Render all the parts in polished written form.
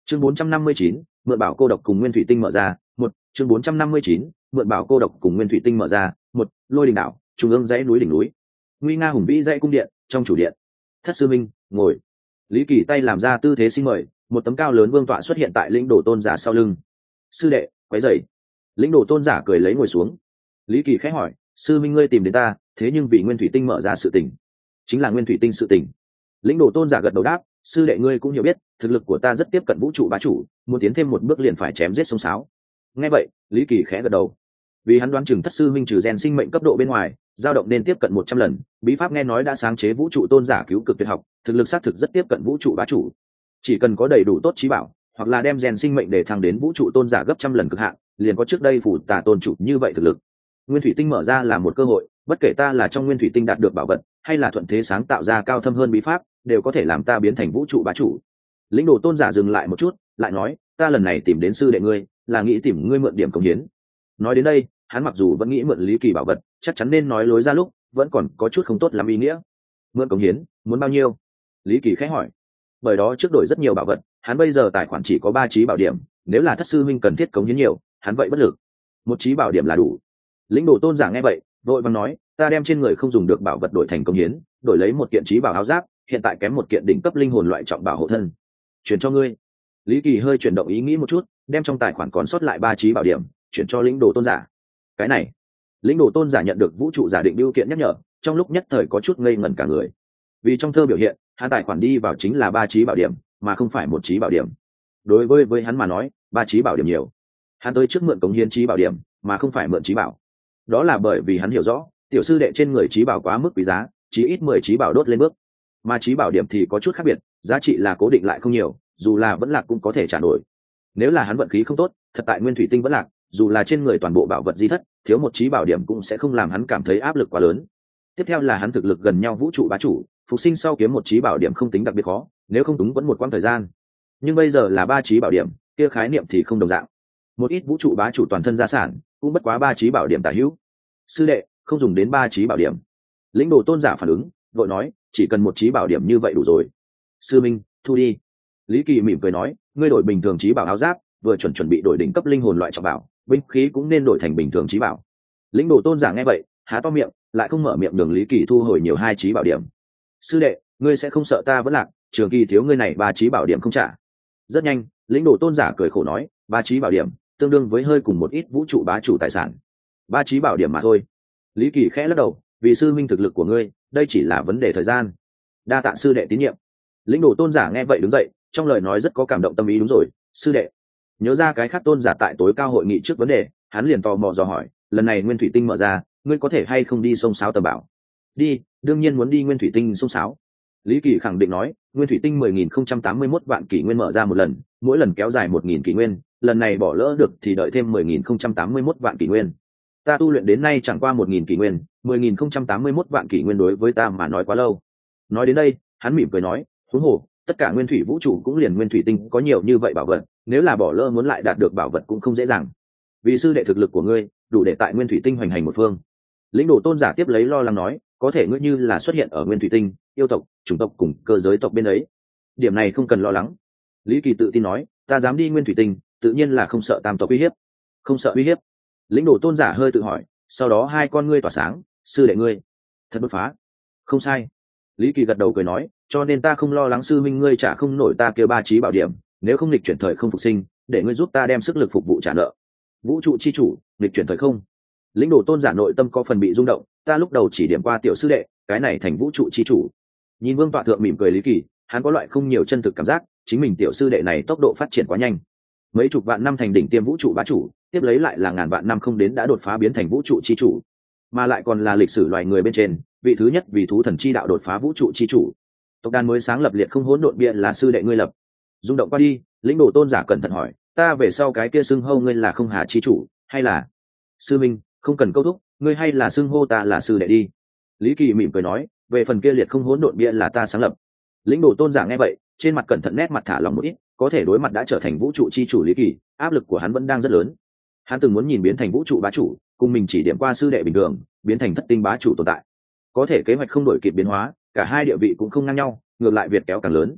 Chương 459, mượn bảo cô độc cùng nguyên thủy tinh mở ra, một. Chương 459, mượn bảo cô độc cùng nguyên thủy tinh mở ra, một. Lôi đỉnh đảo, trung ương dãy núi đỉnh núi. Nguy nga hùng vĩ dãy cung điện, trong chủ điện. Thất sư minh, ngồi. Lý Kỳ tay làm ra tư thế xin mời, một tấm cao lớn vương tọa xuất hiện tại lĩnh đồ tôn giả sau lưng. Sư đệ, quấy rầy. Lĩnh đồ tôn giả cười lấy ngồi xuống. Lý Kỳ khẽ hỏi, sư minh ngươi tìm đến ta, thế nhưng vì nguyên thủy tinh mở ra sự tình, chính là nguyên thủy tinh sự tình. Lĩnh đồ tôn giả gật đầu đáp, sư đệ ngươi cũng hiểu biết, thực lực của ta rất tiếp cận vũ trụ bá chủ, muốn tiến thêm một bước liền phải chém giết sông sáo. Nghe vậy, Lý Kỳ khẽ gật đầu. Vì hắn đoán chừng thất sư minh trừ gen sinh mệnh cấp độ bên ngoài, dao động nên tiếp cận 100 lần, bí pháp nghe nói đã sáng chế vũ trụ tôn giả cứu cực tuyệt học, thực lực xác thực rất tiếp cận vũ trụ bá chủ. Chỉ cần có đầy đủ tốt trí bảo, hoặc là đem gen sinh mệnh để thăng đến vũ trụ tôn giả gấp trăm lần cực hạn, liền có trước đây phủ tà tôn chủ như vậy thực lực. Nguyên thủy tinh mở ra là một cơ hội, bất kể ta là trong nguyên thủy tinh đạt được bảo vật, hay là thuận thế sáng tạo ra cao thâm hơn bí pháp, đều có thể làm ta biến thành vũ trụ bá chủ. Lĩnh đồ tôn giả dừng lại một chút, lại nói, ta lần này tìm đến sư đệ ngươi, là nghĩ tìm ngươi mượn điểm cống hiến. Nói đến đây, hắn mặc dù vẫn nghĩ mượn Lý Kỳ bảo vật, chắc chắn nên nói lối ra lúc, vẫn còn có chút không tốt lắm ý nghĩa. Mượn cống hiến, muốn bao nhiêu? Lý Kỳ khẽ hỏi. Bởi đó trước đổi rất nhiều bảo vật, hắn bây giờ tài khoản chỉ có 3 trí bảo điểm, nếu là thất sư minh cần thiết cống hiến nhiều, hắn vậy bất lực. 1 trí bảo điểm là đủ. Lĩnh đồ tôn giả nghe vậy, vội vàng nói, ta đem trên người không dùng được bảo vật đổi thành cống hiến, đổi lấy 1 kiện trí bảo áo giáp, hiện tại kém 1 kiện đỉnh cấp linh hồn loại trọng bảo hộ thân, chuyển cho ngươi. Lý Kỳ hơi chuyển động ý nghĩ một chút, đem trong tài khoản còn sót lại 3 trí bảo điểm chuyển cho lĩnh đồ tôn giả. Cái này, lĩnh đồ tôn giả nhận được vũ trụ giả định biểu kiện nhắc nhở, trong lúc nhất thời có chút ngây ngẩn cả người. Vì trong thơ biểu hiện, hắn tài khoản đi vào chính là 3 trí bảo điểm, mà không phải 1 trí bảo điểm. Đối với hắn mà nói, 3 trí bảo điểm nhiều. Hắn tới trước mượn cống hiến trí bảo điểm, mà không phải mượn trí bảo. Đó là bởi vì hắn hiểu rõ, tiểu sư đệ trên người trí bảo quá mức quý giá, chí ít 10 trí bảo đốt lên bước. Mà trí bảo điểm thì có chút khác biệt, giá trị là cố định lại không nhiều, dù là vẫn lạc cũng có thể trả nổi. Nếu là hắn vận khí không tốt, thật tại nguyên thủy tinh vẫn lạc, dù là trên người toàn bộ bảo vật di thất, thiếu 1 trí bảo điểm cũng sẽ không làm hắn cảm thấy áp lực quá lớn. Tiếp theo là hắn thực lực gần nhau vũ trụ bá chủ, phục sinh sau kiếm 1 trí bảo điểm không tính đặc biệt khó, nếu không đúng vẫn một quãng thời gian. Nhưng bây giờ là 3 trí bảo điểm, kia khái niệm thì không đồng dạng. Một ít vũ trụ bá chủ toàn thân gia sản, cũng bất quá 3 trí bảo điểm tả hữu. Sư đệ, không dùng đến 3 trí bảo điểm. Lĩnh đồ tôn giả phản ứng, vội nói, chỉ cần 1 trí bảo điểm như vậy đủ rồi. Sư minh, thu đi. Lý Kỳ mỉm cười nói, ngươi đổi bình thường trí bảo áo giáp, vừa chuẩn bị đổi đỉnh cấp linh hồn loại trọng bảo, binh khí cũng nên đổi thành bình thường trí bảo. Lĩnh đồ tôn giả nghe vậy, há to miệng, lại không mở miệng đường Lý Kỳ thu hồi nhiều 2 trí bảo điểm. Sư đệ, ngươi sẽ không sợ ta vẫn lạc, trường kỳ thiếu ngươi này 3 trí bảo điểm không trả? Rất nhanh, lĩnh đồ tôn giả cười khổ nói, 3 trí bảo điểm tương đương với hơi cùng một ít vũ trụ bá chủ tài sản. 3 trí bảo điểm mà thôi. Lý Kỳ khẽ lắc đầu, vì sư minh thực lực của ngươi, đây chỉ là vấn đề thời gian. Đa tạ sư đệ tín nhiệm. Lĩnh đồ tôn giả nghe vậy đứng dậy, trong lời nói rất có cảm động tâm ý. Đúng rồi, sư đệ. Nhớ ra cái khác tôn giả tại tối cao hội nghị trước vấn đề, hắn liền tò mò dò hỏi, lần này nguyên thủy tinh mở ra, ngươi có thể hay không đi sông sáo tầm bảo? Đi, đương nhiên muốn đi nguyên thủy tinh sông sáo. Lý Kỳ khẳng định nói, nguyên thủy tinh 10.081 vạn kỷ nguyên mở ra một lần, mỗi lần kéo dài 1.000 kỷ nguyên, lần này bỏ lỡ được thì đợi thêm 10.081 vạn kỷ nguyên. Ta tu luyện đến nay chẳng qua 1.000 kỷ nguyên, 10.081 vạn kỷ nguyên đối với ta mà nói quá lâu. Nói đến đây, hắn mỉm cười nói, huống hồ, tất cả nguyên thủy vũ trụ cũng liền nguyên thủy tinh có nhiều như vậy bảo vật, nếu là bỏ lỡ muốn lại đạt được bảo vật cũng không dễ dàng. Vì sư đệ thực lực của ngươi, đủ để tại nguyên thủy tinh hoành hành một phương. Lĩnh đồ tôn giả tiếp lấy lo lắng nói, có thể ngươi như là xuất hiện ở nguyên thủy tinh, yêu tộc, chủng tộc cùng cơ giới tộc bên ấy, điểm này không cần lo lắng. Lý Kỳ tự tin nói, ta dám đi nguyên thủy tinh, tự nhiên là không sợ tam tộc uy hiếp. Không sợ uy hiếp? Lĩnh đồ tôn giả hơi tự hỏi, sau đó 2 con ngươi tỏa sáng, sư đệ ngươi thật đột phá. Không sai. Lý Kỳ gật đầu cười nói, cho nên ta không lo lắng sư minh ngươi trả không nổi ta kêu 3 trí bảo điểm, nếu không nghịch chuyển thời không phục sinh, để ngươi giúp ta đem sức lực phục vụ trả nợ. Vũ trụ chi chủ, nghịch chuyển thời không. Lĩnh đồ tôn giả nội tâm có phần bị rung động, ta lúc đầu chỉ điểm qua tiểu sư đệ, cái này thành vũ trụ chi chủ. Nhìn vương tọa thượng mỉm cười Lý Kỳ, hắn có loại không nhiều chân thực cảm giác, chính mình tiểu sư đệ này tốc độ phát triển quá nhanh. Mấy chục vạn năm thành đỉnh tiêm vũ trụ bá chủ, tiếp lấy lại là ngàn vạn năm không đến đã đột phá biến thành vũ trụ chi chủ, mà lại còn là lịch sử loài người bên trên vị thứ nhất vì thú thần chi đạo đột phá vũ trụ chi chủ. Tộc đàn mới sáng lập liệt không hỗn độn bia là sư đệ ngươi lập. Rung động qua đi, lĩnh đồ tôn giả cẩn thận hỏi, ta về sau cái kia xưng hô ngươi là không hà chi chủ, hay là sư minh? Không cần câu thúc, ngươi hay là xưng hô ta là sư đệ đi. Lý Kỳ mỉm cười nói, về phần kia liệt không hỗn độn bia là ta sáng lập. Lĩnh đồ tôn giả nghe vậy, trên mặt cẩn thận nét mặt thả lòng một ít, có thể đối mặt đã trở thành vũ trụ chi chủ Lý Kỳ, áp lực của hắn vẫn đang rất lớn. Hắn từng muốn nhìn biến thành vũ trụ bá chủ, cùng mình chỉ điểm qua sư đệ bình thường, biến thành thất tinh bá chủ tồn tại. Có thể kế hoạch không đổi kịp biến hóa, cả hai địa vị cũng không ngang nhau, ngược lại việt kéo càng lớn.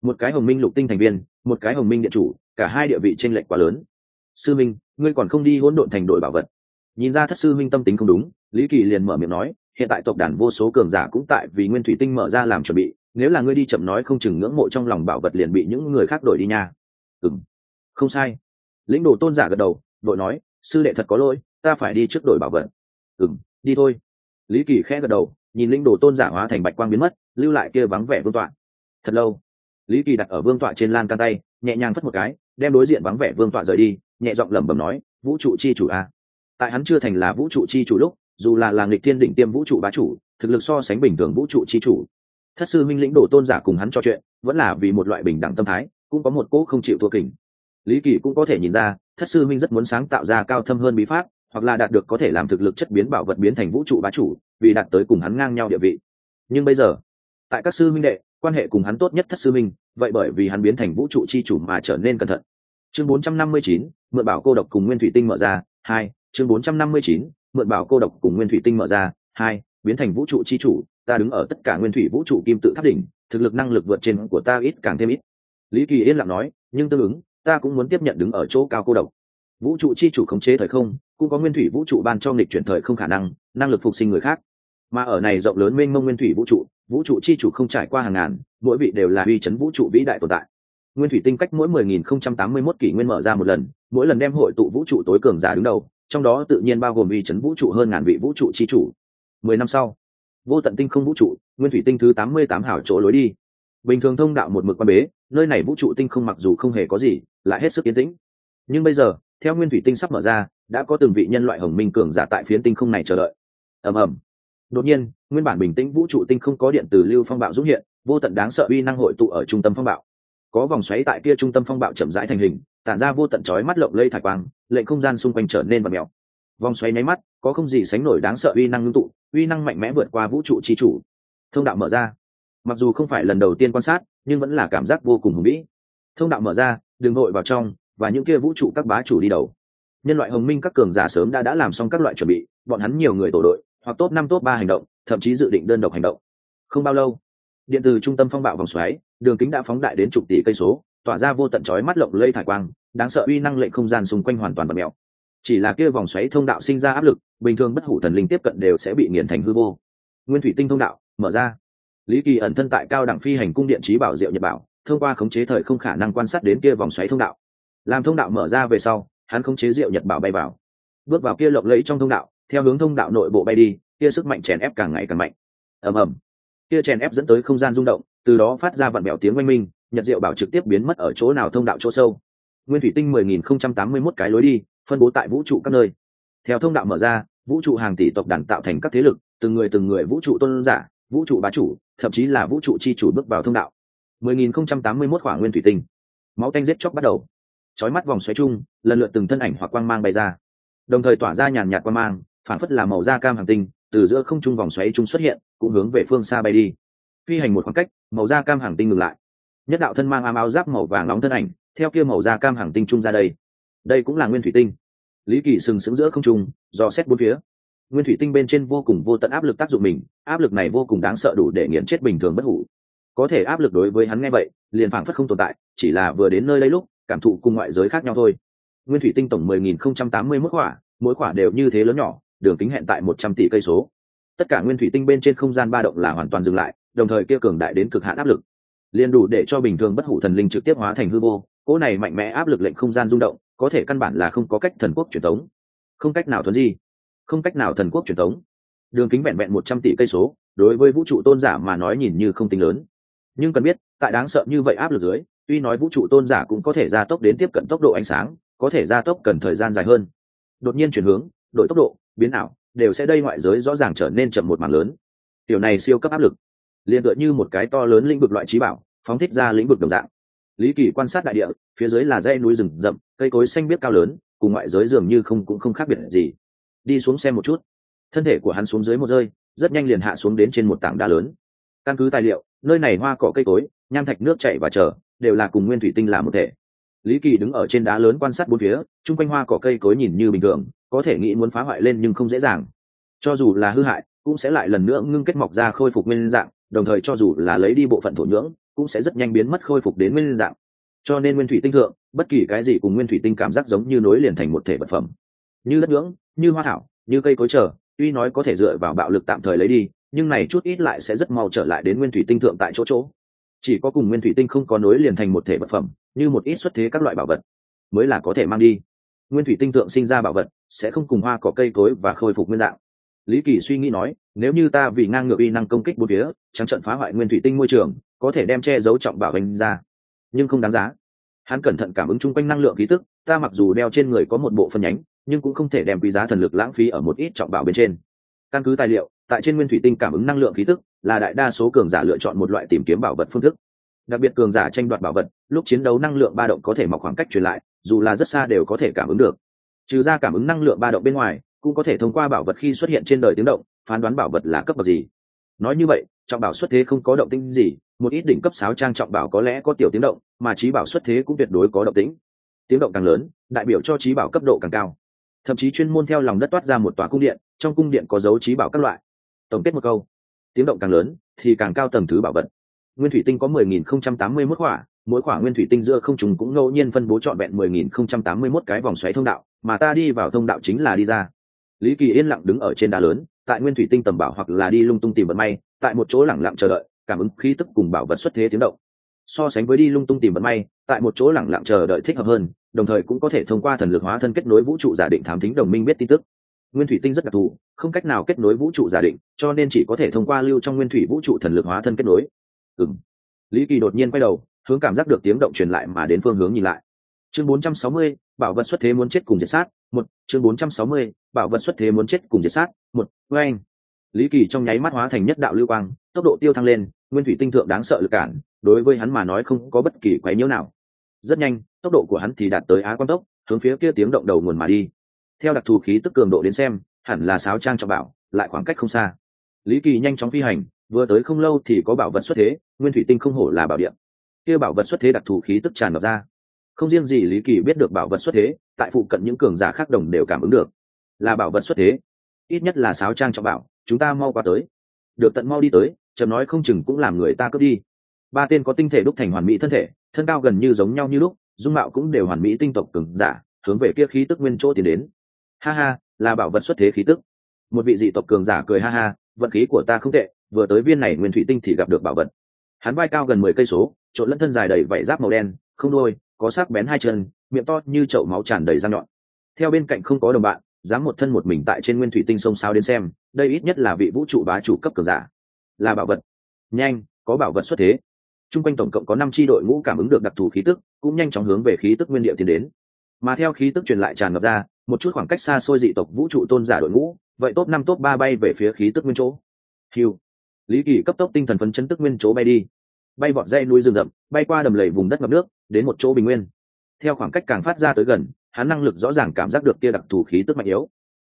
một cái hồng minh lục tinh thành viên, một cái hồng minh điện chủ, cả hai địa vị chênh lệch quá lớn. Sư minh, ngươi còn không đi hỗn độn thành đội bảo vật? Nhìn ra thất sư minh tâm tính không đúng, Lý Kỳ liền mở miệng nói, hiện tại tộc đàn vô số cường giả cũng tại vì nguyên thủy tinh mở ra làm chuẩn bị, nếu là ngươi đi chậm nói không chừng ngưỡng mộ trong lòng bảo vật liền bị những người khác đổi đi nha. Không sai. Lĩnh đồ tôn giả gật đầu, đội nói, sư đệ thật có lỗi, ta phải đi trước đổi bảo vật. Đi thôi. Lý Kỳ khẽ gật đầu, nhìn lĩnh đồ tôn giả hóa thành bạch quang biến mất, lưu lại kia vắng vẻ vương tọa. Thật lâu, Lý Kỳ đặt ở vương tọa trên lan can tay, nhẹ nhàng phất một cái, đem đối diện vắng vẻ vương tọa rời đi, nhẹ giọng lẩm bẩm nói, vũ trụ chi chủ a. Tại hắn chưa thành là vũ trụ chi chủ lúc, dù là nghịch thiên định tiêm vũ trụ bá chủ, thực lực so sánh bình thường vũ trụ chi chủ. Thất sư minh lĩnh đồ tôn giả cùng hắn trò chuyện, vẫn là vì một loại bình đẳng tâm thái, cũng có một cố không chịu thua kình. Lý Kỳ cũng có thể nhìn ra, thất sư minh rất muốn sáng tạo ra cao thâm hơn bí pháp, hoặc là đạt được có thể làm thực lực chất biến bảo vật biến thành vũ trụ bá chủ, vì đạt tới cùng hắn ngang nhau địa vị. Nhưng bây giờ, tại các sư minh đệ, quan hệ cùng hắn tốt nhất thất sư minh, vậy bởi vì hắn biến thành vũ trụ chi chủ mà trở nên cẩn thận. Chương 459, mượn bảo cô độc cùng nguyên thủy tinh mở ra, 2, chương 459, mượn bảo cô độc cùng nguyên thủy tinh mở ra, 2, biến thành vũ trụ chi chủ, ta đứng ở tất cả nguyên thủy vũ trụ kim tự tháp đỉnh, thực lực năng lực vượt trên của ta ít càng thêm ít. Lý Kỳ yên lặng nói, nhưng tương ứng, ta cũng muốn tiếp nhận đứng ở chỗ cao cô độc. Vũ trụ chi chủ khống chế thời không, cũng có nguyên thủy vũ trụ ban cho nghịch chuyển thời không khả năng, năng lực phục sinh người khác. Mà ở này rộng lớn mênh mông nguyên thủy vũ trụ chi chủ không trải qua hàng ngàn, mỗi vị đều là uy chấn vũ trụ vĩ đại tồn tại. Nguyên thủy tinh cách mỗi 10.081 kỷ nguyên mở ra một lần, mỗi lần đem hội tụ vũ trụ tối cường giả đứng đầu, trong đó tự nhiên bao gồm uy chấn vũ trụ hơn ngàn vị vũ trụ chi chủ. 10 năm sau, vô tận tinh không vũ trụ, nguyên thủy tinh thứ 88 hảo chỗ lối đi. Bình thường thông đạo một mực quan bế, nơi này vũ trụ tinh không mặc dù không hề có gì, lại hết sức yên tĩnh. Nhưng bây giờ, theo nguyên thủy tinh sắp mở ra, đã có từng vị nhân loại hồng minh cường giả tại phiến tinh không này chờ đợi. Ầm ầm. Đột nhiên, nguyên bản bình tĩnh vũ trụ tinh không có điện từ lưu phong bạo xuất hiện, vô tận đáng sợ uy năng hội tụ ở trung tâm phong bạo. Có vòng xoáy tại kia trung tâm phong bạo chậm rãi thành hình, tản ra vô tận chói mắt lộng lây thải quang, lệnh không gian xung quanh trở nên vặn mèo. Vòng xoáy nháy mắt, có không gì sánh nổi đáng sợ uy năng ngưng tụ, uy năng mạnh mẽ vượt qua vũ trụ chi chủ. Thông đạo mở ra. Mặc dù không phải lần đầu tiên quan sát, nhưng vẫn là cảm giác vô cùng hùng vĩ. Thông đạo mở ra, đường nội vào trong, và những kia vũ trụ các bá chủ đi đầu. Nhân loại hồng minh các cường giả sớm đã làm xong các loại chuẩn bị, bọn hắn nhiều người tổ đội, hoặc top 5 top 3 hành động, thậm chí dự định đơn độc hành động. Không bao lâu, điện từ trung tâm phong bạo vòng xoáy, đường kính đã phóng đại đến chục tỷ cây số, tỏa ra vô tận chói mắt lộng lây thải quang, đáng sợ uy năng lệnh không gian xung quanh hoàn toàn bật mèo. Chỉ là kia vòng xoáy thông đạo sinh ra áp lực, bình thường bất hủ thần linh tiếp cận đều sẽ bị nghiền thành hư vô. Nguyên thủy tinh thông đạo mở ra. Lý Kỳ ẩn thân tại cao đẳng phi hành cung điện trí bảo diệu nhật bảo, thông qua khống chế thời không khả năng quan sát đến kia vòng xoáy thông đạo. Làm thông đạo mở ra về sau, hắn khống chế diệu nhật bảo bay vào, bước vào kia lộng lẫy trong thông đạo, theo hướng thông đạo nội bộ bay đi, kia sức mạnh chèn ép càng ngày càng mạnh. Ầm ầm, kia chèn ép dẫn tới không gian rung động, từ đó phát ra vặn vẹo tiếng oanh minh, nhật diệu bảo trực tiếp biến mất ở chỗ nào thông đạo chỗ sâu. Nguyên thủy tinh 10.081 cái lối đi, phân bố tại vũ trụ các nơi. Theo thông đạo mở ra, vũ trụ hàng tỷ tộc đàn tạo thành các thế lực, từng người vũ trụ tôn giả, vũ trụ bá chủ, thậm chí là vũ trụ chi chủ bước vào thông đạo. 10.081 quả nguyên thủy tinh, máu tanh giết chóc bắt đầu. Chói mắt vòng xoáy chung, lần lượt từng thân ảnh hoặc quang mang bay ra, đồng thời tỏa ra nhàn nhạt quang mang, phản phất là màu da cam hàng tinh, từ giữa không trung vòng xoáy chung xuất hiện, cũng hướng về phương xa bay đi. Phi hành một khoảng cách, màu da cam hàng tinh ngừng lại. Nhất đạo thân mang áo giáp màu vàng nóng thân ảnh, theo kia màu da cam hàng tinh trung ra đây. Đây cũng là nguyên thủy tinh. Lý Kỳ sừng sững giữa không trung, dò xét bốn phía. Nguyên thủy tinh bên trên vô cùng vô tận áp lực tác dụng mình, áp lực này vô cùng đáng sợ, đủ để nghiền chết bình thường bất hủ. Có thể áp lực đối với hắn nghe vậy, liền phảng phất không tồn tại, chỉ là vừa đến nơi đây lúc, cảm thụ cùng ngoại giới khác nhau thôi. Nguyên thủy tinh tổng 10.081 quả, mỗi quả đều như thế lớn nhỏ, đường kính hẹn tại 100 tỷ cây số. Tất cả nguyên thủy tinh bên trên không gian ba động là hoàn toàn dừng lại, đồng thời kia cường đại đến cực hạn áp lực, liền đủ để cho bình thường bất hủ thần linh trực tiếp hóa thành hư vô. Cỗ này mạnh mẽ áp lực lệnh không gian rung động, có thể căn bản là không có cách thần quốc truyền tống, không cách nào thuần di, không cách nào thần quốc truyền tống. Đường kính vẹn vẹn 100 tỷ cây số, đối với vũ trụ tôn giả mà nói nhìn như không tính lớn, nhưng cần biết, tại đáng sợ như vậy áp lực dưới, tuy nói vũ trụ tôn giả cũng có thể gia tốc đến tiếp cận tốc độ ánh sáng, có thể gia tốc cần thời gian dài hơn. Đột nhiên chuyển hướng, đổi tốc độ, biến ảo, đều sẽ đây ngoại giới rõ ràng trở nên chậm một mảng lớn. Điều này siêu cấp áp lực, liền tựa như một cái to lớn lĩnh vực loại trí bảo, phóng thích ra lĩnh vực đồng dạng. Lý Kỳ quan sát đại địa, phía dưới là dãy núi rừng rậm, cây cối xanh biếc cao lớn, cùng ngoại giới dường như cũng không khác biệt gì. Đi xuống xem một chút. Thân thể của hắn xuống dưới một rơi, rất nhanh liền hạ xuống đến trên một tảng đá lớn. Căn cứ tài liệu, nơi này hoa cỏ cây cối, nham thạch nước chảy và chờ, đều là cùng nguyên thủy tinh là một thể. Lý Kỳ đứng ở trên đá lớn quan sát bốn phía, chung quanh hoa cỏ cây cối nhìn như bình thường, có thể nghĩ muốn phá hoại lên nhưng không dễ dàng. Cho dù là hư hại, cũng sẽ lại lần nữa ngưng kết mọc ra khôi phục nguyên dạng, đồng thời cho dù là lấy đi bộ phận thổ nhưỡng, cũng sẽ rất nhanh biến mất khôi phục đến nguyên dạng. Cho nên nguyên thủy tinh thượng bất kỳ cái gì cùng nguyên thủy tinh cảm giác giống như nối liền thành một thể vật phẩm, như đất nhưỡng, như hoa thảo, như cây cối trở, tuy nói có thể dựa vào bạo lực tạm thời lấy đi, nhưng này chút ít lại sẽ rất mau trở lại đến nguyên thủy tinh thượng tại chỗ chỗ. Chỉ có cùng nguyên thủy tinh không có nối liền thành một thể vật phẩm, như một ít xuất thế các loại bảo vật, mới là có thể mang đi. Nguyên thủy tinh thượng sinh ra bảo vật sẽ không cùng hoa cỏ cây cối và khôi phục nguyên dạng. Lý Kỳ suy nghĩ nói, nếu như ta vì ngang ngược uy năng công kích bốn phía, trắng trận phá hoại nguyên thủy tinh môi trường, có thể đem che giấu trọng bảo hành ra, nhưng không đáng giá. Hắn cẩn thận cảm ứng chung quanh năng lượng khí tức, ta mặc dù đeo trên người có một bộ phân nhánh, nhưng cũng không thể đem quý giá thần lực lãng phí ở một ít trọng bảo bên trên. Căn cứ tài liệu, tại trên nguyên thủy tinh cảm ứng năng lượng khí tức là đại đa số cường giả lựa chọn một loại tìm kiếm bảo vật phương thức. Đặc biệt cường giả tranh đoạt bảo vật, lúc chiến đấu năng lượng ba động có thể mọc khoảng cách truyền lại, dù là rất xa đều có thể cảm ứng được. Trừ ra cảm ứng năng lượng ba động bên ngoài, cũng có thể thông qua bảo vật khi xuất hiện trên đời tiếng động, phán đoán bảo vật là cấp bậc gì. Nói như vậy, trọng bảo xuất thế không có động tĩnh gì, một ít đỉnh cấp sáo trang trọng bảo có lẽ có tiểu tiếng động, mà trí bảo xuất thế cũng tuyệt đối có động tĩnh. Tiếng động càng lớn, đại biểu cho trí bảo cấp độ càng cao. Thậm chí chuyên môn theo lòng đất toát ra một tòa cung điện, trong cung điện có dấu trí bảo các loại. Tổng kết một câu, tiếng động càng lớn thì càng cao tầng thứ bảo vật. Nguyên thủy tinh có 10.081 khỏa, mỗi khỏa nguyên thủy tinh giữa không trùng cũng ngẫu nhiên phân bố trọn vẹn 10.081 cái vòng xoáy thông đạo, mà ta đi vào thông đạo chính là đi ra. Lý Kỳ yên lặng đứng ở trên đá lớn, tại nguyên thủy tinh tầm bảo hoặc là đi lung tung tìm vận may, tại một chỗ lẳng lặng chờ đợi, cảm ứng khí tức cùng bảo vật xuất thế tiếng động. So sánh với đi lung tung tìm vận may, tại một chỗ lẳng lặng chờ đợi thích hợp hơn, đồng thời cũng có thể thông qua thần lực hóa thân kết nối vũ trụ giả định thám thính đồng minh biết tin tức. Nguyên thủy tinh rất đặc thù, không cách nào kết nối vũ trụ giả định, cho nên chỉ có thể thông qua lưu trong nguyên thủy vũ trụ thần lực hóa thân kết nối. Lý Kỳ đột nhiên quay đầu, hướng cảm giác được tiếng động truyền lại mà đến phương hướng nhìn lại. Chương 460, bảo vật xuất thế muốn chết cùng diệt sát, 1, chương 460, bảo vật xuất thế muốn chết cùng diệt sát, 1, oeng. Lý Kỳ trong nháy mắt hóa thành nhất đạo lưu quang, tốc độ tiêu thăng lên, nguyên thủy tinh thượng đáng sợ lực cản, đối với hắn mà nói không có bất kỳ quấy nhiễu nào. Rất nhanh, tốc độ của hắn thì đạt tới á quang tốc, hướng phía kia tiếng động đầu nguồn mà đi. Theo đặc thù khí tức cường độ đến xem, hẳn là sáo trang trọng bảo, lại khoảng cách không xa. Lý Kỳ nhanh chóng phi hành, vừa tới không lâu thì có bảo vật xuất thế, nguyên thủy tinh không hổ là bảo địa. Kia bảo vật xuất thế đặc thù khí tức tràn ngập ra. Không riêng gì Lý Kỳ biết được bảo vật xuất thế, tại phụ cận những cường giả khác đồng đều cảm ứng được. Là bảo vật xuất thế, ít nhất là sáo trang trọng bảo, chúng ta mau qua tới. Được tận mau đi tới, chợt nói không chừng cũng làm người ta cướp đi. Ba tên có tinh thể đúc thành hoàn mỹ thân thể, thân cao gần như giống nhau như lúc, dung mạo cũng đều hoàn mỹ tinh tộc cường giả, hướng về kia khí tức nguyên chỗ tiến đến. Ha ha, là bảo vật xuất thế khí tức. Một vị dị tộc cường giả cười ha ha, vận khí của ta không tệ, vừa tới viên này nguyên thủy tinh thì gặp được bảo vật. Hắn vai cao gần 10 cây số, trộn lẫn thân dài đầy vảy giáp màu đen, không đuôi, có sắc bén hai chân, miệng to như chậu máu tràn đầy răng nhọn. Theo bên cạnh không có đồng bạn, dám một thân một mình tại trên nguyên thủy tinh sông sao đến xem, đây ít nhất là vị vũ trụ bá chủ cấp cường giả. Là bảo vật. Nhanh, có bảo vật xuất thế. Trung quanh tổng cộng có 5 chi đội ngũ cảm ứng được đặc thù khí tức, cũng nhanh chóng hướng về khí tức nguyên địa tiến đến. Mà theo khí tức truyền lại tràn ngập ra, một chút khoảng cách xa xôi dị tộc vũ trụ tôn giả đội ngũ, vậy top 5 top 3 bay về phía khí tức nguyên chỗ. Hưu. Lý Kỳ cấp tốc tinh thần phấn chấn tức nguyên chỗ bay đi. Bay vọt dãy núi rừng rậm, bay qua đầm lầy vùng đất ngập nước, đến một chỗ bình nguyên. Theo khoảng cách càng phát ra tới gần, hắn năng lực rõ ràng cảm giác được kia đặc thù khí tức mạnh yếu.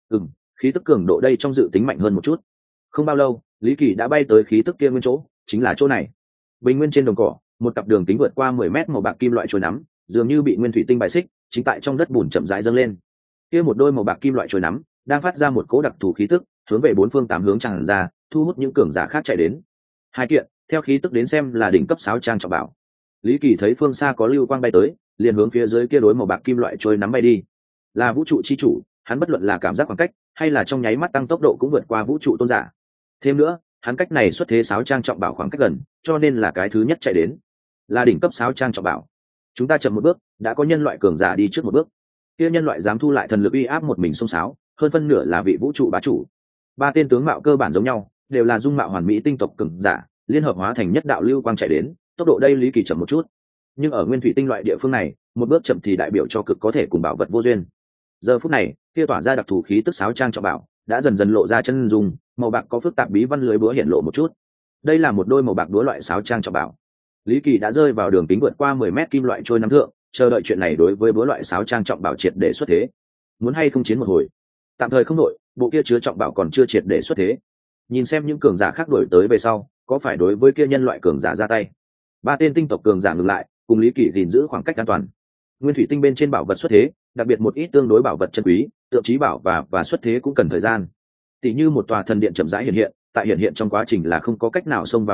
Khí tức cường độ đây trong dự tính mạnh hơn một chút. Không bao lâu, Lý Kỳ đã bay tới khí tức kia nguyên chỗ, chính là chỗ này. Bình nguyên trên đồng cỏ, một cặp đường kính vượt qua 10 mét màu bạc kim loại chồi nắm, dường như bị nguyên thủy tinh bài xích, chính tại trong đất bùn chậm rãi dâng lên. Kia một đôi màu bạc kim loại chồi nắm, đang phát ra một cỗ đặc thù khí tức, hướng về bốn phương tám hướng tràn ra, thu hút những cường giả khác chạy đến. Hai kiện, theo khí tức đến xem là đỉnh cấp sáo trang trọng bảo. Lý Kỳ thấy phương xa có lưu quang bay tới, liền hướng phía dưới kia đối màu bạc kim loại trôi nắm bay đi. Là vũ trụ chi chủ, hắn bất luận là cảm giác khoảng cách, hay là trong nháy mắt tăng tốc độ cũng vượt qua vũ trụ tôn giả. Thêm nữa, hắn cách này xuất thế sáo trang trọng bảo khoảng cách gần, cho nên là cái thứ nhất chạy đến. Là đỉnh cấp sáo trang trọng bảo. Chúng ta chậm một bước, đã có nhân loại cường giả đi trước một bước. Kia nhân loại dám thu lại thần lực uy áp một mình xông sáo, hơn phân nửa là vị vũ trụ bá chủ. Ba tên tướng mạo cơ bản giống nhau, đều là dung mạo hoàn mỹ tinh tộc cường giả, liên hợp hóa thành nhất đạo lưu quang chạy đến, tốc độ đây Lý Kỳ chậm một chút. Nhưng ở nguyên thủy tinh loại địa phương này, một bước chậm thì đại biểu cho cực có thể cùng bảo vật vô duyên. Giờ phút này, kia tỏa ra đặc thù khí tức sáo trang trọng bảo, đã dần dần lộ ra chân dung, màu bạc có phức tạp bí văn lưới búa hiện lộ một chút. Đây là một đôi màu bạc búa loại sáo trang trọng bảo. Lý Kỳ đã rơi vào đường kính vượt qua 10 mét kim loại trôi nắm thượng, chờ đợi chuyện này đối với búa loại sáo trang trọng bảo triệt để xuất thế. Muốn hay không chiến một hồi? Tạm thời không đội, bộ kia chứa trọng bảo còn chưa triệt để xuất thế. Nhìn xem những cường giả khác đuổi tới về sau, có phải đối với kia nhân loại cường giả ra tay. Ba tên tinh tộc cường giả ngừng lại, cùng Lý Kỳ gìn giữ khoảng cách an toàn. Nguyên thủy tinh bên trên bảo vật xuất thế, đặc biệt một ít tương đối bảo vật chân quý, tượng trí bảo và xuất thế cũng cần thời gian. Tỷ như một tòa thần điện chậm rãi hiện hiện, tại hiện hiện trong quá trình là không có cách nào xông vào thần điện,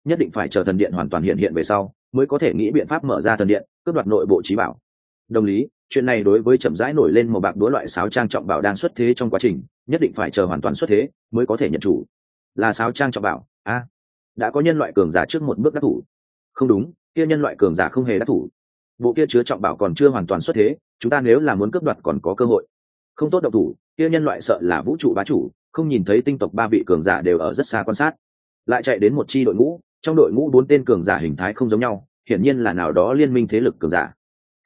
nhất định phải chờ thần điện hoàn toàn hiện hiện về sau mới có thể nghĩ biện pháp mở ra thần điện cướp đoạt nội bộ trí bảo. Đồng lý, chuyện này đối với chậm rãi nổi lên màu bạc đũa loại sáo trang trọng bảo đang xuất thế trong quá trình nhất định phải chờ hoàn toàn xuất thế mới có thể nhận chủ. Là sáo trang trọng bảo đã có nhân loại cường giả trước một bước đắc thủ. Không đúng, kia nhân loại cường giả không hề đắc thủ. Bộ kia chứa trọng bảo còn chưa hoàn toàn xuất thế, chúng ta nếu là muốn cướp đoạt còn có cơ hội. Không tốt động thủ, kia nhân loại sợ là vũ trụ bá chủ, không nhìn thấy tinh tộc ba vị cường giả đều ở rất xa quan sát. Lại chạy đến một chi đội ngũ, trong đội ngũ 4 tên cường giả hình thái không giống nhau, hiển nhiên là nào đó liên minh thế lực cường giả.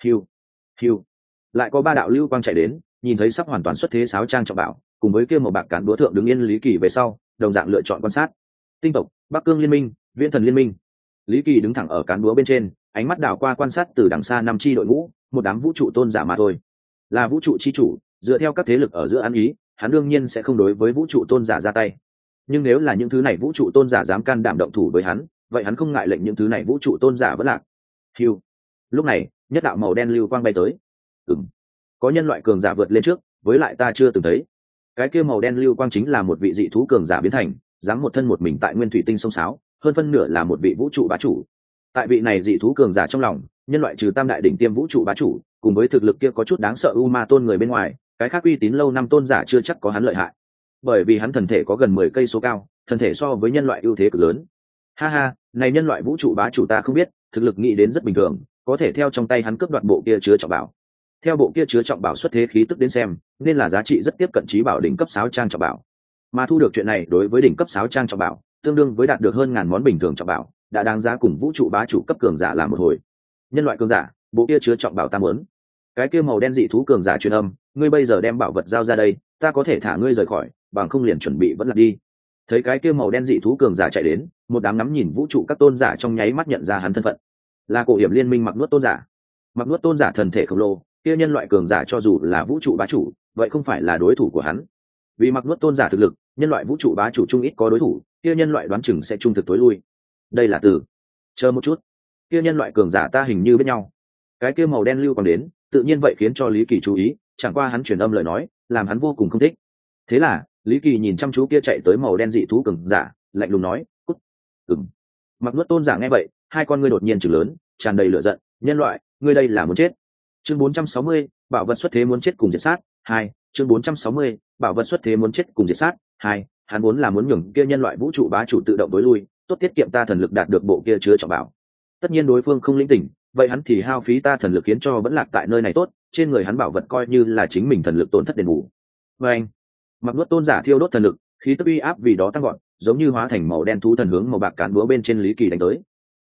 Hiu, lại có 3 đạo lưu quang chạy đến, nhìn thấy sắp hoàn toàn xuất thế sáo trang trọng bảo, cùng với kia màu bạc cán búa thượng đứng yên Lý Kỳ về sau, đồng dạng lựa chọn quan sát. Tinh tộc, Bắc Cương liên minh, Viễn Thần liên minh. Lý Kỳ đứng thẳng ở cán búa bên trên, ánh mắt đảo qua quan sát từ đằng xa 5 chi đội ngũ, một đám vũ trụ tôn giả mà thôi. Là vũ trụ chi chủ, dựa theo các thế lực ở giữa ăn ý, hắn đương nhiên sẽ không đối với vũ trụ tôn giả ra tay. Nhưng nếu là những thứ này vũ trụ tôn giả dám can đảm động thủ với hắn, vậy hắn không ngại lệnh những thứ này vũ trụ tôn giả vẫn lạc. Hiu. Lúc này, nhất đạo màu đen lưu quang bay tới. Có nhân loại cường giả vượt lên trước, với lại ta chưa từng thấy. Cái kia màu đen lưu quang chính là một vị dị thú cường giả biến thành, dám một thân một mình tại nguyên thủy tinh sông sáo, hơn phân nửa là một vị vũ trụ bá chủ. Tại vị này dị thú cường giả trong lòng, nhân loại trừ tam đại đỉnh tiêm vũ trụ bá chủ, cùng với thực lực kia có chút đáng sợ u ma tôn người bên ngoài, cái khác uy tín lâu năm tôn giả chưa chắc có hắn lợi hại. Bởi vì hắn thần thể có gần 10 cây số cao, thần thể so với nhân loại ưu thế cực lớn. Ha ha, này nhân loại vũ trụ bá chủ ta không biết, thực lực nghĩ đến rất bình thường, có thể theo trong tay hắn cướp đoạt bộ kia chứa trọng bảo. Theo bộ kia chứa trọng bảo xuất thế khí tức đến xem, nên là giá trị rất tiếp cận trí bảo đỉnh cấp 6 trang trọng bảo. Mà thu được chuyện này đối với đỉnh cấp 6 trang trọng bảo, tương đương với đạt được hơn ngàn món bình thường trọng bảo, đã đáng giá cùng vũ trụ bá chủ cấp cường giả làm một hồi. Nhân loại cường giả, bộ kia chứa trọng bảo ta muốn. Cái kia màu đen dị thú cường giả truyền âm, ngươi bây giờ đem bảo vật giao ra đây, ta có thể thả ngươi rời khỏi, bằng không liền chuẩn bị vẫn là đi. Thấy cái kia màu đen dị thú cường giả chạy đến, một đám ngắm nhìn vũ trụ các tôn giả trong nháy mắt nhận ra hắn thân phận, là cổ hiểm liên minh mặc nuốt tôn giả. Mặc nuốt tôn giả thần thể khổng lồ, kia nhân loại cường giả cho dù là vũ trụ bá chủ, vậy không phải là đối thủ của hắn. Vì mặc nuốt tôn giả thực lực, nhân loại vũ trụ bá chủ trung ít có đối thủ, kia nhân loại đoán chừng sẽ trung thực tối lui. Đây là từ chờ một chút, kia nhân loại cường giả ta hình như biết nhau. Cái kia màu đen lưu còn đến, tự nhiên vậy khiến cho Lý Kỳ chú ý, chẳng qua hắn truyền âm lời nói, làm hắn vô cùng không thích. Thế là Lý Kỳ nhìn chăm chú kia chạy tới màu đen dị thú cường giả, lạnh lùng nói, cút. Mặc nuốt tôn giả nghe vậy, hai con ngươi đột nhiên trừng lớn, tràn đầy lửa giận, nhân loại, ngươi đây là muốn chết. Chương 460, bảo vật xuất thế muốn chết cùng diệt sát 2. Chương 460, bảo vật xuất thế muốn chết cùng diệt sát 2. Hắn vốn là muốn nhường kia nhân loại vũ trụ bá chủ tự động tối lui, tốt tiết kiệm ta thần lực đạt được bộ kia chứa trọng bảo. Tất nhiên đối phương không lĩnh tỉnh, vậy hắn thì hao phí ta thần lực khiến cho vẫn lạc tại nơi này tốt, trên người hắn bảo vật coi như là chính mình thần lực tổn thất đền bù. Và anh, mặc nuốt tôn giả thiêu đốt thần lực, khí tức uy áp vì đó tăng gọn, giống như hóa thành màu đen thú thần hướng màu bạc cán búa bên trên Lý Kỳ đánh tới.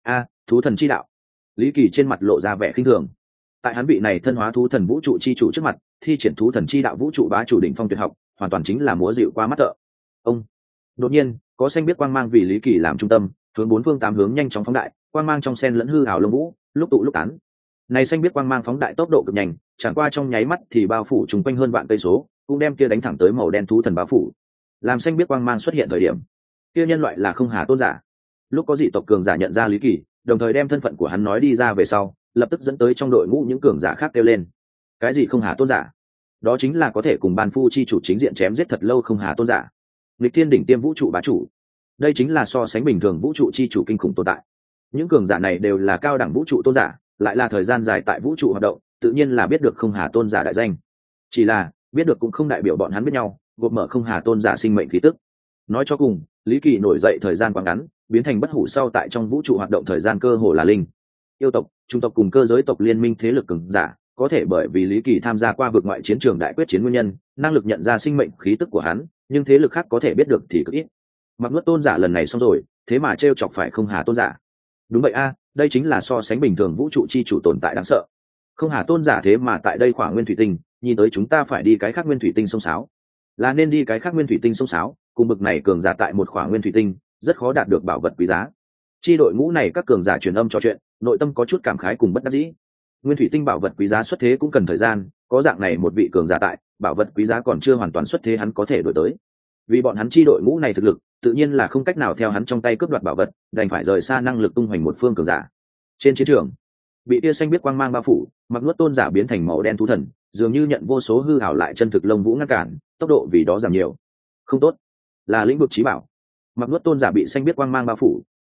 Thú thần chi đạo. Lý Kỳ trên mặt lộ ra vẻ khinh thường. Tại hắn vị này thân hóa thú thần vũ trụ chi chủ trước mặt, thi triển thú thần chi đạo vũ trụ bá chủ đỉnh phong tuyệt học, hoàn toàn chính là múa dịu qua mắt thợ. Ông đột nhiên có xanh biết quang mang vì Lý Kỳ làm trung tâm, hướng 4 phương 8 hướng nhanh chóng phóng đại, quang mang trong sen lẫn hư ảo lông vũ, lúc tụ lúc tán. Này xanh biết quang mang phóng đại tốc độ cực nhanh, chẳng qua trong nháy mắt thì bao phủ trùng quanh hơn vạn cây số, cũng đem kia đánh thẳng tới màu đen thú thần bao phủ. Làm xanh biết quang mang xuất hiện thời điểm, kia nhân loại là không hà tôn giả. Lúc có dị tộc cường giả nhận ra Lý Kỳ, đồng thời đem thân phận của hắn nói đi ra về sau, lập tức dẫn tới trong đội ngũ những cường giả khác kêu lên. Cái gì không hà tôn giả? Đó chính là có thể cùng ban phu chi chủ chính diện chém giết thật lâu không hà tôn giả. Nghịch thiên đỉnh tiêm vũ trụ bá chủ. Đây chính là so sánh bình thường vũ trụ chi chủ kinh khủng tồn tại. Những cường giả này đều là cao đẳng vũ trụ tôn giả, lại là thời gian dài tại vũ trụ hoạt động, tự nhiên là biết được không hà tôn giả đại danh. Chỉ là biết được cũng không đại biểu bọn hắn biết nhau, gộp mở không hà tôn giả sinh mệnh khí tức. Nói cho cùng, Lý Kỳ nổi dậy thời gian quá ngắn, biến thành bất hủ sau tại trong vũ trụ hoạt động thời gian cơ hồ là linh. Yêu tộc, trung tộc cùng cơ giới tộc liên minh thế lực cường giả, có thể bởi vì Lý Kỳ tham gia qua vực ngoại chiến trường đại quyết chiến nguyên nhân, năng lực nhận ra sinh mệnh khí tức của hắn, nhưng thế lực khác có thể biết được thì cực ít. Mặc nuốt tôn giả lần này xong rồi, thế mà trêu chọc phải không hà tôn giả. Đúng vậy đây chính là so sánh bình thường vũ trụ chi chủ tồn tại đáng sợ. Không hà tôn giả thế mà tại đây khoảng nguyên thủy tinh, nhìn tới chúng ta phải đi cái khác nguyên thủy tinh sông sáo. Là nên đi cái khác nguyên thủy tinh sông sáo, cùng bực này cường giả tại một khoảng nguyên thủy tinh, rất khó đạt được bảo vật quý giá. Chi đội ngũ này các cường giả truyền âm trò chuyện, nội tâm có chút cảm khái cùng bất đắc dĩ. Nguyên thủy tinh bảo vật quý giá xuất thế cũng cần thời gian, có dạng này một vị cường giả tại, bảo vật quý giá còn chưa hoàn toàn xuất thế hắn có thể đổi tới. Vì bọn hắn chi đội ngũ này thực lực, tự nhiên là không cách nào theo hắn trong tay cướp đoạt bảo vật, đành phải rời xa năng lực tung hoành một phương cường giả. Trên chiến trường, bị tia xanh biết quang mang bao phủ, mặc nuốt tôn giả biến thành màu đen thú thần, dường như nhận vô số hư ảo lại chân thực lông vũ ngăn cản, tốc độ vì đó giảm nhiều. Không tốt, là lĩnh vực trí bảo. Mặc nuốt tôn giả bị xanh biết quang mang bao phủ,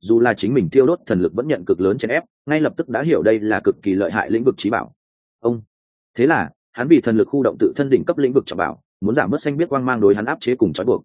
dù là chính mình thiêu đốt thần lực vẫn nhận cực lớn chèn ép, ngay lập tức đã hiểu đây là cực kỳ lợi hại lĩnh vực trí bảo. Ông thế là hắn vì thần lực khu động tự thân đỉnh cấp lĩnh vực trọng bảo, muốn giảm bớt xanh biết quang mang đối hắn áp chế cùng trói buộc.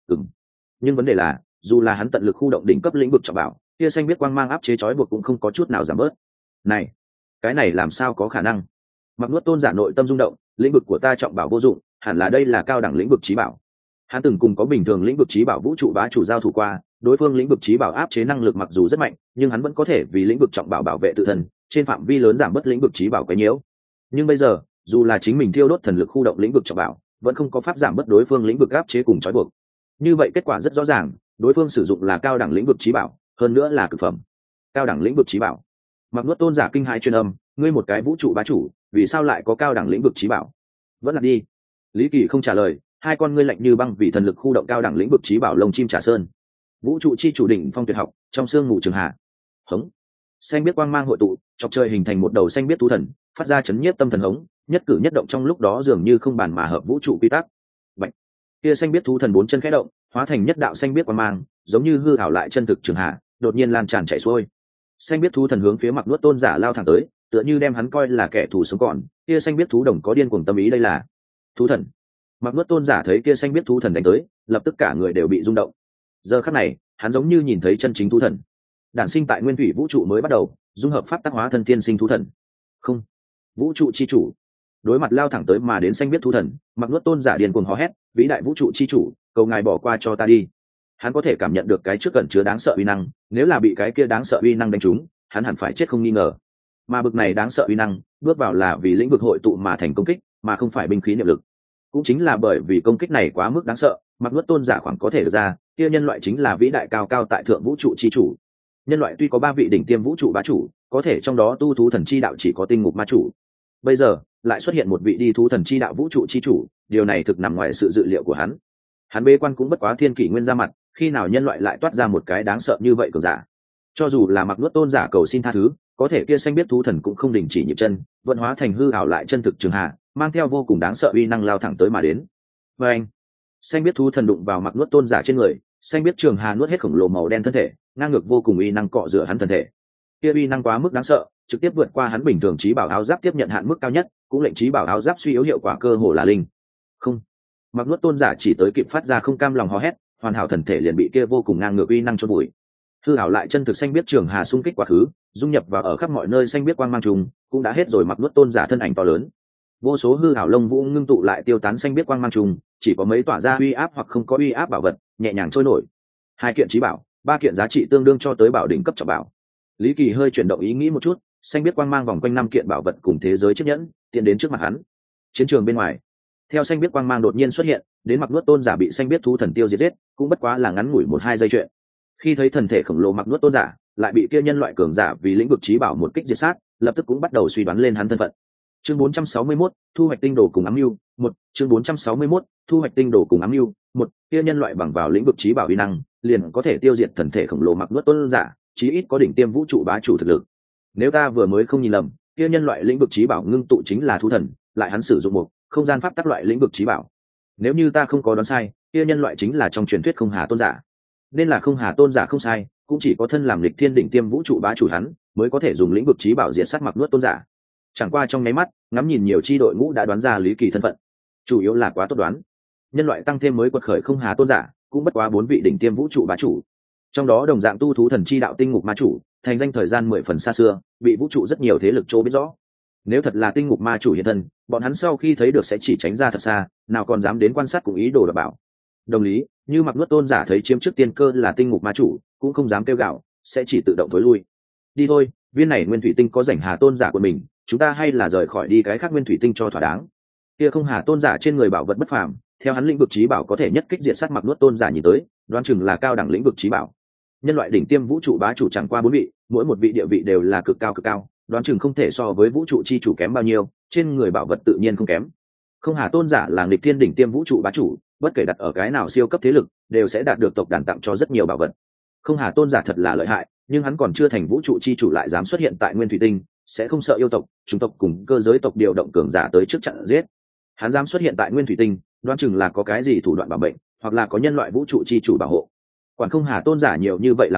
Nhưng vấn đề là dù là hắn tận lực khu động đỉnh cấp lĩnh vực trọng bảo, kia xanh biết quang mang áp chế trói buộc cũng không có chút nào giảm bớt. Này, cái này làm sao có khả năng? Mặc Nuốt Tôn giả nội tâm rung động, lĩnh vực của ta trọng bảo vô dụng, hẳn là đây là cao đẳng lĩnh vực trí bảo. Hắn từng cùng có bình thường lĩnh vực trí bảo vũ trụ bá chủ giao thủ qua, đối phương lĩnh vực trí bảo áp chế năng lực mặc dù rất mạnh, nhưng hắn vẫn có thể vì lĩnh vực trọng bảo bảo vệ tự thân, trên phạm vi lớn giảm bớt lĩnh vực trí bảo quấy nhiễu. Nhưng bây giờ, dù là chính mình thiêu đốt thần lực khu động lĩnh vực trọng bảo, vẫn không có pháp giảm bớt đối phương lĩnh vực áp chế cùng trói buộc. Như vậy kết quả rất rõ ràng, đối phương sử dụng là cao đẳng lĩnh vực trí bảo, hơn nữa là cực phẩm. Cao đẳng lĩnh vực trí bảo. Mặc Nuốt Tôn giả kinh hãi truyền âm, ngươi một cái vũ trụ bá chủ, vì sao lại có cao đẳng lĩnh vực trí bảo? Vẫn là đi. Lý Kỳ không trả lời, hai con ngươi lạnh như băng vì thần lực khu động cao đẳng lĩnh vực trí bảo lông chim trả sơn. Vũ trụ chi chủ đỉnh phong tuyệt học, trong sương mù trường hạ. Hống. Xanh biết quang mang hội tụ, chọc trời hình thành một đầu xanh biết thú thần, phát ra chấn nhiếp tâm thần hống, nhất cử nhất động trong lúc đó dường như không bàn mà hợp vũ trụ quy tắc. Bạch. Kia xanh biết thú thần bốn chân khẽ động, hóa thành nhất đạo xanh biết quang mang, giống như hư ảo lại chân thực trường hạ, đột nhiên lan tràn chảy xuôi. Xanh biết thú thần hướng phía Mặc Nuốt Tôn giả lao thẳng tới, tựa như đem hắn coi là kẻ thù sống còn. Kia xanh biết thú đồng có điên cuồng tâm ý, đây là thú thần. Mặc Nuốt Tôn giả thấy kia xanh biết thú thần đánh tới, lập tức cả người đều bị rung động. Giờ khắc này, hắn giống như nhìn thấy chân chính thú thần, đản sinh tại nguyên thủy vũ trụ mới bắt đầu, dung hợp pháp tác hóa thân tiên sinh thú thần. Không, vũ trụ chi chủ. Đối mặt lao thẳng tới mà đến xanh biết thú thần, Mặc Nuốt Tôn giả điên cuồng hò hét, vĩ đại vũ trụ chi chủ, cầu ngài bỏ qua cho ta đi. Hắn có thể cảm nhận được cái trước cẩn chứa đáng sợ uy năng, nếu là bị cái kia đáng sợ uy năng đánh trúng, hắn hẳn phải chết không nghi ngờ. Mà bực này đáng sợ uy năng, bước vào là vì lĩnh vực hội tụ mà thành công kích, mà không phải binh khí niệm lực. Cũng chính là bởi vì công kích này quá mức đáng sợ, Mặc Nuốt Tôn giả khoảng có thể được ra, kia nhân loại chính là vĩ đại cao cao tại thượng vũ trụ chi chủ. Nhân loại tuy có 3 vị đỉnh tiêm vũ trụ bá chủ, có thể trong đó tu thú thần chi đạo chỉ có tinh ngục ma chủ. Bây giờ lại xuất hiện một vị đi thú thần chi đạo vũ trụ chi chủ, điều này thực nằm ngoài sự dự liệu của hắn. Hắn bế quan cũng bất quá thiên kỷ nguyên ra mặt, khi nào nhân loại lại toát ra một cái đáng sợ như vậy cường giả. Cho dù là Mặc Nuốt Tôn giả cầu xin tha thứ, có thể kia xanh biết thú thần cũng không đình chỉ nhịp chân, vận hóa thành hư ảo lại chân thực trường hạ, mang theo vô cùng đáng sợ uy năng lao thẳng tới mà đến. Và anh, xanh biết thú thần đụng vào Mặc Nuốt Tôn giả trên người, xanh biết trường hà nuốt hết khổng lồ màu đen thân thể, ngang ngược vô cùng uy năng cọ rửa hắn thân thể. Kia uy năng quá mức đáng sợ, trực tiếp vượt qua hắn bình thường trí bảo áo giáp tiếp nhận hạn mức cao nhất, cũng lệnh trí bảo áo giáp suy yếu hiệu quả cơ hồ là linh. Không, Mặc Nuốt Tôn giả chỉ tới kịp phát ra không cam lòng hò hét, hoàn hảo thần thể liền bị kia vô cùng ngang ngược uy năng chôn bụi. Hư hảo lại chân thực xanh biết trường hà xung kích quá khứ, dung nhập vào ở khắp mọi nơi xanh biết quang mang trùng, cũng đã hết rồi. Mặc Nuốt Tôn giả thân ảnh to lớn, vô số hư hảo lông vũ ngưng tụ lại tiêu tán xanh biết quang mang trùng, chỉ có mấy tỏa ra uy áp hoặc không có uy áp bảo vật nhẹ nhàng trôi nổi. 2 kiện trí bảo, 3 kiện giá trị tương đương cho tới bảo đỉnh cấp trọng bảo. Lý Kỳ hơi chuyển động ý nghĩ một chút, xanh biết quang mang vòng quanh 5 kiện bảo vật cùng thế giới chiếc nhẫn tiến đến trước mặt hắn. Chiến trường bên ngoài, theo xanh biết quang mang đột nhiên xuất hiện, đến Mặc Nuốt Tôn giả bị xanh biết thú thần tiêu diệt giết, cũng bất quá là ngắn ngủi 1-2 giây chuyện. Khi thấy thần thể khổng lồ Mặc Nuốt Tôn giả lại bị kia nhân loại cường giả vì lĩnh vực trí bảo một kích diệt sát, lập tức cũng bắt đầu suy đoán lên hắn thân phận. Chương 461, thu hoạch tinh đồ cùng ám lưu, 1, chương 461, thu hoạch tinh đồ cùng ám lưu, 1, kia nhân loại bằng vào lĩnh vực trí bảo uy năng, liền có thể tiêu diệt thần thể khổng lồ Mặc Nuốt Tôn giả, chí ít có đỉnh tiêm vũ trụ bá chủ thực lực. Nếu ta vừa mới không nhìn lầm, kia nhân loại lĩnh vực trí bảo ngưng tụ chính là thú thần, lại hắn sử dụng một không gian pháp tắc loại lĩnh vực trí bảo. Nếu như ta không có đoán sai, kia nhân loại chính là trong truyền thuyết Không Hà Tôn giả. Nên là Không Hà Tôn giả không sai, cũng chỉ có thân làm lịch thiên đỉnh tiêm vũ trụ bá chủ hắn mới có thể dùng lĩnh vực trí bảo diệt sát Mặc Nuốt Tôn giả. Chẳng qua trong nháy mắt, ngắm nhìn nhiều chi đội ngũ đã đoán ra Lý Kỳ thân phận. Chủ yếu là quá tốt đoán. Nhân loại tăng thêm mới quật khởi Không Hà Tôn giả, cũng bất quá 4 vị đỉnh tiêm vũ trụ bá chủ. Trong đó đồng dạng tu thú thần chi đạo tinh ngục ma chủ, thành danh thời gian 10 phần xa xưa, bị vũ trụ rất nhiều thế lực chỗ biết rõ. Nếu thật là tinh ngục ma chủ hiện thân, bọn hắn sau khi thấy được sẽ chỉ tránh ra thật xa, nào còn dám đến quan sát cùng ý đồ đảm bảo. Đồng lý, như Mặc Nuốt Tôn giả thấy chiếm trước tiên cơ là tinh ngục ma chủ, cũng không dám kêu gào, sẽ chỉ tự động thối lui. Đi thôi, viên này nguyên thủy tinh có rảnh Hà Tôn giả của mình, chúng ta hay là rời khỏi đi cái khác nguyên thủy tinh cho thỏa đáng. Kia Không Hà Tôn giả trên người bảo vật bất phàm, theo hắn lĩnh vực trí bảo có thể nhất kích diệt sát Mặc Nuốt Tôn giả nhìn tới, đoán chừng là cao đẳng lĩnh vực trí bảo. Nhân loại đỉnh tiêm vũ trụ bá chủ chẳng qua 4 vị, mỗi một vị địa vị đều là cực cao, đoán chừng không thể so với vũ trụ chi chủ kém bao nhiêu, trên người bảo vật tự nhiên không kém. Không Hà Tôn giả là nghịch thiên đỉnh tiêm vũ trụ bá chủ, bất kể đặt ở cái nào siêu cấp thế lực, đều sẽ đạt được tộc đàn tặng cho rất nhiều bảo vật. Không Hà Tôn giả thật là lợi hại, nhưng hắn còn chưa thành vũ trụ chi chủ lại dám xuất hiện tại nguyên thủy tinh, sẽ không sợ yêu tộc, chủng tộc cùng cơ giới tộc điều động cường giả tới trước chặn giết. Hắn dám xuất hiện tại nguyên thủy tinh, đoán chừng là có cái gì thủ đoạn bảo mệnh, hoặc là có nhân loại vũ trụ chi chủ bảo hộ. Quản Không Hà Tôn giả nhiều như vậy làm gì,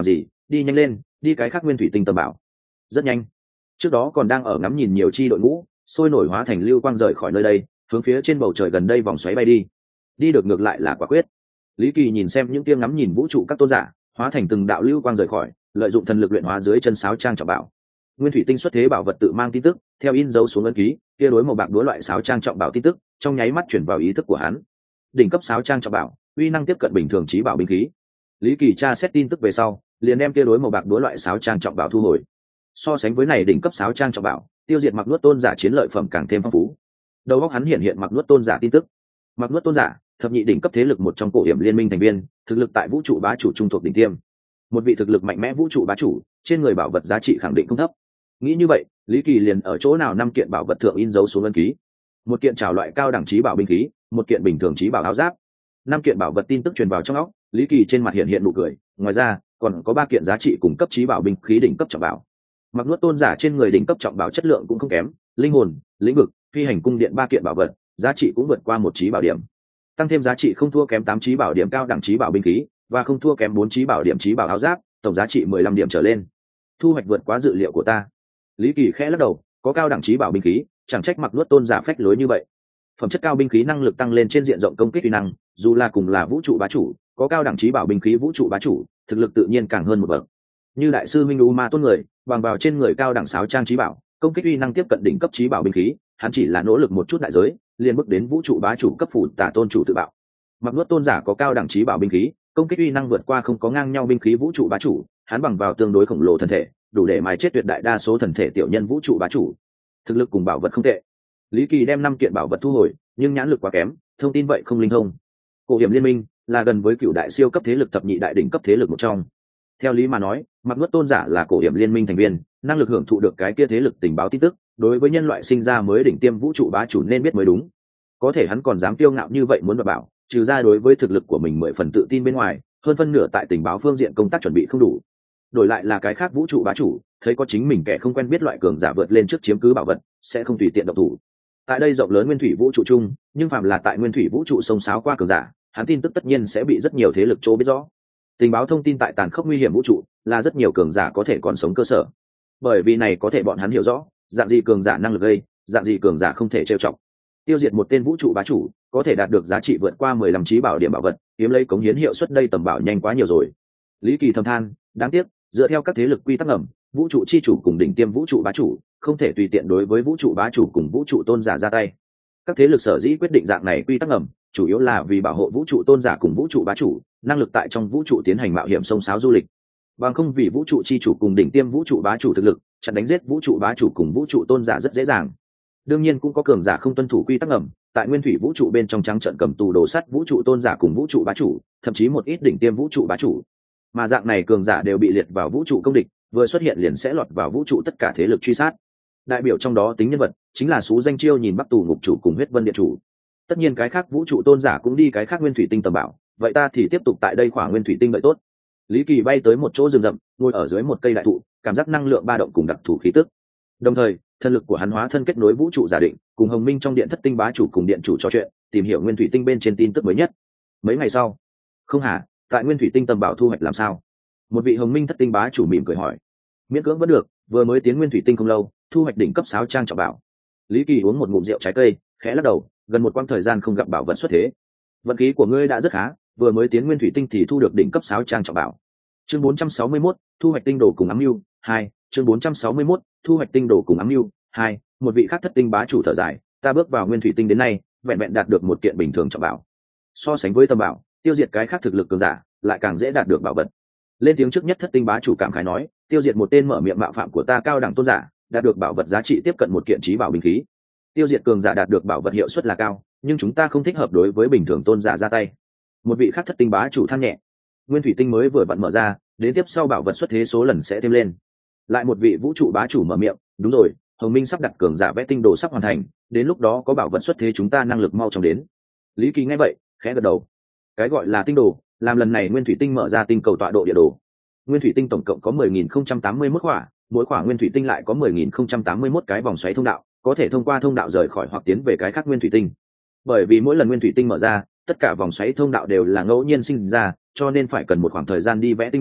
đi nhanh lên, đi cái khác nguyên thủy tinh tầm bảo. Rất nhanh. Trước đó còn đang ở ngắm nhìn nhiều chi đội ngũ sôi nổi hóa thành lưu quang rời khỏi nơi đây, hướng phía trên bầu trời gần đây vòng xoáy bay đi. Đi được ngược lại là quả quyết. Lý Kỳ nhìn xem những tia ngắm nhìn vũ trụ các tôn giả hóa thành từng đạo lưu quang rời khỏi, lợi dụng thần lực luyện hóa dưới chân sáo trang trọng bảo. Nguyên thủy tinh xuất thế bảo vật tự mang tin tức, theo in dấu xuống ấn ký, kia đối màu bạc đúa loại sáo trang trọng bảo tin tức, trong nháy mắt chuyển vào ý thức của hắn. Đỉnh cấp sáo trang trọng bảo, uy năng tiếp cận bình thường chí bảo binh khí. Lý Kỳ tra xét tin tức về sau, liền đem kia đối màu bạc đúa loại sáo trang trọng bảo thu hồi. So sánh với này đỉnh cấp sáo trang trọng bảo, tiêu diệt mặc nuốt tôn giả chiến lợi phẩm càng thêm phong phú. Đầu óc hắn hiện mặc nuốt tôn giả tin tức. Mặc nuốt tôn giả, thập nhị đỉnh cấp thế lực một trong cổ hiểm liên minh thành viên, thực lực tại vũ trụ bá chủ trung thuộc đỉnh tiêm. Một vị thực lực mạnh mẽ vũ trụ bá chủ, trên người bảo vật giá trị khẳng định không thấp. Nghĩ như vậy, Lý Kỳ liền ở chỗ nào năm kiện bảo vật thượng in dấu xuống ấn ký. Một kiện trảo loại cao đẳng chí bảo binh khí, một kiện bình thường chí bảo áo giáp. Năm kiện bảo vật tin tức truyền vào trong óc, Lý Kỳ trên mặt hiện nụ cười, ngoài ra, còn có 3 kiện giá trị cùng cấp chí bảo binh khí đỉnh cấp trọng bảo. Mặc nuốt tôn giả trên người đỉnh cấp trọng bảo chất lượng cũng không kém, linh hồn, lĩnh vực, phi hành cung điện 3 kiện bảo vật, giá trị cũng vượt qua 1 chí bảo điểm. Tăng thêm giá trị không thua kém 8 chí bảo điểm cao đẳng chí bảo binh khí, và không thua kém 4 chí bảo điểm chí bảo áo giáp, tổng giá trị 15 điểm trở lên. Thu hoạch vượt quá dự liệu của ta. Lý Kỳ khẽ lắc đầu, có cao đẳng chí bảo binh khí, chẳng trách mặc nuốt tôn giả phách lối như vậy. Phẩm chất cao binh khí năng lực tăng lên trên diện rộng công kích uy năng, dù là cùng là vũ trụ bá chủ, có cao đẳng chí bảo binh khí vũ trụ bá chủ, thực lực tự nhiên càng hơn một bậc. Như đại sư Minh U Ma tôn người, bằng vào trên người cao đẳng sáo trang chí bảo, công kích uy năng tiếp cận đỉnh cấp chí bảo binh khí, hắn chỉ là nỗ lực một chút đại giới, liền bước đến vũ trụ bá chủ cấp phủ tả tôn chủ tự bạo. Mặc nuốt tôn giả có cao đẳng chí bảo binh khí, công kích uy năng vượt qua không có ngang nhau binh khí vũ trụ bá chủ, hắn bằng vào tương đối khổng lồ thân thể, đủ để mài chết tuyệt đại đa số thần thể tiểu nhân vũ trụ bá chủ. Thực lực cùng bảo vật không tệ. Lý Kỳ đem 5 kiện bảo vật thu hồi, nhưng nhãn lực quá kém, thông tin vậy không linh thông. Cổ hiểm liên minh là gần với cựu đại siêu cấp thế lực thập nhị đại đỉnh cấp thế lực một trong. Theo lý mà nói, mặc nuốt tôn giả là cổ hiểm liên minh thành viên, năng lực hưởng thụ được cái kia thế lực tình báo tin tức, đối với nhân loại sinh ra mới đỉnh tiêm vũ trụ bá chủ nên biết mới đúng. Có thể hắn còn dám kiêu ngạo như vậy muốn đoạt bảo, trừ ra đối với thực lực của mình 10 phần tự tin bên ngoài, hơn phân nửa tại tình báo phương diện công tác chuẩn bị không đủ. Đổi lại là cái khác vũ trụ bá chủ, thấy có chính mình kẻ không quen biết loại cường giả vượt lên trước chiếm cứ bảo vật, sẽ không tùy tiện động thủ. Tại đây rộng lớn nguyên thủy vũ trụ chung, nhưng phàm là tại nguyên thủy vũ trụ sông sáo qua cường giả, hắn tin tức tất nhiên sẽ bị rất nhiều thế lực chỗ biết rõ. Tình báo thông tin tại tàn khốc nguy hiểm vũ trụ, là rất nhiều cường giả có thể còn sống cơ sở. Bởi vì này có thể bọn hắn hiểu rõ, dạng gì cường giả năng lực gây, dạng gì cường giả không thể trêu chọc. Tiêu diệt một tên vũ trụ bá chủ, có thể đạt được giá trị vượt qua 15 chí bảo điểm bảo vật, kiếm lấy cống hiến hiệu suất đây tầm bảo nhanh quá nhiều rồi. Lý Kỳ thầm than, đáng tiếc, dựa theo các thế lực quy tắc ngầm, vũ trụ chi chủ cùng đỉnh tiêm vũ trụ bá chủ không thể tùy tiện đối với vũ trụ bá chủ cùng vũ trụ tôn giả ra tay. Các thế lực sở dĩ quyết định dạng này quy tắc ngầm, chủ yếu là vì bảo hộ vũ trụ tôn giả cùng vũ trụ bá chủ năng lực tại trong vũ trụ tiến hành mạo hiểm sông sáo du lịch, bằng không vì vũ trụ chi chủ cùng đỉnh tiêm vũ trụ bá chủ thực lực chặn đánh giết vũ trụ bá chủ cùng vũ trụ tôn giả rất dễ dàng. Đương nhiên cũng có cường giả không tuân thủ quy tắc ngầm, tại nguyên thủy vũ trụ bên trong trắng trận cầm tù đồ sắt vũ trụ tôn giả cùng vũ trụ bá chủ, thậm chí một ít đỉnh tiêm vũ trụ bá chủ. Mà dạng này cường giả đều bị liệt vào vũ trụ công địch, vừa xuất hiện liền sẽ lọt vào vũ trụ tất cả thế lực truy sát. Đại biểu trong đó tính nhân vật chính là Sú Danh Chiêu nhìn Bắc Tù Ngục chủ cùng Huyết Vân Điện chủ. Tất nhiên cái khác vũ trụ tôn giả cũng đi cái khác nguyên thủy tinh tầm bảo, vậy ta thì tiếp tục tại đây khoảng nguyên thủy tinh đợi tốt. Lý Kỳ bay tới một chỗ rừng rậm, ngồi ở dưới một cây đại thụ, cảm giác năng lượng ba động cùng đặc thù khí tức. Đồng thời, thân lực của hắn hóa thân kết nối vũ trụ giả định, cùng Hồng Minh trong điện thất tinh bá chủ cùng điện chủ trò chuyện, tìm hiểu nguyên thủy tinh bên trên tin tức mới nhất. Mấy ngày sau, không hả, tại nguyên thủy tinh tầm bảo thu hoạch làm sao? Một vị Hồng Minh thất tinh bá chủ mỉm cười hỏi. Miễn cưỡng vẫn được, vừa mới tiến nguyên thủy tinh không lâu, thu hoạch đỉnh cấp sáo trang trọng bảo. Lý Kỳ uống một ngụm rượu trái cây, khẽ lắc đầu, gần một quãng thời gian không gặp bảo vật xuất thế. Vận khí của ngươi đã rất khá, vừa mới tiến nguyên thủy tinh thì thu được đỉnh cấp sáo trang trọng bảo. Chương 461, thu hoạch tinh đồ cùng ám lưu 2, chương 461, thu hoạch tinh đồ cùng ám lưu 2, một vị khác thất tinh bá chủ thở dài, ta bước vào nguyên thủy tinh đến nay, vẹn vẹn đạt được một kiện bình thường trọng bảo. So sánh với tầm bảo, tiêu diệt cái khác thực lực cường giả, lại càng dễ đạt được bảo vật. Lên tiếng trước nhất thất tinh bá chủ cảm khái nói, tiêu diệt một tên mở miệng mạo phạm của ta cao đẳng tôn giả, đạt được bảo vật giá trị tiếp cận một kiện chí bảo binh khí. Tiêu diệt cường giả đạt được bảo vật hiệu suất là cao, nhưng chúng ta không thích hợp đối với bình thường tôn giả ra tay. Một vị khác thất tinh bá chủ than nhẹ, nguyên thủy tinh mới vừa vặn mở ra, đến tiếp sau bảo vật xuất thế số lần sẽ thêm lên. Lại một vị vũ trụ bá chủ mở miệng, đúng rồi, Hồng Minh sắp đặt cường giả vẽ tinh đồ sắp hoàn thành, đến lúc đó có bảo vật xuất thế chúng ta năng lực mau chóng đến. Lý Kỳ nghe vậy, khẽ gật đầu. Cái gọi là tinh đồ, làm lần này nguyên thủy tinh mở ra tinh cầu tọa độ địa đồ. Nguyên thủy tinh tổng cộng có 10.081 khỏa, mỗi khỏa nguyên thủy tinh lại có 10.081 cái vòng xoáy thông đạo, có thể thông qua thông đạo rời khỏi hoặc tiến về cái khác nguyên thủy tinh. Bởi vì mỗi lần nguyên thủy tinh mở ra, tất cả vòng xoáy thông đạo đều là ngẫu nhiên sinh ra, cho nên phải cần một khoảng thời gian đi vẽ tinh đồ,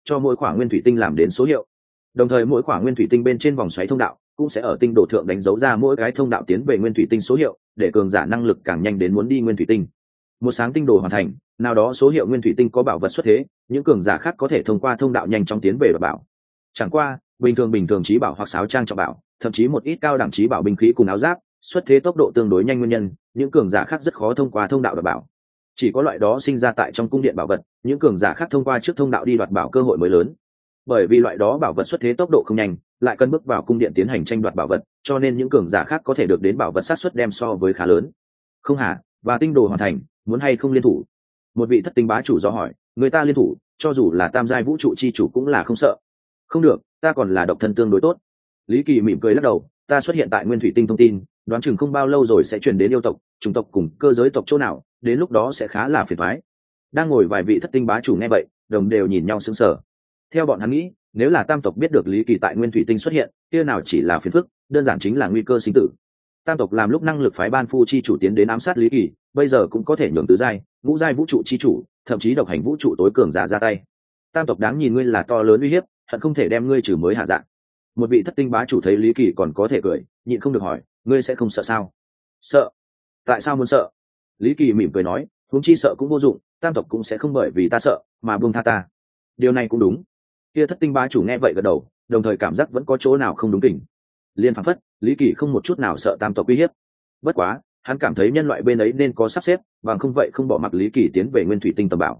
cho mỗi khoảng nguyên thủy tinh làm đến số hiệu. Đồng thời mỗi khoảng nguyên thủy tinh bên trên vòng xoáy thông đạo cũng sẽ ở tinh đồ thượng đánh dấu ra mỗi cái thông đạo tiến về nguyên thủy tinh số hiệu, để cường giả năng lực càng nhanh đến muốn đi nguyên thủy tinh. Một sáng tinh đồ hoàn thành, nào đó số hiệu nguyên thủy tinh có bảo vật xuất thế, những cường giả khác có thể thông qua thông đạo nhanh chóng tiến về đoạt bảo. Chẳng qua, bình thường trí bảo hoặc sáo trang trọng bảo, thậm chí một ít cao đẳng trí bảo binh khí cùng áo giáp, xuất thế tốc độ tương đối nhanh nguyên nhân, những cường giả khác rất khó thông qua thông đạo đoạt bảo. Chỉ có loại đó sinh ra tại trong cung điện bảo vật, những cường giả khác thông qua trước thông đạo đi đoạt bảo cơ hội mới lớn. Bởi vì loại đó bảo vật xuất thế tốc độ không nhanh, lại cần bước vào cung điện tiến hành tranh đoạt bảo vật, cho nên những cường giả khác có thể được đến bảo vật xác suất đem so với khá lớn. Không hả? Và tinh đồ hoàn thành, muốn hay không liên thủ? Một vị thất tinh bá chủ do hỏi. Người ta liên thủ, cho dù là tam giai vũ trụ chi chủ cũng là không sợ. Không được, ta còn là độc thân tương đối tốt. Lý Kỳ mỉm cười lắc đầu. Ta xuất hiện tại nguyên thủy tinh thông tin, đoán chừng không bao lâu rồi sẽ truyền đến yêu tộc, chủng tộc cùng cơ giới tộc chỗ nào, đến lúc đó sẽ khá là phiền toái. Đang ngồi vài vị thất tinh bá chủ nghe vậy, đồng đều nhìn nhau sững sờ. Theo bọn hắn nghĩ, nếu là tam tộc biết được Lý Kỳ tại nguyên thủy tinh xuất hiện, kia nào chỉ là phiền phức, đơn giản chính là nguy cơ sinh tử. Tam tộc làm lúc năng lực phái ban phu chi chủ tiến đến ám sát Lý Kỳ, bây giờ cũng có thể nhường tứ giai, ngũ giai vũ trụ chi chủ, thậm chí độc hành vũ trụ tối cường giả ra tay. Tam tộc đáng nhìn ngươi là to lớn uy hiếp, hận không thể đem ngươi trừ mới hạ dạng. Một vị thất tinh bá chủ thấy Lý Kỳ còn có thể cười, nhịn không được hỏi, ngươi sẽ không sợ sao? Sợ? Tại sao muốn sợ? Lý Kỳ mỉm cười nói, huống chi sợ cũng vô dụng, tam tộc cũng sẽ không bởi vì ta sợ mà buông tha ta. Điều này cũng đúng. Kia thất tinh bá chủ nghe vậy gật đầu, đồng thời cảm giác vẫn có chỗ nào không đúng kỉnh. Liên phảng phất, Lý Kỳ không một chút nào sợ tam tộc uy hiếp. Bất quá, hắn cảm thấy nhân loại bên ấy nên có sắp xếp, bằng không vậy không bỏ mặc Lý Kỳ tiến về nguyên thủy tinh tầm bảo.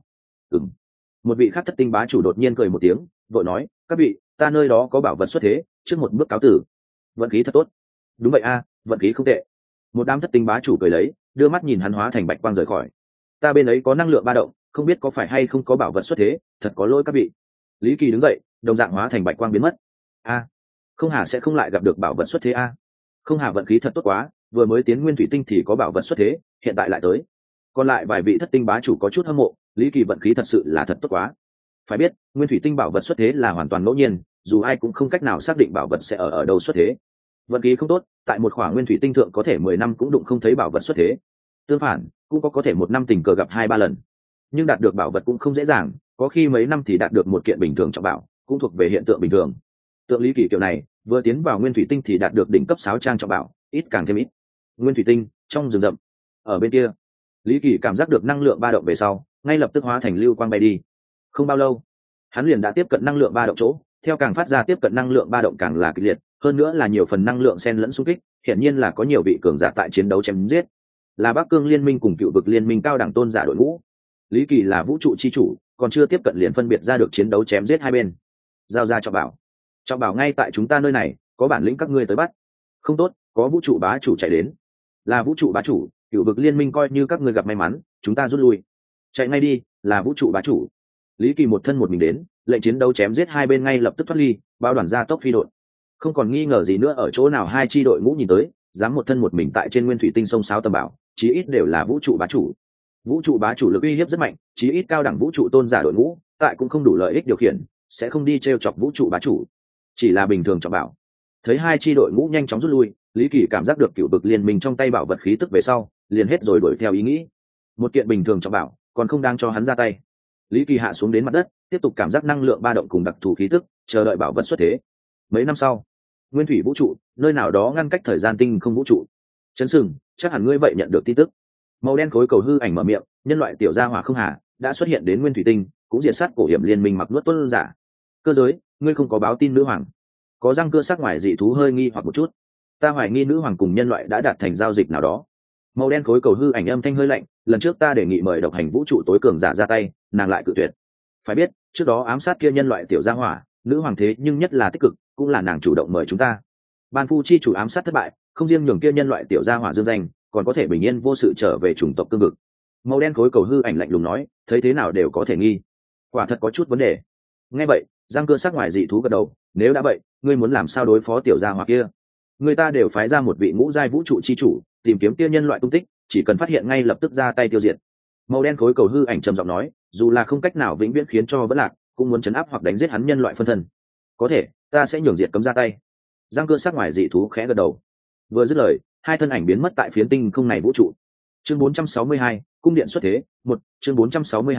Một vị khác thất tinh bá chủ đột nhiên cười một tiếng, vội nói, các vị, ta nơi đó có bảo vật xuất thế, trước một bước cáo tử. Vận khí thật tốt. Đúng vậy a, vận khí không tệ. Một đám thất tinh bá chủ cười lấy, đưa mắt nhìn hắn hóa thành bạch quang rời khỏi. Ta bên ấy có năng lượng ba động, không biết có phải hay không có bảo vật xuất thế, thật có lỗi các vị. Lý Kỳ đứng dậy, đồng dạng hóa thành bạch quang biến mất. A, không hà sẽ không lại gặp được bảo vật xuất thế a. Không hà vận khí thật tốt quá, vừa mới tiến nguyên thủy tinh thì có bảo vật xuất thế, hiện tại lại tới. Còn lại vài vị thất tinh bá chủ có chút hâm mộ, Lý Kỳ vận khí thật sự là thật tốt quá. Phải biết, nguyên thủy tinh bảo vật xuất thế là hoàn toàn ngẫu nhiên, dù ai cũng không cách nào xác định bảo vật sẽ ở đâu xuất thế. Vận khí không tốt, tại một khoảng nguyên thủy tinh thượng có thể 10 năm cũng đụng không thấy bảo vật xuất thế. Tương phản, cũng có thể một năm tình cờ gặp 2-3 lần. Nhưng đạt được bảo vật cũng không dễ dàng, có khi mấy năm thì đạt được một kiện bình thường trọng bảo, cũng thuộc về hiện tượng bình thường. Tượng Lý Kỳ kiểu này, vừa tiến vào nguyên thủy tinh thì đạt được đỉnh cấp 6 trang trọng bảo, ít càng thêm ít. Nguyên thủy tinh, trong rừng rậm. Ở bên kia, Lý Kỳ cảm giác được năng lượng ba động về sau, ngay lập tức hóa thành lưu quang bay đi. Không bao lâu, hắn liền đã tiếp cận năng lượng ba động chỗ, theo càng phát ra tiếp cận năng lượng ba động càng là kịch liệt, hơn nữa là nhiều phần năng lượng xen lẫn xung kích, hiển nhiên là có nhiều vị cường giả tại chiến đấu chém giết. Là Bắc Cương Liên minh cùng Cựu Vực Liên minh cao đẳng tôn giả đội ngũ. Lý Kỳ là vũ trụ chi chủ, còn chưa tiếp cận liền phân biệt ra được chiến đấu chém giết hai bên. Giao ra trọng bảo ngay tại chúng ta nơi này, có bản lĩnh các ngươi tới bắt. Không tốt, có vũ trụ bá chủ chạy đến. Là vũ trụ bá chủ, Cựu Vực Liên minh coi như các ngươi gặp may mắn, chúng ta rút lui. Chạy ngay đi, là vũ trụ bá chủ. Lý Kỳ một thân một mình đến, lệnh chiến đấu chém giết hai bên ngay lập tức thoát ly, bao đoàn gia tốc phi đội. Không còn nghi ngờ gì nữa, ở chỗ nào hai chi đội ngũ nhìn tới, dám một thân một mình tại trên nguyên thủy tinh sông sáo tầm bảo, chí ít đều là vũ trụ bá chủ. Vũ trụ bá chủ lực uy hiếp rất mạnh, chí ít cao đẳng vũ trụ tôn giả đội ngũ, tại cũng không đủ lợi ích điều khiển, sẽ không đi trêu chọc vũ trụ bá chủ. Chỉ là bình thường trọng bảo. Thấy hai chi đội ngũ nhanh chóng rút lui, Lý Kỳ cảm giác được Cựu Vực Liên minh trong tay bảo vật khí tức về sau, liền hết rồi đuổi theo ý nghĩ. Một kiện bình thường trọng bảo, còn không đang cho hắn ra tay. Lý Kỳ hạ xuống đến mặt đất, tiếp tục cảm giác năng lượng ba động cùng đặc thù khí tức, chờ đợi bảo vật xuất thế. Mấy năm sau, nguyên thủy vũ trụ, nơi nào đó ngăn cách thời gian tinh không vũ trụ. Trấn Sừng, chắc hẳn ngươi vậy nhận được tin tức. Màu đen khối cầu hư ảnh mở miệng, nhân loại tiểu gia hỏa không hà đã xuất hiện đến nguyên thủy tinh, cũng diệt sát cổ hiểm liên minh mặc nuốt tuân giả. Cơ giới, ngươi không có báo tin nữ hoàng. Có răng cơ sắc ngoài dị thú hơi nghi hoặc một chút. Ta hoài nghi nữ hoàng cùng nhân loại đã đạt thành giao dịch nào đó. Màu đen khối cầu hư ảnh âm thanh hơi lạnh, lần trước ta đề nghị mời độc hành vũ trụ tối cường giả ra tay, nàng lại cự tuyệt. Phải biết, trước đó ám sát kia nhân loại tiểu gia hỏa, nữ hoàng thế nhưng nhất là tích cực, cũng là nàng chủ động mời chúng ta. Ban phu chi chủ ám sát thất bại, không riêng nhường kia nhân loại tiểu gia hỏa dương danh, còn có thể bình yên vô sự trở về chủng tộc cương vực. Màu đen khối cầu hư ảnh lạnh lùng nói, thấy thế nào đều có thể nghi, quả thật có chút vấn đề. Nghe vậy, răng cơ sắc ngoài dị thú gật đầu, nếu đã vậy, ngươi muốn làm sao đối phó tiểu gia hỏa kia? Người ta đều phái ra một vị ngũ giai vũ trụ chi chủ, tìm kiếm kia nhân loại tung tích, chỉ cần phát hiện ngay lập tức ra tay tiêu diệt. Màu đen khối cầu hư ảnh trầm giọng nói, dù là không cách nào vĩnh viễn khiến cho vẫn lạc, cũng muốn chấn áp hoặc đánh giết hắn nhân loại phân thân. Có thể, ta sẽ nhường diệt cấm ra tay. Răng cơ sắc ngoài dị thú khẽ gật đầu. Vừa dứt lời, hai thân ảnh biến mất tại phiến tinh không này vũ trụ. Chương 462, cung điện xuất thế. Chương 462,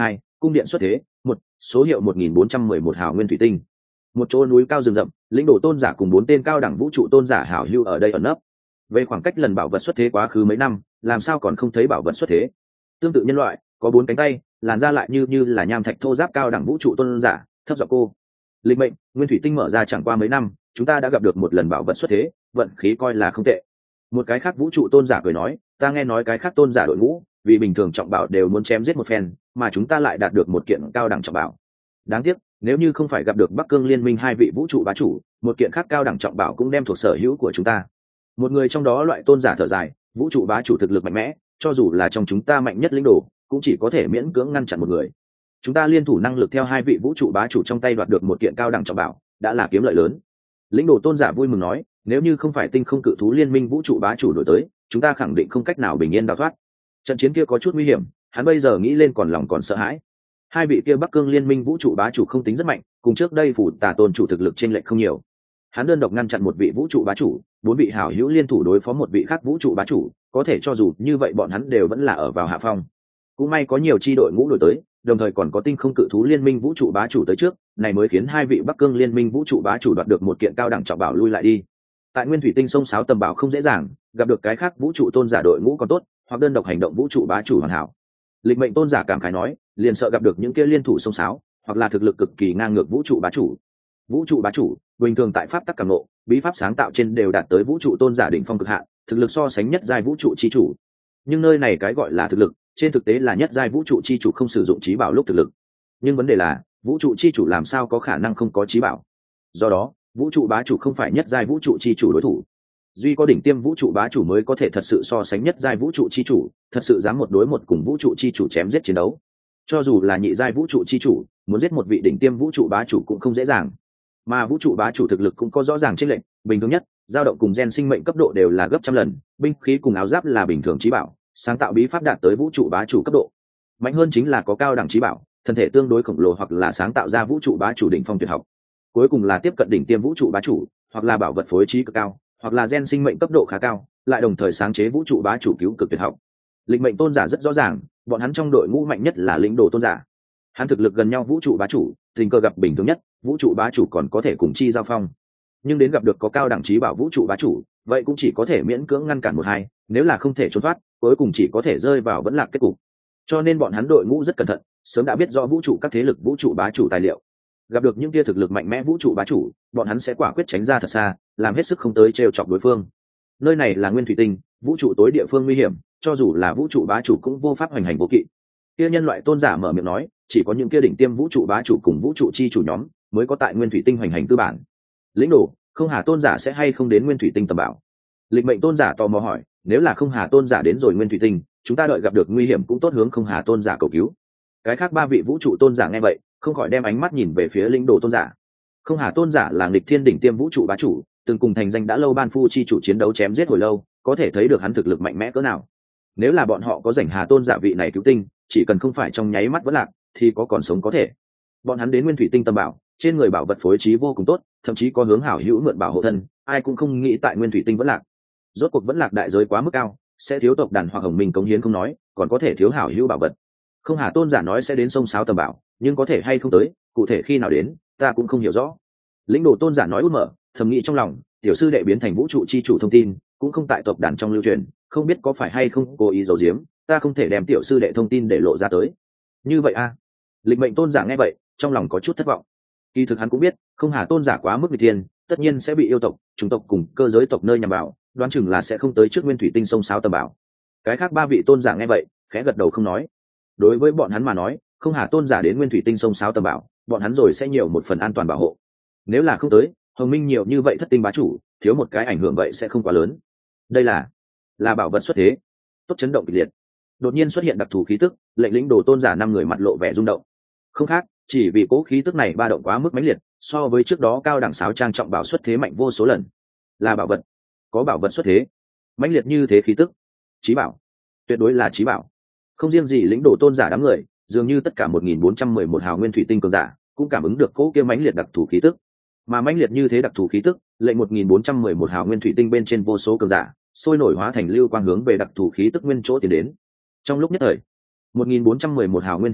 cung điện xuất thế. Một, số hiệu 1411 hào nguyên thủy tinh. Một chỗ núi cao rừng rậm, lĩnh đồ tôn giả cùng 4 tên cao đẳng vũ trụ tôn giả hảo hữu ở đây ẩn nấp. Về khoảng cách lần bảo vật xuất thế quá khứ mấy năm, làm sao còn không thấy bảo vật xuất thế? Tương tự nhân loại, có 4 cánh tay, làn da lại như là nham thạch thô ráp cao đẳng vũ trụ tôn giả, thấp giọng cô. Lịch mệnh, nguyên thủy tinh mở ra chẳng qua mấy năm, chúng ta đã gặp được một lần bảo vật xuất thế, vận khí coi là không tệ. Một cái khác vũ trụ tôn giả cười nói, ta nghe nói cái khác tôn giả đội ngũ, vì bình thường trọng bảo đều muốn chém giết một phen, mà chúng ta lại đạt được một kiện cao đẳng trọng bảo. Đáng tiếc, nếu như không phải gặp được Bắc Cương Liên minh 2 vị vũ trụ bá chủ, một kiện khác cao đẳng trọng bảo cũng đem thuộc sở hữu của chúng ta. Một người trong đó loại tôn giả thở dài, vũ trụ bá chủ thực lực mạnh mẽ, cho dù là trong chúng ta mạnh nhất lĩnh đồ, cũng chỉ có thể miễn cưỡng ngăn chặn một người. Chúng ta liên thủ năng lực theo 2 vị vũ trụ bá chủ trong tay đoạt được một kiện cao đẳng trọng bảo, đã là kiếm lợi lớn. Lĩnh đồ tôn giả vui mừng nói, nếu như không phải tinh không cự thú liên minh vũ trụ bá chủ đổi tới, chúng ta khẳng định không cách nào bình yên đào thoát. Trận chiến kia có chút nguy hiểm, hắn bây giờ nghĩ lên còn lòng còn sợ hãi. 2 vị kia Bắc Cương Liên minh vũ trụ bá chủ không tính rất mạnh, cùng trước đây phủ tà tôn chủ thực lực trên lệch không nhiều. Hắn đơn độc ngăn chặn một vị vũ trụ bá chủ, 4 vị hảo hữu liên thủ đối phó một vị khác vũ trụ bá chủ, có thể cho dù như vậy bọn hắn đều vẫn là ở vào hạ phong. Cũng may có nhiều chi đội ngũ đổi tới, đồng thời còn có tinh không cự thú liên minh vũ trụ bá chủ tới trước, này mới khiến 2 vị Bắc Cương Liên minh vũ trụ bá chủ đoạt được một kiện cao đẳng trọng bảo lui lại đi. Tại nguyên thủy tinh sông sáo tầm bảo không dễ dàng, gặp được cái khác vũ trụ tôn giả đội ngũ còn tốt, hoặc đơn độc hành động vũ trụ bá chủ hoàn hảo. Lịch mệnh tôn giả cảm khái nói, liền sợ gặp được những kia liên thủ sông sáo, hoặc là thực lực cực kỳ ngang ngược vũ trụ bá chủ. Vũ trụ bá chủ bình thường tại pháp tắc cảm ngộ, bí pháp sáng tạo trên đều đạt tới vũ trụ tôn giả đỉnh phong cực hạn, thực lực so sánh nhất giai vũ trụ chi chủ. Nhưng nơi này cái gọi là thực lực, trên thực tế là nhất giai vũ trụ chi chủ không sử dụng trí bảo lúc thực lực. Nhưng vấn đề là, vũ trụ chi chủ làm sao có khả năng không có trí bảo? Do đó, vũ trụ bá chủ không phải nhất giai vũ trụ chi chủ đối thủ. Duy có đỉnh tiêm vũ trụ bá chủ mới có thể thật sự so sánh nhất giai vũ trụ chi chủ, thật sự dám một đối một cùng vũ trụ chi chủ chém giết chiến đấu. Cho dù là nhị giai vũ trụ chi chủ, muốn giết một vị đỉnh tiêm vũ trụ bá chủ cũng không dễ dàng. Mà vũ trụ bá chủ thực lực cũng có rõ ràng chênh lệch, bình thường nhất, dao động cùng gen sinh mệnh cấp độ đều là gấp trăm lần, binh khí cùng áo giáp là bình thường trí bảo, sáng tạo bí pháp đạt tới vũ trụ bá chủ cấp độ. Mạnh hơn chính là có cao đẳng trí bảo, thân thể tương đối khổng lồ hoặc là sáng tạo ra vũ trụ bá chủ đỉnh phong tuyệt học. Cuối cùng là tiếp cận đỉnh tiêm vũ trụ bá chủ, hoặc là bảo vật phối trí cực cao, hoặc là gen sinh mệnh cấp độ khá cao, lại đồng thời sáng chế vũ trụ bá chủ cứu cực tuyệt học. Lịch mệnh tôn giả rất rõ ràng, bọn hắn trong đội ngũ mạnh nhất là lĩnh đồ tôn giả. Hắn thực lực gần nhau vũ trụ bá chủ, tình cờ gặp bình thường nhất, vũ trụ bá chủ còn có thể cùng chi giao phong. Nhưng đến gặp được có cao đẳng trí bảo vũ trụ bá chủ, vậy cũng chỉ có thể miễn cưỡng ngăn cản một hai, nếu là không thể trốn thoát, cuối cùng chỉ có thể rơi vào vẫn lạc kết cục. Cho nên bọn hắn đội ngũ rất cẩn thận, sớm đã biết rõ vũ trụ các thế lực vũ trụ bá chủ tài liệu. Gặp được những kia thực lực mạnh mẽ vũ trụ bá chủ, bọn hắn sẽ quả quyết tránh ra thật xa, làm hết sức không tới trêu chọc đối phương. Nơi này là nguyên thủy tinh, vũ trụ tối địa phương nguy hiểm, cho dù là vũ trụ bá chủ cũng vô pháp hoành hành vô kỵ. Kia nhân loại tôn giả mở miệng nói, chỉ có những kia đỉnh tiêm vũ trụ bá chủ cùng vũ trụ chi chủ nhóm mới có tại nguyên thủy tinh hoành hành tư bản. Lĩnh đồ, không hà tôn giả sẽ hay không đến nguyên thủy tinh tầm bảo? Lịch mệnh tôn giả tò mò hỏi, nếu là không hà tôn giả đến rồi nguyên thủy tinh, chúng ta đợi gặp được nguy hiểm cũng tốt hướng không hà tôn giả cầu cứu. Cái khác 3 vị vũ trụ tôn giả nghe vậy, không khỏi đem ánh mắt nhìn về phía lĩnh đồ tôn giả. Không hà tôn giả là nghịch thiên đỉnh tiêm vũ trụ bá chủ, từng cùng thành danh đã lâu ban phu chi chủ chiến đấu chém giết hồi lâu, có thể thấy được hắn thực lực mạnh mẽ cỡ nào. Nếu là bọn họ có rảnh hà tôn giả vị này cứu tinh, chỉ cần không phải trong nháy mắt vẫn lạc, thì có còn sống có thể. Bọn hắn đến nguyên thủy tinh tầm bảo, trên người bảo vật phối trí vô cùng tốt, thậm chí có hướng hảo hữu mượn bảo hộ thân, ai cũng không nghĩ tại nguyên thủy tinh vẫn lạc. Rốt cuộc vẫn lạc đại giới quá mức cao, sẽ thiếu tộc đàn hoặc hồng minh cống hiến không nói, còn có thể thiếu hảo hữu bảo vật. Không hà tôn giả nói sẽ đến sông sáo tầm bảo, nhưng có thể hay không tới, cụ thể khi nào đến, ta cũng không hiểu rõ. Lĩnh đồ tôn giả nói út mở, thầm nghĩ trong lòng, tiểu sư đệ biến thành vũ trụ chi chủ thông tin, cũng không tại tộc đàn trong lưu truyền, không biết có phải hay không cố ý giấu giếm, ta không thể đem tiểu sư đệ thông tin để lộ ra tới. Như vậy a? Lịch mệnh tôn giả nghe vậy, trong lòng có chút thất vọng. Kỳ thực hắn cũng biết, không hà tôn giả quá mức vị thiên, tất nhiên sẽ bị yêu tộc, chủng tộc cùng cơ giới tộc nơi nhằm vào, đoán chừng là sẽ không tới trước nguyên thủy tinh sông sáo tầm bảo. Cái khác 3 vị tôn giả nghe vậy, khẽ gật đầu không nói. Đối với bọn hắn mà nói, không hà tôn giả đến nguyên thủy tinh sông sáo tầm bảo, bọn hắn rồi sẽ nhiều một phần an toàn bảo hộ. Nếu là không tới, hồng minh nhiều như vậy thất tinh bá chủ, thiếu một cái ảnh hưởng vậy sẽ không quá lớn. Đây là bảo vật xuất thế. Tốt, chấn động kịch liệt. Đột nhiên xuất hiện đặc thù khí tức, lệnh lĩnh đồ tôn giả 5 người mặt lộ vẻ rung động. Không khác, chỉ vì cố khí tức này ba động quá mức mãnh liệt, so với trước đó cao đẳng sáo trang trọng bảo xuất thế mạnh vô số lần. Là bảo vật, có bảo vật xuất thế, mãnh liệt như thế khí tức, chí bảo, tuyệt đối là chí bảo. Không riêng gì lĩnh đồ tôn giả đám người, dường như tất cả 1411 hào nguyên thủy tinh cường giả cũng cảm ứng được cố kia mãnh liệt đặc thù khí tức. Mà mãnh liệt như thế đặc thù khí tức, lệnh 1411 hào nguyên thủy tinh bên trên vô số cường giả sôi nổi hóa thành lưu quang hướng về đặc thù khí tức nguyên chỗ tiến đến. Trong lúc nhất thời, 1411 hào nguyên thủy tinh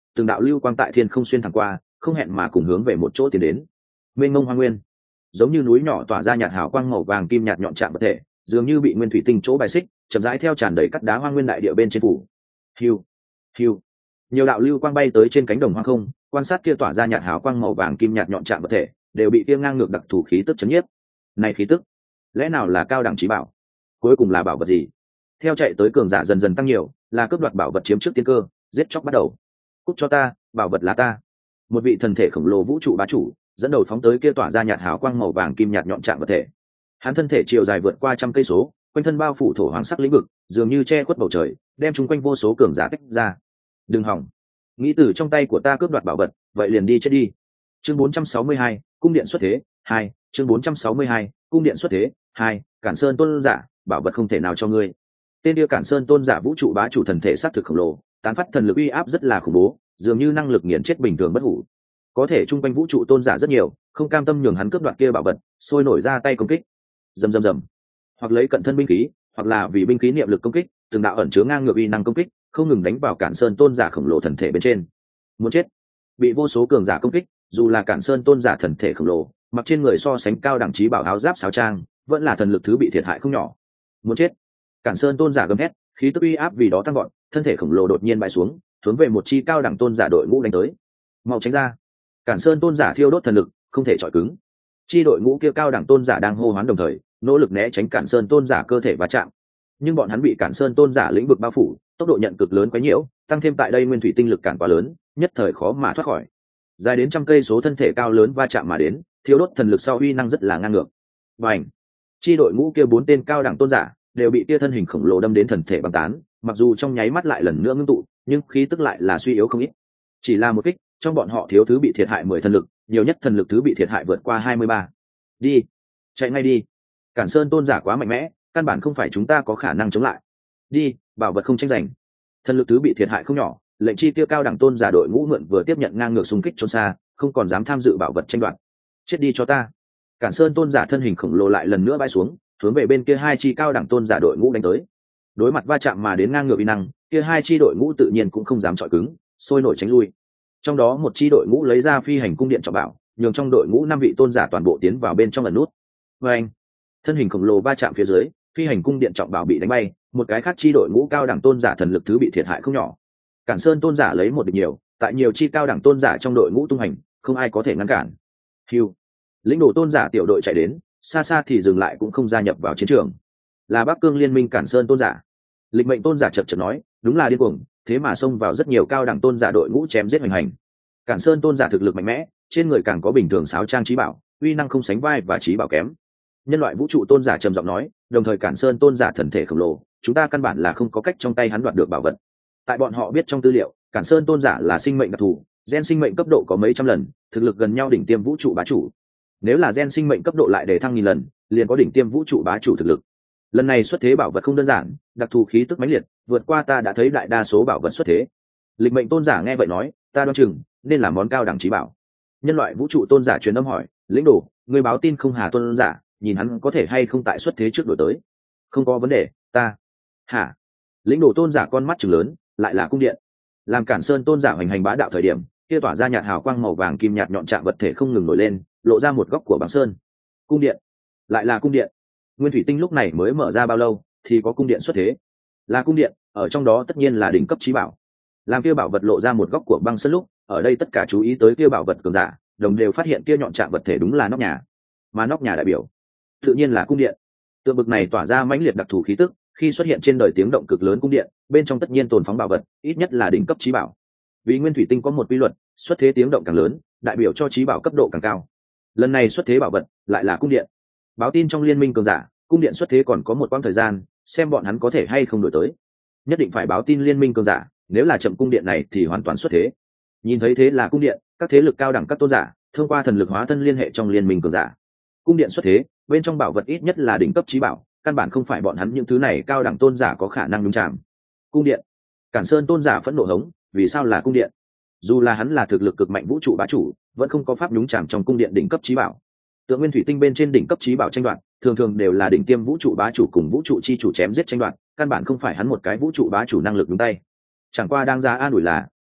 từng đạo lưu quang tại thiên không xuyên thẳng qua, không hẹn mà cùng hướng về một chỗ tiến đến. Mênh mông hoang nguyên, giống như núi nhỏ tỏa ra nhạt hào quang màu vàng kim nhạt nhọn chạm vật thể, dường như bị nguyên thủy tinh chỗ bài xích, chậm rãi theo tràn đầy cắt đá hoang nguyên đại địa bên trên phủ. Hiu, hiu, nhiều đạo lưu quang bay tới trên cánh đồng hoang không, quan sát kia tỏa ra nhạt hào quang màu vàng kim nhạt nhọn chạm vật thể, đều bị kia ngang ngược đặc thù khí tức chấn nhiếp. Này khí tức, lẽ nào là cao đẳng trí bảo? Cuối cùng là bảo vật gì? Theo chạy tới cường giả dần dần tăng nhiều, là cướp đoạt bảo vật chiếm trước tiên cơ, giết chóc bắt đầu. Cút cho ta, bảo vật là ta. Một vị thần thể khổng lồ vũ trụ bá chủ dẫn đầu phóng tới kia tỏa ra nhạt hào quang màu vàng kim nhạt nhọn chạm vật thể. Hắn thân thể chiều dài vượt qua 100 cây số, quanh thân bao phủ thổ hoàng sắc lĩnh vực, dường như che khuất bầu trời, đem chúng quanh vô số cường giả tách ra. Đừng hỏng, nghĩ từ trong tay của ta cướp đoạt bảo vật, vậy liền đi chết đi. Chương 462, cung điện xuất thế 2, chương 462, cung điện xuất thế 2, Cản Sơn tôn giả, bảo vật không thể nào cho ngươi. Tên kia Cản Sơn tôn giả vũ trụ bá chủ thần thể sát thực khổng lồ, tán phát thần lực uy áp rất là khủng bố, dường như năng lực nghiền chết bình thường bất hủ. Có thể trung quanh vũ trụ tôn giả rất nhiều, không cam tâm nhường hắn cướp đoạt kia bảo vật, sôi nổi ra tay công kích. Rầm rầm rầm, hoặc lấy cận thân binh khí, hoặc là vì binh khí niệm lực công kích, từng đạo ẩn chứa ngang ngược uy năng công kích, không ngừng đánh vào Cản Sơn tôn giả khổng lồ thần thể bên trên. Muốn chết, bị vô số cường giả công kích, dù là Cản Sơn tôn giả thần thể khổng lồ, mặc trên người so sánh cao đẳng trí bảo áo giáp sáo trang, vẫn là thần lực thứ bị thiệt hại không nhỏ. Muốn chết, Cản Sơn tôn giả gầm hét, khí tức uy áp vì đó tăng vọt, thân thể khổng lồ đột nhiên bại xuống, hướng về một chi cao đẳng tôn giả đội ngũ đánh tới. Mau tránh ra! Cản Sơn tôn giả thiêu đốt thần lực, không thể chọi cứng. Chi đội ngũ kia cao đẳng tôn giả đang hô hoán đồng thời, nỗ lực né tránh Cản Sơn tôn giả cơ thể va chạm. Nhưng bọn hắn bị Cản Sơn tôn giả lĩnh vực bao phủ, tốc độ nhận cực lớn quá nhiễu, tăng thêm tại đây nguyên thủy tinh lực cản quá lớn, nhất thời khó mà thoát khỏi. Dài đến 100 cây số thân thể cao lớn va chạm mà đến, thiêu đốt thần lực sau uy năng rất là ngang ngược. Bành! Chi đội ngũ kia 4 tên cao đẳng tôn giả đều bị kia thân hình khổng lồ đâm đến thần thể băng tán, mặc dù trong nháy mắt lại lần nữa ngưng tụ, nhưng khí tức lại là suy yếu không ít. Chỉ là một kích, trong bọn họ thiếu thứ bị thiệt hại 10 thần lực, nhiều nhất thần lực thứ bị thiệt hại vượt qua 23. Đi, chạy ngay đi. Cản Sơn tôn giả quá mạnh mẽ, căn bản không phải chúng ta có khả năng chống lại. Đi, bảo vật không tranh giành. Thần lực thứ bị thiệt hại không nhỏ, lệnh chi tiêu cao đẳng tôn giả đội ngũ mượn vừa tiếp nhận ngang ngược xung kích trốn xa, không còn dám tham dự bảo vật tranh đoạt. Chết đi cho ta. Cản Sơn tôn giả thân hình khổng lồ lại lần nữa bay xuống, hướng về bên kia hai chi cao đẳng tôn giả đội ngũ đánh tới. Đối mặt va chạm mà đến ngang ngược uy năng, kia hai chi đội ngũ tự nhiên cũng không dám chọi cứng, sôi nổi tránh lui. Trong đó một chi đội ngũ lấy ra phi hành cung điện trọng bảo, nhường trong đội ngũ 5 vị tôn giả toàn bộ tiến vào bên trong ẩn nút. Và anh, thân hình khổng lồ va chạm phía dưới, phi hành cung điện trọng bảo bị đánh bay, một cái khác chi đội ngũ cao đẳng tôn giả thần lực thứ bị thiệt hại không nhỏ. Cản Sơn tôn giả lấy một địch nhiều, tại nhiều chi cao đẳng tôn giả trong đội ngũ tung hành, không ai có thể ngăn cản. Hưu, lĩnh đồ tôn giả tiểu đội chạy đến, xa xa thì dừng lại cũng không gia nhập vào chiến trường. Là Bắc Cương liên minh Cản Sơn tôn giả. Lịch mệnh tôn giả chợt chợt nói, đúng là điên cuồng, thế mà xông vào rất nhiều cao đẳng tôn giả đội ngũ chém giết hoành hành. Cản Sơn tôn giả thực lực mạnh mẽ, trên người càng có bình thường sáo trang trí bảo, uy năng không sánh vai và trí bảo kém. Nhân loại vũ trụ tôn giả trầm giọng nói, đồng thời Cản Sơn tôn giả thần thể khổng lồ, chúng ta căn bản là không có cách trong tay hắn đoạt được bảo vật. Tại bọn họ biết trong tư liệu, Cản Sơn tôn giả là sinh mệnh đặc thù, gen sinh mệnh cấp độ có mấy trăm lần, thực lực gần nhau đỉnh tiêm vũ trụ bá chủ. Nếu là gen sinh mệnh cấp độ lại để thăng nghìn lần, liền có đỉnh tiêm vũ trụ bá chủ thực lực. Lần này xuất thế bảo vật không đơn giản, đặc thù khí tức mãnh liệt, vượt qua ta đã thấy đại đa số bảo vật xuất thế. Lịch mệnh tôn giả nghe vậy nói, ta đoán chừng nên là món cao đẳng trí bảo. Nhân loại vũ trụ tôn giả truyền âm hỏi, lĩnh đồ, người báo tin không hà tôn giả, nhìn hắn có thể hay không tại xuất thế trước đổi tới. Không có vấn đề, ta. Hả? Lĩnh đồ tôn giả con mắt trừng lớn, lại là cung điện. Làm Cản Sơn tôn giả hoành hành bá đạo thời điểm, kia tỏa ra nhạt hào quang màu vàng kim nhạt nhọn chạm vật thể không ngừng nổi lên, lộ ra một góc của băng sơn. Cung điện, lại là cung điện. Nguyên thủy tinh lúc này mới mở ra bao lâu thì có cung điện xuất thế. Là cung điện, ở trong đó tất nhiên là đỉnh cấp trí bảo. Làm kia bảo vật lộ ra một góc của băng sơn lúc, ở đây tất cả chú ý tới kia bảo vật cường giả, đồng đều phát hiện kia nhọn chạm vật thể đúng là nóc nhà. Mà nóc nhà đại biểu, tự nhiên là cung điện. Tượng bực này tỏa ra mãnh liệt đặc thù khí tức, khi xuất hiện trên đời tiếng động cực lớn cung điện, bên trong tất nhiên tồn phóng bảo vật, ít nhất là đỉnh cấp trí bảo. Vì nguyên thủy tinh có một quy luật, xuất thế tiếng động càng lớn, đại biểu cho trí bảo cấp độ càng cao. Lần này xuất thế bảo vật lại là cung điện. Báo tin trong liên minh cường giả, cung điện xuất thế còn có một quãng thời gian, xem bọn hắn có thể hay không đổi tới. Nhất định phải báo tin liên minh cường giả, nếu là chậm cung điện này thì hoàn toàn xuất thế. Nhìn thấy thế là cung điện, các thế lực cao đẳng các tôn giả thông qua thần lực hóa thân liên hệ trong liên minh cường giả. Cung điện xuất thế, bên trong bảo vật ít nhất là đỉnh cấp trí bảo, căn bản không phải bọn hắn những thứ này cao đẳng tôn giả có khả năng nhúng chạm. Cung điện, Cản Sơn tôn giả phẫn nộ hống, vì sao là cung điện? Dù là hắn là thực lực cực mạnh vũ trụ bá chủ, vẫn không có pháp nhúng chạm trong cung điện đỉnh cấp trí bảo. Tượng nguyên thủy tinh bên trên đỉnh cấp trí bảo tranh đoạt, thường thường đều là đỉnh tiêm vũ trụ bá chủ cùng vũ trụ chi chủ chém giết tranh đoạt, căn bản không phải hắn một cái vũ trụ bá chủ năng lực nhúng tay. Chẳng qua đang ra an ủi là,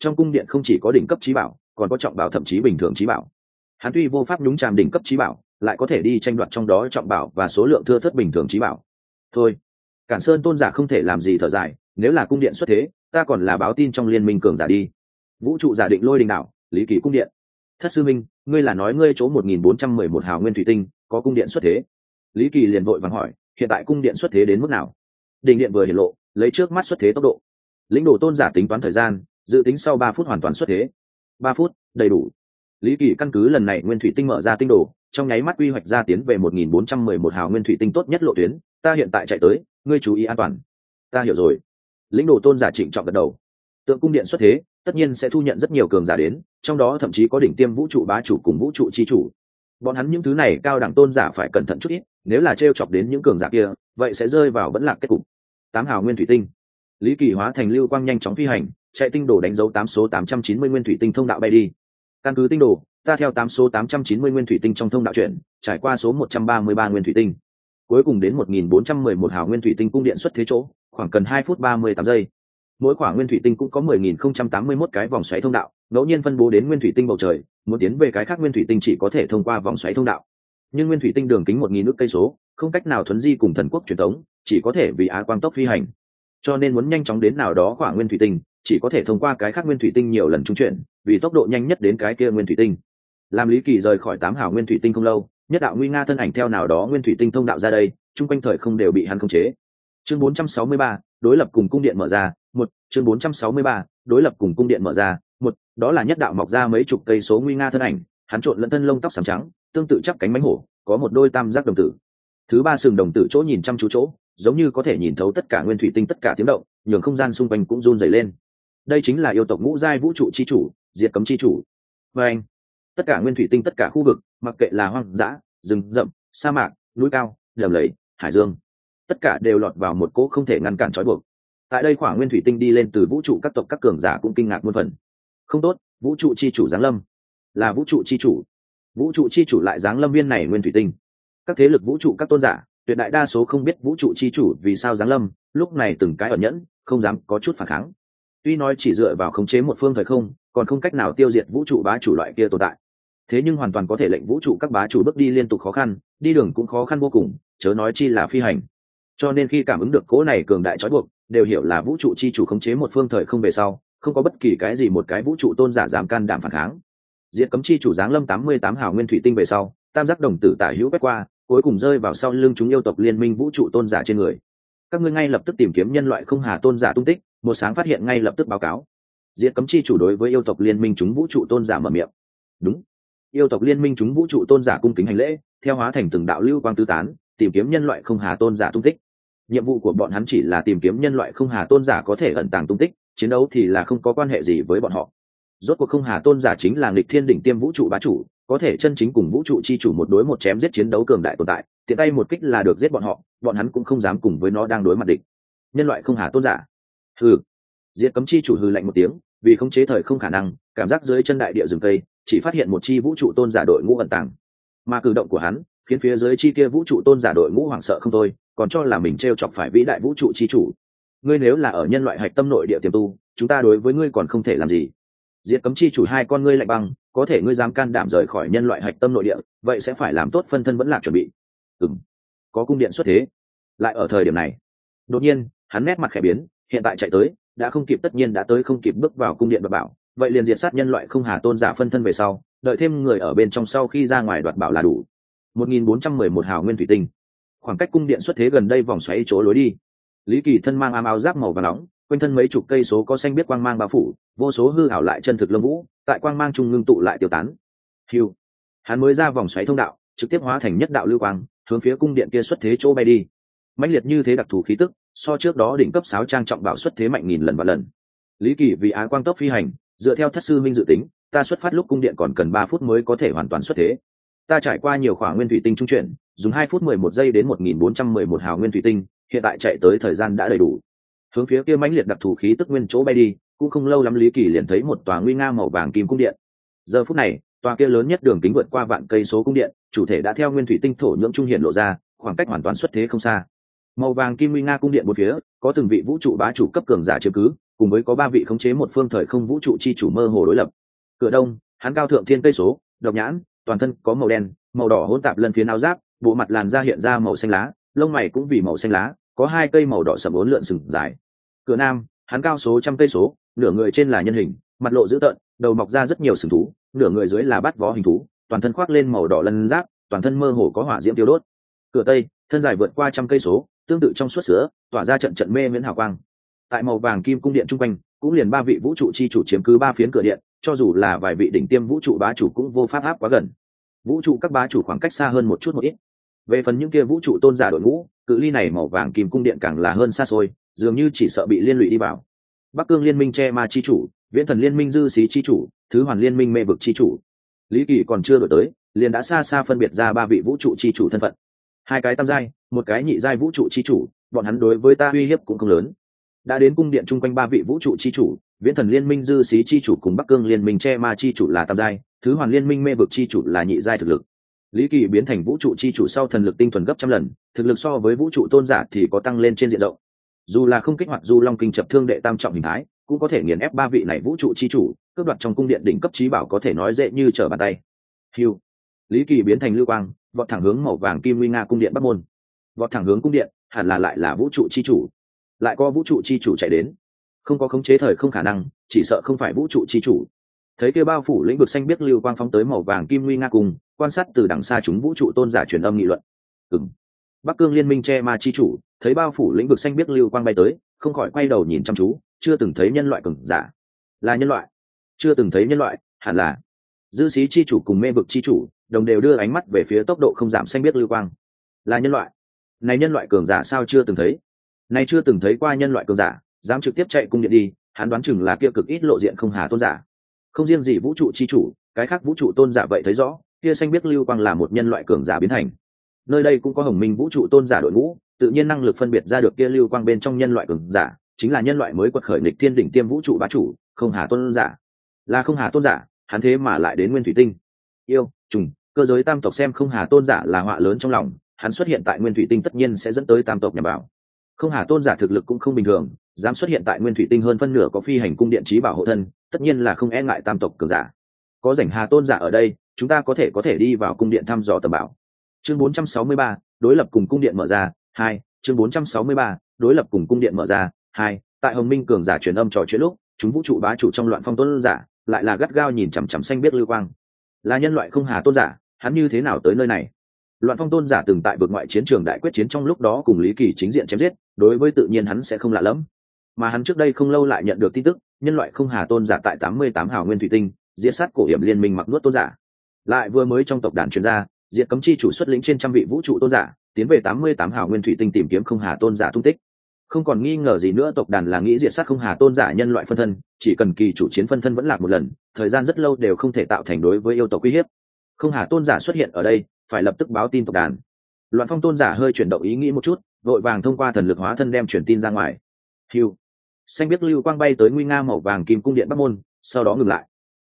trong cung điện không chỉ có đỉnh cấp trí bảo, còn có trọng bảo thậm chí bình thường trí bảo. Hắn tuy vô pháp nhúng chàm đỉnh cấp trí bảo, lại có thể đi tranh đoạt trong đó trọng bảo và số lượng thưa thớt bình thường trí bảo. Thôi, Cản Sơn tôn giả không thể làm gì thở dài, nếu là cung điện xuất thế, ta còn là báo tin trong liên minh cường giả đi. Vũ trụ giả định Lôi Đình đảo, Lý Kỳ cung điện. Thất sư minh, ngươi là nói ngươi chỗ 1411 hào nguyên thủy tinh có cung điện xuất thế? Lý Kỳ liền vội vàng hỏi, hiện tại cung điện xuất thế đến mức nào? Đỉnh điện vừa hiển lộ, lấy trước mắt xuất thế tốc độ. Lĩnh đồ tôn giả tính toán thời gian, dự tính sau 3 phút hoàn toàn xuất thế. 3 phút, đầy đủ. Lý Kỳ căn cứ lần này nguyên thủy tinh mở ra tinh đồ, trong nháy mắt quy hoạch ra tiến về 1411 hào nguyên thủy tinh tốt nhất lộ tuyến, ta hiện tại chạy tới, ngươi chú ý an toàn. Ta hiểu rồi. Lĩnh đồ tôn giả trịnh trọng gật đầu. Tượng cung điện xuất thế, tất nhiên sẽ thu nhận rất nhiều cường giả đến, trong đó thậm chí có đỉnh tiêm vũ trụ bá chủ cùng vũ trụ chi chủ. Bọn hắn những thứ này cao đẳng tôn giả phải cẩn thận chút ít, nếu là trêu chọc đến những cường giả kia, vậy sẽ rơi vào vẫn lạc kết cục. 8 hào nguyên thủy tinh. Lý Kỳ hóa thành lưu quang nhanh chóng phi hành, chạy tinh đồ đánh dấu 8 số 890 nguyên thủy tinh thông đạo bay đi. Căn cứ tinh đồ, ta theo 8 số 890 nguyên thủy tinh trong thông đạo chuyển, trải qua số 133 nguyên thủy tinh, cuối cùng đến 1411 hào nguyên thủy tinh cung điện xuất thế chỗ, khoảng cần 2 phút 38 giây. Mỗi khoảng nguyên thủy tinh cũng có 10.081 cái vòng xoáy thông đạo, ngẫu nhiên phân bố đến nguyên thủy tinh bầu trời, muốn tiến về cái khác nguyên thủy tinh chỉ có thể thông qua vòng xoáy thông đạo. Nhưng nguyên thủy tinh đường kính 1.000 ức cây số, không cách nào thuấn di cùng thần quốc truyền thống, chỉ có thể vì á quang tốc phi hành. Cho nên muốn nhanh chóng đến nào đó khoảng nguyên thủy tinh, chỉ có thể thông qua cái khác nguyên thủy tinh nhiều lần trung chuyển, vì tốc độ nhanh nhất đến cái kia nguyên thủy tinh. Làm Lý Kỳ rời khỏi 8 hào nguyên thủy tinh không lâu, nhất đạo nguy nga thân ảnh theo nào đó nguyên thủy tinh thông đạo ra đây, chung quanh thời không đều bị hắn khống chế. Chương 463, đối lập cùng cung điện mở ra, chương 463, đối lập cùng cung điện mở ra, đó là nhất đạo mọc ra mấy chục cây số nguy nga thân ảnh, hắn trộn lẫn thân lông tóc xám trắng, tương tự chắp cánh mãnh hổ, có một đôi tam giác đồng tử. Thứ ba sừng đồng tử chỗ nhìn chăm chú chỗ, giống như có thể nhìn thấu tất cả nguyên thủy tinh tất cả tiếng động, nhường không gian xung quanh cũng run rẩy lên. Đây chính là yêu tộc ngũ giai vũ trụ chi chủ, diệt cấm chi chủ. Và anh, tất cả nguyên thủy tinh tất cả khu vực, mặc kệ là hoang dã, rừng rậm, sa mạc, núi cao, đầm lầy, hải dương, tất cả đều lọt vào một cỗ không thể ngăn cản trói buộc. Tại đây khoảng nguyên thủy tinh đi lên từ vũ trụ, các tộc các cường giả cũng kinh ngạc muôn phần. Không tốt, vũ trụ chi chủ giáng lâm. Là vũ trụ chi chủ. Vũ trụ chi chủ lại giáng lâm viên này nguyên thủy tinh. Các thế lực vũ trụ các tôn giả, tuyệt đại đa số không biết vũ trụ chi chủ vì sao giáng lâm, lúc này từng cái ẩn nhẫn, không dám có chút phản kháng. Tuy nói chỉ dựa vào khống chế một phương thời không, còn không cách nào tiêu diệt vũ trụ bá chủ loại kia tồn tại. Thế nhưng hoàn toàn có thể lệnh vũ trụ các bá chủ bước đi liên tục khó khăn, đi đường cũng khó khăn vô cùng, chớ nói chi là phi hành. Cho nên khi cảm ứng được cỗ này cường đại trói buộc, đều hiểu là vũ trụ chi chủ khống chế một phương thời không về sau, không có bất kỳ cái gì một cái vũ trụ tôn giả dám can đảm phản kháng. Diệt cấm chi chủ giáng lâm 88 hào nguyên thủy tinh về sau, tam giác đồng tử tả hữu quét qua, cuối cùng rơi vào sau lưng chúng yêu tộc liên minh vũ trụ tôn giả trên người. Các ngươi ngay lập tức tìm kiếm nhân loại không hà tôn giả tung tích, một sáng phát hiện ngay lập tức báo cáo. Diệt cấm chi chủ đối với yêu tộc liên minh chúng vũ trụ tôn giả mở miệng. Đúng. Yêu tộc liên minh chúng vũ trụ tôn giả cung kính hành lễ, theo hóa thành từng đạo lưu quang tứ tán, tìm kiếm nhân loại không hà tôn giả tung tích. Nhiệm vụ của bọn hắn chỉ là tìm kiếm nhân loại không hà tôn giả có thể ẩn tàng tung tích, chiến đấu thì là không có quan hệ gì với bọn họ. Rốt cuộc không hà tôn giả chính là nghịch thiên đỉnh tiêm vũ trụ bá chủ, có thể chân chính cùng vũ trụ chi chủ một đối một chém giết chiến đấu cường đại tồn tại, tiện tay một kích là được giết bọn họ, bọn hắn cũng không dám cùng với nó đang đối mặt địch. Nhân loại không hà tôn giả. Hừ. Diệt cấm chi chủ hừ lạnh một tiếng, vì khống chế thời không khả năng, cảm giác dưới chân đại địa rừng cây, chỉ phát hiện một chi vũ trụ tôn giả đội ngũ ẩn tàng. Mà cử động của hắn, khiến phía dưới chi kia vũ trụ tôn giả đội ngũ hoảng sợ không thôi, còn cho là mình trêu chọc phải vĩ đại vũ trụ chi chủ. Ngươi nếu là ở nhân loại hạch tâm nội địa tiềm tu, chúng ta đối với ngươi còn không thể làm gì. Diệt cấm chi chủ hai con ngươi lạnh băng, có thể ngươi dám can đảm rời khỏi nhân loại hạch tâm nội địa, vậy sẽ phải làm tốt phân thân vẫn lạc chuẩn bị. Có cung điện xuất thế. Lại ở thời điểm này, đột nhiên hắn nét mặt khẽ biến, hiện tại chạy tới, đã không kịp, tất nhiên đã tới không kịp bước vào cung điện đoạt bảo, vậy liền diệt sát nhân loại không hà tôn giả phân thân về sau, đợi thêm người ở bên trong sau khi ra ngoài đoạt bảo là đủ. 1411 hào nguyên thủy tinh, khoảng cách cung điện xuất thế gần đây vòng xoáy chỗ lối đi. Lý Kỳ thân mang áo giáp màu vàng nóng, quanh thân mấy chục cây số có xanh biết quang mang bao phủ, vô số hư ảo lại chân thực lông vũ, tại quang mang trung ngưng tụ lại tiêu tán. Hưu, hắn mới ra vòng xoáy thông đạo, trực tiếp hóa thành nhất đạo lưu quang, hướng phía cung điện kia xuất thế chỗ bay đi. Mãnh liệt như thế đặc thù khí tức, so trước đó đỉnh cấp 6 trang trọng bảo xuất thế mạnh nghìn lần và lần. Lý Kỳ vì á quang tốc phi hành, dựa theo thất sư minh dự tính, ta xuất phát lúc cung điện còn cần 3 phút mới có thể hoàn toàn xuất thế. Ta trải qua nhiều khoảng nguyên thủy tinh trung chuyển, dùng 2 phút 11 giây đến 1411 hào nguyên thủy tinh, hiện tại chạy tới thời gian đã đầy đủ. Hướng phía kia mãnh liệt đặc thù khí tức nguyên chỗ bay đi, cũng không lâu lắm Lý Kỳ liền thấy một tòa nguy nga màu vàng kim cung điện. Giờ phút này, tòa kia lớn nhất đường kính vượt qua vạn cây số cung điện, chủ thể đã theo nguyên thủy tinh thổ nhưỡng trung hiện lộ ra, khoảng cách hoàn toàn xuất thế không xa. Màu vàng kim nguy nga cung điện bốn phía, có từng vị vũ trụ bá chủ cấp cường giả chiếm cứ, cùng với có 3 vị khống chế một phương thời không vũ trụ chi chủ mơ hồ đối lập. Cửa đông, hắn cao thượng thiên cây số, độc nhãn, toàn thân có màu đen, màu đỏ hỗn tạp lân phiến áo giáp, bộ mặt làn da hiện ra màu xanh lá, lông mày cũng vì màu xanh lá, có 2 cây màu đỏ sẫm uốn lượn sừng dài. Cửa nam, hắn cao số trăm cây số, nửa người trên là nhân hình, mặt lộ dữ tợn, đầu mọc ra rất nhiều sừng thú, nửa người dưới là bát vó hình thú, toàn thân khoác lên màu đỏ lân giáp, toàn thân mơ hồ có hỏa diễm tiêu đốt. Cửa tây, thân dài vượt qua trăm cây số, tương tự trong suốt sữa, tỏa ra trận trận mê miễn hào quang. Tại màu vàng kim cung điện trung quanh, cũng liền 3 vị vũ trụ chi chủ chiếm cứ 3 phiến cửa điện, cho dù là vài vị đỉnh tiêm vũ trụ bá chủ cũng vô pháp áp quá gần. Vũ trụ các bá chủ khoảng cách xa hơn một chút một ít. Về phần những kia vũ trụ tôn giả đội ngũ, cự ly này màu vàng kim cung điện càng là hơn xa xôi, dường như chỉ sợ bị liên lụy đi vào. Bắc Cương liên minh che ma chi chủ, Viễn Thần liên minh dư xí chi chủ, Thứ Hoàn liên minh mê vực chi chủ. Lý Kỳ còn chưa đổi tới, liền đã xa xa phân biệt ra 3 vị vũ trụ chi chủ thân phận. 2 cái tam giai, 1 cái nhị giai vũ trụ chi chủ, bọn hắn đối với ta uy hiếp cũng không lớn. Đã đến cung điện chung quanh 3 vị vũ trụ chi chủ, Viễn Thần liên minh dư xí chi chủ cùng Bắc Cương liên minh che ma chi chủ là tam giai, Thứ Hoàn liên minh mê vực chi chủ là nhị giai thực lực. Lý Kỳ biến thành vũ trụ chi chủ sau thần lực tinh thuần gấp trăm lần, thực lực so với vũ trụ tôn giả thì có tăng lên trên diện rộng. Dù là không kích hoạt du long kinh chập thương đệ tam trọng hình thái, cũng có thể nghiền ép 3 vị này vũ trụ chi chủ, cướp đoạt trong cung điện đỉnh cấp trí bảo có thể nói dễ như trở bàn tay. Hưu. Lý Kỳ biến thành lưu quang, vọt thẳng hướng màu vàng kim nguy nga cung điện bắc môn. Vọt thẳng hướng cung điện, hẳn là lại là vũ trụ chi chủ. Lại có vũ trụ chi chủ chạy đến. Không có khống chế thời không khả năng, chỉ sợ không phải vũ trụ chi chủ. Thấy kia bao phủ lĩnh vực xanh biết lưu quang phóng tới màu vàng kim nguy nga cùng, quan sát từ đằng xa chúng vũ trụ tôn giả truyền âm nghị luận. Bắc Cương liên minh che ma chi chủ, thấy bao phủ lĩnh vực xanh biết lưu quang bay tới, không khỏi quay đầu nhìn chăm chú, chưa từng thấy nhân loại cường giả. Là nhân loại? Chưa từng thấy nhân loại, hẳn là. Dư xí chi chủ cùng mê vực chi chủ, đồng đều đưa ánh mắt về phía tốc độ không giảm xanh biết lưu quang. Là nhân loại? Này nhân loại cường giả sao chưa từng thấy? Này chưa từng thấy qua nhân loại cường giả, dám trực tiếp chạy cung điện đi, hắn đoán chừng là kia cực ít lộ diện không hà tôn giả. Không riêng gì vũ trụ chi chủ, cái khác vũ trụ tôn giả vậy thấy rõ, kia xanh biết lưu quang là một nhân loại cường giả biến thành. Nơi đây cũng có Hồng Minh vũ trụ tôn giả đội ngũ, tự nhiên năng lực phân biệt ra được kia lưu quang bên trong nhân loại cường giả, chính là nhân loại mới quật khởi nghịch thiên đỉnh tiêm vũ trụ bá chủ, không hà tôn giả. Là không hà tôn giả, hắn thế mà lại đến nguyên thủy tinh. Yêu, trùng, cơ giới tam tộc xem không hà tôn giả là họa lớn trong lòng, hắn xuất hiện tại nguyên thủy tinh tất nhiên sẽ dẫn tới tam tộc nhằm vào. Không hà tôn giả thực lực cũng không bình thường, dám xuất hiện tại nguyên thủy tinh hơn phân nửa có phi hành cung điện trí bảo hộ thân, tất nhiên là không e ngại tam tộc cường giả. Có rảnh hà tôn giả ở đây, chúng ta có thể đi vào cung điện thăm dò tầm bảo. Chương 463, đối lập cùng cung điện mở ra 2. Chương 463, đối lập cùng cung điện mở ra 2. Tại Hồng Minh cường giả truyền âm trò chuyện lúc, chúng vũ trụ bá chủ trong loạn phong tôn giả lại là gắt gao nhìn chằm chằm xanh biết lưu quang. Là nhân loại không hà tôn giả, hắn như thế nào tới nơi này? Loạn phong tôn giả từng tại vực ngoại chiến trường đại quyết chiến trong lúc đó cùng Lý Kỳ chính diện chém giết, đối với tự nhiên hắn sẽ không lạ lẫm. Mà hắn trước đây không lâu lại nhận được tin tức, nhân loại không hà tôn giả tại 88 hào nguyên thủy tinh, diệt sát cổ hiểm liên minh mặc nuốt tôn giả. Lại vừa mới trong tộc đàn truyền ra, diệt cấm chi chủ xuất lĩnh trên trăm vị vũ trụ tôn giả, tiến về 88 hào nguyên thủy tinh tìm kiếm không hà tôn giả tung tích. Không còn nghi ngờ gì nữa, tộc đàn là nghĩ diệt sát không hà tôn giả nhân loại phân thân, chỉ cần kỳ chủ chiến phân thân vẫn lạc một lần, thời gian rất lâu đều không thể tạo thành đối với yêu tộc uy hiếp. Không hà tôn giả xuất hiện ở đây, phải lập tức báo tin tộc đàn. Loạn phong tôn giả hơi chuyển động ý nghĩ một chút, vội vàng thông qua thần lực hóa thân đem truyền tin ra ngoài. Hưu, xanh biết lưu quang bay tới nguy nga màu vàng kim cung điện bắc môn, sau đó ngừng lại.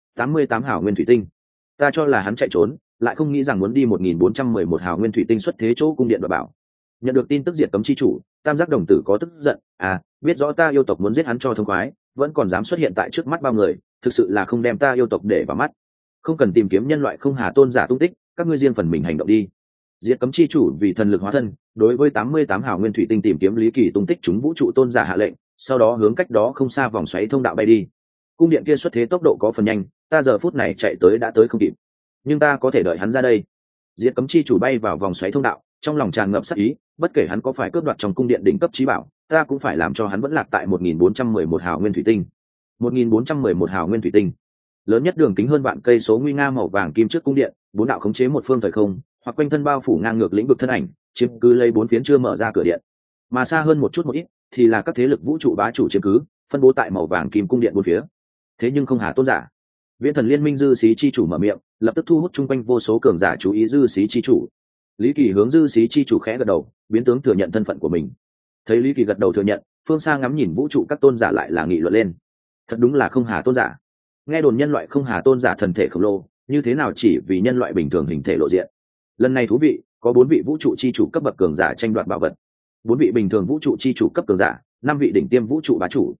88 hào nguyên thủy tinh, ta cho là hắn chạy trốn, lại không nghĩ rằng muốn đi 1411 hào nguyên thủy tinh xuất thế chỗ cung điện và bảo. Nhận được tin tức diệt cấm chi chủ, tam giác đồng tử có tức giận, biết rõ ta yêu tộc muốn giết hắn cho thông khoái, vẫn còn dám xuất hiện tại trước mắt bao người, thực sự là không đem ta yêu tộc để vào mắt. Không cần tìm kiếm nhân loại không hà tôn giả tung tích, các ngươi riêng phần mình hành động đi. Diệt cấm chi chủ vì thần lực hóa thân, đối với 88 hào nguyên thủy tinh tìm kiếm Lý Kỳ tung tích, chúng vũ trụ tôn giả hạ lệnh, sau đó hướng cách đó không xa vòng xoáy thông đạo bay đi. Cung điện kia xuất thế tốc độ có phần nhanh, ta giờ phút này chạy tới đã tới không kịp, nhưng ta có thể đợi hắn ra đây. Diệt cấm chi chủ bay vào vòng xoáy thông đạo, trong lòng tràn ngập sát ý, bất kể hắn có phải cướp đoạt trong cung điện đỉnh cấp trí bảo, ta cũng phải làm cho hắn vẫn lạc tại 1411 hào nguyên thủy tinh. 1411 hào nguyên thủy tinh, lớn nhất đường kính hơn vạn cây số nguy nga màu vàng kim trước cung điện, 4 đạo khống chế một phương thời không, hoặc quanh thân bao phủ ngang ngược lĩnh vực thân ảnh, chiếm cứ lấy 4 phiến chưa mở ra cửa điện. Mà xa hơn một chút một ít, thì là các thế lực vũ trụ bá chủ chiếm cứ, phân bố tại màu vàng kim cung điện 4 phía. Thế nhưng không hà tôn giả. Viễn Thần liên minh dư xí chi chủ mở miệng, lập tức thu hút chung quanh vô số cường giả chú ý dư xí chi chủ. Lý Kỳ hướng dư xí chi chủ khẽ gật đầu, biến tướng thừa nhận thân phận của mình. Thấy Lý Kỳ gật đầu thừa nhận, phương xa ngắm nhìn vũ trụ các tôn giả lại là nghị luận lên. Thật đúng là không hà tôn giả. Nghe đồn nhân loại không hà tôn giả thần thể khổng lồ, như thế nào chỉ vì nhân loại bình thường hình thể lộ diện. Lần này thú vị, có 4 vị vũ trụ chi chủ cấp bậc cường giả tranh đoạt bảo vật, 4 vị bình thường vũ trụ chi chủ cấp cường giả, 5 vị đỉnh tiêm vũ trụ bá chủ.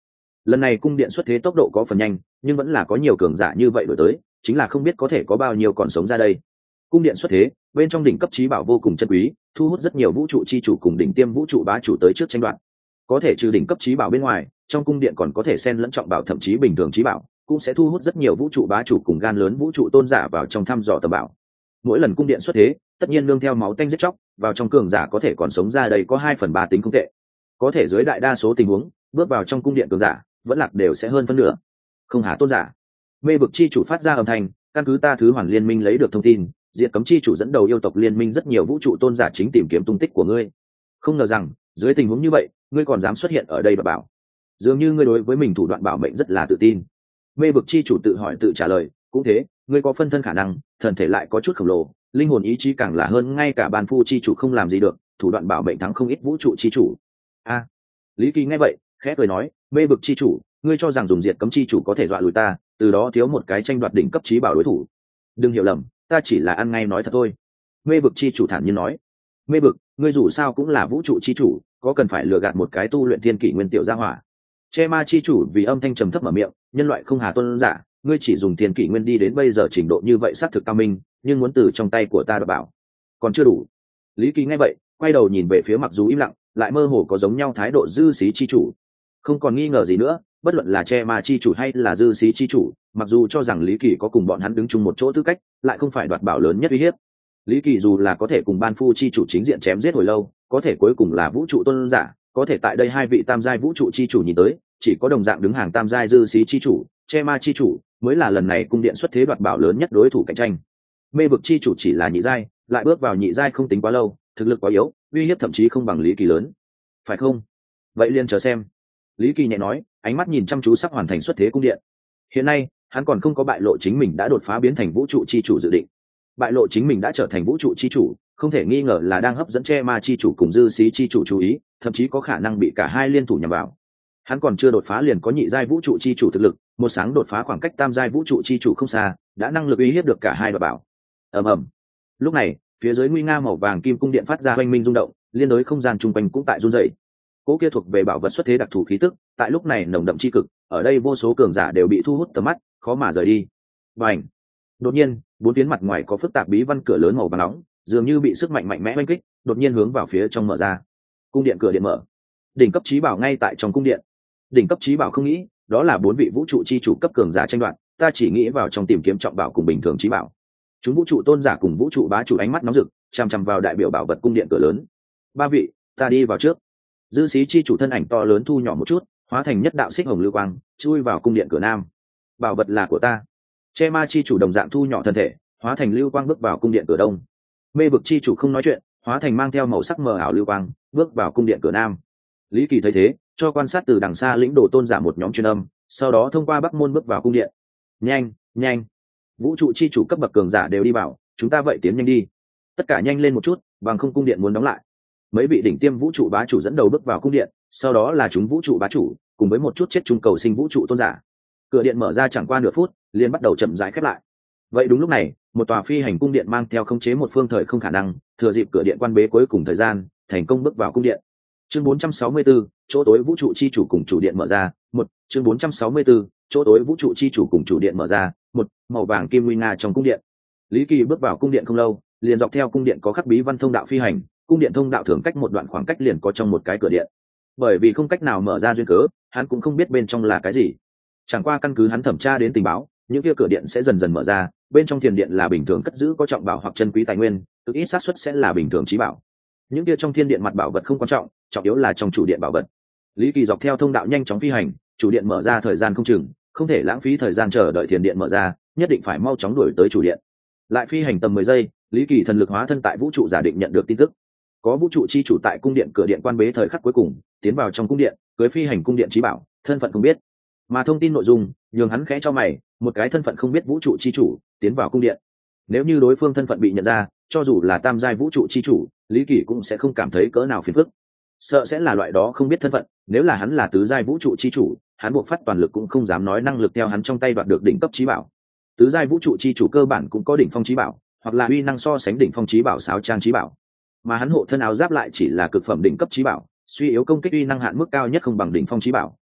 Lần này cung điện xuất thế tốc độ có phần nhanh, nhưng vẫn là có nhiều cường giả như vậy đổi tới, chính là không biết có thể có bao nhiêu còn sống ra đây. Cung điện xuất thế, bên trong đỉnh cấp trí bảo vô cùng chân quý, thu hút rất nhiều vũ trụ chi chủ cùng đỉnh tiêm vũ trụ bá chủ tới trước tranh đoạt. Có thể trừ đỉnh cấp trí bảo bên ngoài, trong cung điện còn có thể xen lẫn trọng bảo thậm chí bình thường trí bảo, cũng sẽ thu hút rất nhiều vũ trụ bá chủ cùng gan lớn vũ trụ tôn giả vào trong thăm dò tầm bảo. Mỗi lần cung điện xuất thế, tất nhiên nương theo máu tanh giết chóc, vào trong cường giả có thể còn sống ra đây có 2/3 tính không tệ. Có thể dưới đại đa số tình huống, bước vào trong cung điện cường giả, vẫn lạc đều sẽ hơn phân nửa. Không hả tôn giả? Mê vực chi chủ phát ra âm thanh, căn cứ ta thứ hoàn liên minh lấy được thông tin, Diệt Cấm chi chủ dẫn đầu yêu tộc liên minh rất nhiều vũ trụ tôn giả chính tìm kiếm tung tích của ngươi. Không ngờ rằng, dưới tình huống như vậy, ngươi còn dám xuất hiện ở đây và bảo. Dường như ngươi đối với mình thủ đoạn bảo mệnh rất là tự tin. Mê vực chi chủ tự hỏi tự trả lời, cũng thế, ngươi có phân thân khả năng, thần thể lại có chút khổng lồ, linh hồn ý chí càng là hơn ngay cả ban phu chi chủ không làm gì được, thủ đoạn bảo mệnh thắng không ít vũ trụ chi chủ. A, Lý Kỳ nghe vậy, khẽ cười nói, Mê vực chi chủ, ngươi cho rằng dùng Diệt Cấm chi chủ có thể dọa lùi ta, từ đó thiếu một cái tranh đoạt đỉnh cấp trí bảo đối thủ. Đừng hiểu lầm, ta chỉ là ăn ngay nói thật thôi. Mê vực chi chủ thản nhiên nói. Mê vực, ngươi dù sao cũng là vũ trụ chi chủ, có cần phải lừa gạt một cái tu luyện thiên kỷ nguyên tiểu gia hỏa? Che ma chi chủ vì âm thanh trầm thấp mở miệng, nhân loại không hà tôn giả, ngươi chỉ dùng thiên kỷ nguyên đi đến bây giờ trình độ như vậy xác thực cao minh, nhưng muốn từ trong tay của ta đoạt bảo, còn chưa đủ. Lý Kỳ nghe vậy, quay đầu nhìn về phía mặc dù im lặng, lại mơ hồ có giống nhau thái độ dư xí chi chủ. Không còn nghi ngờ gì nữa, bất luận là che ma chi chủ hay là dư xí chi chủ, mặc dù cho rằng Lý Kỳ có cùng bọn hắn đứng chung một chỗ tư cách, lại không phải đoạt bảo lớn nhất uy hiếp. Lý Kỳ dù là có thể cùng ban phu chi chủ chính diện chém giết hồi lâu, có thể cuối cùng là vũ trụ tôn giả, có thể tại đây hai vị tam giai vũ trụ chi chủ nhìn tới, chỉ có đồng dạng đứng hàng tam giai dư xí chi chủ, che ma chi chủ, mới là lần này cung điện xuất thế đoạt bảo lớn nhất đối thủ cạnh tranh. Mê vực chi chủ chỉ là nhị giai, lại bước vào nhị giai không tính quá lâu, thực lực quá yếu, uy hiếp thậm chí không bằng Lý Kỳ lớn. Phải không? Vậy liền chờ xem. Lý Kỳ nhẹ nói, ánh mắt nhìn chăm chú sắp hoàn thành xuất thế cung điện. Hiện nay, hắn còn không có bại lộ chính mình đã đột phá biến thành vũ trụ chi chủ dự định. Bại lộ chính mình đã trở thành vũ trụ chi chủ, không thể nghi ngờ là đang hấp dẫn che ma chi chủ cùng dư xí chi chủ chú ý, thậm chí có khả năng bị cả hai liên thủ nhằm vào. Hắn còn chưa đột phá liền có nhị giai vũ trụ chi chủ thực lực, một sáng đột phá khoảng cách tam giai vũ trụ chi chủ không xa, đã năng lực uy hiếp được cả hai đoạt bảo. Ầm ầm. Lúc này, phía dưới nguy nga màu vàng kim cung điện phát ra oanh minh rung động, liên đối không gian trung quanh cũng tại run rẩy. Cố kia thuộc về bảo vật xuất thế đặc thù khí tức, tại lúc này nồng đậm chi cực, ở đây vô số cường giả đều bị thu hút tầm mắt, khó mà rời đi. Bành! Đột nhiên, bốn phiến mặt ngoài có phức tạp bí văn cửa lớn màu vàng nóng, dường như bị sức mạnh mạnh mẽ oanh kích, đột nhiên hướng vào phía trong mở ra. Cung điện cửa điện mở. Đỉnh cấp chí bảo ngay tại trong cung điện. Đỉnh cấp chí bảo không nghĩ, đó là bốn vị vũ trụ chi chủ cấp cường giả tranh đoạt, ta chỉ nghĩ vào trong tìm kiếm trọng bảo cùng bình thường chí bảo. Chúng vũ trụ tôn giả cùng vũ trụ bá chủ ánh mắt nóng rực, chằm chằm vào đại biểu bảo vật cung điện cửa lớn. Ba vị, ta đi vào trước. Dư xí chi chủ thân ảnh to lớn thu nhỏ một chút, hóa thành nhất đạo xích hồng lưu quang, chui vào cung điện cửa nam. Bảo vật là của ta. Che ma chi chủ đồng dạng thu nhỏ thân thể, hóa thành lưu quang bước vào cung điện cửa đông. Mê vực chi chủ không nói chuyện, hóa thành mang theo màu sắc mờ ảo lưu quang, bước vào cung điện cửa nam. Lý Kỳ thấy thế, cho quan sát từ đằng xa lĩnh đồ tôn giả một nhóm truyền âm, sau đó thông qua bắc môn bước vào cung điện. Nhanh, nhanh! Vũ trụ chi chủ cấp bậc cường giả đều đi vào, chúng ta vậy tiến nhanh đi. Tất cả nhanh lên một chút, bằng không cung điện muốn đóng lại. Mấy vị đỉnh tiêm vũ trụ bá chủ dẫn đầu bước vào cung điện, sau đó là chúng vũ trụ bá chủ, cùng với một chút chết trung cầu sinh vũ trụ tôn giả. Cửa điện mở ra chẳng qua nửa phút, liền bắt đầu chậm rãi khép lại. Vậy đúng lúc này, một tòa phi hành cung điện mang theo khống chế một phương thời không khả năng, thừa dịp cửa điện quan bế cuối cùng thời gian, thành công bước vào cung điện. Chương 464, chỗ tối vũ trụ chi chủ cùng chủ điện mở ra, một chương 464, chỗ tối vũ trụ chi chủ cùng chủ điện mở ra, một màu vàng kim nguy nga trong cung điện. Lý Kỳ bước vào cung điện không lâu, liền dọc theo cung điện có khắc bí văn thông đạo phi hành, cung điện thông đạo thường cách một đoạn khoảng cách liền có trong một cái cửa điện. Bởi vì không cách nào mở ra duyên cớ, hắn cũng không biết bên trong là cái gì. Chẳng qua căn cứ hắn thẩm tra đến tình báo, những kia cửa điện sẽ dần dần mở ra, bên trong thiền điện là bình thường cất giữ có trọng bảo hoặc chân quý tài nguyên, cực ít xác suất sẽ là bình thường trí bảo. Những kia trong thiên điện mặt bảo vật không quan trọng, trọng yếu là trong chủ điện bảo vật. Lý Kỳ dọc theo thông đạo nhanh chóng phi hành, chủ điện mở ra thời gian không chừng, không thể lãng phí thời gian chờ đợi thiền điện mở ra, nhất định phải mau chóng đuổi tới chủ điện. Lại phi hành tầm 10 giây, Lý Kỳ thần lực hóa thân tại vũ trụ giả định nhận được tin tức. Có vũ trụ chi chủ tại cung điện cửa điện quan bế thời khắc cuối cùng, tiến vào trong cung điện, cưới phi hành cung điện trí bảo, thân phận không biết. Mà thông tin nội dung, nhường hắn khẽ cho mày, một cái thân phận không biết vũ trụ chi chủ, tiến vào cung điện. Nếu như đối phương thân phận bị nhận ra, cho dù là tam giai vũ trụ chi chủ, Lý Kỳ cũng sẽ không cảm thấy cỡ nào phiền phức. Sợ sẽ là loại đó không biết thân phận, nếu là hắn là tứ giai vũ trụ chi chủ, hắn buộc phát toàn lực cũng không dám nói năng lực theo hắn trong tay đoạt được đỉnh cấp trí bảo. Tứ giai vũ trụ chi chủ cơ bản cũng có đỉnh phong trí bảo, hoặc là uy năng so sánh đỉnh phong trí bảo sáo trang trí bảo. Mà hắn hộ thân áo giáp lại chỉ là cực phẩm đỉnh cấp trí bảo, suy yếu công kích uy năng hạn mức cao nhất không bằng đỉnh phong trí bảo,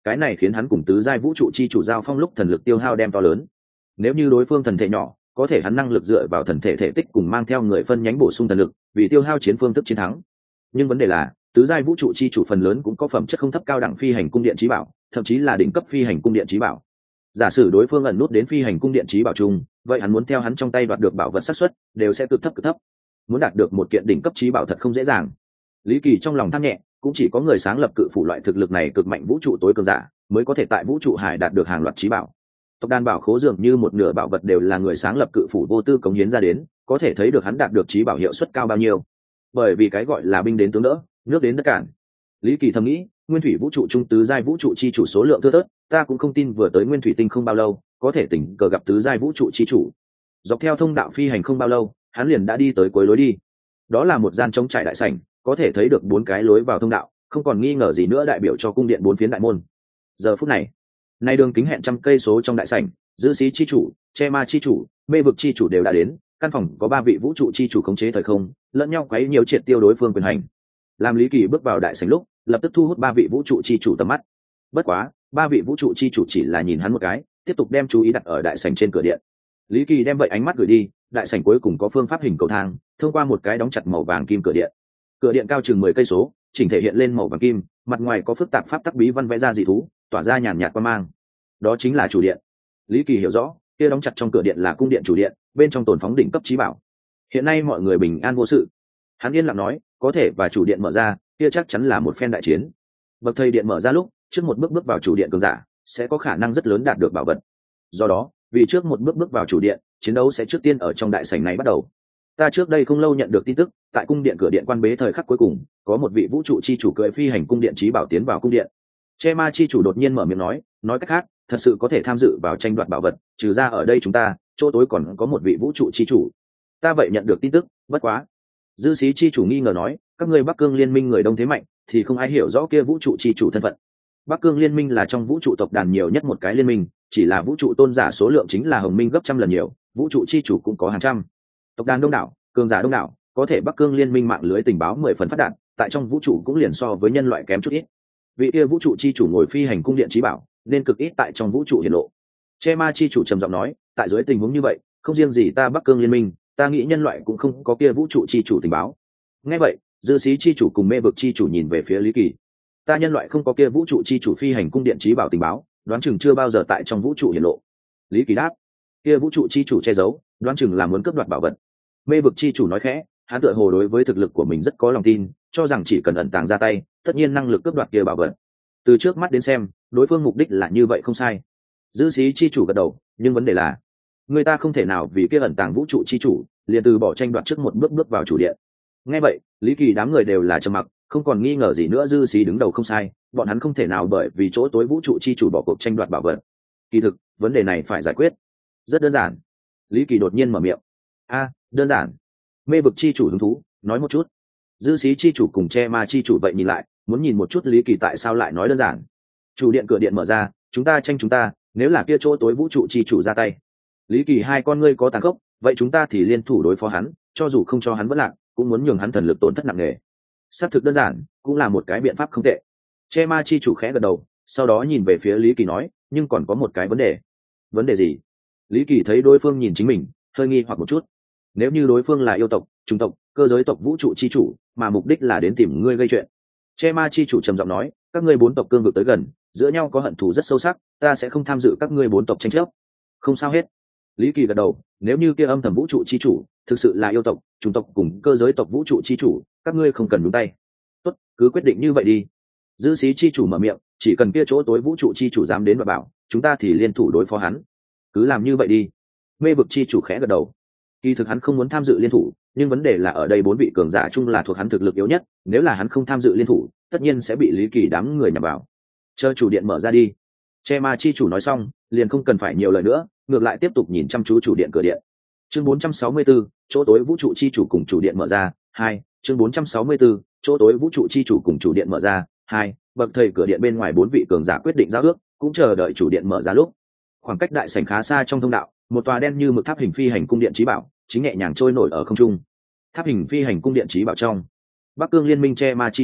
cái này khiến hắn cùng tứ giai vũ trụ chi chủ giao phong lúc thần lực tiêu hao đem to lớn. Nếu như đối phương thần thể nhỏ, có thể hắn năng lực dựa vào thần thể thể tích cùng mang theo người phân nhánh bổ sung thần lực, vì tiêu hao chiến phương thức chiến thắng. Nhưng vấn đề là tứ giai vũ trụ chi chủ phần lớn cũng có phẩm chất không thấp cao đẳng phi hành cung điện trí bảo, thậm chí là đỉnh cấp phi hành cung điện trí bảo. Giả sử đối phương ẩn nút đến phi hành cung điện trí bảo chung, vậy hắn muốn theo hắn trong tay đoạt được bảo vật xác suất đều sẽ cực thấp. Muốn đạt được một kiện đỉnh cấp trí bảo thật không dễ dàng. Lý Kỳ trong lòng than nhẹ, cũng chỉ có người sáng lập cự phủ loại thực lực này cực mạnh vũ trụ tối cường giả mới có thể tại vũ trụ hải đạt được hàng loạt trí bảo. Tộc đàn bảo khố dường như một nửa bảo vật đều là người sáng lập cự phủ vô tư cống hiến ra đến, có thể thấy được hắn đạt được trí bảo hiệu suất cao bao nhiêu. Bởi vì cái gọi là binh đến tướng đỡ, nước đến đất cản. Lý Kỳ thầm nghĩ, nguyên thủy vũ trụ trung tứ giai vũ trụ chi chủ số lượng thưa thớt, ta cũng không tin vừa tới nguyên thủy tinh không bao lâu có thể tình cờ gặp tứ giai vũ trụ chi chủ. Dọc theo thông đạo phi hành không bao lâu, hắn liền đã đi tới cuối lối đi. Đó là một gian trống trải đại sảnh, có thể thấy được 4 cái lối vào thông đạo, không còn nghi ngờ gì nữa đại biểu cho cung điện 4 phiến đại môn. Giờ phút này, nay đường kính hẹn trăm cây số trong đại sảnh, dư sĩ chi chủ, che ma chi chủ, mê vực chi chủ đều đã đến. Căn phòng có 3 vị vũ trụ chi chủ khống chế thời không, lẫn nhau quấy nhiều triệt tiêu đối phương quyền hành. Làm Lý Kỳ bước vào đại sảnh lúc, lập tức thu hút 3 vị vũ trụ chi chủ tầm mắt. Bất quá, 3 vị vũ trụ chi chủ chỉ là nhìn hắn một cái, tiếp tục đem chú ý đặt ở đại sảnh trên cửa điện. Lý Kỳ đem vậy ánh mắt gửi đi, đại sảnh cuối cùng có phương pháp hình cầu thang, thông qua một cái đóng chặt màu vàng kim cửa điện. Cửa điện cao chừng 10 cây số, chỉnh thể hiện lên màu vàng kim, mặt ngoài có phức tạp pháp tắc bí văn vẽ ra dị thú, tỏa ra nhàn nhạt quang mang. Đó chính là chủ điện. Lý Kỳ hiểu rõ, kia đóng chặt trong cửa điện là cung điện chủ điện, bên trong tồn phóng đỉnh cấp trí bảo. Hiện nay mọi người bình an vô sự. Hắn yên lặng nói, có thể và chủ điện mở ra, kia chắc chắn là một phen đại chiến. Bậc thầy điện mở ra lúc, trước một bước vào chủ điện cường giả, sẽ có khả năng rất lớn đạt được bảo vật. Do đó, vì trước một bước vào chủ điện, chiến đấu sẽ trước tiên ở trong đại sảnh này bắt đầu. Ta trước đây không lâu nhận được tin tức, tại cung điện cửa điện quan bế thời khắc cuối cùng, có một vị vũ trụ chi chủ cưỡi phi hành cung điện trí bảo tiến vào cung điện. Che ma chi chủ đột nhiên mở miệng nói cách khác, thật sự có thể tham dự vào tranh đoạt bảo vật, trừ ra ở đây chúng ta, chỗ tối còn có một vị vũ trụ chi chủ. Ta vậy nhận được tin tức, bất quá. Dư sĩ chi chủ nghi ngờ nói, các ngươi Bắc Cương liên minh người đông thế mạnh, thì không ai hiểu rõ kia vũ trụ chi chủ thân phận. Bắc Cương liên minh là trong vũ trụ tộc đàn nhiều nhất một cái liên minh, chỉ là vũ trụ tôn giả số lượng chính là Hồng Minh gấp trăm lần nhiều, vũ trụ chi chủ cũng có hàng trăm. Tộc đàn đông đảo, cường giả đông đảo, có thể Bắc Cương liên minh mạng lưới tình báo 10 phần phát đạt, tại trong vũ trụ cũng liền so với nhân loại kém chút ít. Vị kia vũ trụ chi chủ ngồi phi hành cung điện trí bảo, nên cực ít tại trong vũ trụ hiển lộ. Che ma chi chủ trầm giọng nói, tại dưới tình huống như vậy, không riêng gì ta Bắc Cương liên minh, ta nghĩ nhân loại cũng không có kia vũ trụ chi chủ tình báo. Nghe vậy, dư sĩ chi chủ cùng mê vực chi chủ nhìn về phía Lý Kỳ. Ta nhân loại không có kia vũ trụ chi chủ phi hành cung điện trí bảo tình báo, đoán chừng chưa bao giờ tại trong vũ trụ hiển lộ. Lý Kỳ đáp, kia vũ trụ chi chủ che giấu, đoán chừng là muốn cướp đoạt bảo vật. Mê vực chi chủ nói khẽ, hắn tựa hồ đối với thực lực của mình rất có lòng tin, cho rằng chỉ cần ẩn tàng ra tay, tất nhiên năng lực cướp đoạt kia bảo vật. Từ trước mắt đến xem, đối phương mục đích là như vậy không sai. Dư sĩ chi chủ gật đầu, nhưng vấn đề là, người ta không thể nào vì kia ẩn tàng vũ trụ chi chủ, liền từ bỏ tranh đoạt trước một bước vào chủ điện. Nghe vậy, Lý Kỳ đám người đều là trầm mặc, không còn nghi ngờ gì nữa, dư sĩ đứng đầu không sai, bọn hắn không thể nào bởi vì chỗ tối vũ trụ chi chủ bỏ cuộc tranh đoạt bảo vật. Kỳ thực, vấn đề này phải giải quyết rất đơn giản. Lý Kỳ đột nhiên mở miệng. Đơn giản. Mê vực chi chủ hứng thú, nói một chút. Dư sĩ chi chủ cùng che ma chi chủ vậy nhìn lại, muốn nhìn một chút Lý Kỳ tại sao lại nói đơn giản. Chủ điện cửa điện mở ra, chúng ta tranh chúng ta, nếu là kia chỗ tối vũ trụ chi chủ ra tay. Lý Kỳ hai con ngươi có tàn khốc, vậy chúng ta thì liên thủ đối phó hắn, cho dù không cho hắn vẫn lạc, cũng muốn nhường hắn thần lực tổn thất nặng nề. Xác thực đơn giản, cũng là một cái biện pháp không tệ. Che ma chi chủ khẽ gật đầu, sau đó nhìn về phía Lý Kỳ nói, nhưng còn có một cái vấn đề. Vấn đề gì? Lý Kỳ thấy đối phương nhìn chính mình, hơi nghi hoặc một chút. Nếu như đối phương là yêu tộc, chủng tộc, cơ giới tộc vũ trụ chi chủ, mà mục đích là đến tìm ngươi gây chuyện. Che ma chi chủ trầm giọng nói, các ngươi 4 tộc cương vực tới gần, giữa nhau có hận thù rất sâu sắc, ta sẽ không tham dự các ngươi 4 tộc tranh chấp. Không sao hết. Lý Kỳ gật đầu, nếu như kia âm thầm vũ trụ chi chủ thực sự là yêu tộc, chủng tộc cùng cơ giới tộc vũ trụ chi chủ, các ngươi không cần nhúng tay. Tốt, cứ quyết định như vậy đi. Dư sĩ chi chủ mở miệng, chỉ cần kia chỗ tối vũ trụ chi chủ dám đến và bảo, chúng ta thì liên thủ đối phó hắn. Cứ làm như vậy đi. Mê vực chi chủ khẽ gật đầu. Kỳ thực hắn không muốn tham dự liên thủ, nhưng vấn đề là ở đây 4 vị cường giả chung là thuộc hắn thực lực yếu nhất, nếu là hắn không tham dự liên thủ, tất nhiên sẽ bị Lý Kỳ đám người nhằm vào. Chờ chủ điện mở ra đi. Che ma chi chủ nói xong, liền không cần phải nhiều lời nữa, ngược lại tiếp tục nhìn chăm chú chủ điện cửa điện. Chương 464, chỗ tối vũ trụ chi chủ cùng chủ điện mở ra, 2. Chương 464, chỗ tối vũ trụ chi chủ cùng chủ điện mở ra, 2. Bậc thầy cửa điện bên ngoài 4 vị cường giả quyết định giao ước, cũng chờ đợi chủ điện mở ra lúc. Khoảng cách đại sảnh khá xa trong thông đạo, một tòa đen như mực tháp hình phi hành cung điện trí bảo chính nhẹ nhàng trôi nổi ở không trung. Tháp hình phi hành cung điện trí bảo trong, Bắc Cương liên minh che ma chi chủ,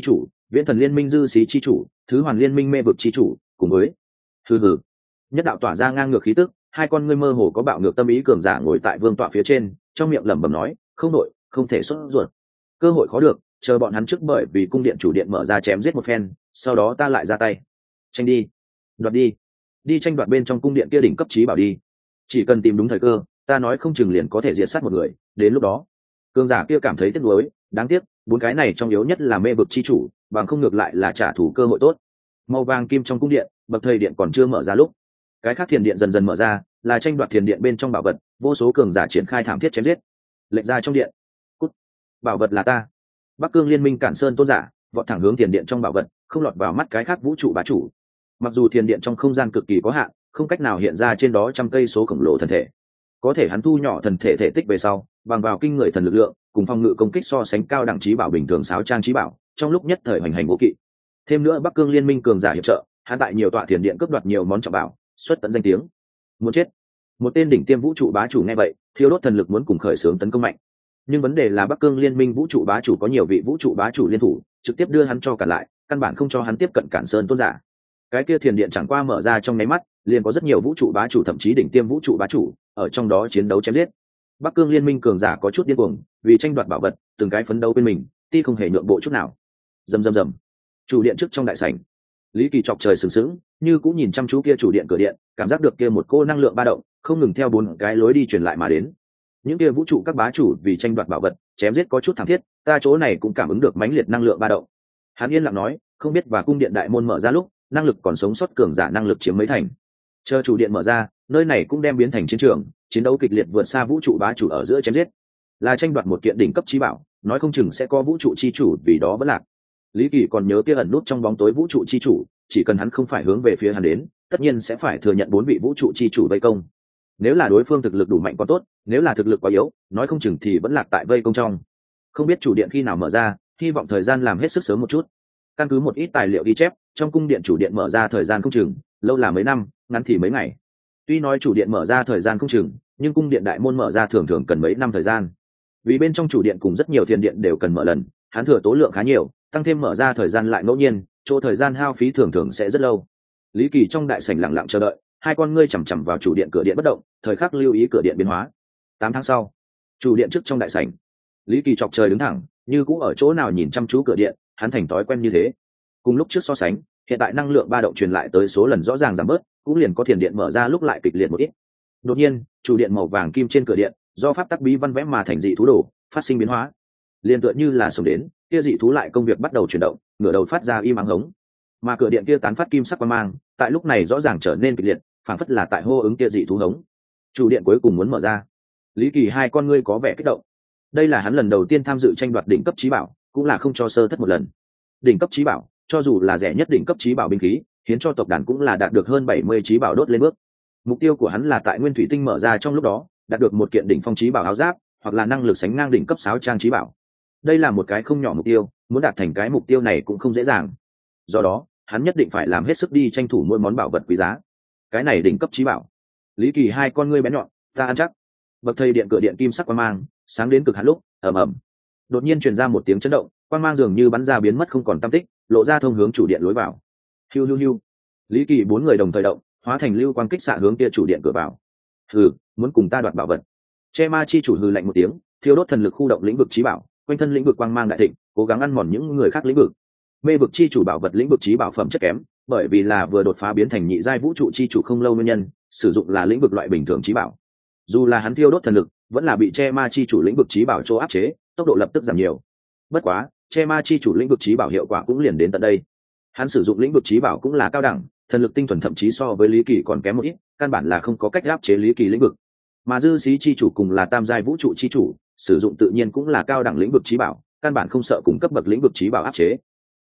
Viễn Thần Liên Minh dư xí chi chủ, Thứ Hoàn Liên Minh mê vực chi chủ, cùng với hừ, nhất đạo tỏa ra ngang ngược khí tức, hai con ngươi mơ hồ có bạo ngược tâm ý cường giả ngồi tại vương tọa phía trên, trong miệng lẩm bẩm nói, không nội, không thể xuất ruột, cơ hội khó được, chờ bọn hắn trước bởi vì cung điện chủ điện mở ra chém giết một phen, sau đó ta lại ra tay. Tranh đi, đoạt đi, đi tranh đoạt bên trong cung điện kia đỉnh cấp trí bảo đi, chỉ cần tìm đúng thời cơ, ta nói không chừng liền có thể diệt sát một người, đến lúc đó cường giả kia cảm thấy tiếc nuối, đáng tiếc bốn cái này trong yếu nhất là mê vực chi chủ, bằng không ngược lại là trả thù cơ hội tốt. Màu vàng kim trong cung điện, bậc thầy điện còn chưa mở ra lúc, cái khác thiền điện dần dần mở ra, là tranh đoạt thiền điện bên trong bảo vật, vô số cường giả triển khai thảm thiết chém giết. Lệnh ra trong điện, cút, bảo vật là ta. Bắc Cương Liên Minh cản sơn tôn giả vọt thẳng hướng thiền điện trong bảo vật, không lọt vào mắt cái khác vũ trụ bá chủ. Mặc dù thiền điện trong không gian cực kỳ có hạn, không cách nào hiện ra trên đó trăm cây số khổng lồ thần thể, có thể hắn thu nhỏ thần thể thể tích về sau, bằng vào kinh người thần lực lượng cùng phong ngự công kích so sánh cao đẳng trí bảo bình thường sáo trang trí bảo, trong lúc nhất thời hoành hành vô kỵ. Thêm nữa Bắc Cương Liên Minh cường giả hiệp trợ, hắn tại nhiều tọa thiền điện cướp đoạt nhiều món trọng bảo, xuất tận danh tiếng. Muốn chết. Một tên đỉnh tiêm vũ trụ bá chủ nghe vậy, thiêu đốt thần lực muốn cùng khởi xướng tấn công mạnh. Nhưng vấn đề là Bắc Cương Liên Minh vũ trụ bá chủ có nhiều vị vũ trụ bá chủ liên thủ, trực tiếp đưa hắn cho cả lại, căn bản không cho hắn tiếp cận cản sơn tôn giả. Cái kia thiền điện chẳng qua mở ra trong nháy mắt, liền có rất nhiều vũ trụ bá chủ thậm chí đỉnh tiêm vũ trụ bá chủ ở trong đó chiến đấu chém giết. Bắc Cương Liên Minh cường giả có chút điên cuồng, vì tranh đoạt bảo vật, từng cái phấn đấu bên mình, ti không hề nhượng bộ chút nào. Rầm rầm rầm. Chủ điện trước trong đại sảnh, Lý Kỳ chọc trời sừng sững, như cũng nhìn chăm chú kia chủ điện cửa điện, cảm giác được kia một cô năng lượng ba động, không ngừng theo bốn cái lối đi truyền lại mà đến. Những kia vũ trụ các bá chủ vì tranh đoạt bảo vật, chém giết có chút thảm thiết, ta chỗ này cũng cảm ứng được mãnh liệt năng lượng ba động. Hắn yên lặng nói, không biết và cung điện đại môn mở ra lúc, năng lực còn sống sót cường giả năng lực chiếm mấy thành. Chờ chủ điện mở ra, nơi này cũng đem biến thành chiến trường, chiến đấu kịch liệt vượt xa vũ trụ bá chủ ở giữa chém giết. Là tranh đoạt một kiện đỉnh cấp chí bảo, nói không chừng sẽ có vũ trụ chi chủ vì đó vẫn lạc. Lý Kỳ còn nhớ kia ẩn nút trong bóng tối vũ trụ chi chủ, chỉ cần hắn không phải hướng về phía hắn đến, tất nhiên sẽ phải thừa nhận bốn vị vũ trụ chi chủ vây công. Nếu là đối phương thực lực đủ mạnh quá tốt, nếu là thực lực quá yếu, nói không chừng thì vẫn lạc tại vây công trong. Không biết chủ điện khi nào mở ra, hy vọng thời gian làm hết sức sớm một chút. Căn cứ một ít tài liệu ghi chép, trong cung điện chủ điện mở ra thời gian không chừng, lâu là mấy năm, ngắn thì mấy ngày. Tuy nói chủ điện mở ra thời gian không chừng, nhưng cung điện đại môn mở ra thường thường cần mấy năm thời gian. Vì bên trong chủ điện cùng rất nhiều thiên điện đều cần mở lần, hắn thừa tố lượng khá nhiều, tăng thêm mở ra thời gian lại ngẫu nhiên, chỗ thời gian hao phí thường thường sẽ rất lâu. Lý Kỳ trong đại sảnh lặng lặng chờ đợi, hai con ngươi chằm chằm vào chủ điện cửa điện bất động, thời khắc lưu ý cửa điện biến hóa. 8 tháng sau, chủ điện trước trong đại sảnh, Lý Kỳ chọc trời đứng thẳng, như cũ ở chỗ nào nhìn chăm chú cửa điện, hắn thành thói quen như thế. Cùng lúc trước so sánh, hiện tại năng lượng ba động truyền lại tới số lần rõ ràng giảm bớt, cũng liền có thiền điện mở ra lúc lại kịch liệt một ít. Đột nhiên, chủ điện màu vàng kim trên cửa điện, do pháp tắc bí văn vẽ mà thành dị thú đồ, phát sinh biến hóa. Liên tựa như là sống đến, kia dị thú lại công việc bắt đầu chuyển động, ngửa đầu phát ra im ắng hống. Mà cửa điện kia tán phát kim sắc quang mang, tại lúc này rõ ràng trở nên kịch liệt, phản phất là tại hô ứng kia dị thú hống. Chủ điện cuối cùng muốn mở ra. Lý Kỳ hai con ngươi có vẻ kích động. Đây là hắn lần đầu tiên tham dự tranh đoạt đỉnh cấp chí bảo, cũng là không cho sơ thất một lần. Đỉnh cấp chí bảo, cho dù là rẻ nhất đỉnh cấp chí bảo binh khí, hiến cho tộc đàn cũng là đạt được hơn 70 chí bảo đốt lên bước. Mục tiêu của hắn là tại Nguyên Thủy Tinh mở ra trong lúc đó, đạt được một kiện đỉnh phong chí bảo áo giáp, hoặc là năng lực sánh ngang đỉnh cấp sáo trang chí bảo. Đây là một cái không nhỏ mục tiêu, muốn đạt thành cái mục tiêu này cũng không dễ dàng. Do đó, hắn nhất định phải làm hết sức đi tranh thủ mỗi món bảo vật quý giá. Cái này đỉnh cấp chí bảo. Lý Kỳ hai con ngươi bén nhọn, ta ăn chắc. Bậc thầy điện cửa điện kim sắc quang mang, sáng đến cực hạn lúc, ầm ầm. Đột nhiên truyền ra một tiếng chấn động, quang mang dường như bắn ra biến mất không còn tăm tích, lộ ra thông hướng chủ điện lối vào. Hiu hiu hiu. Lý Kỳ bốn người đồng thời động, hóa thành lưu quang kích xạ hướng kia chủ điện cửa vào. Hừ, muốn cùng ta đoạt bảo vật. Che Ma chi chủ hừ lạnh một tiếng, thiêu đốt thần lực khu động lĩnh vực chí bảo, quanh thân lĩnh vực quang mang đại thịnh, cố gắng ăn mòn những người khác lĩnh vực. Mê vực chi chủ bảo vật lĩnh vực chí bảo phẩm chất kém, bởi vì là vừa đột phá biến thành nhị giai vũ trụ chi chủ không lâu nguyên nhân, sử dụng là lĩnh vực loại bình thường chí bảo. Dù là hắn thiêu đốt thần lực, vẫn là bị Che Ma chi chủ lĩnh vực chí bảo chỗ áp chế, tốc độ lập tức giảm nhiều. Bất quá, Che Ma chi chủ lĩnh vực chí bảo hiệu quả cũng liền đến tận đây. Hắn sử dụng lĩnh vực chí bảo cũng là cao đẳng, thần lực tinh thuần thậm chí so với Lý Kỳ còn kém một ít, căn bản là không có cách áp chế Lý Kỳ lĩnh vực. Mà dư xí chi chủ cùng là tam giai vũ trụ chi chủ, sử dụng tự nhiên cũng là cao đẳng lĩnh vực chí bảo, căn bản không sợ cùng cấp bậc lĩnh vực chí bảo áp chế.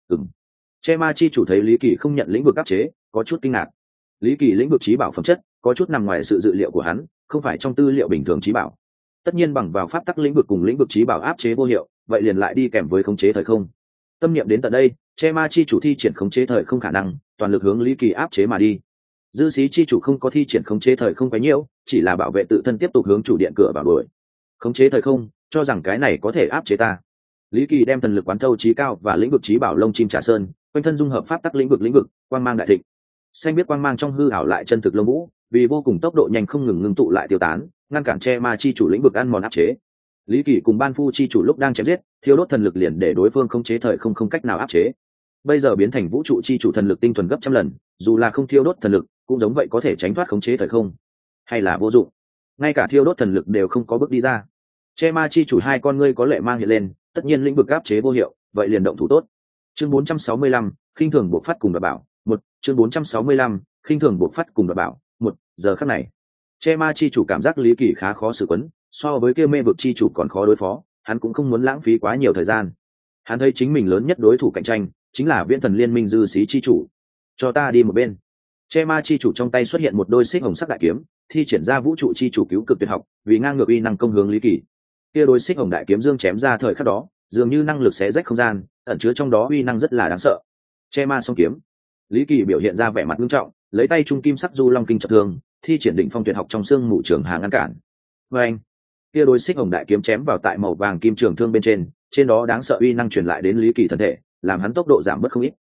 Che Ma chi chủ thấy Lý Kỳ không nhận lĩnh vực áp chế, có chút kinh ngạc. Lý Kỳ lĩnh vực chí bảo phẩm chất, có chút nằm ngoài sự dự liệu của hắn, không phải trong tư liệu bình thường chí bảo. Tất nhiên bằng vào pháp tắc lĩnh vực cùng lĩnh vực chí bảo áp chế vô hiệu, vậy liền lại đi kèm với khống chế thời không. Tâm niệm đến tận đây, Che Ma chi chủ thi triển khống chế thời không khả năng, toàn lực hướng Lý Kỳ áp chế mà đi. Dư xí chi chủ không có thi triển khống chế thời không quá nhiều, chỉ là bảo vệ tự thân tiếp tục hướng chủ điện cửa vào đuổi. Khống chế thời không, cho rằng cái này có thể áp chế ta. Lý Kỳ đem thần lực quán thâu trí cao và lĩnh vực trí bảo lông chim trả sơn, quanh thân dung hợp pháp tắc lĩnh vực, quang mang đại thịnh. Xanh biết quang mang trong hư ảo lại chân thực lông vũ, vì vô cùng tốc độ nhanh không ngừng ngưng tụ lại tiêu tán, ngăn cản che ma chi chủ lĩnh vực ăn mòn áp chế. Lý Kỳ cùng Ban Phu chi chủ lúc đang chém giết, thiêu đốt thần lực liền để đối phương không chế thời không cách nào áp chế. Bây giờ biến thành vũ trụ chi chủ thần lực tinh thuần gấp trăm lần, dù là không thiêu đốt thần lực, cũng giống vậy có thể tránh thoát khống chế thời không. Hay là vô dụng, ngay cả thiêu đốt thần lực đều không có bước đi ra. Che ma chi chủ hai con ngươi có lệ mang hiện lên, tất nhiên lĩnh vực áp chế vô hiệu, vậy liền động thủ tốt. Chương 465, khinh thường buộc phát cùng đoạt bảo. Chương 465, khinh thường buộc phát cùng đoạt bảo. Giờ khắc này, che ma chi chủ cảm giác Lý Kỳ khá khó xử quấn, so với kia mê vực chi chủ còn khó đối phó, hắn cũng không muốn lãng phí quá nhiều thời gian. Hắn thấy chính mình lớn nhất đối thủ cạnh tranh chính là Viễn Thần Liên Minh dư sĩ chi chủ. Cho ta đi một bên. Che ma chi chủ trong tay xuất hiện một đôi xích hồng sắc đại kiếm, thi triển ra vũ trụ chi chủ cứu cực tuyệt học, vì ngang ngược uy năng công hướng Lý Kỳ. Kia đôi xích hồng đại kiếm dương chém ra thời khắc đó, dường như năng lực xé rách không gian, ẩn chứa trong đó uy năng rất là đáng sợ. Che ma song kiếm. Lý Kỳ biểu hiện ra vẻ mặt nghiêm trọng, lấy tay trung kim sắc du long kinh chặt thương, thi triển đỉnh phong tuyệt học trong xương mù trường hà ngăn cản. Và anh, kia đôi xích hồng đại kiếm chém vào tại màu vàng kim trường thương bên trên đó đáng sợ uy năng truyền lại đến Lý Kỳ thân thể, làm hắn tốc độ giảm bớt không ít.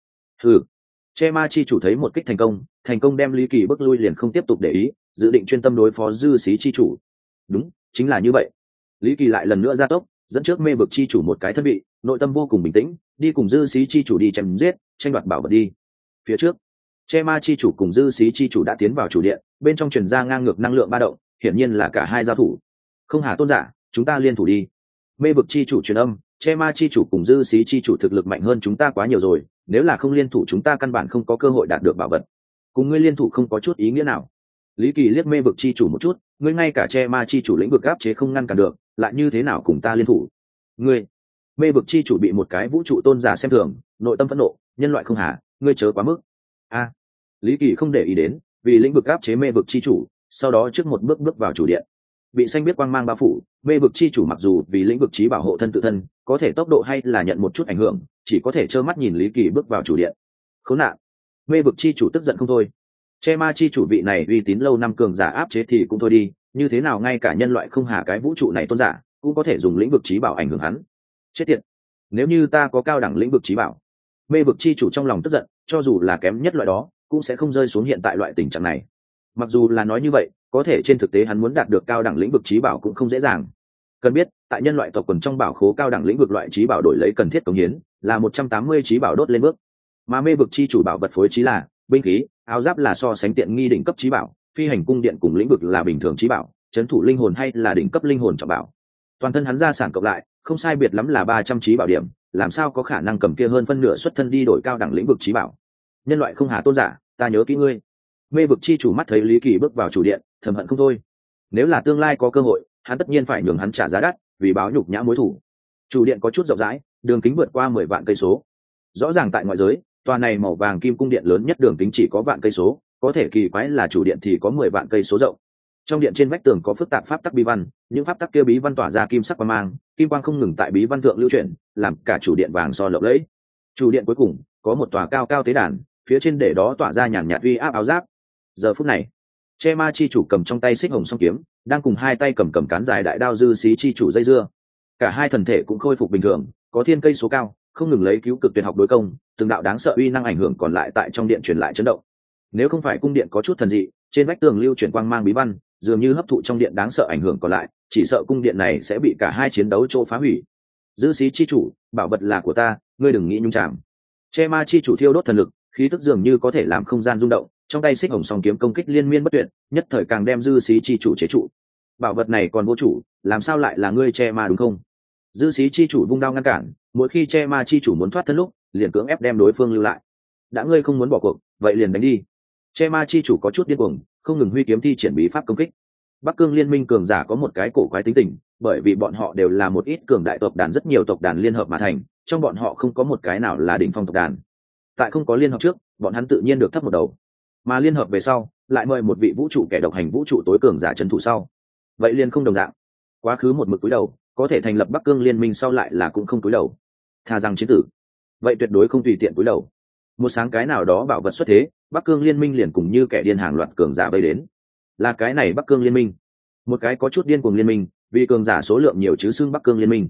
Che ma chi chủ thấy một kích thành công đem Lý Kỳ bước lui liền không tiếp tục để ý, dự định chuyên tâm đối phó dư sĩ chi chủ. Đúng, chính là như vậy. Lý Kỳ lại lần nữa ra tốc, dẫn trước mê vực chi chủ một cái thân vị, nội tâm vô cùng bình tĩnh, đi cùng dư sĩ chi chủ đi chém giết, tranh đoạt bảo vật đi. Phía trước, che ma chi chủ cùng dư sĩ chi chủ đã tiến vào chủ điện, bên trong truyền ra ngang ngược năng lượng ba động, hiển nhiên là cả hai giao thủ. Không hà tôn giả, chúng ta liên thủ đi. Mê vực chi chủ truyền âm, che ma chi chủ cùng dư sĩ chi chủ thực lực mạnh hơn chúng ta quá nhiều rồi, nếu là không liên thủ chúng ta căn bản không có cơ hội đạt được bảo vật. Cùng ngươi liên thủ không có chút ý nghĩa nào. Lý Kỳ liếc mê vực chi chủ một chút, ngươi ngay cả che ma chi chủ lĩnh vực áp chế không ngăn cản được, lại như thế nào cùng ta liên thủ? Ngươi, mê vực chi chủ bị một cái vũ trụ tôn giả xem thường, nội tâm phẫn nộ, nhân loại không hà, ngươi chớ quá mức. Lý Kỳ không để ý đến, vì lĩnh vực áp chế mê vực chi chủ, sau đó trước một bước vào chủ điện. Bị xanh biết quang mang bao phủ, mê vực chi chủ mặc dù vì lĩnh vực trí bảo hộ thân tự thân, có thể tốc độ hay là nhận một chút ảnh hưởng, chỉ có thể trơ mắt nhìn Lý Kỳ bước vào chủ điện. Khốn nạn! Mê vực chi chủ tức giận không thôi. Che ma chi chủ vị này uy tín lâu năm cường giả áp chế thì cũng thôi đi, như thế nào ngay cả nhân loại không hà cái vũ trụ này tôn giả cũng có thể dùng lĩnh vực trí bảo ảnh hưởng hắn. Chết tiệt! Nếu như ta có cao đẳng lĩnh vực trí bảo, mê vực chi chủ trong lòng tức giận, cho dù là kém nhất loại đó cũng sẽ không rơi xuống hiện tại loại tình trạng này. Mặc dù là nói như vậy, có thể trên thực tế hắn muốn đạt được cao đẳng lĩnh vực trí bảo cũng không dễ dàng. Cần biết, tại nhân loại tộc quần trong bảo khố cao đẳng lĩnh vực loại trí bảo đổi lấy cần thiết cống hiến là 180 trí bảo đốt lên bước, mà mê vực chi chủ bảo vật phối trí là binh khí, áo giáp là so sánh tiện nghi đỉnh cấp trí bảo, phi hành cung điện cùng lĩnh vực là bình thường trí bảo, trấn thủ linh hồn hay là đỉnh cấp linh hồn trọng bảo. Toàn thân hắn gia sản cộng lại không sai biệt lắm là 300 trí bảo điểm, làm sao có khả năng cầm kia hơn phân nửa xuất thân đi đổi cao đẳng lĩnh vực trí bảo? Nhân loại không hà tôn giả, ta nhớ kỹ ngươi. Mê vực chi chủ mắt thấy Lý Kỳ bước vào chủ điện, thầm hận không thôi. Nếu là tương lai có cơ hội, hắn tất nhiên phải nhường hắn trả giá đắt, vì báo nhục nhã mối thù. Chủ điện có chút rộng rãi, đường kính vượt qua 10 vạn cây số. Rõ ràng tại ngoại giới, tòa này màu vàng kim cung điện lớn nhất đường kính chỉ có vạn cây số, có thể kỳ quái là chủ điện thì có 10 vạn cây số rộng. Trong điện trên vách tường có phức tạp pháp tắc bí văn, những pháp tắc kia bí văn tỏa ra kim sắc quang mang, kim quang không ngừng tại bí văn thượng lưu chuyển, làm cả chủ điện vàng son lộng lẫy. Chủ điện cuối cùng có một tòa cao cao tế đàn, phía trên để đó tỏa ra nhàn nhạt uy áp áo giáp. Giờ phút này, che ma chi chủ cầm trong tay xích hồng song kiếm, đang cùng hai tay cầm cán dài đại đao dư xí chi chủ dây dưa. Cả hai thần thể cũng khôi phục bình thường, có thiên cây số cao, không ngừng lấy cứu cực tuyệt học đối công, từng đạo đáng sợ uy năng ảnh hưởng còn lại tại trong điện truyền lại chấn động. Nếu không phải cung điện có chút thần dị, trên vách tường lưu chuyển quang mang bí văn, dường như hấp thụ trong điện đáng sợ ảnh hưởng còn lại, chỉ sợ cung điện này sẽ bị cả hai chiến đấu chỗ phá hủy. Dư xí chi chủ, bảo vật là của ta, ngươi đừng nghĩ nhung chạm. Che ma chi chủ thiêu đốt thần lực, khí tức dường như có thể làm không gian rung động, trong tay xích hồng song kiếm công kích liên miên bất tuyệt, nhất thời càng đem dư xí chi chủ chế trụ. Bảo vật này còn vô chủ, làm sao lại là ngươi che ma đúng không? Dư xí chi chủ vung đao ngăn cản, mỗi khi che ma chi chủ muốn thoát thân lúc, liền cưỡng ép đem đối phương lưu lại. Đã ngươi không muốn bỏ cuộc, vậy liền đánh đi. Che ma chi chủ có chút điên cuồng, không ngừng huy kiếm thi triển bí pháp công kích. Bắc Cương liên minh cường giả có một cái cổ quái tính tình, bởi vì bọn họ đều là một ít cường đại tộc đàn rất nhiều tộc đàn liên hợp mà thành, trong bọn họ không có một cái nào là đỉnh phong tộc đàn. Tại không có liên hợp trước, bọn hắn tự nhiên được thấp một đầu, mà liên hợp về sau, lại mời một vị vũ trụ kẻ độc hành vũ trụ tối cường giả trấn thủ sau. Vậy liền không đồng dạng. Quá khứ một mực cúi đầu, có thể thành lập Bắc Cương liên minh sau lại là cũng không cúi đầu. Thà rằng chiến tử, vậy tuyệt đối không tùy tiện cúi đầu. Một sáng cái nào đó bảo vật xuất thế, Bắc Cương liên minh liền cùng như kẻ điên hàng loạt cường giả vây đến. Là cái này Bắc Cương liên minh, một cái có chút điên cuồng liên minh, vì cường giả số lượng nhiều chứ xưng Bắc Cương liên minh.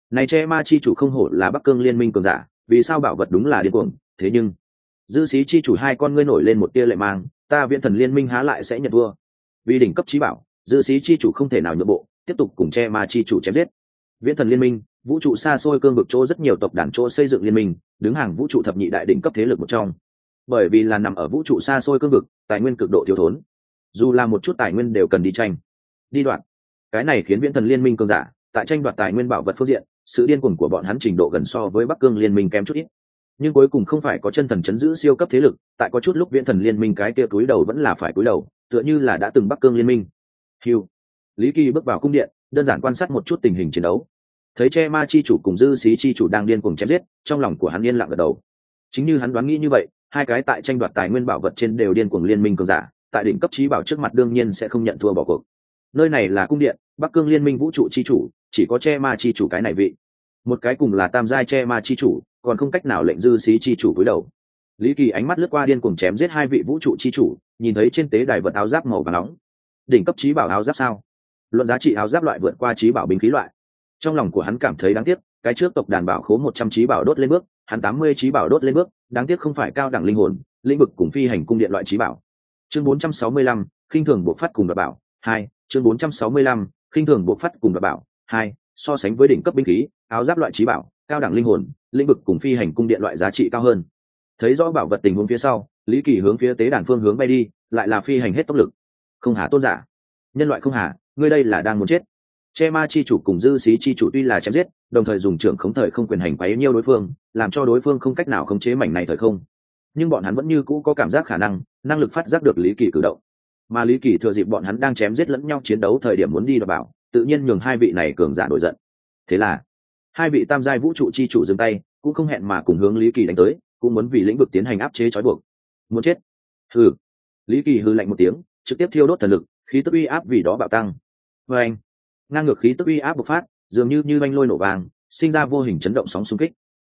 Này che ma chi chủ không hổ là Bắc Cương liên minh cường giả, vì sao bảo vật đúng là điên cuồng, thế nhưng dư sĩ chi chủ hai con ngươi nổi lên một tia lệ mang, ta Viễn Thần liên minh há lại sẽ nhận thua. Vì đỉnh cấp chí bảo, dư sĩ chi chủ không thể nào nhượng bộ, tiếp tục cùng che ma chi chủ chém giết. Viễn Thần liên minh, vũ trụ xa xôi cương vực chỗ rất nhiều tộc đàn chỗ xây dựng liên minh, đứng hàng vũ trụ thập nhị đại đỉnh cấp thế lực một trong. Bởi vì là nằm ở vũ trụ xa xôi cương vực, tài nguyên cực độ thiếu thốn, dù là một chút tài nguyên đều cần đi tranh, đi đoạt. Cái này khiến Viễn Thần liên minh cường giả tại tranh đoạt tài nguyên bảo vật phương diện, sự điên cuồng của bọn hắn trình độ gần so với Bắc Cương liên minh kém chút ít. Nhưng cuối cùng không phải có chân thần chấn giữ siêu cấp thế lực, tại có chút lúc Viễn Thần liên minh cái kia túi đầu vẫn là phải túi đầu, tựa như là đã từng Bắc Cương liên minh. Hưu. Lý Kỳ bước vào cung điện, đơn giản quan sát một chút tình hình chiến đấu. Thấy che ma chi chủ cùng dư xí chi chủ đang điên cuồng chém giết, trong lòng của hắn yên lặng gật đầu. Chính như hắn đoán nghĩ như vậy, hai cái tại tranh đoạt tài nguyên bảo vật trên đều điên cuồng liên minh cường giả, tại đỉnh cấp chí bảo trước mặt đương nhiên sẽ không nhận thua bỏ cuộc. Nơi này là cung điện, Bắc Cương liên minh vũ trụ chi chủ, chỉ có che ma chi chủ cái này vị. Một cái cùng là tam giai che ma chi chủ, còn không cách nào lệnh dư xí chi chủ cúi đầu. Lý Kỳ ánh mắt lướt qua điên cuồng chém giết hai vị vũ trụ chi chủ, nhìn thấy trên tế đài vật áo giáp màu vàng nóng. Đỉnh cấp chí bảo áo giáp sao? Luận giá trị áo giáp loại vượt qua chí bảo binh khí loại. Trong lòng của hắn cảm thấy đáng tiếc, cái trước tộc đàn bảo khố 100 chí bảo đốt lên bước, hắn 80 chí bảo đốt lên bước, đáng tiếc không phải cao đẳng linh hồn, lĩnh vực cùng phi hành cung điện loại chí bảo. Chương 465, khinh thường buộc phát cùng đoạt bảo 2, chương 465, khinh thường buộc phát cùng đoạt bảo 2, so sánh với đỉnh cấp binh khí, áo giáp loại chí bảo, cao đẳng linh hồn, lĩnh vực cùng phi hành cung điện loại giá trị cao hơn. Thấy rõ bảo vật tình huống phía sau, Lý Kỳ hướng phía tế đàn phương hướng bay đi, lại là phi hành hết tốc lực. Không hà tôn giả, nhân loại không hà, ngươi đây là đang muốn chết. Che ma chi chủ cùng dư xí chi chủ tuy là chém giết, đồng thời dùng trưởng khống thời không quyền hành quấy nhiêu đối phương, làm cho đối phương không cách nào khống chế mảnh này thời không. Nhưng bọn hắn vẫn như cũ có cảm giác khả năng lực phát giác được Lý Kỳ cử động. Mà Lý Kỳ thừa dịp bọn hắn đang chém giết lẫn nhau chiến đấu thời điểm muốn đi đoạt bảo, tự nhiên nhường hai vị này cường giả nổi giận. Thế là, hai vị tam giai vũ trụ chi chủ dừng tay, cũng không hẹn mà cùng hướng Lý Kỳ đánh tới, cũng muốn vì lĩnh vực tiến hành áp chế trói buộc. Muốn chết? Hừ. Lý Kỳ hừ lạnh một tiếng, trực tiếp thiêu đốt thần lực, khí tức uy áp vì đó bạo tăng. Và anh, ngang ngược khí tức uy áp bộc phát, dường như banh lôi nổ vàng, sinh ra vô hình chấn động sóng xung kích.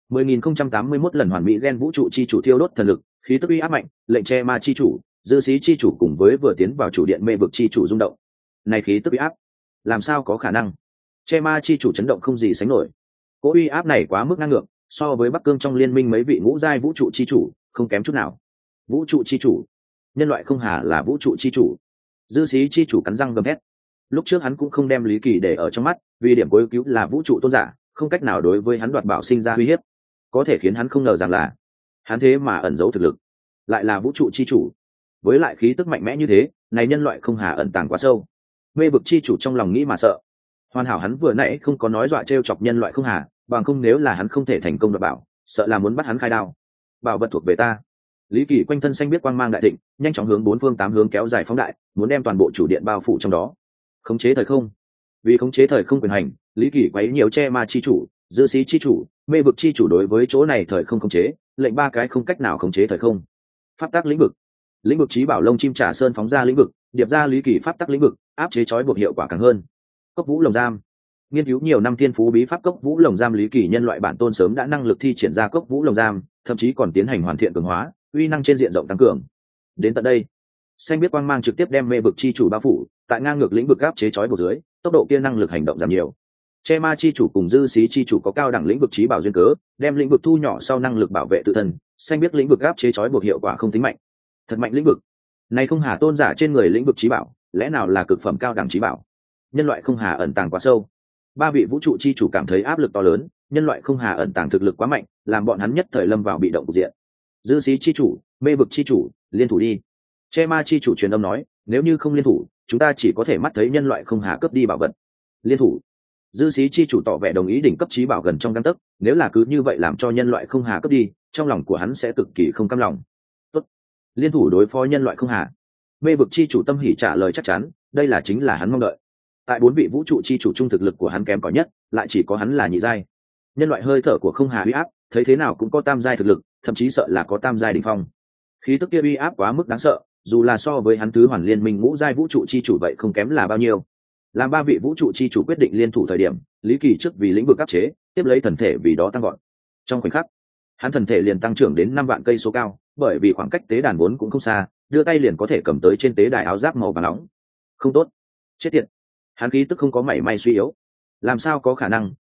10.081 lần hoàn mỹ gen vũ trụ chi chủ thiêu đốt thần lực, khí tức uy áp mạnh, lệnh che ma chi chủ, dư xí chi chủ cùng với vừa tiến vào chủ điện mê vực chi chủ rung động. Này khí tức uy áp, làm sao có khả năng? Che ma chi chủ chấn động không gì sánh nổi. Cỗ uy áp này quá mức ngang ngược, so với Bắc Cương trong liên minh mấy vị ngũ giai vũ trụ chi chủ, không kém chút nào. Vũ trụ chi chủ, nhân loại không hà là vũ trụ chi chủ. Dư xí chi chủ cắn răng gầm hét. Lúc trước hắn cũng không đem Lý Kỳ để ở trong mắt, vì điểm cuối cứu là vũ trụ tôn giả, không cách nào đối với hắn đoạt bảo sinh ra uy hiếp. Có thể khiến hắn không ngờ rằng là hắn thế mà ẩn giấu thực lực, lại là vũ trụ chi chủ. Với lại khí tức mạnh mẽ như thế, này nhân loại không hà ẩn tàng quá sâu. Mê vực chi chủ trong lòng nghĩ mà sợ. Hoàn hảo hắn vừa nãy không có nói dọa trêu chọc nhân loại không hà, bằng không nếu là hắn không thể thành công đoạt bảo, sợ là muốn bắt hắn khai đao. Bảo vật thuộc về ta. Lý Kỳ quanh thân xanh biết quang mang đại thịnh, nhanh chóng hướng bốn phương tám hướng kéo dài phóng đại, muốn đem toàn bộ chủ điện bao phủ trong đó. Khống chế thời không. Vì khống chế thời không quyền hành, Lý Kỳ quấy nhiều che ma chi chủ, dư sĩ chi chủ, mê vực chi chủ đối với chỗ này thời không khống chế, lệnh ba cái không cách nào khống chế thời không. Pháp tắc lĩnh vực. Lĩnh vực chí bảo lông chim trả sơn phóng ra lĩnh vực, điệp ra Lý Kỳ pháp tắc lĩnh vực, áp chế trói buộc hiệu quả càng hơn. Cốc vũ lồng giam. Nghiên cứu nhiều năm thiên phú bí pháp cốc vũ lồng giam, Lý Kỳ nhân loại bản tôn sớm đã năng lực thi triển ra cốc vũ lồng giam, thậm chí còn tiến hành hoàn thiện cường hóa, uy năng trên diện rộng tăng cường. Đến tận đây, xanh biết quang mang trực tiếp đem mê vực chi chủ bao phủ, tại ngang ngược lĩnh vực áp chế trói buộc dưới, tốc độ kia năng lực hành động giảm nhiều. Che ma chi chủ cùng dư xí chi chủ có cao đẳng lĩnh vực chí bảo duyên cớ, đem lĩnh vực thu nhỏ sau năng lực bảo vệ tự thân, xanh biết lĩnh vực áp chế trói buộc hiệu quả không tính mạnh. Thật mạnh lĩnh vực. Này không hà tôn giả trên người lĩnh vực chí bảo, lẽ nào là cực phẩm cao đẳng chí bảo? Nhân loại không hà ẩn tàng quá sâu. Ba vị vũ trụ chi chủ cảm thấy áp lực to lớn, nhân loại không hà ẩn tàng thực lực quá mạnh, làm bọn hắn nhất thời lâm vào bị động cục diện. Dư xí chi chủ, mê vực chi chủ, liên thủ đi. Che ma chi chủ truyền âm nói, nếu như không liên thủ, chúng ta chỉ có thể mắt thấy nhân loại không hà cướp đi bảo vật. Liên thủ. Dư xí chi chủ tỏ vẻ đồng ý, đỉnh cấp chí bảo gần trong gang tấc, nếu là cứ như vậy làm cho nhân loại không hà cướp đi, trong lòng của hắn sẽ cực kỳ không cam lòng. Tốt. Liên thủ đối phó nhân loại không hà. Mê vực chi chủ tâm hỉ trả lời chắc chắn, đây là chính là hắn mong đợi. Tại bốn vị vũ trụ chi chủ trung thực lực của hắn kém cỏi nhất, lại chỉ có hắn là nhị giai. Nhân loại hơi thở của không hà uy áp, thấy thế nào cũng có tam giai thực lực, thậm chí sợ là có tam giai đỉnh phong. Khí tức kia uy áp quá mức đáng sợ, dù là so với hắn tứ hoàn liên minh ngũ giai vũ trụ chi chủ vậy không kém là bao nhiêu. Làm ba vị vũ trụ chi chủ quyết định liên thủ thời điểm, Lý Kỳ trước vì lĩnh vực áp chế, tiếp lấy thần thể vì đó tăng gọn. Trong khoảnh khắc, hắn thần thể liền tăng trưởng đến 5 vạn cây số cao, bởi vì khoảng cách tế đàn vốn cũng không xa, đưa tay liền có thể cầm tới trên tế đài áo giáp màu vàng nóng. Không tốt, chết tiệt. Hắn khí tức không có mảy may suy yếu. Làm sao có khả năng,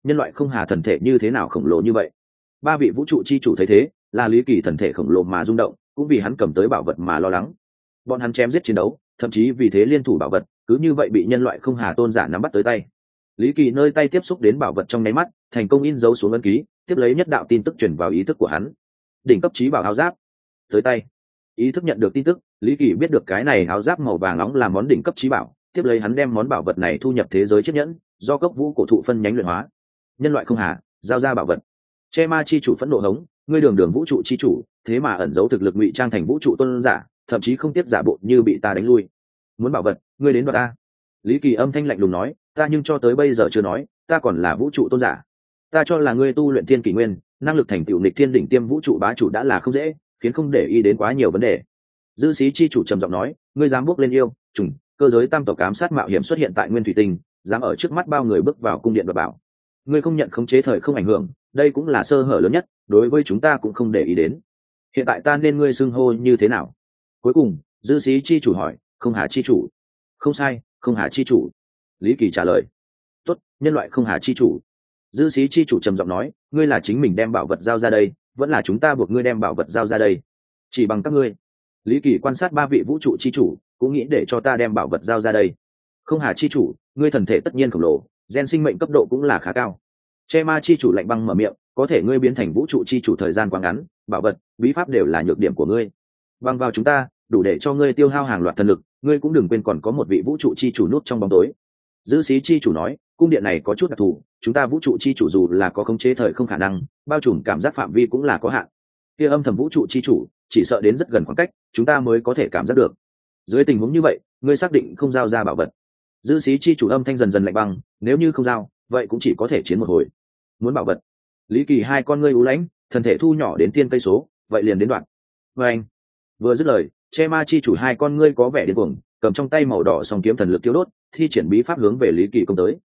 nhân loại không hà thần thể như thế nào khổng lồ như vậy? Ba vị vũ trụ chi chủ thấy thế, là Lý Kỳ thần thể khổng lồ mà rung động, cũng vì hắn cầm tới bảo vật mà lo lắng. Bọn hắn chém giết chiến đấu, thậm chí vì thế liên thủ bảo vật, cứ như vậy bị nhân loại không hà tôn giả nắm bắt tới tay. Lý Kỳ nơi tay tiếp xúc đến bảo vật trong nháy mắt, thành công in dấu xuống ấn ký, tiếp lấy nhất đạo tin tức truyền vào ý thức của hắn. Đỉnh cấp chí bảo áo giáp tới tay. Ý thức nhận được tin tức, Lý Kỳ biết được cái này áo giáp màu vàng nóng là món đỉnh cấp chí bảo, tiếp lấy hắn đem món bảo vật này thu nhập thế giới chiếc nhẫn, do cấp vũ cổ thụ phân nhánh luyện hóa. Nhân loại không hà, giao ra bảo vật. Che ma chi chủ phẫn nộ hống, ngươi đường đường vũ trụ chi chủ, thế mà ẩn giấu thực lực ngụy trang thành vũ trụ tôn giả, thậm chí không tiếp giả bộ như bị ta đánh lui. Muốn bảo vật, ngươi đến đoạt ta. Lý Kỳ âm thanh lạnh lùng nói, ta nhưng cho tới bây giờ chưa nói, ta còn là vũ trụ tôn giả. Ta cho là ngươi tu luyện thiên kỷ nguyên, năng lực thành tựu nghịch thiên đỉnh tiêm vũ trụ bá chủ đã là không dễ, khiến không để ý đến quá nhiều vấn đề. Dư sĩ chi chủ trầm giọng nói, ngươi dám bước lên yêu trùng cơ giới tam tộc ám sát mạo hiểm xuất hiện tại nguyên thủy tinh, dám ở trước mắt bao người bước vào cung điện đoạt bảo. Ngươi không nhận khống chế thời không ảnh hưởng, đây cũng là sơ hở lớn nhất, đối với chúng ta cũng không để ý đến. Hiện tại ta nên ngươi xưng hô như thế nào? Cuối cùng dư sĩ chi chủ hỏi, không hà chi chủ. Không sai, không hà chi chủ. Lý Kỳ trả lời. Tốt, nhân loại không hà chi chủ. Dư sĩ chi chủ trầm giọng nói, ngươi là chính mình đem bảo vật giao ra đây, vẫn là chúng ta buộc ngươi đem bảo vật giao ra đây? Chỉ bằng các ngươi. Lý Kỳ quan sát ba vị vũ trụ chi chủ, cũng nghĩ để cho ta đem bảo vật giao ra đây. Không hà chi chủ, ngươi thần thể tất nhiên khổng lồ, gen sinh mệnh cấp độ cũng là khá cao. Che ma chi chủ lạnh băng mở miệng, có thể ngươi biến thành vũ trụ chi chủ thời gian quá ngắn, bảo vật bí pháp đều là nhược điểm của ngươi. Bằng vào chúng ta đủ để cho ngươi tiêu hao hàng loạt thần lực, ngươi cũng đừng quên còn có một vị vũ trụ chi chủ nút trong bóng tối. Dư sĩ chi chủ nói, cung điện này có chút đặc thù, chúng ta vũ trụ chi chủ dù là có khống chế thời không khả năng, bao trùm cảm giác phạm vi cũng là có hạn. Kia âm thầm vũ trụ chi chủ chỉ sợ đến rất gần khoảng cách, chúng ta mới có thể cảm giác được. Dưới tình huống như vậy, ngươi xác định không giao ra bảo vật? Dư sĩ chi chủ âm thanh dần dần lạnh băng, nếu như không giao, vậy cũng chỉ có thể chiến một hồi. Muốn bảo vật? Lý Kỳ hai con ngươi u lãnh, thần thể thu nhỏ đến tiên cây số, vậy liền đến đoạn. Và anh vừa dứt lời, che ma chi chủ hai con ngươi có vẻ điên cuồng, cầm trong tay màu đỏ song kiếm thần lực tiêu đốt, thi triển bí pháp hướng về Lý Kỳ công tới.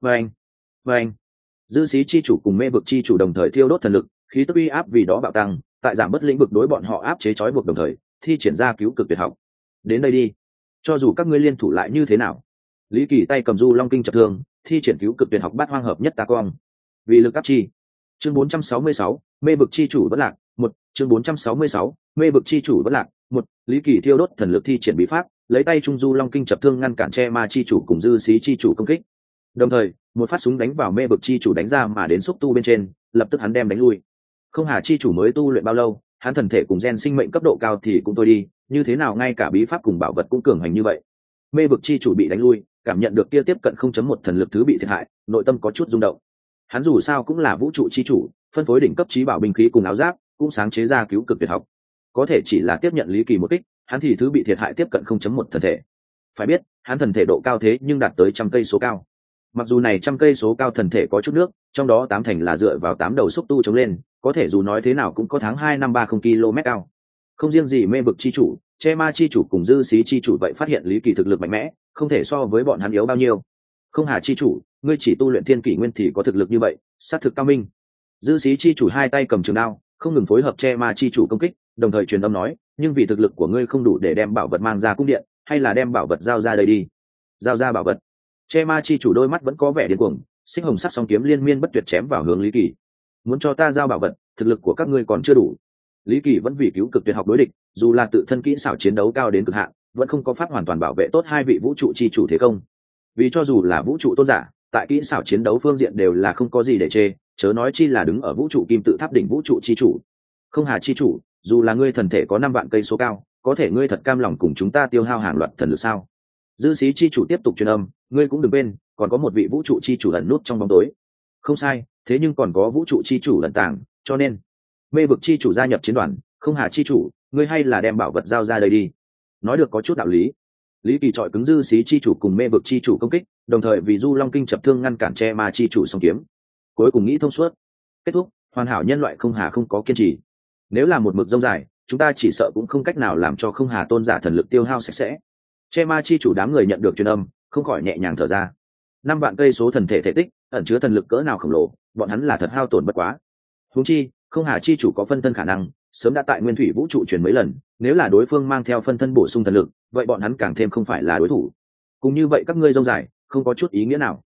Và anh dư sĩ chi chủ cùng mê vực chi chủ đồng thời tiêu đốt thần lực, khí tức uy áp vì đó bạo tăng, tại giảm bớt lĩnh vực đối bọn họ áp chế trói buộc, đồng thời thi triển ra cứu cực tuyệt học. Đến đây đi, cho dù các ngươi liên thủ lại như thế nào. Lý Kỳ tay cầm du long kinh chập thương, thi triển cứu cực tuyệt học bát hoang hợp nhất tà quang. Vì lực áp chi. Chương 466, mê vực chi chủ vẫn lạc. Một chương 466, mê vực chi chủ vẫn lạc. Một Lý Kỳ thiêu đốt thần lực thi triển bí pháp, lấy tay trung du long kinh chập thương ngăn cản che ma chi chủ cùng dư sĩ chi chủ công kích. Đồng thời một phát súng đánh vào mê vực chi chủ đánh ra mà đến xúc tu bên trên, lập tức hắn đem đánh lui. Không hà chi chủ mới tu luyện bao lâu, hắn thần thể cùng gen sinh mệnh cấp độ cao thì cũng thôi đi, như thế nào ngay cả bí pháp cùng bảo vật cũng cường hành như vậy. Mê vực chi chủ bị đánh lui, cảm nhận được kia tiếp cận 0.1 thần lực thứ bị thiệt hại, nội tâm có chút rung động. Hắn dù sao cũng là vũ trụ chi chủ, phân phối đỉnh cấp chí bảo binh khí cùng áo giáp, cũng sáng chế ra cứu cực tuyệt học. Có thể chỉ là tiếp nhận Lý Kỳ một kích, hắn thì thứ bị thiệt hại tiếp cận 0.1 thần thể. Phải biết, hắn thần thể độ cao thế nhưng đạt tới 100 cây số cao. Mặc dù này 100 cây số cao thần thể có chút nước, trong đó 8 thành là dựa vào 8 đầu xúc tu chống lên, có thể dù nói thế nào cũng có tháng 2 năm 30 km cao. Không riêng gì mê vực chi chủ, che ma chi chủ cùng dư sĩ chi chủ vậy phát hiện Lý Kỳ thực lực mạnh mẽ, không thể so với bọn hắn yếu bao nhiêu. Không hà chi chủ, ngươi chỉ tu luyện thiên kỷ nguyên thì có thực lực như vậy, sát thực cao minh. Dư sĩ chi chủ hai tay cầm trường đao, không ngừng phối hợp che ma chi chủ công kích, đồng thời truyền âm nói, nhưng vì thực lực của ngươi không đủ để đem bảo vật mang ra cung điện, hay là đem bảo vật giao ra đây đi. Giao ra bảo vật. Che ma chi chủ đôi mắt vẫn có vẻ điên cuồng, xích hồng sắc song kiếm liên miên bất tuyệt chém vào hướng Lý Kỳ. Muốn cho ta giao bảo vật, thực lực của các ngươi còn chưa đủ. Lý Kỳ vẫn vì cứu cực tuyệt học đối địch, dù là tự thân kỹ xảo chiến đấu cao đến cực hạn, vẫn không có pháp hoàn toàn bảo vệ tốt hai vị vũ trụ chi chủ thế công. Vì cho dù là vũ trụ tôn giả, tại kỹ xảo chiến đấu phương diện đều là không có gì để chê, chớ nói chi là đứng ở vũ trụ kim tự tháp đỉnh vũ trụ chi chủ. Không hà chi chủ, dù là ngươi thần thể có 5 vạn cây số cao, có thể ngươi thật cam lòng cùng chúng ta tiêu hao hàng loạt thần lực sao? Dư sĩ chi chủ tiếp tục truyền âm, ngươi cũng đừng quên, còn có một vị vũ trụ chi chủ ẩn nút trong bóng tối. Không sai, thế nhưng còn có vũ trụ chi chủ ẩn tàng, cho nên mê vực chi chủ gia nhập chiến đoàn. Không hà chi chủ, ngươi hay là đem bảo vật giao ra đây đi. Nói được có chút đạo lý. Lý Kỳ chọi cứng dư sĩ chi chủ cùng mê vực chi chủ công kích, đồng thời vì du long kinh chập thương ngăn cản che ma chi chủ song kiếm. Cuối cùng nghĩ thông suốt. Kết thúc, hoàn hảo nhân loại không hà không có kiên trì. Nếu là một mực dông dài, chúng ta chỉ sợ cũng không cách nào làm cho không hà tôn giả thần lực tiêu hao sạch sẽ. Che ma chi chủ đám người nhận được truyền âm, không khỏi nhẹ nhàng thở ra. 5 vạn cây số thần thể thể tích, ẩn chứa thần lực cỡ nào khổng lồ, bọn hắn là thật hao tổn bất quá. Huống chi, không hà chi chủ có phân thân khả năng, sớm đã tại nguyên thủy vũ trụ chuyển mấy lần, nếu là đối phương mang theo phân thân bổ sung thần lực, vậy bọn hắn càng thêm không phải là đối thủ. Cùng như vậy các ngươi dông dài, không có chút ý nghĩa nào.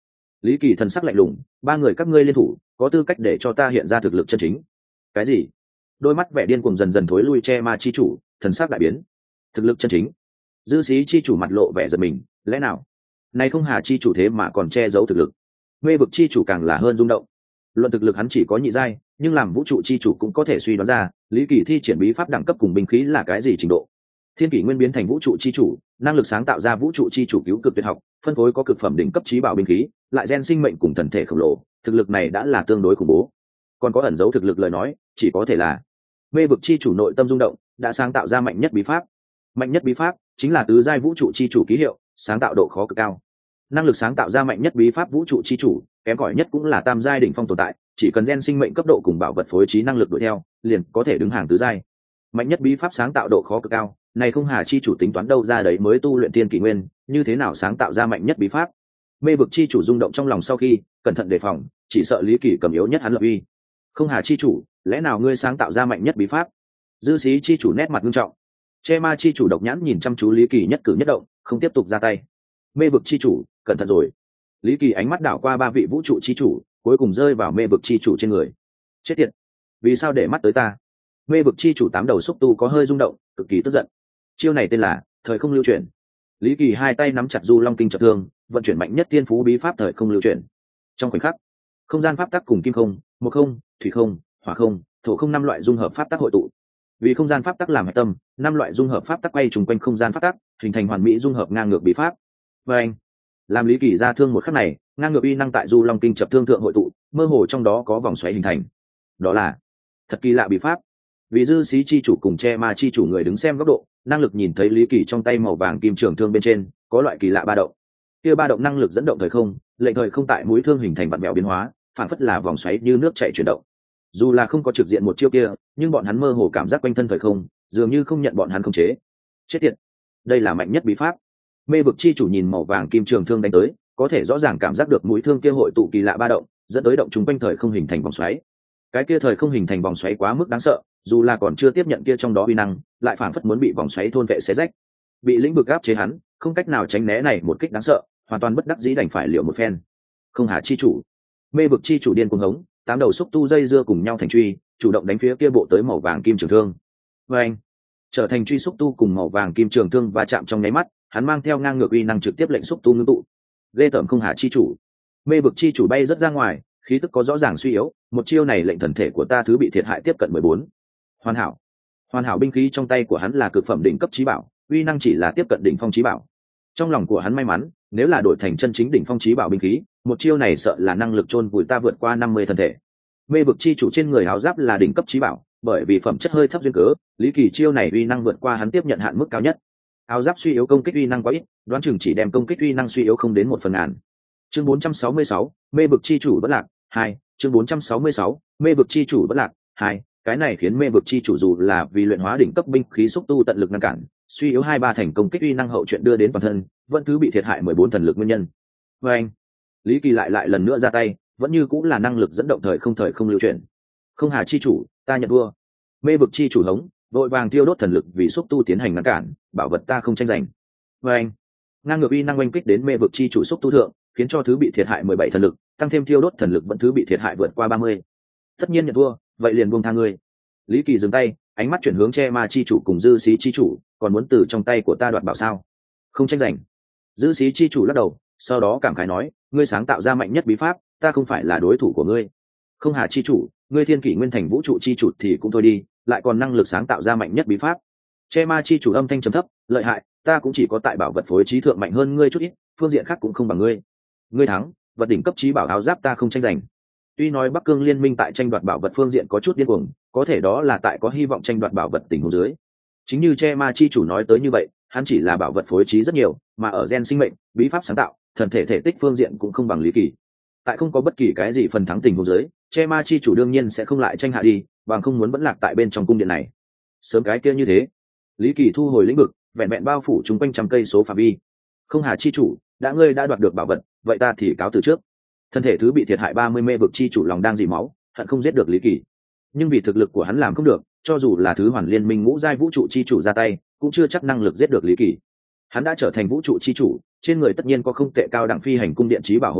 Lý Kỳ thần sắc lạnh lùng, ba người các ngươi liên thủ có tư cách để cho ta hiện ra thực lực chân chính. Cái gì? Đôi mắt vẻ điên cuồng dần dần thối lui che ma chi chủ, thần sắc đại biến. Thực lực chân chính? Dư sĩ chi chủ mặt lộ vẻ giật mình, lẽ nào này không hà chi chủ thế mà còn che giấu thực lực? Mê vực chi chủ càng là hơn rung động. Luận thực lực hắn chỉ có nhị giai, nhưng làm vũ trụ chi chủ cũng có thể suy đoán ra Lý Kỳ thi triển bí pháp đẳng cấp cùng binh khí là cái gì trình độ. Thiên kỷ nguyên biến thành vũ trụ chi chủ, năng lực sáng tạo ra vũ trụ chi chủ cứu cực tuyệt học, phân phối có cực phẩm đỉnh cấp trí bảo binh khí, lại gen sinh mệnh cùng thần thể khổng lồ, thực lực này đã là tương đối khủng bố. Còn có ẩn dấu thực lực lời nói, chỉ có thể là Mê vực chi chủ nội tâm rung động, đã sáng tạo ra mạnh nhất bí pháp. Mạnh nhất bí pháp chính là tứ giai vũ trụ chi chủ ký hiệu, sáng tạo độ khó cực cao. Năng lực sáng tạo ra mạnh nhất bí pháp vũ trụ chi chủ, kém cỏi nhất cũng là tam giai đỉnh phong tồn tại, chỉ cần gen sinh mệnh cấp độ cùng bảo vật phối trí năng lực đuổi theo, liền có thể đứng hàng tứ giai. Mạnh nhất bí pháp sáng tạo độ khó cực cao, này không hà chi chủ tính toán đâu ra đấy mới tu luyện tiên kỷ nguyên, như thế nào sáng tạo ra mạnh nhất bí pháp? Mê vực chi chủ rung động trong lòng sau khi cẩn thận đề phòng, chỉ sợ Lý Kỳ cầm yếu nhất hắn lập uy. Không hà chi chủ, lẽ nào ngươi sáng tạo ra mạnh nhất bí pháp? Dư sĩ chi chủ nét mặt nghiêm trọng. Che ma chi chủ độc nhãn nhìn chăm chú Lý Kỳ nhất cử nhất động, không tiếp tục ra tay. Mê vực chi chủ, cẩn thận rồi. Lý Kỳ ánh mắt đảo qua ba vị vũ trụ chi chủ, cuối cùng rơi vào mê vực chi chủ trên người. Chết tiệt, vì sao để mắt tới ta? Mê vực chi chủ tám đầu xúc tu có hơi rung động, cực kỳ tức giận. Chiêu này tên là thời không lưu chuyển. Lý Kỳ hai tay nắm chặt du long kinh chập thương, vận chuyển mạnh nhất tiên phú bí pháp thời không lưu chuyển. Trong khoảnh khắc, không gian pháp tắc cùng kim không, một không, thủy không, hỏa không, thổ không năm loại dung hợp pháp tắc hội tụ. Vì không gian pháp tắc làm hạch tâm, năm loại dung hợp pháp tắc quay trùng quanh không gian pháp tắc, hình thành hoàn mỹ dung hợp ngang ngược bí pháp. Và anh, làm Lý Kỳ ra thương một khắc này, ngang ngược uy năng tại du long kinh chập thương thượng hội tụ, mơ hồ trong đó có vòng xoáy hình thành. Đó là thật kỳ lạ bí pháp. Vì dư sĩ chi chủ cùng che ma chi chủ người đứng xem góc độ, năng lực nhìn thấy Lý Kỳ trong tay màu vàng kim trường thương bên trên có loại kỳ lạ ba động. Kia ba động năng lực dẫn động thời không, lệnh thời không tại mũi thương hình thành vặn vẹo biến hóa, phản phất là vòng xoáy như nước chảy chuyển động. Dù là không có trực diện một chiêu kia, nhưng bọn hắn mơ hồ cảm giác quanh thân thời không dường như không nhận bọn hắn khống chế. Chết tiệt, đây là mạnh nhất bí pháp. Mê vực chi chủ nhìn màu vàng kim trường thương đánh tới, có thể rõ ràng cảm giác được mũi thương kia hội tụ kỳ lạ ba động, dẫn tới động chúng quanh thời không hình thành vòng xoáy. Cái kia thời không hình thành vòng xoáy quá mức đáng sợ, dù là còn chưa tiếp nhận kia trong đó uy năng, lại phản phất muốn bị vòng xoáy thôn vệ xé rách. Bị lĩnh vực áp chế hắn, không cách nào tránh né này một kích đáng sợ, hoàn toàn bất đắc dĩ đành phải liều một phen. Không hà chi chủ, mê vực chi chủ điên cuồng hống, tám đầu xúc tu dây dưa cùng nhau thành truy, chủ động đánh phía kia bộ tới màu vàng kim trường thương. Và anh, trở thành truy xúc tu cùng màu vàng kim trường thương va chạm trong nháy mắt, hắn mang theo ngang ngược uy năng trực tiếp lệnh xúc tu ngưng tụ. Ghê tởm không hà chi chủ, mê vực chi chủ bay rất ra ngoài, khí tức có rõ ràng suy yếu, một chiêu này lệnh thần thể của ta thứ bị thiệt hại tiếp cận 14. Hoàn hảo, hoàn hảo binh khí trong tay của hắn là cực phẩm đỉnh cấp chí bảo, uy năng chỉ là tiếp cận đỉnh phong chí bảo. Trong lòng của hắn may mắn, nếu là đổi thành chân chính đỉnh phong chí bảo binh khí, một chiêu này sợ là năng lực chôn vùi ta vượt qua 50 thần thể. Mê vực chi chủ trên người áo giáp là đỉnh cấp chí bảo, bởi vì phẩm chất hơi thấp duyên cớ, Lý Kỳ chiêu này uy năng vượt qua hắn tiếp nhận hạn mức cao nhất. Áo giáp suy yếu công kích uy năng quá ít, đoán chừng chỉ đem công kích uy năng suy yếu không đến 1/1000. Chương 466, mê vực chi chủ bất lạc 2, chương 466, mê vực chi chủ bất lạc 2, cái này khiến mê vực chi chủ dù là vì luyện hóa đỉnh cấp binh khí xúc tu tận lực ngăn cản, suy yếu 2-3 thành công kích uy năng hậu chuyện đưa đến toàn thân, vẫn thứ bị thiệt hại 14 thần lực nguyên nhân. Và anh, Lý Kỳ lại lần nữa ra tay, vẫn như cũng là năng lực dẫn động thời không lưu chuyển. Không hà chi chủ, ta nhận thua. Mê vực chi chủ hống, vội vàng tiêu đốt thần lực vì xúc tu tiến hành ngăn cản, bảo vật ta không tranh giành. Và anh, ngang ngược uy năng oanh kích đến mê vực chi chủ xúc tu thượng, khiến cho thứ bị thiệt hại 17 thần lực, tăng thêm tiêu đốt thần lực vẫn thứ bị thiệt hại vượt qua 30. Tất nhiên nhận thua, vậy liền buông tha ngươi. Lý Kỳ dừng tay, ánh mắt chuyển hướng che ma chi chủ cùng dư sĩ chi chủ, còn muốn từ trong tay của ta đoạt bảo sao? Không tranh giành. Dư sĩ chi chủ lắc đầu, sau đó cảm khái nói, ngươi sáng tạo ra mạnh nhất bí pháp, ta không phải là đối thủ của ngươi. Không hà chi chủ, ngươi thiên kỷ nguyên thành vũ trụ chi chủ thì cũng thôi đi, lại còn năng lực sáng tạo ra mạnh nhất bí pháp. Che ma chi chủ âm thanh trầm thấp, lợi hại, ta cũng chỉ có tại bảo vật phối trí thượng mạnh hơn ngươi chút ít, phương diện khác cũng không bằng ngươi. Ngươi thắng, vật đỉnh cấp trí bảo áo giáp ta không tranh giành. Tuy nói Bắc Cương liên minh tại tranh đoạt bảo vật phương diện có chút điên cuồng, có thể đó là tại có hy vọng tranh đoạt bảo vật tình huống dưới. Chính như che ma chi chủ nói tới như vậy, hắn chỉ là bảo vật phối trí rất nhiều, mà ở gen sinh mệnh, bí pháp sáng tạo, thần thể thể tích phương diện cũng không bằng Lý Kỳ. Tại không có bất kỳ cái gì phần thắng tình huống dưới, che ma chi chủ đương nhiên sẽ không lại tranh hạ đi, bằng không muốn vẫn lạc tại bên trong cung điện này. Sớm cái kia như thế, Lý Kỳ thu hồi lĩnh vực, vẹn vẹn bao phủ chung quanh trăm cây số phạm vi. Không hà chi chủ, ngươi đã đoạt được bảo vật, vậy ta thì cáo từ trước. Thân thể thứ bị thiệt hại 30 mê vực chi chủ lòng đang dỉ máu, hận không giết được Lý Kỳ. Nhưng vì thực lực của hắn làm không được, cho dù là thứ hoàn liên minh ngũ giai vũ trụ chi chủ ra tay, cũng chưa chắc năng lực giết được Lý Kỳ. Hắn đã trở thành vũ trụ chi chủ, trên người tất nhiên có không tệ cao đẳng phi hành cung điện trí bảo hộ thân,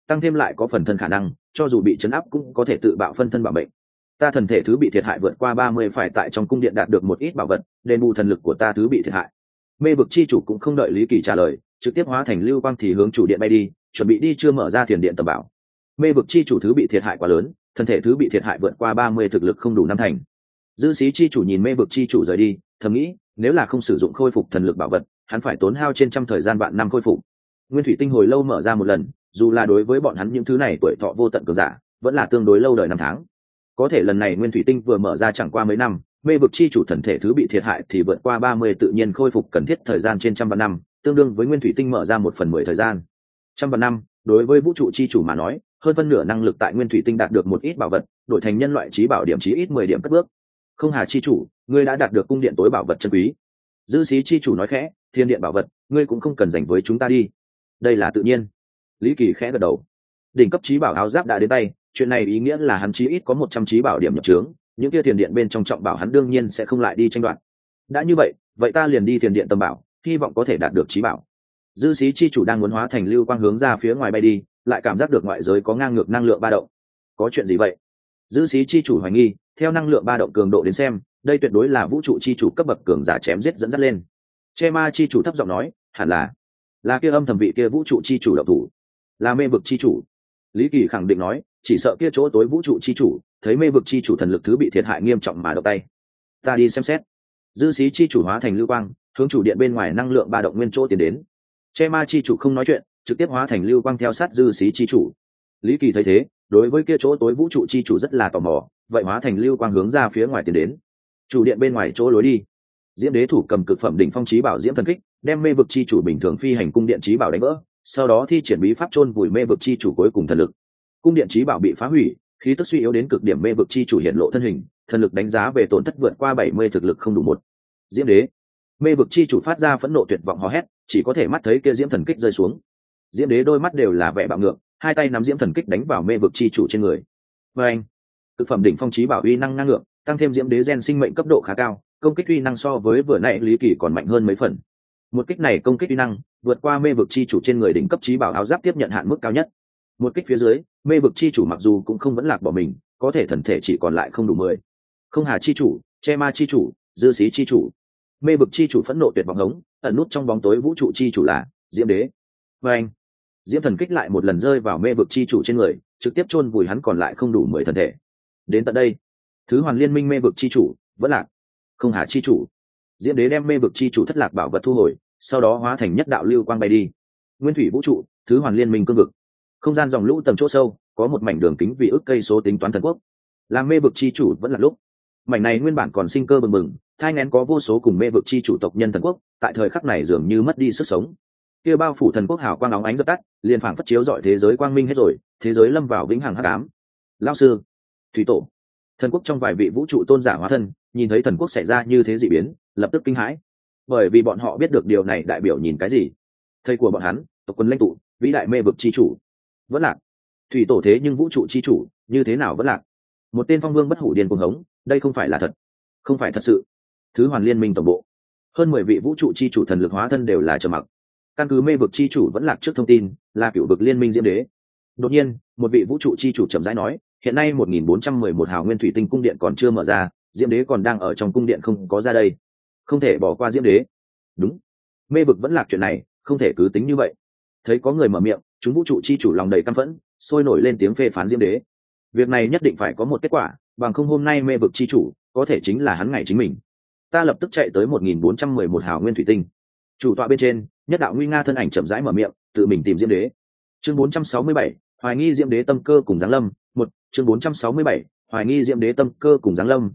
tăng thêm lại có phần thân khả năng, cho dù bị chấn áp cũng có thể tự bạo phân thân bảo mệnh. Ta thần thể thứ bị thiệt hại vượt qua 30, phải tại trong cung điện đạt được một ít bảo vật, đền bù thần lực của ta thứ bị thiệt hại. Mê vực chi chủ cũng không đợi Lý Kỳ trả lời, trực tiếp hóa thành lưu quang thì hướng chủ điện bay đi, chuẩn bị đi chưa mở ra thiền điện tầm bảo. Mê vực chi chủ thứ bị thiệt hại quá lớn, thần thể thứ bị thiệt hại vượt qua 30, thực lực không đủ năm thành. Dư sĩ chi chủ nhìn mê vực chi chủ rời đi, thầm nghĩ, nếu là không sử dụng khôi phục thần lực bảo vật, hắn phải tốn hao trên trăm thời gian vạn năm khôi phục. Nguyên thủy tinh hồi lâu mở ra một lần, dù là đối với bọn hắn những thứ này tuổi thọ vô tận cường giả, vẫn là tương đối lâu đời năm tháng. Có thể lần này nguyên thủy tinh vừa mở ra chẳng qua mấy năm, mê vực chi chủ thần thể thứ bị thiệt hại thì vượt qua 30, tự nhiên khôi phục cần thiết thời gian trên trăm vạn năm, tương đương với nguyên thủy tinh mở ra 1/10 thời gian. Trăm vạn năm, đối với vũ trụ chi chủ mà nói, hơn phân nửa năng lực tại nguyên thủy tinh đạt được một ít bảo vật, đổi thành nhân loại trí bảo điểm chí ít 10 điểm cất bước. Không Hà chi chủ, ngươi đã đạt được cung điện tối bảo vật chân quý. Dư sĩ chi chủ nói khẽ, thiên điện bảo vật, ngươi cũng không cần dành với chúng ta đi. Đây là tự nhiên. Lý Kỳ khẽ gật đầu. Đỉnh cấp trí bảo áo giáp đã đến tay, chuyện này ý nghĩa là hắn chí ít có 100 trí bảo điểm nhập trướng, những kia tiền điện bên trong trọng bảo hắn đương nhiên sẽ không lại đi tranh đoạt. Đã như vậy, vậy ta liền đi tiền điện tầm bảo, hy vọng có thể đạt được trí bảo. Dư sĩ chi chủ đang muốn hóa thành lưu quang hướng ra phía ngoài bay đi, lại cảm giác được ngoại giới có ngang ngược năng lượng ba động. Có chuyện gì vậy? Dư sĩ chi chủ hoài nghi, theo năng lượng ba động cường độ đến xem, đây tuyệt đối là vũ trụ chi chủ cấp bậc cường giả chém giết dẫn dắt lên. Che Ma chi chủ thấp giọng nói, hẳn là kia âm thầm vị kia vũ trụ chi chủ động thủ, là mê vực chi chủ. Lý Kỳ khẳng định nói, chỉ sợ kia chỗ tối vũ trụ chi chủ thấy mê vực chi chủ thần lực thứ bị thiệt hại nghiêm trọng mà động tay. Ta đi xem xét. Dư sĩ chi chủ hóa thành lưu quang, hướng chủ điện bên ngoài năng lượng ba động nguyên chỗ tiến đến. Che Ma chi chủ không nói chuyện, trực tiếp hóa thành lưu quang theo sát dư sĩ chi chủ. Lý Kỳ thấy thế, đối với kia chỗ tối vũ trụ chi chủ rất là tò mò, vậy hóa thành lưu quang hướng ra phía ngoài tiến đến. Chủ điện bên ngoài chỗ lối đi, Diễm Đế thủ cầm cực phẩm đỉnh phong chí bảo Diễm Thần Kích, đem mê vực chi chủ bình thường phi hành cung điện chí bảo đánh vỡ, sau đó thi triển bí pháp chôn vùi mê vực chi chủ cuối cùng thần lực. Cung điện chí bảo bị phá hủy, khí tức suy yếu đến cực điểm, mê vực chi chủ hiện lộ thân hình, thần lực đánh giá về tổn thất vượt qua 70, thực lực không đủ một. Diễm Đế, mê vực chi chủ phát ra phẫn nộ tuyệt vọng hò hét, chỉ có thể mắt thấy kia Diễm Thần Kích rơi xuống. Diễm Đế đôi mắt đều là vẻ bạo ngược, hai tay nắm Diễm Thần Kích đánh vào mê vực chi chủ trên người. Và anh, cực phẩm đỉnh phong chí bảo uy năng ngang ngược, tăng thêm Diễm Đế gen sinh mệnh cấp độ khá cao, công kích uy năng so với vừa nãy Lý Kỳ còn mạnh hơn mấy phần. Một kích này công kích uy năng vượt qua mê vực chi chủ trên người đỉnh cấp chí bảo áo giáp tiếp nhận hạn mức cao nhất. Một kích phía dưới, mê vực chi chủ mặc dù cũng không vẫn lạc bỏ mình, có thể thần thể chỉ còn lại không đủ 10. Không Hà chi chủ, Che Ma chi chủ, Dư Sĩ chi chủ, mê vực chi chủ phẫn nộ tuyệt vọng hống, ẩn nút trong bóng tối vũ trụ chi chủ là Diễm Đế. Và anh, Diễm Thần Kích lại một lần rơi vào mê vực chi chủ trên người, trực tiếp chôn vùi hắn còn lại không đủ 10 thần thể. Đến tận đây, Thứ Hoàn Liên Minh mê vực chi chủ vẫn lạc. Không Hà chi chủ, Diễm Đế đem mê vực chi chủ thất lạc bảo vật thu hồi, sau đó hóa thành nhất đạo lưu quang bay đi. Nguyên thủy vũ trụ, Thứ Hoàn Liên Minh cương vực, không gian dòng lũ tầng chỗ sâu, có một mảnh đường kính vì ước cây số tính toán thần quốc. Làm mê vực chi chủ vẫn là lúc, mảnh này nguyên bản còn sinh cơ bừng bừng, thai nghén có vô số cùng mê vực chi chủ tộc nhân thần quốc, tại thời khắc này dường như mất đi sức sống. Kia bao phủ thần quốc hào quang óng ánh dập tắt, liền phảng phất chiếu rọi thế giới quang minh hết rồi, thế giới lâm vào vĩnh hằng hắc ám. Lão sư, thủy tổ, thần quốc trong vài vị vũ trụ tôn giả hóa thân, nhìn thấy thần quốc xảy ra như thế dị biến, lập tức kinh hãi, bởi vì bọn họ biết được điều này đại biểu nhìn cái gì. Thầy của bọn hắn, tộc quân lãnh tụ, vĩ đại mê vực chi chủ vẫn lạc. Thủy tổ thế nhưng vũ trụ chi chủ như thế nào vẫn lạc? Một tên phong vương bất hủ điên cuồng hống, đây không phải là thật, không phải thật sự. Thứ Hoàn Liên Minh tổng bộ, hơn 10 vị vũ trụ chi chủ thần lực hóa thân đều là trầm mặc. Căn cứ mê vực chi chủ vẫn lạc trước thông tin, là cựu vực liên minh Diễm Đế. Đột nhiên, một vị vũ trụ chi chủ chậm rãi nói, hiện nay 1411 hào nguyên thủy tinh cung điện còn chưa mở ra, Diễm Đế còn đang ở trong cung điện không có ra đây, không thể bỏ qua Diễm Đế. Đúng, mê vực vẫn lạc chuyện này, không thể cứ tính như vậy. Thấy có người mở miệng, chúng vũ trụ chi chủ lòng đầy căm phẫn, sôi nổi lên tiếng phê phán Diễm Đế. Việc này nhất định phải có một kết quả, bằng không hôm nay mê vực chi chủ có thể chính là hắn ngày chính mình. Ta lập tức chạy tới 1411 hào nguyên thủy tinh. Chủ tọa bên trên, nhất đạo nguy nga thân ảnh chậm rãi mở miệng, tự mình tìm Diễm Đế. Chương 467, hoài nghi Diễm Đế tâm cơ cùng giáng lâm. Một, chương 467, hoài nghi Diễm Đế tâm cơ cùng giáng lâm.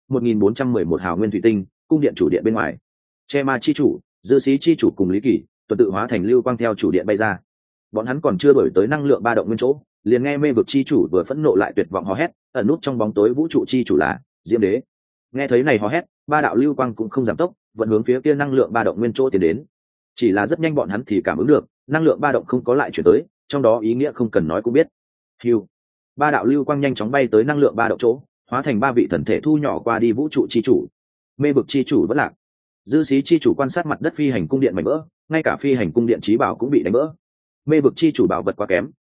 1411 hào nguyên thủy tinh, cung điện chủ điện bên ngoài. Che Ma chi chủ, Dư Sĩ chi chủ cùng Lý Kỳ tuần tự hóa thành lưu quang theo chủ điện bay ra. Bọn hắn còn chưa đổi tới năng lượng ba động nguyên chỗ, liền nghe mê vực chi chủ vừa phẫn nộ lại tuyệt vọng hò hét, ẩn nút trong bóng tối vũ trụ chi chủ là Diễm Đế. Nghe thấy này hò hét, ba đạo lưu quang cũng không giảm tốc, vẫn hướng phía kia năng lượng ba động nguyên chỗ tiến đến. Chỉ là rất nhanh bọn hắn thì cảm ứng được, năng lượng ba động không có lại chuyển tới, trong đó ý nghĩa không cần nói cũng biết. Hưu, ba đạo lưu quang nhanh chóng bay tới năng lượng ba động chỗ, hóa thành ba vị thần thể thu nhỏ qua đi vũ trụ chi chủ. Mê vực chi chủ vẫn lạc. Dư Sĩ chi chủ quan sát mặt đất phi hành cung điện mảnh vỡ, ngay cả phi hành cung điện chí bảo cũng bị đánh vỡ. Mê vực chi chủ bảo vật quá kém,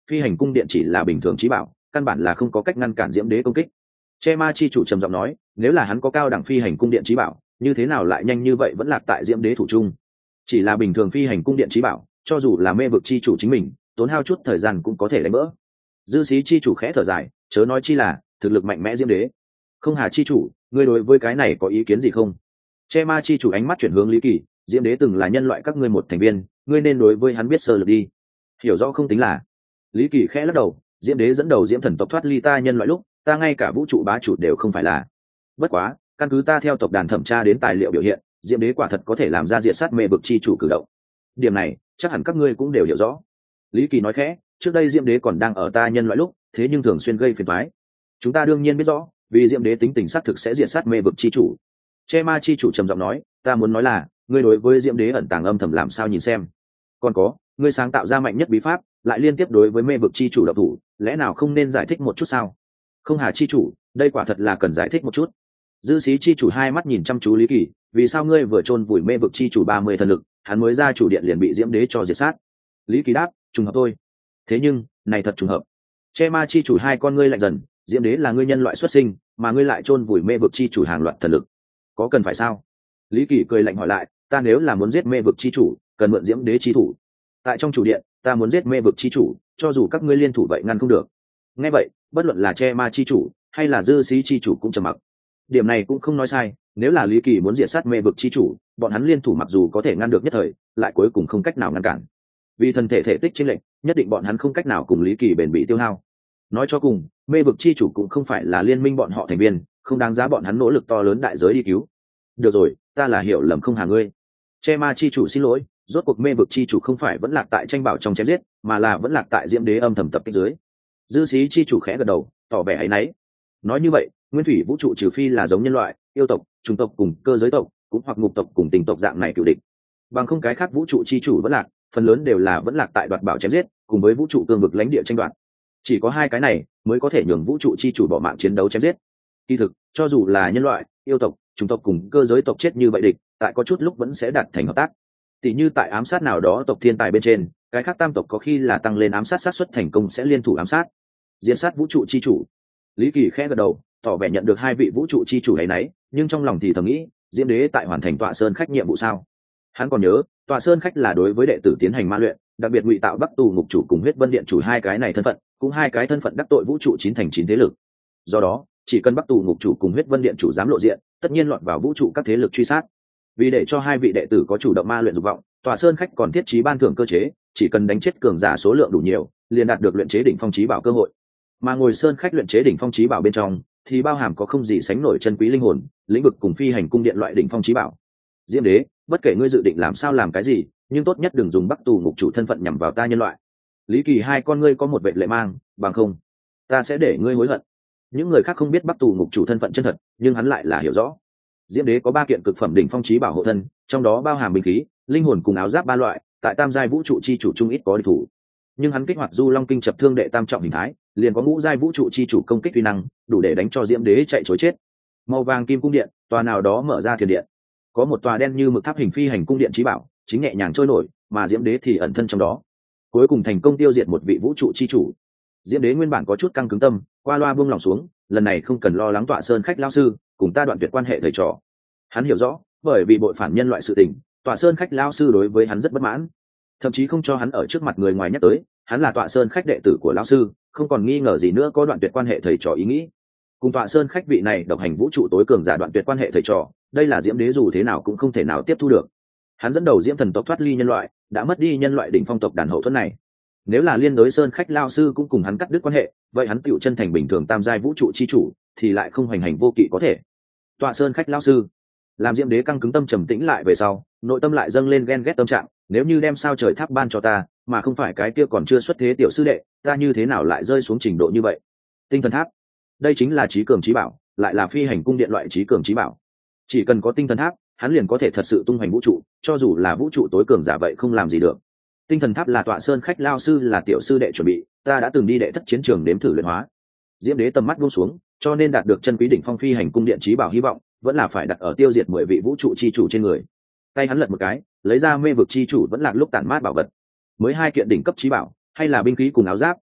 phi hành cung điện chỉ là bình thường trí bảo, căn bản là không có cách ngăn cản diễm đế công kích. Che ma chi chủ trầm giọng nói, nếu là hắn có cao đẳng phi hành cung điện trí bảo, như thế nào lại nhanh như vậy vẫn lạc tại diễm đế thủ trung? Chỉ là bình thường phi hành cung điện trí bảo, cho dù là mê vực chi chủ chính mình, tốn hao chút thời gian cũng có thể đánh vỡ. Dư sĩ chi chủ khẽ thở dài, chớ nói chi là thực lực mạnh mẽ diễm đế. Không Hà chi chủ, ngươi đối với cái này có ý kiến gì không? Che ma chi chủ ánh mắt chuyển hướng Lý Kỳ, diễm đế từng là nhân loại các ngươi một thành viên, ngươi nên đối với hắn biết sơ lược đi. Hiểu rõ không tính là. Lý Kỳ khẽ lắc đầu, diễm đế dẫn đầu diễm thần tộc thoát ly ta nhân loại lúc, ta ngay cả vũ trụ bá chủ đều không phải là. Bất quá, căn cứ ta theo tộc đàn thẩm tra đến tài liệu biểu hiện, diễm đế quả thật có thể làm ra diệt sát mê vực chi chủ cử động. Điểm này chắc hẳn các ngươi cũng đều hiểu rõ. Lý Kỳ nói khẽ, trước đây diễm đế còn đang ở ta nhân loại lúc, thế nhưng thường xuyên gây phiền toái. Chúng ta đương nhiên biết rõ, vì diễm đế tính tình xác thực sẽ diệt sát mê vực chi chủ. Che ma chi chủ trầm giọng nói, ta muốn nói là, ngươi đối với diễm đế ẩn tàng âm thầm làm sao nhìn xem. Còn có, ngươi sáng tạo ra mạnh nhất bí pháp, lại liên tiếp đối với mê vực chi chủ độc thủ, lẽ nào không nên giải thích một chút sao? Không Hà chi chủ, đây quả thật là cần giải thích một chút. Dư sĩ chi chủ hai mắt nhìn chăm chú Lý Kỳ, vì sao ngươi vừa chôn vùi mê vực chi chủ 30 thần lực, hắn mới ra chủ điện liền bị diễm đế cho diệt sát? Lý Kỳ đáp, trùng hợp thôi. Thế nhưng, này thật trùng hợp. Che ma chi chủ hai con ngươi lạnh dần, diễm đế là ngươi nhân loại xuất sinh, mà ngươi lại chôn vùi mê vực chi chủ hàng loạt thần lực, có cần phải sao? Lý Kỳ cười lạnh hỏi lại, ta nếu là muốn giết mê vực chi chủ, cần mượn diễm đế chi thủ. Tại trong chủ điện, ta muốn giết mê vực chi chủ, cho dù các ngươi liên thủ vậy ngăn không được. Nghe vậy, bất luận là che ma chi chủ hay là dư sĩ chi chủ cũng trầm mặc. Điểm này cũng không nói sai, nếu là Lý Kỳ muốn diệt sát mê vực chi chủ, bọn hắn liên thủ mặc dù có thể ngăn được nhất thời, lại cuối cùng không cách nào ngăn cản. Vì thân thể thể tích chênh lệch, nhất định bọn hắn không cách nào cùng Lý Kỳ bền bị tiêu hao. Nói cho cùng, mê vực chi chủ cũng không phải là liên minh bọn họ thành viên, không đáng giá bọn hắn nỗ lực to lớn đại giới đi cứu. Được rồi, ta là hiểu lầm Không Hà ngươi. Che ma chi chủ xin lỗi, rốt cuộc mê vực chi chủ không phải vẫn lạc tại tranh bảo trong chém giết, mà là vẫn lạc tại diễm đế âm thầm tập kích dưới. Dư sĩ chi chủ khẽ gật đầu, tỏ vẻ áy náy. Nói như vậy, nguyên thủy vũ trụ trừ phi là giống nhân loại, yêu tộc, chủng tộc cùng cơ giới tộc, cũng hoặc ngục tộc cùng tình tộc dạng này cựu địch. Bằng không cái khác vũ trụ chi chủ vẫn lạc, phần lớn đều là vẫn lạc tại đoạt bảo chém giết, cùng với vũ trụ cương vực lãnh địa tranh đoạt. Chỉ có hai cái này mới có thể nhường vũ trụ chi chủ bỏ mạng chiến đấu chém giết. Kỳ thực, cho dù là nhân loại, yêu tộc, chủng tộc cùng cơ giới tộc chết như vậy địch, tại có chút lúc vẫn sẽ đạt thành hợp tác. Tỷ như tại ám sát nào đó tộc thiên tài bên trên, cái khác tam tộc có khi là tăng lên ám sát xác suất thành công sẽ liên thủ ám sát. Diễn sát vũ trụ chi chủ. Lý Kỳ khẽ gật đầu, tỏ vẻ nhận được hai vị vũ trụ chi chủ ấy nấy, nhưng trong lòng thì thầm nghĩ, diễm đế tại hoàn thành tọa sơn khách nhiệm vụ sao? Hắn còn nhớ, tọa sơn khách là đối với đệ tử tiến hành ma luyện, đặc biệt ngụy tạo bắc tù ngục chủ cùng huyết vân điện chủ hai cái này thân phận, cũng hai cái thân phận đắc tội vũ trụ 9 thành 9 thế lực. Do đó, chỉ cần bắc tù ngục chủ cùng huyết vân điện chủ dám lộ diện, tất nhiên lọt vào vũ trụ các thế lực truy sát. Vì để cho hai vị đệ tử có chủ động ma luyện dục vọng, tọa sơn khách còn thiết trí ban thưởng cơ chế, chỉ cần đánh chết cường giả số lượng đủ nhiều, liền đạt được luyện chế đỉnh phong chí bảo cơ hội. Mà ngồi sơn khách luyện chế đỉnh phong chí bảo bên trong, thì bao hàm có không gì sánh nổi chân quý linh hồn, lĩnh vực cùng phi hành cung điện loại đỉnh phong chí bảo. Diễm đế, bất kể ngươi dự định làm sao làm cái gì, nhưng tốt nhất đừng dùng bắc tù ngục chủ thân phận nhằm vào ta nhân loại. Lý Kỳ hai con ngươi có một vệ lệ mang, bằng không, ta sẽ để ngươi hối hận. Những người khác không biết bắc tù ngục chủ thân phận chân thật, nhưng hắn lại là hiểu rõ. Diễm đế có 3 kiện cực phẩm đỉnh phong chí bảo hộ thân, trong đó bao hàm binh khí, linh hồn cùng áo giáp 3 loại, tại tam giai vũ trụ chi chủ trung ít có địch thủ. Nhưng hắn kích hoạt du long kinh chập thương đệ tam trọng hình thái, liền có ngũ giai vũ trụ chi chủ công kích uy năng, đủ để đánh cho diễm đế chạy trối chết. Màu vàng kim cung điện, tòa nào đó mở ra thiên điện, có một tòa đen như mực tháp hình phi hành cung điện chí bảo, chính nhẹ nhàng trôi nổi, mà diễm đế thì ẩn thân trong đó, cuối cùng thành công tiêu diệt một vị vũ trụ chi chủ. Diễm đế nguyên bản có chút căng cứng tâm, qua loa buông lòng xuống, lần này không cần lo lắng tọa sơn khách lão sư cùng ta đoạn tuyệt quan hệ thầy trò. Hắn hiểu rõ, bởi vì bội phản nhân loại sự tình, tọa sơn khách lão sư đối với hắn rất bất mãn, thậm chí không cho hắn ở trước mặt người ngoài nhắc tới hắn là tọa sơn khách đệ tử của lão sư, không còn nghi ngờ gì nữa có đoạn tuyệt quan hệ thầy trò ý nghĩ. Cùng tọa sơn khách vị này độc hành vũ trụ tối cường giả đoạn tuyệt quan hệ thầy trò, đây là diễm đế dù thế nào cũng không thể nào tiếp thu được. Hắn dẫn đầu diễm thần tộc thoát ly nhân loại, đã mất đi nhân loại đỉnh phong tộc đàn hậu thuẫn này. Nếu là liên đối sơn khách lao sư cũng cùng hắn cắt đứt quan hệ, vậy hắn tựu chân thành bình thường tam giai vũ trụ chi chủ, thì lại không hoành hành vô kỵ có thể. Tọa sơn khách lao sư làm diễm đế căng cứng tâm trầm tĩnh lại về sau, nội tâm lại dâng lên ghen ghét tâm trạng, nếu như đem sao trời tháp ban cho ta, mà không phải cái kia còn chưa xuất thế tiểu sư đệ, ta như thế nào lại rơi xuống trình độ như vậy? Tinh thần tháp, đây chính là trí cường trí bảo, lại là phi hành cung điện loại trí cường trí bảo. Chỉ cần có tinh thần tháp, hắn liền có thể thật sự tung hoành vũ trụ, cho dù là vũ trụ tối cường giả vậy không làm gì được. Tinh thần tháp là tọa sơn khách lao sư là tiểu sư đệ chuẩn bị, ta đã từng đi đệ thất chiến trường nếm thử luyện hóa. Diễm đế tầm mắt buông xuống, cho nên đạt được chân quý đỉnh phong phi hành cung điện trí bảo hy vọng vẫn là phải đặt ở tiêu diệt 10 vị vũ trụ chi chủ trên người. Tay hắn lật một cái, lấy ra mê vực chi chủ vẫn là lúc tản mát bảo vật. Mới 2 kiện đỉnh cấp trí bảo, hay là binh khí cùng áo giáp,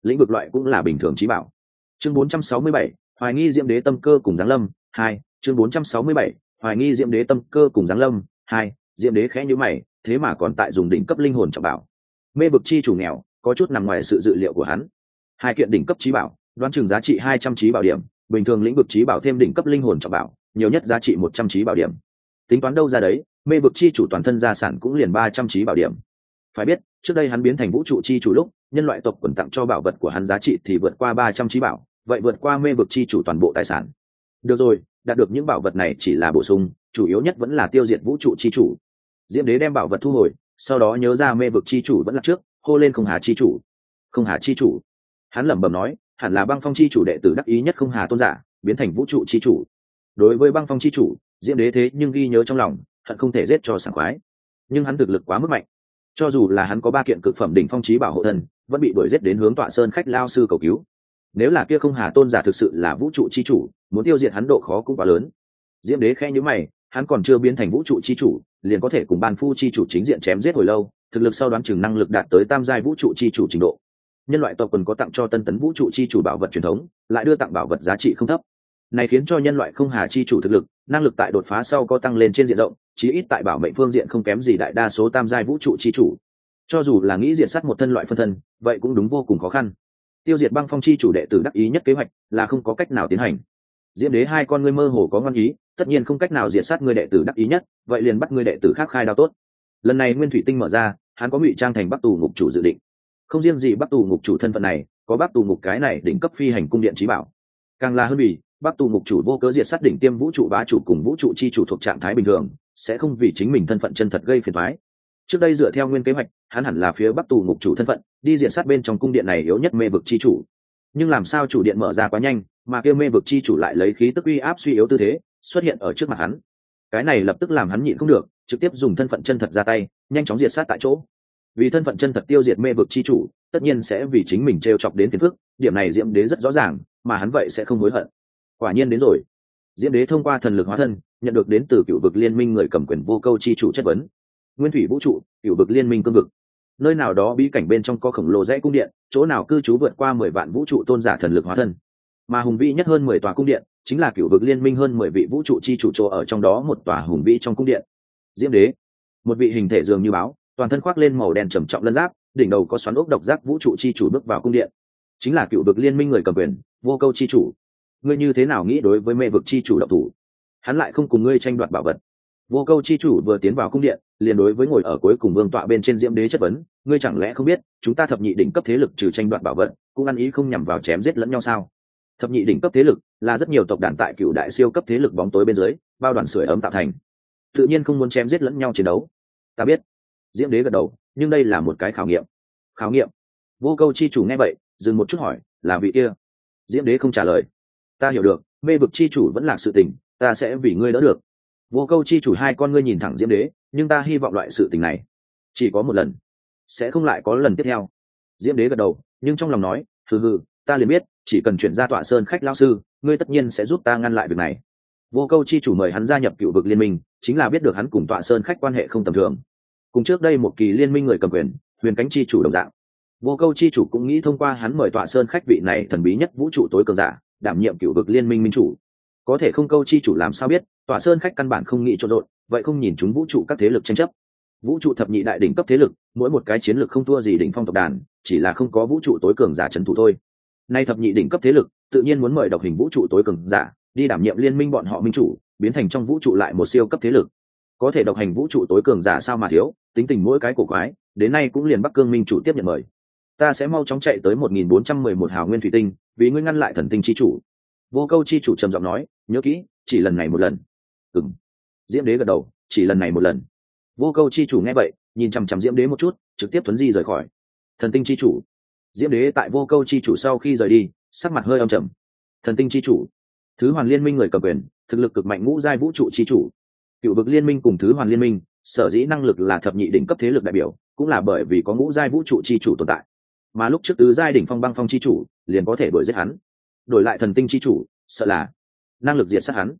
lĩnh vực loại cũng là bình thường trí bảo. Chương 467, hoài nghi Diễm Đế tâm cơ cùng giáng lâm 2. Chương 467, hoài nghi Diễm Đế tâm cơ cùng giáng lâm 2. Diễm Đế khẽ nhíu mày, thế mà còn tại dùng đỉnh cấp linh hồn trọng bảo. Mê vực chi chủ nghèo, có chút nằm ngoài sự dự liệu của hắn. Hai kiện đỉnh cấp trí bảo, đoán chừng giá trị 200 trí bảo điểm, bình thường lĩnh vực trí bảo thêm đỉnh cấp linh hồn trọng bảo, nhiều nhất giá trị 100 trí bảo điểm. Tính toán đâu ra đấy, mê vực chi chủ toàn thân gia sản cũng liền 300 trí bảo điểm. Phải biết, trước đây hắn biến thành vũ trụ chi chủ lúc, nhân loại tộc quần tặng cho bảo vật của hắn giá trị thì vượt qua 300 trí bảo, vậy vượt qua mê vực chi chủ toàn bộ tài sản. Được rồi, đạt được những bảo vật này chỉ là bổ sung, chủ yếu nhất vẫn là tiêu diệt vũ trụ chi chủ. Diễm Đế đem bảo vật thu hồi, sau đó nhớ ra mê vực chi chủ vẫn là trước, hô lên Không Hà chi chủ. Không Hà chi chủ. Hắn lẩm bẩm nói, hẳn là Băng Phong chi chủ đệ tử đắc ý nhất Không Hà tôn giả, biến thành vũ trụ chi chủ. Đối với Băng Phong chi chủ, Diễm Đế thế nhưng ghi nhớ trong lòng, hận không thể giết cho sảng khoái. Nhưng hắn thực lực quá mức mạnh, cho dù là hắn có 3 kiện cực phẩm đỉnh phong chí bảo hộ thân, vẫn bị đuổi giết đến hướng Tọa Sơn khách lao sư cầu cứu. Nếu là kia Không Hà tôn giả thực sự là vũ trụ chi chủ, muốn tiêu diệt hắn độ khó cũng quá lớn. Diễm Đế khẽ nhíu mày, hắn còn chưa biến thành vũ trụ chi chủ, liền có thể cùng Ban Phu chi chủ chính diện chém giết hồi lâu, thực lực sau đoán chừng năng lực đạt tới tam giai vũ trụ chi chủ trình độ. Nhân loại tộc quần có tặng cho Tân Tấn vũ trụ chi chủ bảo vật truyền thống, lại đưa tặng bảo vật giá trị không thấp. Này khiến cho nhân loại Không Hà chi chủ thực lực, năng lực tại đột phá sau có tăng lên trên diện rộng, chí ít tại bảo mệnh phương diện không kém gì đại đa số tam giai vũ trụ chi chủ. Cho dù là nghĩ diệt sát một thân loại phân thân, vậy cũng đúng vô cùng khó khăn. Tiêu diệt Băng Phong chi chủ đệ tử đắc ý nhất kế hoạch là không có cách nào tiến hành. Diễm Đế hai con ngươi mơ hồ có ngoan ý, tất nhiên không cách nào diệt sát ngươi đệ tử đắc ý nhất, vậy liền bắt ngươi đệ tử khác khai đao tốt. Lần này Nguyên Thủy Tinh mở ra, hắn có ngụy trang thành Bắc Tù Ngục chủ dự định. Không riêng gì Bắc Tù Ngục chủ thân phận này, có Bắc Tù Ngục cái này đỉnh cấp phi hành cung điện chí bảo. Càng là hơn vì, Bắc Tù Ngục chủ vô cớ diệt sát đỉnh tiêm vũ trụ bá chủ cùng vũ trụ chi chủ thuộc trạng thái bình thường, sẽ không vì chính mình thân phận chân thật gây phiền toái. Trước đây dựa theo nguyên kế hoạch, hắn hẳn là phía Bắc Tù Ngục chủ thân phận, đi diệt sát bên trong cung điện này yếu nhất mê vực chi chủ. Nhưng làm sao chủ điện mở ra quá nhanh, mà kia mê vực chi chủ lại lấy khí tức uy áp suy yếu tư thế xuất hiện ở trước mặt hắn. Cái này lập tức làm hắn nhịn không được, trực tiếp dùng thân phận chân thật ra tay, nhanh chóng diệt sát tại chỗ. Vì thân phận chân thật tiêu diệt mê vực chi chủ, tất nhiên sẽ vì chính mình trêu chọc đến phiền phức, điểm này Diễm Đế rất rõ ràng, mà hắn vậy sẽ không hối hận. Quả nhiên đến rồi. Diễm Đế thông qua thần lực hóa thân, nhận được đến từ Cựu vực liên minh người cầm quyền Vô Câu chi chủ chất vấn. Nguyên thủy vũ trụ, Cựu vực liên minh cương vực. Nơi nào đó bí cảnh bên trong có khổng lồ dãy cung điện, chỗ nào cư trú vượt qua 10 vạn vũ trụ tôn giả thần lực hóa thân. Mà hùng vĩ nhất hơn 10 tòa cung điện, chính là Cựu vực liên minh hơn 10 vị vũ trụ chi chủ chỗ ở trong đó một tòa hùng vĩ trong cung điện. Diễm Đế, một vị hình thể dường như báo, toàn thân khoác lên màu đen trầm trọng lân giáp, đỉnh đầu có xoắn ốc độc giác vũ trụ chi chủ bước vào cung điện. Chính là Cựu vực liên minh người cầm quyền, Vô Câu chi chủ. Ngươi như thế nào nghĩ đối với mê vực chi chủ động thủ? Hắn lại không cùng ngươi tranh đoạt bảo vật. Vô Câu chi chủ vừa tiến vào cung điện, liền đối với ngồi ở cuối cùng vương tọa bên trên Diễm Đế chất vấn, ngươi chẳng lẽ không biết, chúng ta thập nhị đỉnh cấp thế lực trừ tranh đoạt bảo vật, cũng ăn ý không nhằm vào chém giết lẫn nhau sao? Thập nhị đỉnh cấp thế lực là rất nhiều tộc đàn tại Cựu đại siêu cấp thế lực bóng tối bên dưới, bao đoàn sưởi ấm tạo thành. Tự nhiên không muốn chém giết lẫn nhau chiến đấu. Ta biết. Diễm Đế gật đầu, nhưng đây là một cái khảo nghiệm. Khảo nghiệm? Vô Câu chi chủ nghe vậy, dừng một chút hỏi, là vị kia? Diễm Đế không trả lời. Ta hiểu được, mê vực chi chủ vẫn là sự tình, ta sẽ vì ngươi đỡ được. Vô Câu chi chủ hai con ngươi nhìn thẳng Diễm Đế, nhưng ta hy vọng loại sự tình này chỉ có một lần, sẽ không lại có lần tiếp theo. Diễm Đế gật đầu, nhưng trong lòng nói, hừ, ta liền biết, chỉ cần chuyển ra Tọa Sơn khách lao sư, ngươi tất nhiên sẽ giúp ta ngăn lại việc này. Vô Câu chi chủ mời hắn gia nhập Cựu vực liên minh, chính là biết được hắn cùng Tọa Sơn khách quan hệ không tầm thường. Cùng trước đây một kỳ liên minh người cầm quyền, Huyền Cánh chi chủ đồng dạng. Vô Câu chi chủ cũng nghĩ thông qua hắn mời Tọa Sơn khách vị này thần bí nhất vũ trụ tối cường giả, đảm nhiệm Cựu vực liên minh minh chủ. Có thể không Câu chi chủ làm sao biết, Tọa Sơn khách căn bản không nghĩ trộn rộn, vậy không nhìn chúng vũ trụ các thế lực tranh chấp. Vũ trụ thập nhị đại đỉnh cấp thế lực, mỗi một cái chiến lược không thua gì đỉnh phong tộc đàn, chỉ là không có vũ trụ tối cường giả trấn thủ thôi. Nay thập nhị đỉnh cấp thế lực, tự nhiên muốn mời độc hình vũ trụ tối cường giả đi đảm nhiệm liên minh bọn họ minh chủ, biến thành trong vũ trụ lại một siêu cấp thế lực. Có thể độc hành vũ trụ tối cường giả sao mà thiếu, tính tình mỗi cái cổ quái, đến nay cũng liền Bắc Cương minh chủ tiếp nhận mời. Ta sẽ mau chóng chạy tới 1411 hào nguyên thủy tinh, vì ngươi ngăn lại thần tinh chi chủ. Vô Câu chi chủ trầm giọng nói, nhớ kỹ, chỉ lần này một lần. Ừm. Diễm Đế gật đầu, chỉ lần này một lần. Vô Câu chi chủ nghe vậy, nhìn chằm chằm Diễm Đế một chút, trực tiếp thuấn di rời khỏi. Thần tinh chi chủ. Diễm Đế tại Vô Câu chi chủ sau khi rời đi, sắc mặt hơi âm trầm. Thần tinh chi chủ, Thứ Hoàn liên minh người cầm quyền, thực lực cực mạnh ngũ giai vũ trụ chi chủ. Cựu vực liên minh cùng Thứ Hoàn liên minh, sở dĩ năng lực là thập nhị đỉnh cấp thế lực đại biểu, cũng là bởi vì có ngũ giai vũ trụ chi chủ tồn tại. Mà lúc trước tứ giai đỉnh phong băng phong chi chủ, liền có thể đuổi giết hắn. Đổi lại thần tinh chi chủ, sợ là năng lực diệt sát hắn.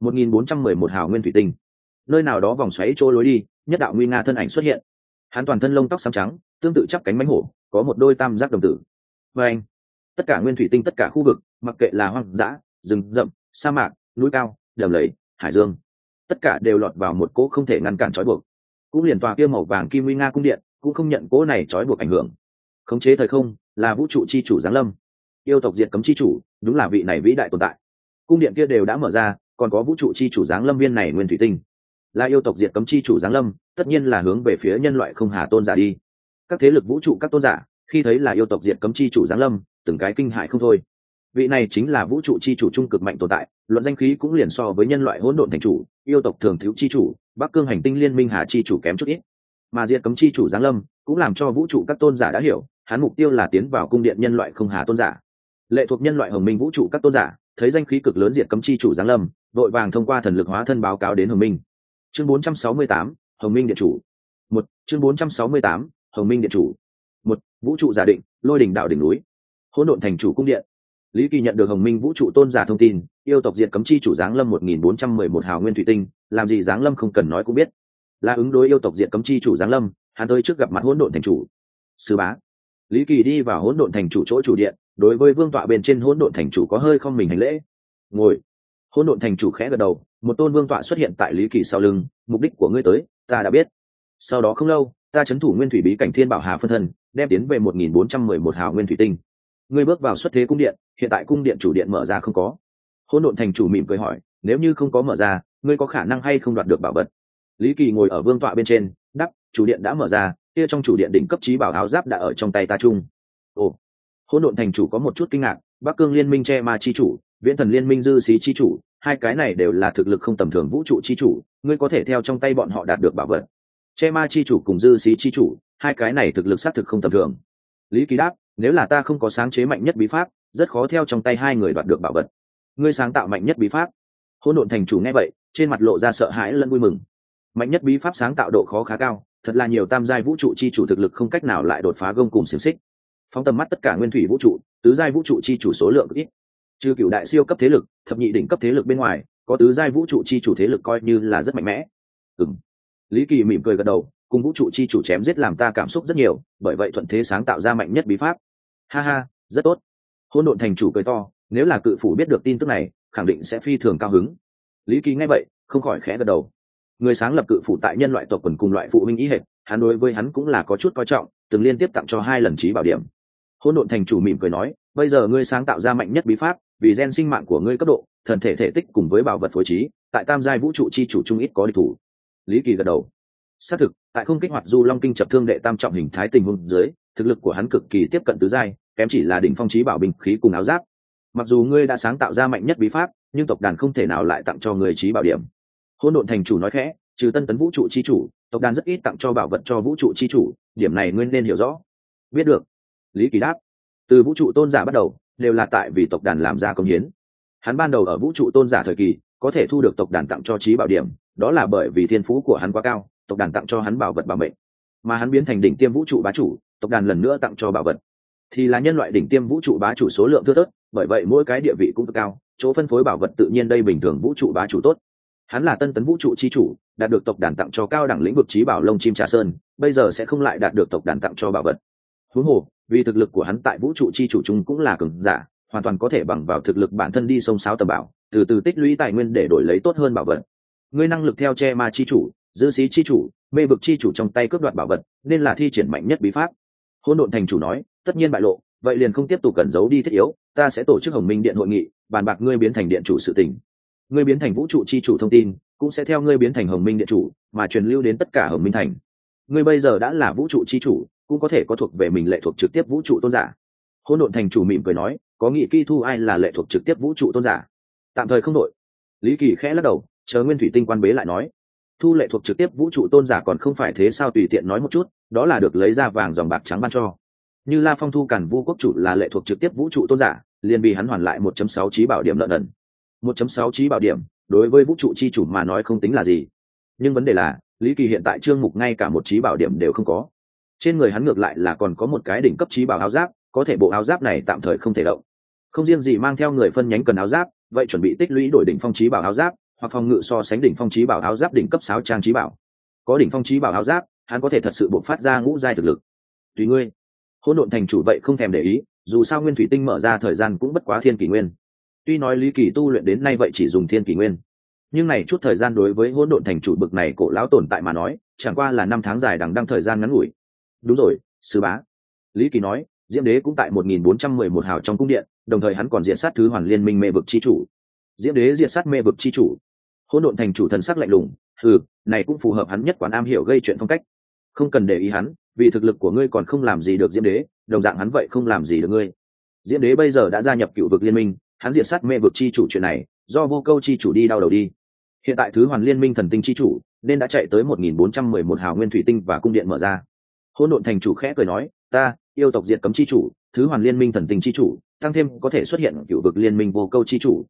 1411 hào nguyên thủy tinh. Nơi nào đó vòng xoáy chỗ lối đi, nhất đạo nguy nga thân ảnh xuất hiện. Hắn toàn thân lông tóc xám trắng, tương tự chắp cánh mãnh hổ, có một đôi tam giác đồng tử. và anh, tất cả nguyên thủy tinh tất cả khu vực, mặc kệ là hoang dã, rừng rậm, sa mạc, núi cao, đầm lầy, hải dương, tất cả đều lọt vào một cỗ không thể ngăn cản trói buộc. Cũng liền tòa kia màu vàng kim nguy nga cung điện cũng không nhận cỗ này trói buộc ảnh hưởng. Khống chế thời không là vũ trụ chi chủ giáng lâm, yêu tộc diệt cấm chi chủ đúng là vị này vĩ đại tồn tại. Cung điện kia đều đã mở ra, còn có vũ trụ chi chủ giáng lâm viên này nguyên thủy tinh là yêu tộc diệt cấm chi chủ giáng lâm, tất nhiên là hướng về phía nhân loại không hà tôn giả đi. Các thế lực vũ trụ các tôn giả khi thấy là yêu tộc diệt cấm chi chủ giáng lâm, từng cái kinh hại không thôi. Vị này chính là vũ trụ chi chủ trung cực mạnh tồn tại, luận danh khí cũng liền so với nhân loại hỗn độn thành chủ, yêu tộc thường thiếu chi chủ, bắc cương hành tinh liên minh hà chi chủ kém chút ít. Mà diệt cấm chi chủ giáng lâm cũng làm cho vũ trụ các tôn giả đã hiểu, hắn mục tiêu là tiến vào cung điện nhân loại không hà tôn giả. Lệ thuộc nhân loại hồng minh vũ trụ các tôn giả thấy danh khí cực lớn diệt cấm chi chủ giáng lâm, vội vàng thông qua thần lực hóa thân báo cáo đến hồng minh. Chương 468, hồng minh điện chủ. Chương 468, hồng minh điện chủ. Vũ trụ giả định, lôi đỉnh đạo đỉnh núi, hỗn độn thành chủ cung điện. Lý Kỳ nhận được hồng minh vũ trụ tôn giả thông tin, yêu tộc diệt cấm chi chủ giáng lâm 1411 hào nguyên thủy tinh, làm gì giáng lâm không cần nói cũng biết, là ứng đối yêu tộc diệt cấm chi chủ giáng lâm. Hắn tới trước gặp mặt hỗn độn thành chủ. Sư bá. Lý Kỳ đi vào hỗn độn thành chủ chỗ chủ điện, đối với vương tọa bên trên hỗn độn thành chủ có hơi không mình hành lễ. Ngồi. Hỗn độn thành chủ khẽ gật đầu, một tôn vương tọa xuất hiện tại Lý Kỳ sau lưng. Mục đích của ngươi tới ta đã biết. Sau đó không lâu, ta trấn thủ nguyên thủy bí cảnh thiên bảo hà phân thân, đem tiến về 1411 hào nguyên thủy tinh. Ngươi bước vào xuất thế cung điện, hiện tại cung điện chủ điện mở ra không có? Hỗn độn thành chủ mỉm cười hỏi, nếu như không có mở ra, ngươi có khả năng hay không đoạt được bảo vật? Lý Kỳ ngồi ở vương tọa bên trên, đáp, chủ điện đã mở ra, kia trong chủ điện đỉnh cấp chí bảo áo giáp đã ở trong tay ta chung. Ồ. Hỗn độn thành chủ có một chút kinh ngạc, Bắc Cương liên minh che ma chi chủ, Viễn Thần liên minh dư xí chi chủ, hai cái này đều là thực lực không tầm thường vũ trụ chi chủ, ngươi có thể theo trong tay bọn họ đạt được bảo vật. Che ma chi chủ cùng dư xí chi chủ, hai cái này thực lực xác thực không tầm thường. Lý Kỳ đáp, nếu là ta không có sáng chế mạnh nhất bí pháp, rất khó theo trong tay hai người đoạt được bảo vật. Ngươi sáng tạo mạnh nhất bí pháp? Hỗn độn thành chủ nghe vậy, trên mặt lộ ra sợ hãi lẫn vui mừng. Mạnh nhất bí pháp sáng tạo độ khó khá cao, thật là nhiều tam giai vũ trụ chi chủ thực lực không cách nào lại đột phá gông cùng xiềng xích. Phóng tầm mắt tất cả nguyên thủy vũ trụ, tứ giai vũ trụ chi chủ số lượng ít, trừ cửu đại siêu cấp thế lực, thập nhị đỉnh cấp thế lực bên ngoài, có tứ giai vũ trụ chi chủ thế lực coi như là rất mạnh mẽ. Lý Kỳ mỉm cười gật đầu, cùng vũ trụ chi chủ chém giết làm ta cảm xúc rất nhiều, bởi vậy thuận thế sáng tạo ra mạnh nhất bí pháp. Ha ha, rất tốt. Hỗn độn thành chủ cười to, nếu là cự phủ biết được tin tức này, khẳng định sẽ phi thường cao hứng. Lý Kỳ nghe vậy, không khỏi khẽ gật đầu. Người sáng lập cự phủ tại nhân loại tộc quần cùng loại phụ minh ý hệt, hắn đối với hắn cũng là có chút coi trọng, từng liên tiếp tặng cho 2 lần trí bảo điểm. Hỗn độn thành chủ mỉm cười nói, bây giờ ngươi sáng tạo ra mạnh nhất bí pháp, vì gen sinh mạng của ngươi cấp độ, thần thể thể tích cùng với bảo vật phối trí, tại tam giai vũ trụ chi chủ trung ít có địch thủ. Lý Kỳ gật đầu. Xác thực, tại không kích hoạt du long kinh chập thương đệ tam trọng hình thái tình huống dưới, thực lực của hắn cực kỳ tiếp cận tứ giai, kém chỉ là đỉnh phong chí bảo binh khí cùng áo giáp. Mặc dù ngươi đã sáng tạo ra mạnh nhất bí pháp, nhưng tộc đàn không thể nào lại tặng cho người chí bảo điểm. Hỗn độn thành chủ nói khẽ, trừ tân tấn vũ trụ chi chủ, tộc đàn rất ít tặng cho bảo vật cho vũ trụ chi chủ, điểm này ngươi nên hiểu rõ. Biết được. Lý Kỳ đáp. Từ vũ trụ tôn giả bắt đầu, đều là tại vì tộc đàn làm ra công hiến. Hắn ban đầu ở vũ trụ tôn giả thời kỳ, có thể thu được tộc đàn tặng cho chí bảo điểm, đó là bởi vì thiên phú của hắn quá cao, tộc đàn tặng cho hắn bảo vật bảo mệnh. Mà hắn biến thành đỉnh tiêm vũ trụ bá chủ, tộc đàn lần nữa tặng cho bảo vật, thì là nhân loại đỉnh tiêm vũ trụ bá chủ số lượng thưa thớt, bởi vậy mỗi cái địa vị cũng cực cao, chỗ phân phối bảo vật tự nhiên đây bình thường vũ trụ bá chủ tốt. Hắn là tân tấn vũ trụ chi chủ, đạt được tộc đàn tặng cho cao đẳng lĩnh vực chí bảo lông chim trà sơn, bây giờ sẽ không lại đạt được tộc đàn tặng cho bảo vật. Huống hồ, vì thực lực của hắn tại vũ trụ chi chủ chung cũng là cường giả, hoàn toàn có thể bằng vào thực lực bản thân đi sông sáo tầm bảo, từ từ tích lũy tài nguyên để đổi lấy tốt hơn bảo vật. Ngươi năng lực theo che ma chi chủ, dư xí chi chủ, mê vực chi chủ trong tay cướp đoạt bảo vật, nên là thi triển mạnh nhất bí pháp. Hỗn độn thành chủ nói, tất nhiên bại lộ, vậy liền không tiếp tục cẩn giấu đi thiết yếu, ta sẽ tổ chức Hồng Minh Điện hội nghị, bàn bạc ngươi biến thành điện chủ sự tình. Ngươi biến thành vũ trụ chi chủ thông tin, cũng sẽ theo ngươi biến thành Hồng Minh Điện chủ, mà truyền lưu đến tất cả Hồng Minh thành. Ngươi bây giờ đã là vũ trụ chi chủ, cũng có thể có thuộc về mình lệ thuộc trực tiếp vũ trụ tôn giả. Hỗn độn thành chủ mỉm cười nói, có nghị kỹ thu ai là lệ thuộc trực tiếp vũ trụ tôn giả? Tạm thời không đội. Lý Kỳ khẽ lắc đầu, chờ nguyên thủy tinh quan bế lại nói. Thu lệ thuộc trực tiếp vũ trụ tôn giả còn không phải thế sao, tùy tiện nói một chút, đó là được lấy ra vàng dòng bạc trắng ban cho. Như La Phong thu Càn Vu quốc chủ là lệ thuộc trực tiếp vũ trụ tôn giả, liền vì hắn hoàn lại 1.6 trí bảo điểm lợn ẩn. 1.6 trí bảo điểm, đối với vũ trụ chi chủ mà nói không tính là gì. Nhưng vấn đề là, Lý Kỳ hiện tại chương mục ngay cả một trí bảo điểm đều không có. Trên người hắn ngược lại là còn có một cái đỉnh cấp trí bảo áo giáp, có thể bộ áo giáp này tạm thời không thể động. Không riêng gì mang theo người phân nhánh cần áo giáp, vậy chuẩn bị tích lũy đổi đỉnh phong trí bảo áo giáp, hoặc phòng ngự so sánh đỉnh phong trí bảo áo giáp đỉnh cấp 6 trang trí bảo. Có đỉnh phong trí bảo áo giáp, hắn có thể thật sự bộc phát ra ngũ giai thực lực. Tùy ngươi. Hỗn độn thành chủ vậy không thèm để ý, dù sao nguyên thủy tinh mở ra thời gian cũng bất quá thiên kỷ nguyên. Tuy nói Lý Kỳ tu luyện đến nay vậy chỉ dùng thiên kỷ nguyên, nhưng này chút thời gian đối với hỗn độn thành chủ bực này cổ lão tồn tại mà nói chẳng qua là năm tháng dài đằng đăng thời gian ngắn ngủi. Đúng rồi, sư bá, Lý Kỳ nói, Diễm Đế cũng tại 1411 hào trong cung điện, đồng thời hắn còn diện sát thứ hoàn liên minh mê vực chi chủ. Diễm Đế diện sát mê vực chi chủ. Hỗn độn thành chủ thần sắc lạnh lùng, này cũng phù hợp hắn nhất quán am hiểu gây chuyện phong cách. Không cần để ý hắn, vì thực lực của ngươi còn không làm gì được Diễm Đế, đồng dạng hắn vậy không làm gì được ngươi. Diễm Đế bây giờ đã gia nhập Cựu vực liên minh, hắn diện sát mê vực chi chủ chuyện này, do vô câu chi chủ đi đau đầu đi. Hiện tại thứ hoàn liên minh thần tinh chi chủ, nên đã chạy tới 1411 hào nguyên thủy tinh và cung điện mở ra. Hỗn độn thành chủ khẽ cười nói, ta yêu tộc diệt cấm chi chủ, thứ hoàn liên minh thần tinh chi chủ, tăng thêm có thể xuất hiện Cựu vực liên minh vô câu chi chủ,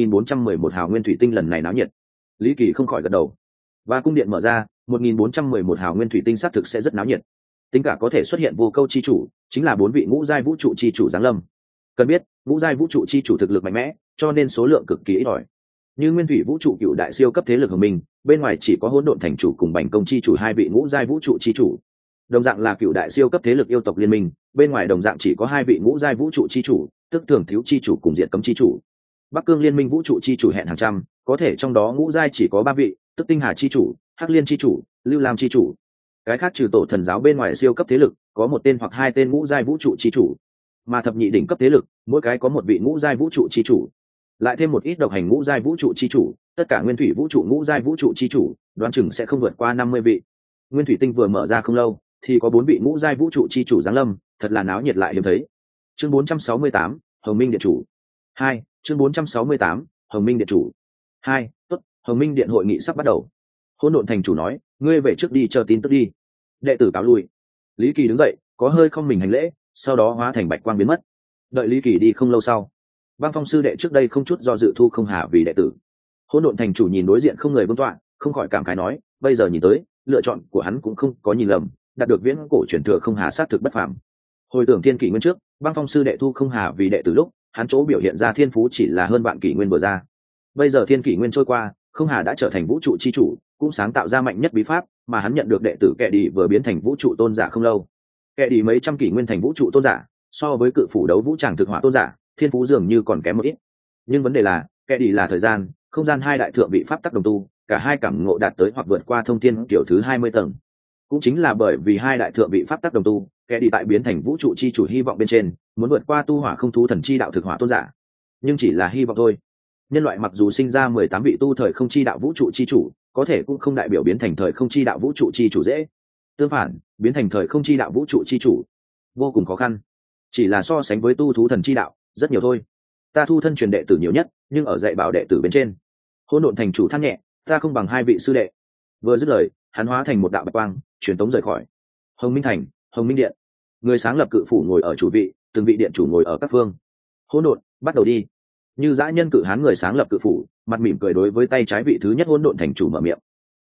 1411 hào nguyên thủy tinh lần này náo nhiệt. Lý Kỳ không khỏi gật đầu. Và cung điện mở ra, 1411 hào nguyên thủy tinh xác thực sẽ rất náo nhiệt. Tính cả có thể xuất hiện vô câu chi chủ, chính là 4 vị ngũ giai vũ trụ chi chủ giáng lâm. Cần biết, ngũ giai vũ trụ chi chủ thực lực mạnh mẽ, cho nên số lượng cực kỳ ít ỏi. Như nguyên thủy vũ trụ cựu đại siêu cấp thế lực của mình, bên ngoài chỉ có hỗn độn thành chủ cùng bành công chi chủ 2 vị ngũ giai vũ trụ chi chủ. Đồng dạng là cựu đại siêu cấp thế lực yêu tộc liên minh, bên ngoài đồng dạng chỉ có 2 vị ngũ giai vũ trụ chi chủ, tức thường thiếu chi chủ cùng diện cấm chi chủ. Bắc cương liên minh vũ trụ chi chủ hẹn hàng trăm, có thể trong đó ngũ giai chỉ có 3 vị, tức tinh hà chi chủ, hắc liên chi chủ, lưu lam chi chủ. Cái khác trừ tổ thần giáo bên ngoài siêu cấp thế lực, có 1 tên hoặc 2 tên ngũ giai vũ trụ chi chủ, mà thập nhị đỉnh cấp thế lực, mỗi cái có 1 vị ngũ giai vũ trụ chi chủ, lại thêm một ít độc hành ngũ giai vũ trụ chi chủ, tất cả nguyên thủy vũ trụ ngũ giai vũ trụ chi chủ, đoán chừng sẽ không vượt qua 50 vị. Nguyên thủy tinh vừa mở ra không lâu, thì có 4 vị ngũ giai vũ trụ chi chủ giáng lâm, thật là náo nhiệt lại hiếm thấy. Chương 468, Hồng Minh điện chủ. 2, chương 468, Hồng Minh điện chủ. 2, tốt, Hồng Minh điện hội nghị sắp bắt đầu. Hỗn độn thành chủ nói, ngươi về trước đi chờ tin tức đi. Đệ tử cáo lui. Lý Kỳ đứng dậy, có hơi không mình hành lễ, sau đó hóa thành bạch quang biến mất. Đợi Lý Kỳ đi không lâu sau, Băng Phong sư đệ trước đây không chút do dự thu Không Hà vì đệ tử. Hỗn độn thành chủ nhìn đối diện không người vương tọa, không khỏi cảm khái nói, bây giờ nhìn tới, lựa chọn của hắn cũng không có nhìn lầm, đạt được viễn cổ truyền thừa Không Hà sát thực bất phàm. Hồi tưởng thiên kỷ nguyên trước, Băng Phong sư đệ thu Không Hà vì đệ tử lúc, hắn chỗ biểu hiện ra thiên phú chỉ là hơn vạn kỷ nguyên vừa ra. Bây giờ thiên kỷ nguyên trôi qua, Không Hà đã trở thành vũ trụ chi chủ, cũng sáng tạo ra mạnh nhất bí pháp, mà hắn nhận được đệ tử Kẻ Đi vừa biến thành vũ trụ tôn giả không lâu. Kẻ Đi mấy trăm kỷ nguyên thành vũ trụ tôn giả, so với cự phủ đấu vũ tràng thực hỏa tôn giả, thiên phú dường như còn kém một ít. Nhưng vấn đề là, Kẻ Đi là thời gian, không gian hai đại thượng vị pháp tắc đồng tu, cả hai cảm ngộ đạt tới hoặc vượt qua thông thiên kiểu thứ 20 tầng. Cũng chính là bởi vì hai đại thượng vị pháp tắc đồng tu, Kẻ Đi tại biến thành vũ trụ chi chủ hy vọng bên trên, muốn vượt qua tu hỏa không thú thần chi đạo thực hỏa tôn giả. Nhưng chỉ là hy vọng thôi. Nhân loại mặc dù sinh ra 18 vị tu thời không chi đạo vũ trụ chi chủ, có thể cũng không đại biểu biến thành thời không chi đạo vũ trụ chi chủ dễ. Tương phản, biến thành thời không chi đạo vũ trụ chi chủ vô cùng khó khăn. Chỉ là so sánh với tu thú thần chi đạo, rất nhiều thôi. Ta thu thân truyền đệ tử nhiều nhất, nhưng ở dạy bảo đệ tử bên trên, Hỗn độn thành chủ than nhẹ, ta không bằng 2 vị sư đệ. Vừa dứt lời, hắn hóa thành một đạo bạch quang, truyền tống rời khỏi. Hồng Minh thành, Hồng Minh điện. Người sáng lập cự phủ ngồi ở chủ vị, từng vị điện chủ ngồi ở các phương. Hỗn độn, bắt đầu đi. Như dã nhân cự hán người sáng lập cự phủ, mặt mỉm cười đối với tay trái vị thứ nhất hỗn độn thành chủ mở miệng.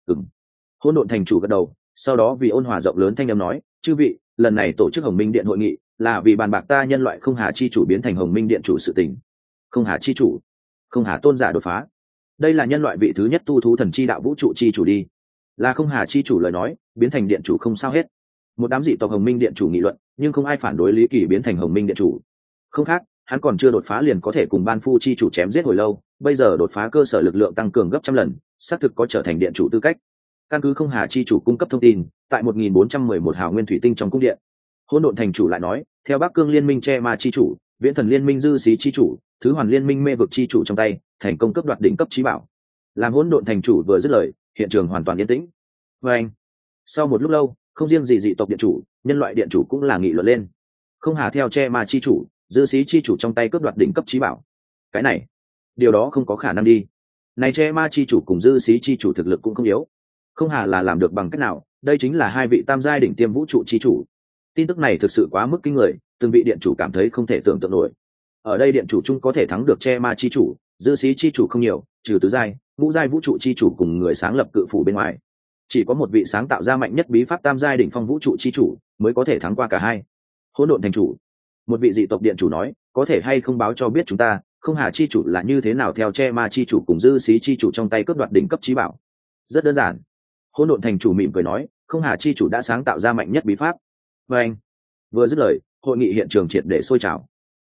Hỗn độn thành chủ gật đầu, sau đó vì ôn hòa rộng lớn thanh âm nói, chư vị, lần này tổ chức Hồng Minh điện hội nghị là vì bàn bạc ta nhân loại Không Hà chi chủ biến thành Hồng Minh điện chủ sự tình. Không Hà chi chủ, Không Hà tôn giả đột phá, đây là nhân loại vị thứ nhất tu thú thần chi đạo vũ trụ chi chủ đi. Là Không Hà chi chủ lời nói, biến thành điện chủ không sao hết. Một đám dị tộc Hồng Minh điện chủ nghị luận, nhưng không ai phản đối Lý Kỳ biến thành Hồng Minh điện chủ. Không khác, hắn còn chưa đột phá liền có thể cùng Ban Phu chi chủ chém giết hồi lâu, bây giờ đột phá cơ sở lực lượng tăng cường gấp trăm lần, xác thực có trở thành điện chủ tư cách. Căn cứ Không Hà chi chủ cung cấp thông tin, tại 1411 hào nguyên thủy tinh trong cung điện, Hỗn độn thành chủ lại nói, theo Bắc Cương liên minh Che Ma chi chủ, Viễn Thần liên minh Dư Xí chi chủ, Thứ Hoàn liên minh Mê vực chi chủ trong tay, thành công cấp đoạt đỉnh cấp chí bảo. Làm Hỗn độn thành chủ vừa dứt lời, hiện trường hoàn toàn yên tĩnh. Và anh, sau một lúc lâu, không riêng gì dị tộc điện chủ, nhân loại điện chủ cũng là nghị luận lên. Không Hà theo Che Ma chi chủ, Dư Xí chi chủ trong tay cướp đoạt đỉnh cấp chí bảo. Cái này, điều đó không có khả năng đi. Này Che Ma chi chủ cùng Dư Xí chi chủ thực lực cũng không yếu. Không Hà là làm được bằng cách nào? Đây chính là 2 vị tam giai đỉnh tiêm vũ trụ chi chủ. Tin tức này thực sự quá mức kinh người, từng vị điện chủ cảm thấy không thể tưởng tượng nổi. Ở đây điện chủ chung có thể thắng được Che Ma chi chủ, Dư Xí chi chủ không nhiều, trừ tứ giai, ngũ giai vũ trụ chi chủ cùng người sáng lập cự phủ bên ngoài, chỉ có một vị sáng tạo ra mạnh nhất bí pháp tam giai đỉnh phong vũ trụ chi chủ mới có thể thắng qua cả hai. Hỗn độn thành chủ, một vị dị tộc điện chủ nói, có thể hay không báo cho biết chúng ta, Không Hà chi chủ là như thế nào theo Che Ma chi chủ cùng Dư Xí chi chủ trong tay cướp đoạt đỉnh cấp chí bảo? Rất đơn giản. Hỗn độn thành chủ mỉm cười nói, Không Hà chi chủ đã sáng tạo ra mạnh nhất bí pháp. Và anh, vừa dứt lời, hội nghị hiện trường triệt để sôi trào.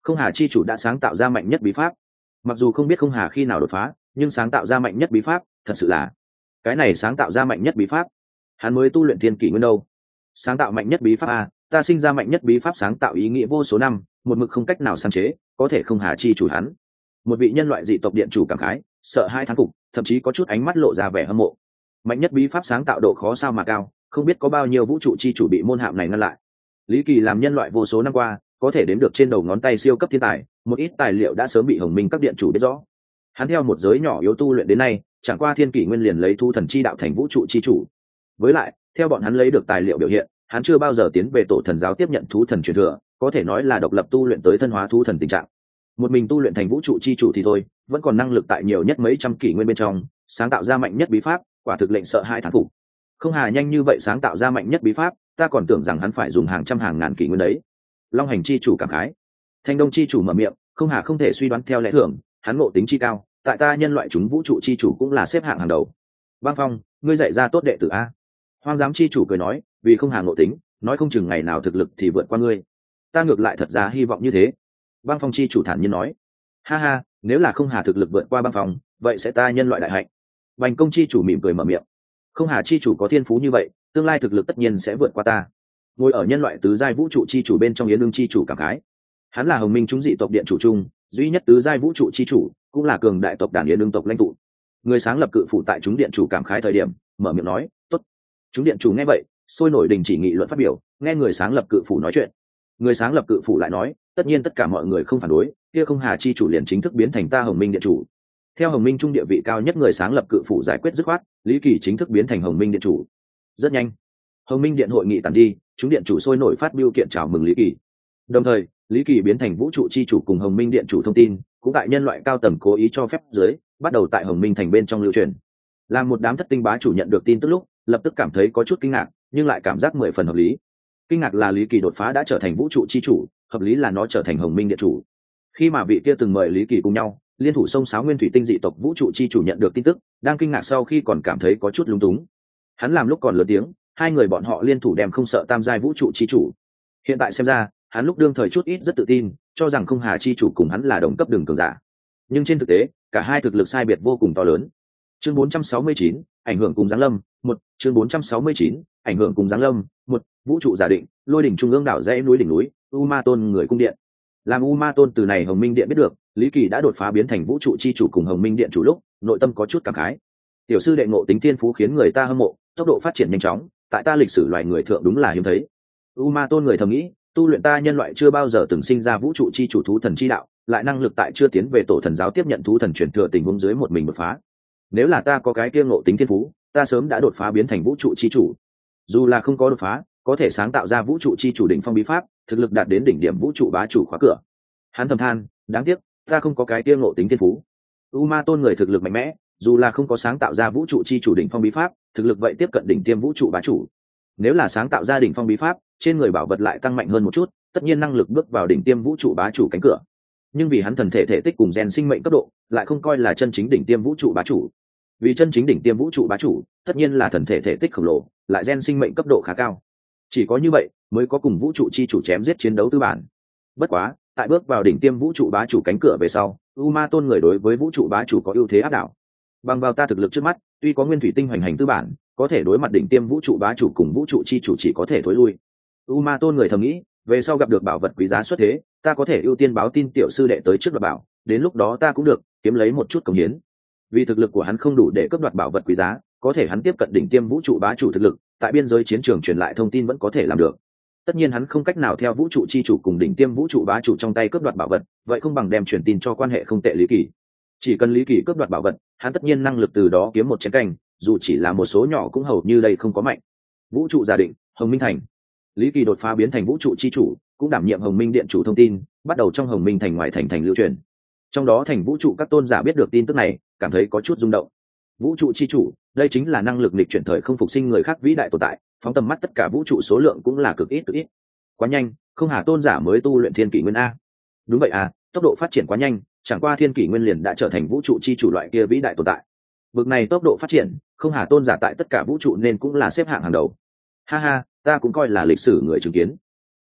Không Hà chi chủ đã sáng tạo ra mạnh nhất bí pháp. Mặc dù không biết Không Hà khi nào đột phá, nhưng sáng tạo ra mạnh nhất bí pháp, thật sự là cái này sáng tạo ra mạnh nhất bí pháp. Hắn mới tu luyện thiên kỷ nguyên đâu. Sáng tạo mạnh nhất bí pháp a, ta sinh ra mạnh nhất bí pháp sáng tạo ý nghĩa vô số năm, một mực không cách nào sáng chế, có thể Không Hà chi chủ hắn. Một vị nhân loại dị tộc điện chủ cảm khái, sợ hai thán phục, thậm chí có chút ánh mắt lộ ra vẻ hâm mộ. Mạnh nhất bí pháp sáng tạo độ khó sao mà cao, không biết có bao nhiêu vũ trụ chi chủ bị môn hạm này ngăn lại. Lý Kỳ làm nhân loại vô số năm qua, có thể đếm được trên đầu ngón tay siêu cấp thiên tài, một ít tài liệu đã sớm bị Hồng Minh các điện chủ biết rõ. Hắn theo một giới nhỏ yếu tu luyện đến nay, chẳng qua thiên kỷ nguyên liền lấy thu thần chi đạo thành vũ trụ chi chủ. Với lại, theo bọn hắn lấy được tài liệu biểu hiện, hắn chưa bao giờ tiến về tổ thần giáo tiếp nhận thú thần truyền thừa, có thể nói là độc lập tu luyện tới thân hóa thú thần tình trạng. Một mình tu luyện thành vũ trụ chi chủ thì thôi, vẫn còn năng lực tại nhiều nhất mấy trăm kỷ nguyên bên trong sáng tạo ra mạnh nhất bí pháp, quả thực lệnh sợ hãi thán phục. Không Hà nhanh như vậy sáng tạo ra mạnh nhất bí pháp, ta còn tưởng rằng hắn phải dùng hàng trăm hàng ngàn kỷ nguyên đấy. Long Hành chi chủ cảm khái. Thanh Đông chi chủ mở miệng, Không Hà không thể suy đoán theo lẽ thường, hắn ngộ tính chi cao, tại ta nhân loại chúng vũ trụ chi chủ cũng là xếp hạng hàng đầu. Băng Phong, ngươi dạy ra tốt đệ tử a. Hoang Giám chi chủ cười nói, vì Không Hà ngộ tính, nói không chừng ngày nào thực lực thì vượt qua ngươi. Ta ngược lại thật ra hy vọng như thế. Băng Phong chi chủ thản nhiên nói, ha ha, nếu là Không Hà thực lực vượt qua Băng Phong, vậy sẽ ta nhân loại đại hạnh. Bành Công chi chủ mỉm cười mở miệng, Không Hà chi chủ có thiên phú như vậy, tương lai thực lực tất nhiên sẽ vượt qua ta. Ngồi ở nhân loại tứ giai vũ trụ chi chủ bên trong Yến Ưng chi chủ cảm khái, hắn là Hồng Minh chúng dị tộc điện chủ chung duy nhất tứ giai vũ trụ chi chủ, cũng là cường đại tộc đàn Yến Ưng tộc lãnh tụ. Người sáng lập cự phủ tại chúng điện chủ cảm khái thời điểm mở miệng nói, tốt. Chúng điện chủ nghe vậy sôi nổi đình chỉ nghị luận phát biểu, nghe người sáng lập cự phủ nói chuyện. Người sáng lập cự phủ lại nói, tất nhiên tất cả mọi người không phản đối, kia Không Hà chi chủ liền chính thức biến thành ta Hồng Minh điện chủ. Theo Hồng Minh trung địa vị cao nhất người sáng lập cự phủ giải quyết dứt khoát, Lý Kỳ chính thức biến thành Hồng Minh điện chủ. Rất nhanh, Hồng Minh điện hội nghị tàn đi, chúng điện chủ sôi nổi phát biểu kiện chào mừng Lý Kỳ. Đồng thời, Lý Kỳ biến thành vũ trụ chi chủ cùng Hồng Minh điện chủ thông tin, cũng tại nhân loại cao tầng cố ý cho phép dưới, bắt đầu tại Hồng Minh thành bên trong lưu truyền. Làm một đám thất tinh bá chủ nhận được tin tức lúc, lập tức cảm thấy có chút kinh ngạc, nhưng lại cảm giác 10 phần hợp lý. Kinh ngạc là Lý Kỳ đột phá đã trở thành vũ trụ chi chủ, hợp lý là nó trở thành Hồng Minh điện chủ. Khi mà vị kia từng mời Lý Kỳ cùng nhau liên thủ sông sáo nguyên thủy tinh dị tộc vũ trụ chi chủ nhận được tin tức, đang kinh ngạc sau khi còn cảm thấy có chút lúng túng. Hắn làm lúc còn lớn tiếng, hai người bọn họ liên thủ đem không sợ tam giai vũ trụ chi chủ. Hiện tại xem ra, hắn lúc đương thời chút ít rất tự tin, cho rằng Không Hà chi chủ cùng hắn là đồng cấp đường cường giả. Nhưng trên thực tế, cả hai thực lực sai biệt vô cùng to lớn. Chương 469, ảnh hưởng cùng giáng lâm, một chương 469, ảnh hưởng cùng giáng lâm, một vũ trụ giả định, Lôi đỉnh trung ương đảo dãy núi đỉnh núi, U Ma Tôn người cung điện. Làm U Ma Tôn từ này Hồng Minh điện biết được, Lý Kỳ đã đột phá biến thành vũ trụ chi chủ cùng Hồng Minh điện chủ lúc, nội tâm có chút cảm khái. Tiểu sư đệ ngộ tính thiên phú khiến người ta hâm mộ, tốc độ phát triển nhanh chóng, tại ta lịch sử loài người thượng đúng là hiếm thấy. U Ma Tôn người thầm nghĩ, tu luyện ta nhân loại chưa bao giờ từng sinh ra vũ trụ chi chủ thú thần chi đạo, lại năng lực tại chưa tiến về tổ thần giáo tiếp nhận thú thần truyền thừa tình huống dưới một mình đột phá. Nếu là ta có cái kia ngộ tính thiên phú, ta sớm đã đột phá biến thành vũ trụ chi chủ. Dù là không có đột phá, có thể sáng tạo ra vũ trụ chi chủ đỉnh phong bí pháp, thực lực đạt đến đỉnh điểm vũ trụ bá chủ khóa cửa. Hắn thầm than, đáng tiếc, ta không có cái kia ngộ tính thiên phú. U Ma Tôn người thực lực mạnh mẽ, dù là không có sáng tạo ra vũ trụ chi chủ đỉnh phong bí pháp, thực lực vậy tiếp cận đỉnh tiêm vũ trụ bá chủ. Nếu là sáng tạo ra đỉnh phong bí pháp, trên người bảo vật lại tăng mạnh hơn một chút, tất nhiên năng lực bước vào đỉnh tiêm vũ trụ bá chủ cánh cửa. Nhưng vì hắn thần thể thể tích cùng gen sinh mệnh cấp độ, lại không coi là chân chính đỉnh tiêm vũ trụ bá chủ. Vì chân chính đỉnh tiêm vũ trụ bá chủ, tất nhiên là thần thể thể tích khổng lồ, lại gen sinh mệnh cấp độ khá cao. Chỉ có như vậy, mới có cùng vũ trụ chi chủ chém giết chiến đấu tư bản. Bất quá, tại bước vào đỉnh tiêm vũ trụ bá chủ cánh cửa về sau, U Ma Tôn người đối với vũ trụ bá chủ có ưu thế áp đảo. Bằng vào ta thực lực trước mắt, tuy có nguyên thủy tinh hoành hành tư bản, có thể đối mặt đỉnh tiêm vũ trụ bá chủ cùng vũ trụ chi chủ chỉ có thể thối lui. U Ma Tôn người thầm nghĩ, về sau gặp được bảo vật quý giá xuất thế, ta có thể ưu tiên báo tin tiểu sư đệ tới trước đoạt bảo, đến lúc đó ta cũng được kiếm lấy một chút công hiến. Vì thực lực của hắn không đủ để cướp đoạt bảo vật quý giá, có thể hắn tiếp cận đỉnh tiêm vũ trụ bá chủ thực lực, tại biên giới chiến trường truyền lại thông tin vẫn có thể làm được. Tất nhiên hắn không cách nào theo vũ trụ chi chủ cùng đỉnh tiêm vũ trụ bá chủ trong tay cướp đoạt bảo vật, vậy không bằng đem truyền tin cho quan hệ không tệ Lý Kỳ. Chỉ cần Lý Kỳ cướp đoạt bảo vật, hắn tất nhiên năng lực từ đó kiếm một chén canh, dù chỉ là một số nhỏ cũng hầu như đây không có mạnh. Vũ trụ giả định, Hồng Minh thành. Lý Kỳ đột phá biến thành vũ trụ chi chủ, cũng đảm nhiệm Hồng Minh điện chủ thông tin, bắt đầu trong Hồng Minh thành ngoài thành lưu truyền. Trong đó thành vũ trụ các tôn giả biết được tin tức này, cảm thấy có chút rung động. Vũ trụ chi chủ, đây chính là năng lực nghịch chuyển thời không phục sinh người khác vĩ đại tồn tại, phóng tầm mắt tất cả vũ trụ số lượng cũng là cực ít cực ít. Quá nhanh, Không Hà tôn giả mới tu luyện thiên kỷ nguyên a. Đúng vậy à, tốc độ phát triển quá nhanh, chẳng qua thiên kỷ nguyên liền đã trở thành vũ trụ chi chủ loại kia vĩ đại tồn tại. Vực này tốc độ phát triển, Không Hà tôn giả tại tất cả vũ trụ nên cũng là xếp hạng hàng đầu. Ha ha, ta cũng coi là lịch sử người chứng kiến.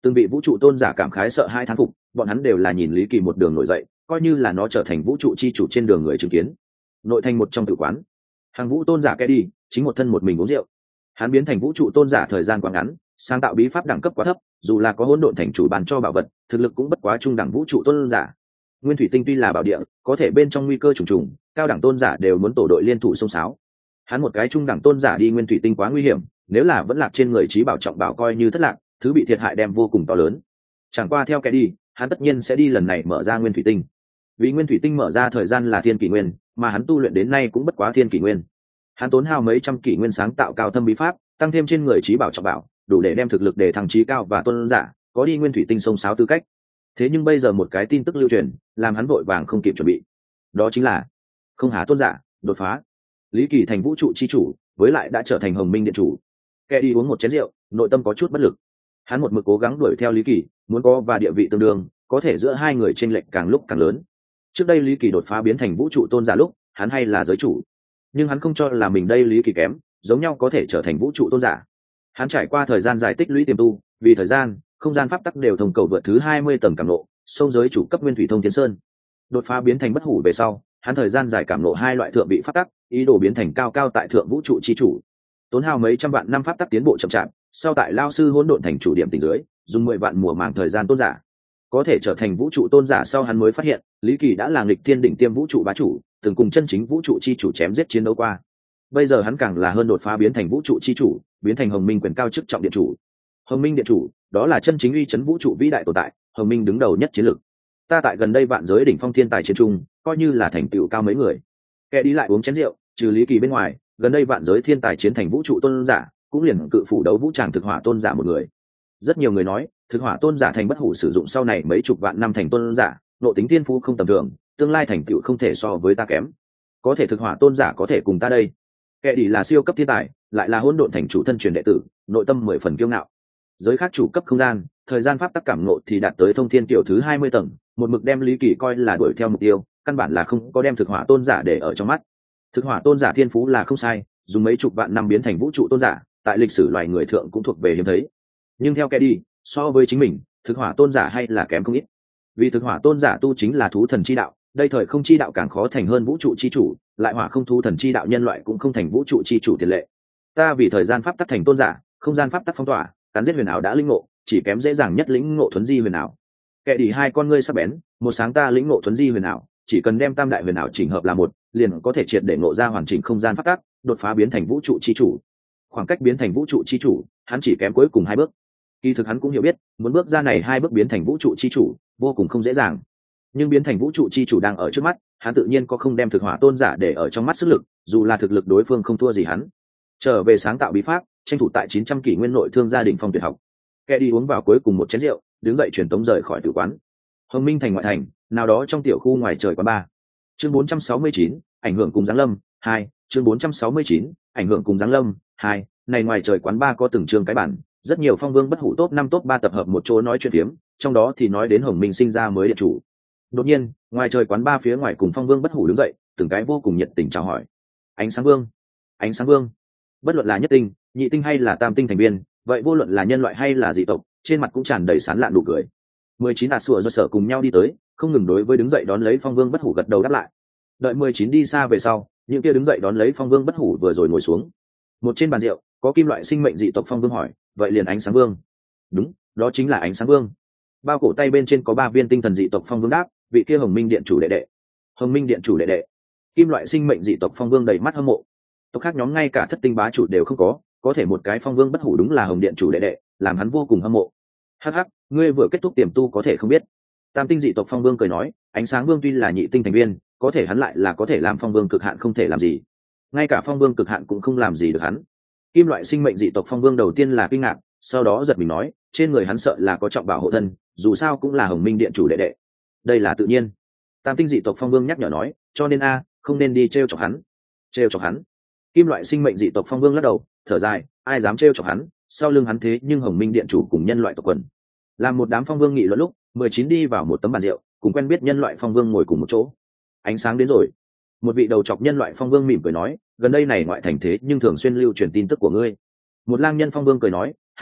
từng vị vũ trụ tôn giả cảm khái sợ hai thán phục, bọn hắn đều là nhìn Lý Kỳ một đường nổi dậy, coi như là nó trở thành vũ trụ chi chủ trên đường người chứng kiến. Nội thành một trong tử quán, hàng vũ tôn giả Kedi chính một thân một mình uống rượu. Hắn biến thành vũ trụ tôn giả thời gian quá ngắn, sáng tạo bí pháp đẳng cấp quá thấp, dù là có hỗn độn thành chủ bàn cho bảo vật, thực lực cũng bất quá trung đẳng vũ trụ tôn giả. Nguyên thủy tinh tuy là bảo địa, có thể bên trong nguy cơ trùng trùng, cao đẳng tôn giả đều muốn tổ đội liên thủ xông xáo. Hắn một cái trung đẳng tôn giả đi nguyên thủy tinh quá nguy hiểm, nếu là vẫn lạc trên người trí bảo trọng bảo coi như thất lạc, thứ bị thiệt hại đem vô cùng to lớn. Chẳng qua theo cái đi, hắn tất nhiên sẽ đi lần này mở ra nguyên thủy tinh. Vì nguyên thủy tinh mở ra thời gian là thiên kỷ nguyên, mà hắn tu luyện đến nay cũng bất quá thiên kỷ nguyên. Hắn tốn hao mấy trăm kỷ nguyên sáng tạo cao thâm bí pháp, tăng thêm trên người trí bảo trọng bảo, đủ để đem thực lực để thăng trí cao và tôn giả, có đi nguyên thủy tinh sông sáo tư cách. Thế nhưng bây giờ một cái tin tức lưu truyền, làm hắn vội vàng không kịp chuẩn bị. Đó chính là không hà tôn giả đột phá. Lý Kỳ thành vũ trụ chi chủ, với lại đã trở thành Hồng Minh điện chủ. Kẻ đi uống một chén rượu, nội tâm có chút bất lực. Hắn một mực cố gắng đuổi theo Lý Kỳ, muốn có và địa vị tương đương, có thể giữa hai người chênh lệch càng lúc càng lớn. Trước đây Lý Kỳ đột phá biến thành vũ trụ tôn giả lúc, hắn hay là giới chủ, nhưng hắn không cho là mình đây Lý Kỳ kém, giống nhau có thể trở thành vũ trụ tôn giả. Hắn trải qua thời gian dài tích lũy tiềm tu, vì thời gian, không gian pháp tắc đều thông cầu vượt thứ 20 tầng cảm ngộ, sông giới chủ cấp nguyên thủy thông tiến sơn. Đột phá biến thành bất hủ về sau, hắn thời gian dài cảm ngộ hai loại thượng vị pháp tắc, ý đồ biến thành cao cao tại thượng vũ trụ chi chủ. Tốn hao mấy trăm vạn năm pháp tắc tiến bộ chậm chạp, sau tại lao sư hỗn độn thành chủ điểm tình dưới, dùng 10 vạn mùa màng thời gian tôn giả, có thể trở thành vũ trụ tôn giả. Sau hắn mới phát hiện, Lý Kỳ đã là nghịch thiên đỉnh tiêm vũ trụ bá chủ, từng cùng chân chính vũ trụ chi chủ chém giết chiến đấu qua. Bây giờ hắn càng là hơn đột phá biến thành vũ trụ chi chủ, biến thành Hồng Minh quyền cao chức trọng điện chủ. Hồng Minh điện chủ, đó là chân chính uy chấn vũ trụ vĩ đại tồn tại, Hồng Minh đứng đầu nhất chiến lược. Ta tại gần đây vạn giới đỉnh phong thiên tài chiến trung, coi như là thành tựu cao mấy người. Kẻ đi lại uống chén rượu, trừ Lý Kỳ bên ngoài, gần đây vạn giới thiên tài chiến thành vũ trụ tôn giả, cũng liền cự phủ đấu vũ tràng thực hỏa tôn giả một người. Rất nhiều người nói, thực hỏa tôn giả thành bất hủ sử dụng sau này mấy chục vạn năm thành tôn giả, nội tính thiên phú không tầm thường, tương lai thành tựu không thể so với ta kém. Có thể thực hỏa tôn giả có thể cùng ta đây. Kẻ đi là siêu cấp thiên tài, lại là hỗn độn thành chủ thân truyền đệ tử, nội tâm 10 phần kiêu ngạo. Giới khác chủ cấp không gian, thời gian pháp tắc cảm ngộ thì đạt tới thông thiên tiểu thứ 20 tầng, một mực đem Lý Kỳ coi là đuổi theo mục tiêu, căn bản là không có đem thực hỏa tôn giả để ở trong mắt. Thực hỏa tôn giả thiên phú là không sai, dùng mấy chục vạn năm biến thành vũ trụ tôn giả, tại lịch sử loài người thượng cũng thuộc về hiếm thấy. Nhưng theo Kẻ đi, so với chính mình, thực hỏa tôn giả hay là kém không ít. Vì thực hỏa tôn giả tu chính là thú thần chi đạo, đây thời không chi đạo càng khó thành hơn vũ trụ chi chủ, lại hỏa không thú thần chi đạo nhân loại cũng không thành vũ trụ chi chủ tiền lệ. Ta vì thời gian pháp tắc thành tôn giả, không gian pháp tắc phong tỏa, cắn giết huyền ảo đã lĩnh ngộ, chỉ kém dễ dàng nhất lĩnh ngộ thuấn di huyền ảo. Kẻ đi hai con ngươi sắc bén, một sáng ta lĩnh ngộ thuấn di huyền ảo, chỉ cần đem tam đại huyền ảo chỉnh hợp là một, liền có thể triệt để ngộ ra hoàn chỉnh không gian pháp tắc, đột phá biến thành vũ trụ chi chủ. Khoảng cách biến thành vũ trụ chi chủ, hắn chỉ kém cuối cùng 2 bước. Kỳ thực hắn cũng hiểu biết, muốn bước ra này 2 bước biến thành vũ trụ chi chủ, vô cùng không dễ dàng. Nhưng biến thành vũ trụ chi chủ đang ở trước mắt, hắn tự nhiên có không đem thực hỏa tôn giả để ở trong mắt sức lực, dù là thực lực đối phương không thua gì hắn. Trở về sáng tạo bí pháp, tranh thủ tại 900 kỷ nguyên nội thương gia đình phong tuyệt học. Kẻ đi uống vào cuối cùng một chén rượu, đứng dậy truyền tống rời khỏi tử quán. Hồng Minh thành ngoại thành, nào đó trong tiểu khu ngoài trời quán bar. Chương 469, ảnh hưởng cùng giáng lâm 2, chương 469, ảnh hưởng cùng giáng lâm 2, này ngoài trời quán bar có từng trường cái bản, rất nhiều phong vương bất hủ top 5 top 3 tập hợp một chỗ nói chuyện phiếm, trong đó thì nói đến Hồng Minh sinh ra mới điện chủ. Đột nhiên, ngoài trời quán bar phía ngoài cùng phong vương bất hủ đứng dậy, từng cái vô cùng nhiệt tình chào hỏi. Ánh sáng vương, ánh sáng vương. Bất luận là nhất tinh, nhị tinh hay là tam tinh thành viên, vậy vô luận là nhân loại hay là dị tộc, trên mặt cũng tràn đầy sán lạn nụ cười. 19 sủa do sở cùng nhau đi tới, không ngừng đối với đứng dậy đón lấy phong vương bất hủ gật đầu đáp lại. Đợi 19 đi xa về sau, những kia đứng dậy đón lấy phong vương bất hủ vừa rồi ngồi xuống. Một trên bàn rượu, có kim loại sinh mệnh dị tộc phong vương hỏi, vậy liền ánh sáng vương? Đúng, đó chính là ánh sáng vương. Bao cổ tay bên trên có 3 viên tinh thần dị tộc phong vương đáp, vị kia Hồng Minh điện chủ đệ đệ. Hồng Minh điện chủ đệ đệ. Kim loại sinh mệnh dị tộc phong vương đầy mắt hâm mộ. Tộc khác nhóm ngay cả thất tinh bá chủ đều không có thể một cái phong vương bất hủ đúng là Hồng điện chủ đệ đệ, làm hắn vô cùng hâm mộ. Hắc hắc, ngươi vừa kết thúc tiềm tu có thể không biết. Tam tinh dị tộc phong vương cười nói, ánh sáng vương tuy là nhị tinh thành viên, có thể hắn lại là có thể làm phong vương cực hạn không thể làm gì, ngay cả phong vương cực hạn cũng không làm gì được hắn. Kim loại sinh mệnh dị tộc phong vương đầu tiên là kinh ngạc, sau đó giật mình nói, trên người hắn sợ là có trọng bảo hộ thân, dù sao cũng là Hồng Minh điện chủ đệ đệ, đây là tự nhiên. Tam tinh dị tộc phong vương nhắc nhở nói, cho nên không nên đi trêu chọc hắn. Trêu chọc hắn? Kim loại sinh mệnh dị tộc phong vương lắc đầu, thở dài, ai dám trêu chọc hắn, sau lưng hắn thế nhưng Hồng Minh điện chủ cùng nhân loại tộc quần. Làm một đám phong vương nghị luận lúc, 19 đi vào một tấm bàn rượu, cùng quen biết nhân loại phong vương ngồi cùng một chỗ. Ánh sáng đến rồi. Một vị đầu chọc nhân loại phong vương mỉm cười nói, gần đây này ngoại thành thế nhưng thường xuyên lưu truyền tin tức của ngươi. Một lang nhân phong vương cười nói, ha ha,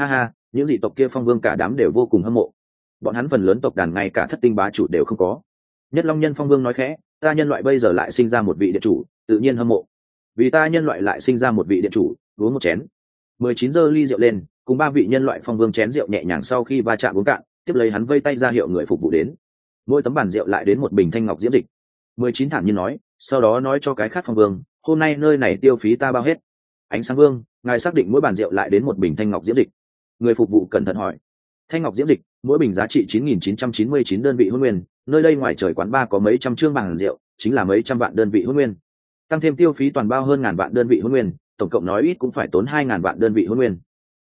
những dị tộc kia phong vương cả đám đều vô cùng hâm mộ. Bọn hắn phần lớn tộc đàn ngay cả thất tinh bá chủ đều không có. Nhất Long Nhân phong vương nói khẽ, ta nhân loại bây giờ lại sinh ra một vị điện chủ, tự nhiên hâm mộ. Vì ta nhân loại lại sinh ra một vị điện chủ, uống một chén. 19 giơ ly rượu lên, cùng ba vị nhân loại phong vương chén rượu nhẹ nhàng sau khi va chạm uống cạn, tiếp lấy hắn vây tay ra hiệu người phục vụ đến. Mỗi tấm bàn rượu lại đến một bình thanh ngọc diễm dịch. 19 thản nhiên nói, sau đó nói cho cái khác phong vương, hôm nay nơi này tiêu phí ta bao hết. Ánh sáng vương, ngài xác định mỗi bàn rượu lại đến một bình thanh ngọc diễm dịch. Người phục vụ cẩn thận hỏi. Thanh ngọc diễm dịch, mỗi bình giá trị 9.999 đơn vị hôn nguyên, nơi đây ngoài trời quán ba có mấy trăm chương bàn rượu, chính là mấy trăm vạn đơn vị hôn nguyên. Tăng thêm tiêu phí toàn bao hơn ngàn vạn đơn vị hôn nguyên, tổng cộng nói ít cũng phải tốn 2.000 vạn đơn vị hôn nguyên.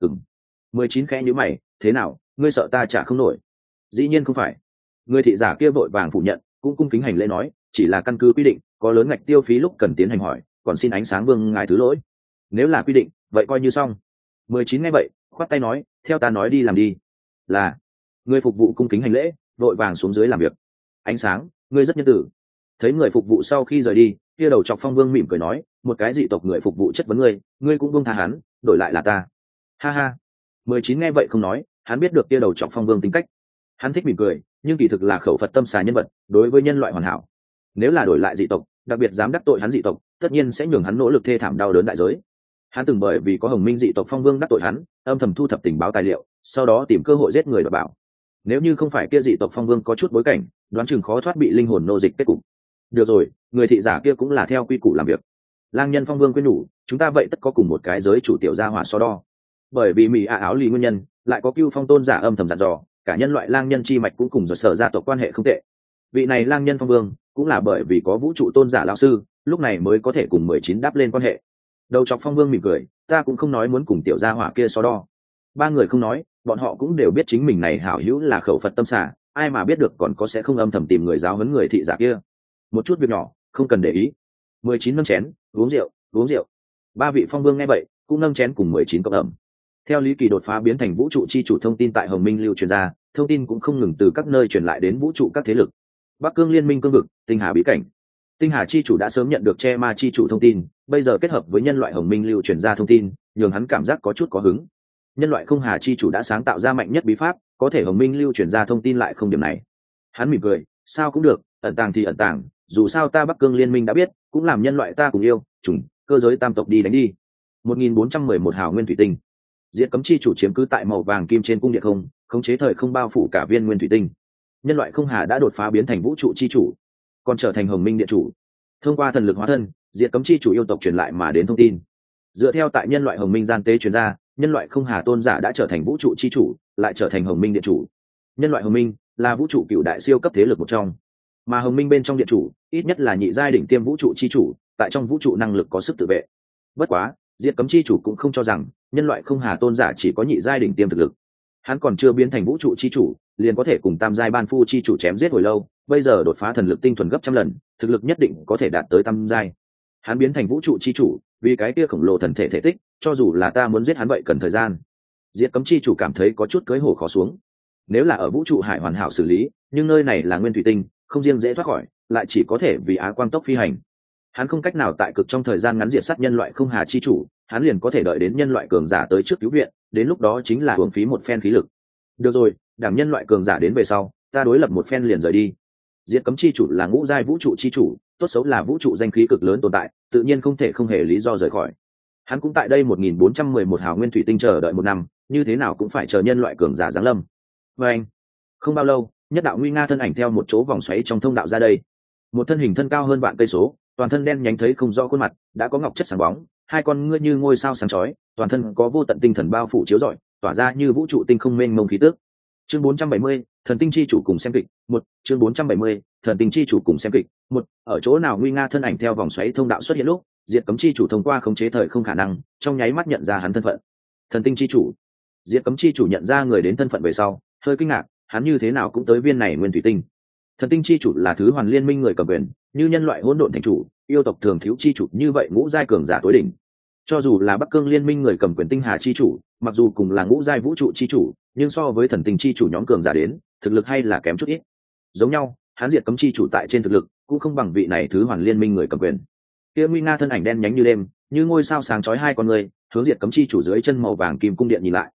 19 khẽ nhíu mày, thế nào, ngươi sợ ta trả không nổi? Dĩ nhiên không phải. Người thị giả kia vội vàng phủ nhận, cũng cung kính hành lễ nói, chỉ là căn cứ quy định, có lớn ngạch tiêu phí lúc cần tiến hành hỏi, còn xin ánh sáng vương ngài thứ lỗi. Nếu là quy định, vậy coi như xong. 19 nghe vậy, khoát tay nói, theo ta nói đi làm đi. Là. Người phục vụ cung kính hành lễ, vội vàng xuống dưới làm việc. Ánh sáng, ngươi rất nhân tử. Thấy người phục vụ sau khi rời đi, kia đầu chọc phong vương mỉm cười nói, một cái dị tộc người phục vụ chất vấn ngươi cũng buông tha hắn, đổi lại là ta. Ha ha. 19 nghe vậy không nói, hắn biết được kia đầu chọc phong vương tính cách. Hắn thích mỉm cười, nhưng kỳ thực là khẩu Phật tâm xà nhân vật, đối với nhân loại hoàn hảo. Nếu là đổi lại dị tộc, đặc biệt dám đắc tội hắn dị tộc, tất nhiên sẽ nhường hắn nỗ lực thê thảm đau đớn đại giới. Hắn từng bởi vì có Hồng Minh dị tộc phong vương đắc tội hắn, âm thầm thu thập tình báo tài liệu, sau đó tìm cơ hội giết người đoạt bảo. Nếu như không phải kia dị tộc phong vương có chút bối cảnh, đoán chừng khó thoát bị linh hồn nô dịch kết cục. Được rồi, người thị giả kia cũng là theo quy củ làm việc. Lang Nhân phong vương quyên nhủ, chúng ta vậy tất có cùng một cái giới chủ tiểu gia hỏa so đo. Bởi vì mì áo lì nguyên nhân, lại có Cưu Phong tôn giả âm thầm dặn dò, cả nhân loại lang nhân chi mạch cũng cùng rồi sở gia tộc quan hệ không tệ. Vị này lang nhân phong vương cũng là bởi vì có vũ trụ tôn giả lão sư, lúc này mới có thể cùng 19 đáp lên quan hệ. Đầu chọc phong vương mỉm cười, ta cũng không nói muốn cùng tiểu gia hỏa kia so đo. Ba người không nói, bọn họ cũng đều biết chính mình này hảo hữu là khẩu Phật tâm xà, ai mà biết được còn có sẽ không âm thầm tìm người giáo huấn người thị giả kia. Một chút việc nhỏ, không cần để ý. 19 nâng chén, uống rượu, uống rượu. Ba vị phong vương nghe vậy, cũng nâng chén cùng 19 cộng ẩm. Theo Lý Kỳ đột phá biến thành vũ trụ chi chủ thông tin tại Hồng Minh lưu truyền ra, thông tin cũng không ngừng từ các nơi truyền lại đến vũ trụ các thế lực. Bắc Cương liên minh cương vực, Tinh Hà bí cảnh. Tinh Hà chi chủ đã sớm nhận được che ma chi chủ thông tin, bây giờ kết hợp với nhân loại Hồng Minh lưu truyền ra thông tin, nhường hắn cảm giác có chút có hứng. Nhân loại Không Hà chi chủ đã sáng tạo ra mạnh nhất bí pháp, có thể Hồng Minh lưu truyền ra thông tin lại không điểm này. Hắn mỉm cười, sao cũng được, ẩn tàng thì ẩn tàng, dù sao ta Bắc Cương liên minh đã biết, cũng làm nhân loại ta cùng yêu, chủng, cơ giới tam tộc đi đánh đi. 1411 hào nguyên thủy tinh. Diệt cấm chi chủ chiếm cứ tại màu vàng kim trên cung điện không, khống chế thời không bao phủ cả viên nguyên thủy tinh. Nhân loại Không Hà đã đột phá biến thành vũ trụ chi chủ, còn trở thành Hồng Minh điện chủ. Thông qua thần lực hóa thân, diệt cấm chi chủ yêu tộc truyền lại mà đến thông tin. Dựa theo tại nhân loại Hồng Minh gian tế truyền ra, nhân loại Không Hà tôn giả đã trở thành vũ trụ chi chủ, lại trở thành Hồng Minh điện chủ. Nhân loại Hồng Minh là vũ trụ cựu đại siêu cấp thế lực một trong, mà Hồng Minh bên trong điện chủ ít nhất là nhị giai đỉnh tiêm vũ trụ chi chủ, tại trong vũ trụ năng lực có sức tự vệ. Bất quá, diệt cấm chi chủ cũng không cho rằng nhân loại Không Hà tôn giả chỉ có nhị giai đỉnh tiêm thực lực. Hắn còn chưa biến thành vũ trụ chi chủ, liền có thể cùng tam giai ban phu chi chủ chém giết hồi lâu, bây giờ đột phá thần lực tinh thuần gấp trăm lần, thực lực nhất định có thể đạt tới tam giai. Hắn biến thành vũ trụ chi chủ, vì cái kia khổng lồ thần thể thể tích, cho dù là ta muốn giết hắn vậy cần thời gian. Diệt cấm chi chủ cảm thấy có chút cưỡi hổ khó xuống. Nếu là ở vũ trụ hải hoàn hảo xử lý, nhưng nơi này là nguyên thủy tinh, không riêng dễ thoát khỏi, lại chỉ có thể vì á quang tốc phi hành. Hắn không cách nào tại cực trong thời gian ngắn diệt sát nhân loại Không Hà chi chủ, hắn liền có thể đợi đến nhân loại cường giả tới trước cứu viện, đến lúc đó chính là uổng phí một phen khí lực. Được rồi, đảm nhân loại cường giả đến về sau, ta đối lập một phen liền rời đi. Diệt cấm chi chủ là ngũ giai vũ trụ chi chủ, tốt xấu là vũ trụ danh khí cực lớn tồn tại, tự nhiên không thể không hề lý do rời khỏi. Hắn cũng tại đây 1411 hào nguyên thủy tinh chờ đợi một năm, như thế nào cũng phải chờ nhân loại cường giả giáng lâm. Và anh, không bao lâu, nhất đạo nguy nga thân ảnh theo một chỗ vòng xoáy trong thông đạo ra đây. Một thân hình thân cao hơn vạn cây số, toàn thân đen nhánh thấy không rõ khuôn mặt, đã có ngọc chất sáng bóng, hai con ngươi như ngôi sao sáng chói, toàn thân có vô tận tinh thần bao phủ chiếu rọi, tỏa ra như vũ trụ tinh không mênh mông khí tức. Chương 470, thần tinh chi chủ cùng xem kịch. Một, chương 470, thần tinh chi chủ cùng xem kịch. Một, ở chỗ nào nguy nga thân ảnh theo vòng xoáy thông đạo xuất hiện lúc, diệt cấm chi chủ thông qua khống chế thời không khả năng, trong nháy mắt nhận ra hắn thân phận. Thần tinh chi chủ. Diệt cấm chi chủ nhận ra người đến thân phận về sau, hơi kinh ngạc, hắn như thế nào cũng tới viên này nguyên thủy tinh. Thần tinh chi chủ là thứ hoàn liên minh người cầm quyền, như nhân loại hỗn độn thành chủ, yêu tộc thường thiếu chi chủ như vậy ngũ giai cường giả tối đỉnh. Cho dù là Bắc Cương liên minh người cầm quyền Tinh Hà chi chủ, mặc dù cùng là ngũ giai vũ trụ chi chủ, nhưng so với thần tinh chi chủ nhóm cường giả đến, thực lực hay là kém chút ít. Giống nhau, hắn diệt cấm chi chủ tại trên thực lực cũng không bằng vị này thứ hoàn liên minh người cầm quyền. Kia nguy nga thân ảnh đen nhánh như đêm, như ngôi sao sáng chói hai con người, hướng diệt cấm chi chủ dưới chân màu vàng kim cung điện nhìn lại.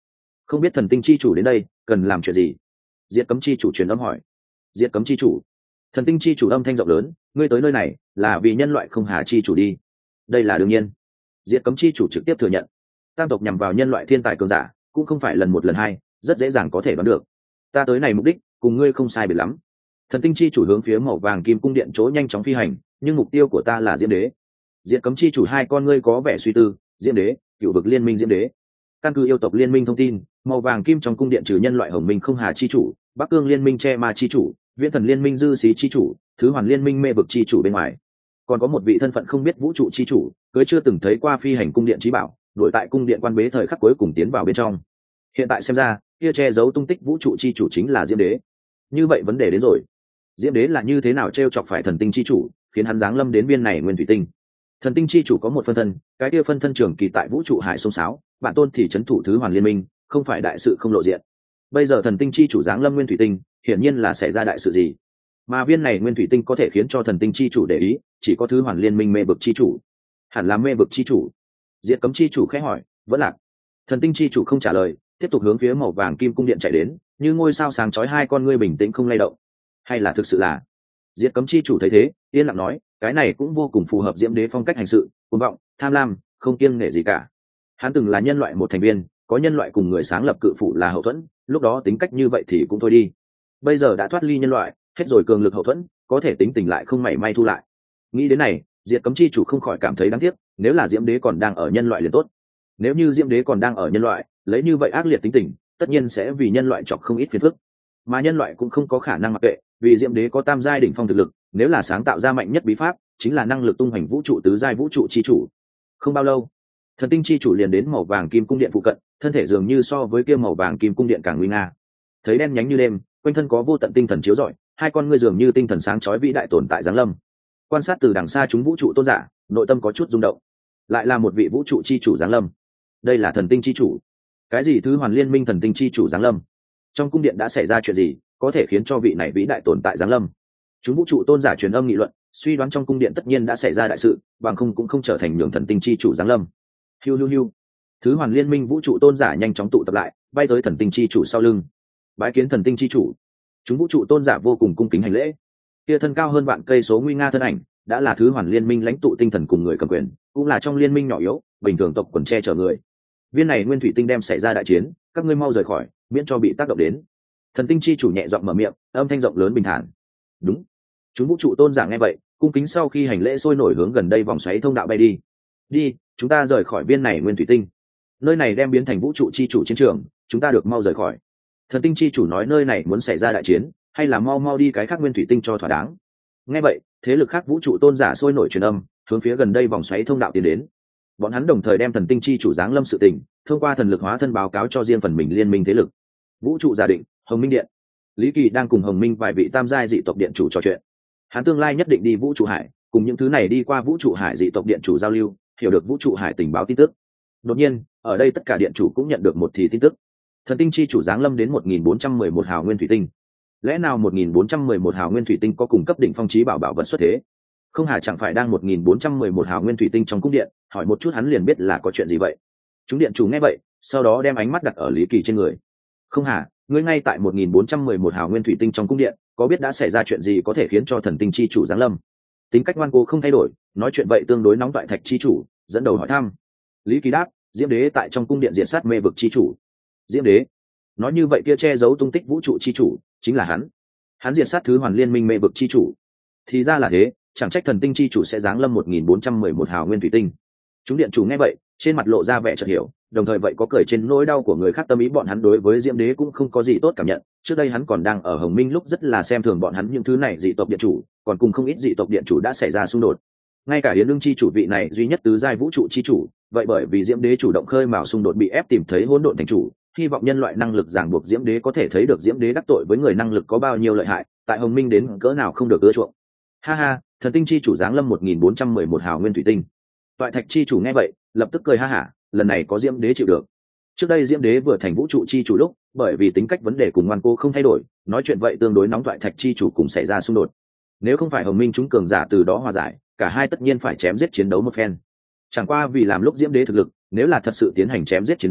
không biết thần tinh chi chủ đến đây cần làm chuyện gì? Diệt cấm chi chủ truyền âm hỏi. Diệt cấm chi chủ. Thần tinh chi chủ âm thanh rộng lớn, ngươi tới nơi này là vì nhân loại không hà chi chủ đi. Đây là đương nhiên. Diệt cấm chi chủ trực tiếp thừa nhận. Tam tộc nhằm vào nhân loại thiên tài cường giả cũng không phải lần một lần hai, rất dễ dàng có thể đoán được. Ta tới này mục đích cùng ngươi không sai biệt lắm. Thần tinh chi chủ hướng phía màu vàng kim cung điện chỗ nhanh chóng phi hành, nhưng mục tiêu của ta là Diễm Đế. Diệt cấm chi chủ hai con ngươi có vẻ suy tư. Diễm Đế, cựu vực liên minh Diễm Đế. Căn cứ yêu tộc liên minh thông tin, màu vàng kim trong cung điện trừ nhân loại hồng minh không hà chi chủ, bắc cương liên minh che ma chi chủ, viễn thần liên minh dư xí chi chủ, thứ hoàn liên minh mê vực chi chủ bên ngoài, còn có một vị thân phận không biết vũ trụ chi chủ, cưới chưa từng thấy qua phi hành cung điện trí bảo, đuổi tại cung điện quan bế thời khắc cuối cùng tiến vào bên trong. Hiện tại xem ra, kia che giấu tung tích vũ trụ chi chủ chính là Diễm Đế. Như vậy vấn đề đến rồi, Diễm Đế là như thế nào trêu chọc phải thần tinh chi chủ, khiến hắn giáng lâm đến viên này nguyên thủy tinh? Thần tinh chi chủ có một phân thân, cái kia phân thân trường kỳ tại vũ trụ hải sông sáo, bản tôn thì trấn thủ thứ hoàn liên minh, không phải đại sự không lộ diện. Bây giờ thần tinh chi chủ giáng lâm nguyên thủy tinh, hiển nhiên là xảy ra đại sự gì. Mà viên này nguyên thủy tinh có thể khiến cho thần tinh chi chủ để ý, chỉ có thứ hoàn liên minh mê vực chi chủ. Hẳn là mê vực chi chủ. Diệt cấm chi chủ khẽ hỏi, vẫn lạc. Thần tinh chi chủ không trả lời, tiếp tục hướng phía màu vàng kim cung điện chạy đến, như ngôi sao sáng chói hai con ngươi bình tĩnh không lay động. Hay là thực sự là? Diệt cấm chi chủ thấy thế, yên lặng nói, cái này cũng vô cùng phù hợp Diễm Đế phong cách hành sự, cuồng vọng, tham lam, không kiêng nể gì cả. Hắn từng là nhân loại một thành viên, có nhân loại cùng người sáng lập cự phủ là hậu thuẫn, lúc đó tính cách như vậy thì cũng thôi đi. Bây giờ đã thoát ly nhân loại, hết rồi cường lực hậu thuẫn, có thể tính tình lại không mảy may thu lại. Nghĩ đến này, Diệt cấm chi chủ không khỏi cảm thấy đáng tiếc, nếu là Diễm Đế còn đang ở nhân loại liền tốt. Nếu như Diễm Đế còn đang ở nhân loại, lấy như vậy ác liệt tính tình, tất nhiên sẽ vì nhân loại chọc không ít phiền phức. Mà nhân loại cũng không có khả năng mặc kệ, vì Diễm Đế có tam giai đỉnh phong thực lực, nếu là sáng tạo ra mạnh nhất bí pháp, chính là năng lực tung hoành vũ trụ tứ giai vũ trụ chi chủ. Không bao lâu, thần tinh chi chủ liền đến màu vàng kim cung điện phụ cận, thân thể dường như so với kia màu vàng kim cung điện càng nguy nga. Thấy đen nhánh như đêm, quanh thân có vô tận tinh thần chiếu rọi, hai con ngươi dường như tinh thần sáng chói vĩ đại tồn tại giáng lâm. Quan sát từ đằng xa chúng vũ trụ tôn giả, nội tâm có chút rung động. Lại là một vị vũ trụ chi chủ giáng lâm. Đây là thần tinh chi chủ. Cái gì thứ hoàn liên minh thần tinh chi chủ giáng lâm? Trong cung điện đã xảy ra chuyện gì, có thể khiến cho vị này vĩ đại tồn tại giáng lâm? Chúng vũ trụ tôn giả truyền âm nghị luận, suy đoán trong cung điện tất nhiên đã xảy ra đại sự, bằng không cũng không trở thành nhường thần tinh chi chủ giáng lâm. Hiu hiu hiu. Thứ hoàn liên minh vũ trụ tôn giả nhanh chóng tụ tập lại, bay tới thần tinh chi chủ sau lưng. Bái kiến thần tinh chi chủ. Chúng vũ trụ tôn giả vô cùng cung kính hành lễ. Kia thân cao hơn vạn cây số nguy nga thân ảnh, đã là thứ hoàn liên minh lãnh tụ tinh thần cùng người cầm quyền, cũng là trong liên minh nhỏ yếu, bình thường tộc quần che chở người. Viên này nguyên thủy tinh đem xảy ra đại chiến, các ngươi mau rời khỏi, miễn cho bị tác động đến. Thần tinh chi chủ nhẹ giọng mở miệng, âm thanh rộng lớn bình thản. Đúng. Chúng vũ trụ tôn giả nghe vậy, cung kính sau khi hành lễ sôi nổi hướng gần đây vòng xoáy thông đạo bay đi. Đi, chúng ta rời khỏi viên này nguyên thủy tinh. Nơi này đem biến thành vũ trụ chi chủ chiến trường, chúng ta được mau rời khỏi. Thần tinh chi chủ nói nơi này muốn xảy ra đại chiến, hay là mau mau đi cái khác nguyên thủy tinh cho thỏa đáng. Nghe vậy, thế lực khác vũ trụ tôn giả sôi nổi truyền âm, hướng phía gần đây vòng xoáy thông đạo tiến đến. Bọn hắn đồng thời đem thần tinh chi chủ giáng lâm sự tình, thông qua thần lực hóa thân báo cáo cho riêng phần mình liên minh thế lực. Vũ trụ giả định, Hồng Minh Điện. Lý Kỳ đang cùng Hồng Minh vài vị tam giai dị tộc điện chủ trò chuyện. Hắn tương lai nhất định đi vũ trụ hải, cùng những thứ này đi qua vũ trụ hải dị tộc điện chủ giao lưu, hiểu được vũ trụ hải tình báo tin tức. Đột nhiên, ở đây tất cả điện chủ cũng nhận được một thì tin tức. Thần tinh chi chủ giáng lâm đến 1411 hào nguyên thủy tinh. Lẽ nào 1411 hào nguyên thủy tinh có cùng cấp đỉnh phong chí bảo bảo vật xuất thế? Không hà chẳng phải đang 1411 hào nguyên thủy tinh trong cung điện, hỏi một chút hắn liền biết là có chuyện gì vậy. Chúng điện chủ nghe vậy, sau đó đem ánh mắt đặt ở Lý Kỳ trên người. Không hà, ngươi ngay tại 1411 hào nguyên thủy tinh trong cung điện, có biết đã xảy ra chuyện gì có thể khiến cho thần tinh chi chủ giáng lâm? Tính cách ngoan cố không thay đổi, nói chuyện vậy tương đối nóng toại thạch chi chủ, dẫn đầu hỏi thăm. Lý Kỳ đáp, Diễm Đế tại trong cung điện diện sát mê vực chi chủ. Diễm Đế? Nói như vậy kia che giấu tung tích vũ trụ chi chủ chính là hắn diệt sát thứ hoàn liên minh mê vực chi chủ. Thì ra là thế, chẳng trách thần tinh chi chủ sẽ giáng lâm 1411 hào nguyên thủy tinh. Chúng điện chủ nghe vậy, trên mặt lộ ra vẻ chợt hiểu, đồng thời vậy có cười trên nỗi đau của người khác. Tâm ý bọn hắn đối với Diễm Đế cũng không có gì tốt cảm nhận, trước đây hắn còn đang ở Hồng Minh lúc rất là xem thường bọn hắn những thứ này dị tộc điện chủ, còn cùng không ít dị tộc điện chủ đã xảy ra xung đột. Ngay cả Yến Lương chi chủ vị này duy nhất tứ giai vũ trụ chi chủ, vậy bởi vì Diễm Đế chủ động khơi mào xung đột bị ép tìm thấy hỗn độn thành chủ, hy vọng nhân loại năng lực ràng buộc Diễm Đế có thể thấy được Diễm Đế đắc tội với người năng lực có bao nhiêu lợi hại, tại Hồng Minh đến cỡ nào không được ưa chuộng. Ha ha, thần tinh chi chủ giáng lâm 1411 hào nguyên thủy tinh. Toại thạch chi chủ nghe vậy, lập tức cười ha hả, lần này có Diễm Đế chịu được. Trước đây Diễm Đế vừa thành vũ trụ chi chủ lúc, bởi vì tính cách vấn đề cùng ngoan cố không thay đổi, nói chuyện vậy tương đối nóng. Toại thạch chi chủ cùng xảy ra xung đột. Nếu không phải Hồng Minh chúng cường giả từ đó hòa giải, cả hai tất nhiên phải chém giết chiến đấu một phen. Chẳng qua vì làm lúc Diễm Đế thực lực, nếu là thật sự tiến hành chém giết chiến đấu,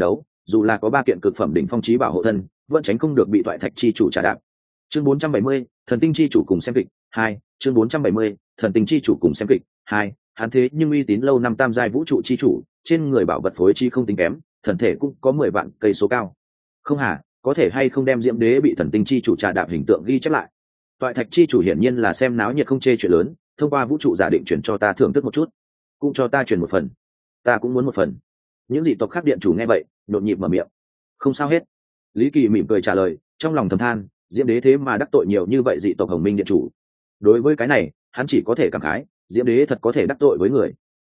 dù là có 3 kiện cực phẩm đỉnh phong chí bảo hộ thân, vẫn tránh không được bị toại thạch chi chủ trả đạp. Chương 470, thần tinh chi chủ cùng xem kịch 2, chương 470, thần tinh chi chủ cùng xem kịch 2, hắn thế nhưng uy tín lâu năm tam giai vũ trụ chi chủ, trên người bảo vật phối chi không tính kém, thần thể cũng có 10 vạn cây số cao. Không hả, có thể hay không đem Diễm Đế bị thần tinh chi chủ trà đạp hình tượng ghi chép lại. Toại thạch chi chủ hiển nhiên là xem náo nhiệt không chê chuyện lớn, thông qua vũ trụ giả định chuyển cho ta thưởng thức một chút, cũng cho ta chuyển một phần. Ta cũng muốn một phần. Những dị tộc khác điện chủ nghe vậy, nhộn nhịp mở miệng. Không sao hết. Lý Kỳ mỉm cười trả lời, trong lòng thầm than, Diễm Đế thế mà đắc tội nhiều như vậy dị tộc Hồng Minh điện chủ. Đối với cái này, hắn chỉ có thể cảm khái, Diễm Đế thật có thể đắc tội với người.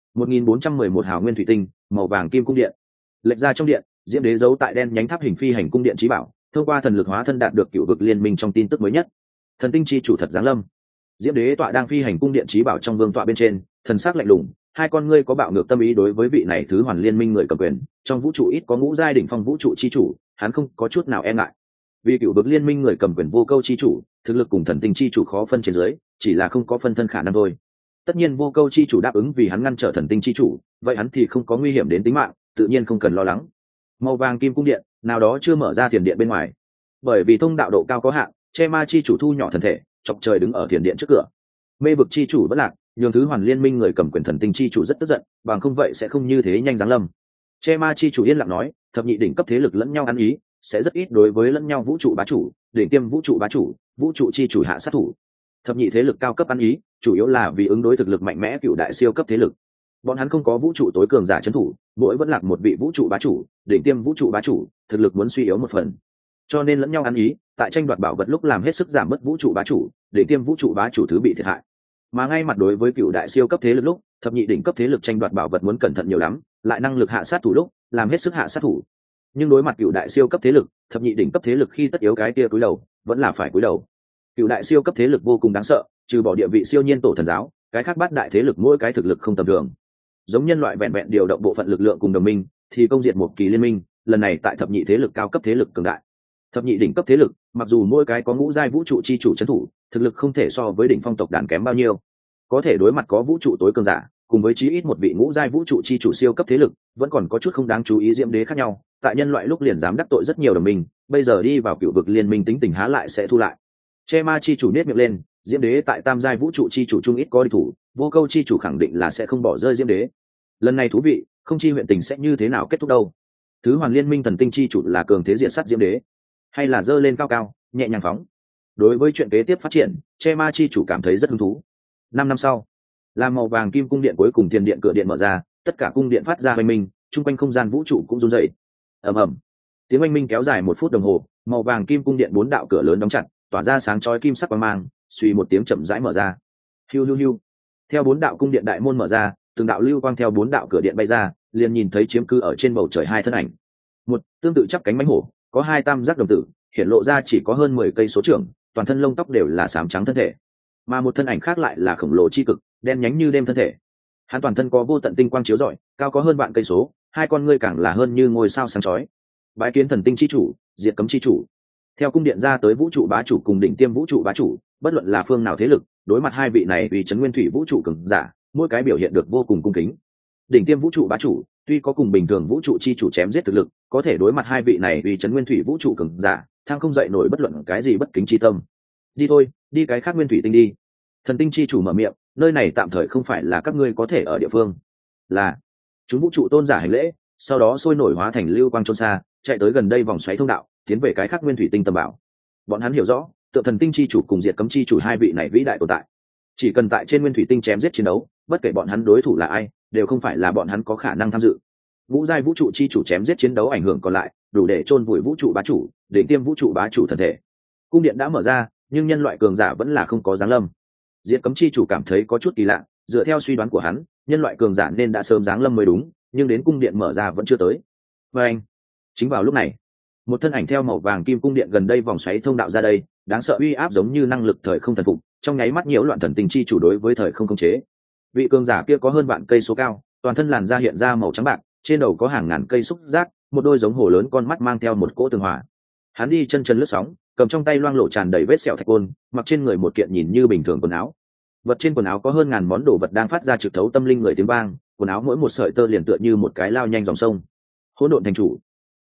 1411 hào nguyên thủy tinh, màu vàng kim cung điện. Lệch ra trong điện, Diễm Đế giấu tại đen nhánh tháp hình phi hành cung điện chí bảo, thông qua thần lực hóa thân đạt được cựu vực liên minh trong tin tức mới nhất. Thần tinh chi chủ thật giáng lâm. Diễm Đế tọa đang phi hành cung điện chí bảo trong vương tọa bên trên, thần sắc lạnh lùng, hai con ngươi có bạo ngược tâm ý đối với vị này thứ hoàn liên minh người cầm quyền, trong vũ trụ ít có ngũ giai đỉnh phong vũ trụ chi chủ, hắn không có chút nào e ngại. Vì cựu vực liên minh người cầm quyền vô câu chi chủ, thực lực cùng thần tinh chi chủ khó phân trên dưới, chỉ là không có phân thân khả năng thôi. Tất nhiên vô câu chi chủ đáp ứng vì hắn ngăn trở thần tinh chi chủ, vậy hắn thì không có nguy hiểm đến tính mạng, tự nhiên không cần lo lắng. Màu vàng kim cung điện, nào đó chưa mở ra thiền điện bên ngoài, bởi vì thông đạo độ cao có hạn, che ma chi chủ thu nhỏ thần thể, chọc trời đứng ở thiền điện trước cửa. Mê vực chi chủ vẫn lạc, nhường thứ hoàn liên minh người cầm quyền thần tinh chi chủ rất tức giận, bằng không vậy sẽ không như thế nhanh giáng lâm. Che ma chi chủ yên lặng nói, thập nhị đỉnh cấp thế lực lẫn nhau ăn ý, sẽ rất ít đối với lẫn nhau vũ trụ bá chủ, đỉnh tiêm vũ trụ bá chủ, vũ trụ chi chủ hạ sát thủ. Thập nhị thế lực cao cấp ăn ý, chủ yếu là vì ứng đối thực lực mạnh mẽ cựu đại siêu cấp thế lực. Bọn hắn không có vũ trụ tối cường giả trấn thủ, mỗi vẫn lạc một vị vũ trụ bá chủ, đỉnh tiêm vũ trụ bá chủ, thực lực muốn suy yếu một phần. Cho nên lẫn nhau ăn ý, tại tranh đoạt bảo vật lúc làm hết sức giảm bớt vũ trụ bá chủ, đỉnh tiêm vũ trụ bá chủ thứ bị thiệt hại. Mà ngay mặt đối với cựu đại siêu cấp thế lực lúc, thập nhị đỉnh cấp thế lực tranh đoạt bảo vật muốn cẩn thận nhiều lắm, lại năng lực hạ sát thủ lúc, làm hết sức hạ sát thủ. Nhưng đối mặt cựu đại siêu cấp thế lực, thập nhị đỉnh cấp thế lực khi tất yếu cái kia cúi đầu, vẫn là phải cúi đầu. Cựu đại siêu cấp thế lực vô cùng đáng sợ, trừ bỏ địa vị siêu nhiên tổ thần giáo, cái khác bát đại thế lực mỗi cái thực lực không tầm thường. Giống nhân loại vẹn vẹn điều động bộ phận lực lượng cùng đồng minh, thì công diệt một kỳ liên minh, lần này tại thập nhị thế lực cao cấp thế lực cường đại. Thập nhị đỉnh cấp thế lực, mặc dù mỗi cái có ngũ giai vũ trụ chi chủ trấn thủ, thực lực không thể so với đỉnh phong tộc đàn kém bao nhiêu. Có thể đối mặt có vũ trụ tối cường giả, cùng với chí ít một vị ngũ giai vũ trụ chi chủ siêu cấp thế lực, vẫn còn có chút không đáng chú ý Diễm Đế khác nhau, tại nhân loại lúc liền dám đắc tội rất nhiều đồng minh, bây giờ đi vào cựu vực liên minh tính tình há lại sẽ thu lại. Che ma chi chủ nét miệng lên, Diễm Đế tại tam giai vũ trụ chi chủ trung ít có địch thủ, vô câu chi chủ khẳng định là sẽ không bỏ rơi Diễm Đế. Lần này thú vị, không chi huyện tình sẽ như thế nào kết thúc đâu. Thứ hoàn liên minh thần tinh chi chủ là cường thế diện sát Diễm Đế, hay là dơ lên cao cao, nhẹ nhàng phóng. Đối với chuyện kế tiếp phát triển, Che ma chi chủ cảm thấy rất hứng thú. 5 năm sau, làm màu vàng kim cung điện cuối cùng thiền điện cửa điện mở ra, tất cả cung điện phát ra oanh minh, chung quanh không gian vũ trụ cũng rung dậy. Ầm ầm, tiếng oanh minh kéo dài 1 phút đồng hồ, màu vàng kim cung điện 4 đạo cửa lớn đóng chặt, tỏa ra sáng chói kim sắc quang mang, suy một tiếng chậm rãi mở ra. Hiu hiu hiu. Theo 4 đạo cung điện đại môn mở ra, từng đạo lưu quang theo 4 đạo cửa điện bay ra, liền nhìn thấy chiếm cứ ở trên bầu trời hai thân ảnh. Một, tương tự chắp cánh mãnh hổ, có hai tam giác đồng tử, hiện lộ ra chỉ có hơn 10 cây số trưởng, toàn thân lông tóc đều là xám trắng thân thể. Mà một thân ảnh khác lại là khổng lồ chi cực, đen nhánh như đêm thân thể. Hắn toàn thân có vô tận tinh quang chiếu rọi, cao có hơn vạn cây số, hai con ngươi càng là hơn như ngôi sao sáng chói. Bái kiến thần tinh chi chủ, diệt cấm chi chủ. Theo cung điện ra tới vũ trụ bá chủ cùng đỉnh tiêm vũ trụ bá chủ, bất luận là phương nào thế lực, đối mặt hai vị này vì trấn nguyên thủy vũ trụ cường giả, mỗi cái biểu hiện được vô cùng cung kính. Đỉnh tiêm vũ trụ bá chủ, tuy có cùng bình thường vũ trụ chi chủ chém giết thực lực, có thể đối mặt hai vị này vì trấn nguyên thủy vũ trụ cường giả, thang không dậy nổi bất luận cái gì bất kính chi tâm. Đi thôi, đi cái khác nguyên thủy tinh đi. Thần tinh chi chủ mở miệng, nơi này tạm thời không phải là các ngươi có thể ở địa phương. Là chúng vũ trụ tôn giả hành lễ, sau đó sôi nổi hóa thành lưu quang trôn xa, chạy tới gần đây vòng xoáy thông đạo, tiến về cái khác nguyên thủy tinh tầm bảo. Bọn hắn hiểu rõ, tượng thần tinh chi chủ cùng diệt cấm chi chủ hai vị này vĩ đại tồn tại, chỉ cần tại trên nguyên thủy tinh chém giết chiến đấu, bất kể bọn hắn đối thủ là ai, đều không phải là bọn hắn có khả năng tham dự. Ngũ giai vũ trụ chi chủ chém giết chiến đấu ảnh hưởng còn lại, đủ để chôn vùi vũ trụ bá chủ, đỉnh tiêm vũ trụ bá chủ thần thể. Cung điện đã mở ra, nhưng nhân loại cường giả vẫn là không có giáng lâm. Diệt cấm chi chủ cảm thấy có chút kỳ lạ, dựa theo suy đoán của hắn, nhân loại cường giả nên đã sớm giáng lâm mới đúng, nhưng đến cung điện mở ra vẫn chưa tới. Và anh, chính vào lúc này, một thân ảnh theo màu vàng kim cung điện gần đây vòng xoáy thông đạo ra đây, đáng sợ uy áp giống như năng lực thời không thần phục, trong nháy mắt nhiễu loạn thần tinh chi chủ đối với thời không khống chế. Vị cường giả kia có hơn vạn cây số cao, toàn thân làn da hiện ra màu trắng bạc, trên đầu có hàng ngàn cây xúc giác, một đôi giống hổ lớn con mắt mang theo một cỗ tường hỏa. Hắn đi chân chân lướt sóng, cầm trong tay loang lổ tràn đầy vết sẹo thạch côn, mặc trên người một kiện nhìn như bình thường quần áo. Vật trên quần áo có hơn ngàn món đồ vật đang phát ra trực thấu tâm linh người tiếng vang, quần áo mỗi một sợi tơ liền tựa như một cái lao nhanh dòng sông. Hỗn độn thành chủ.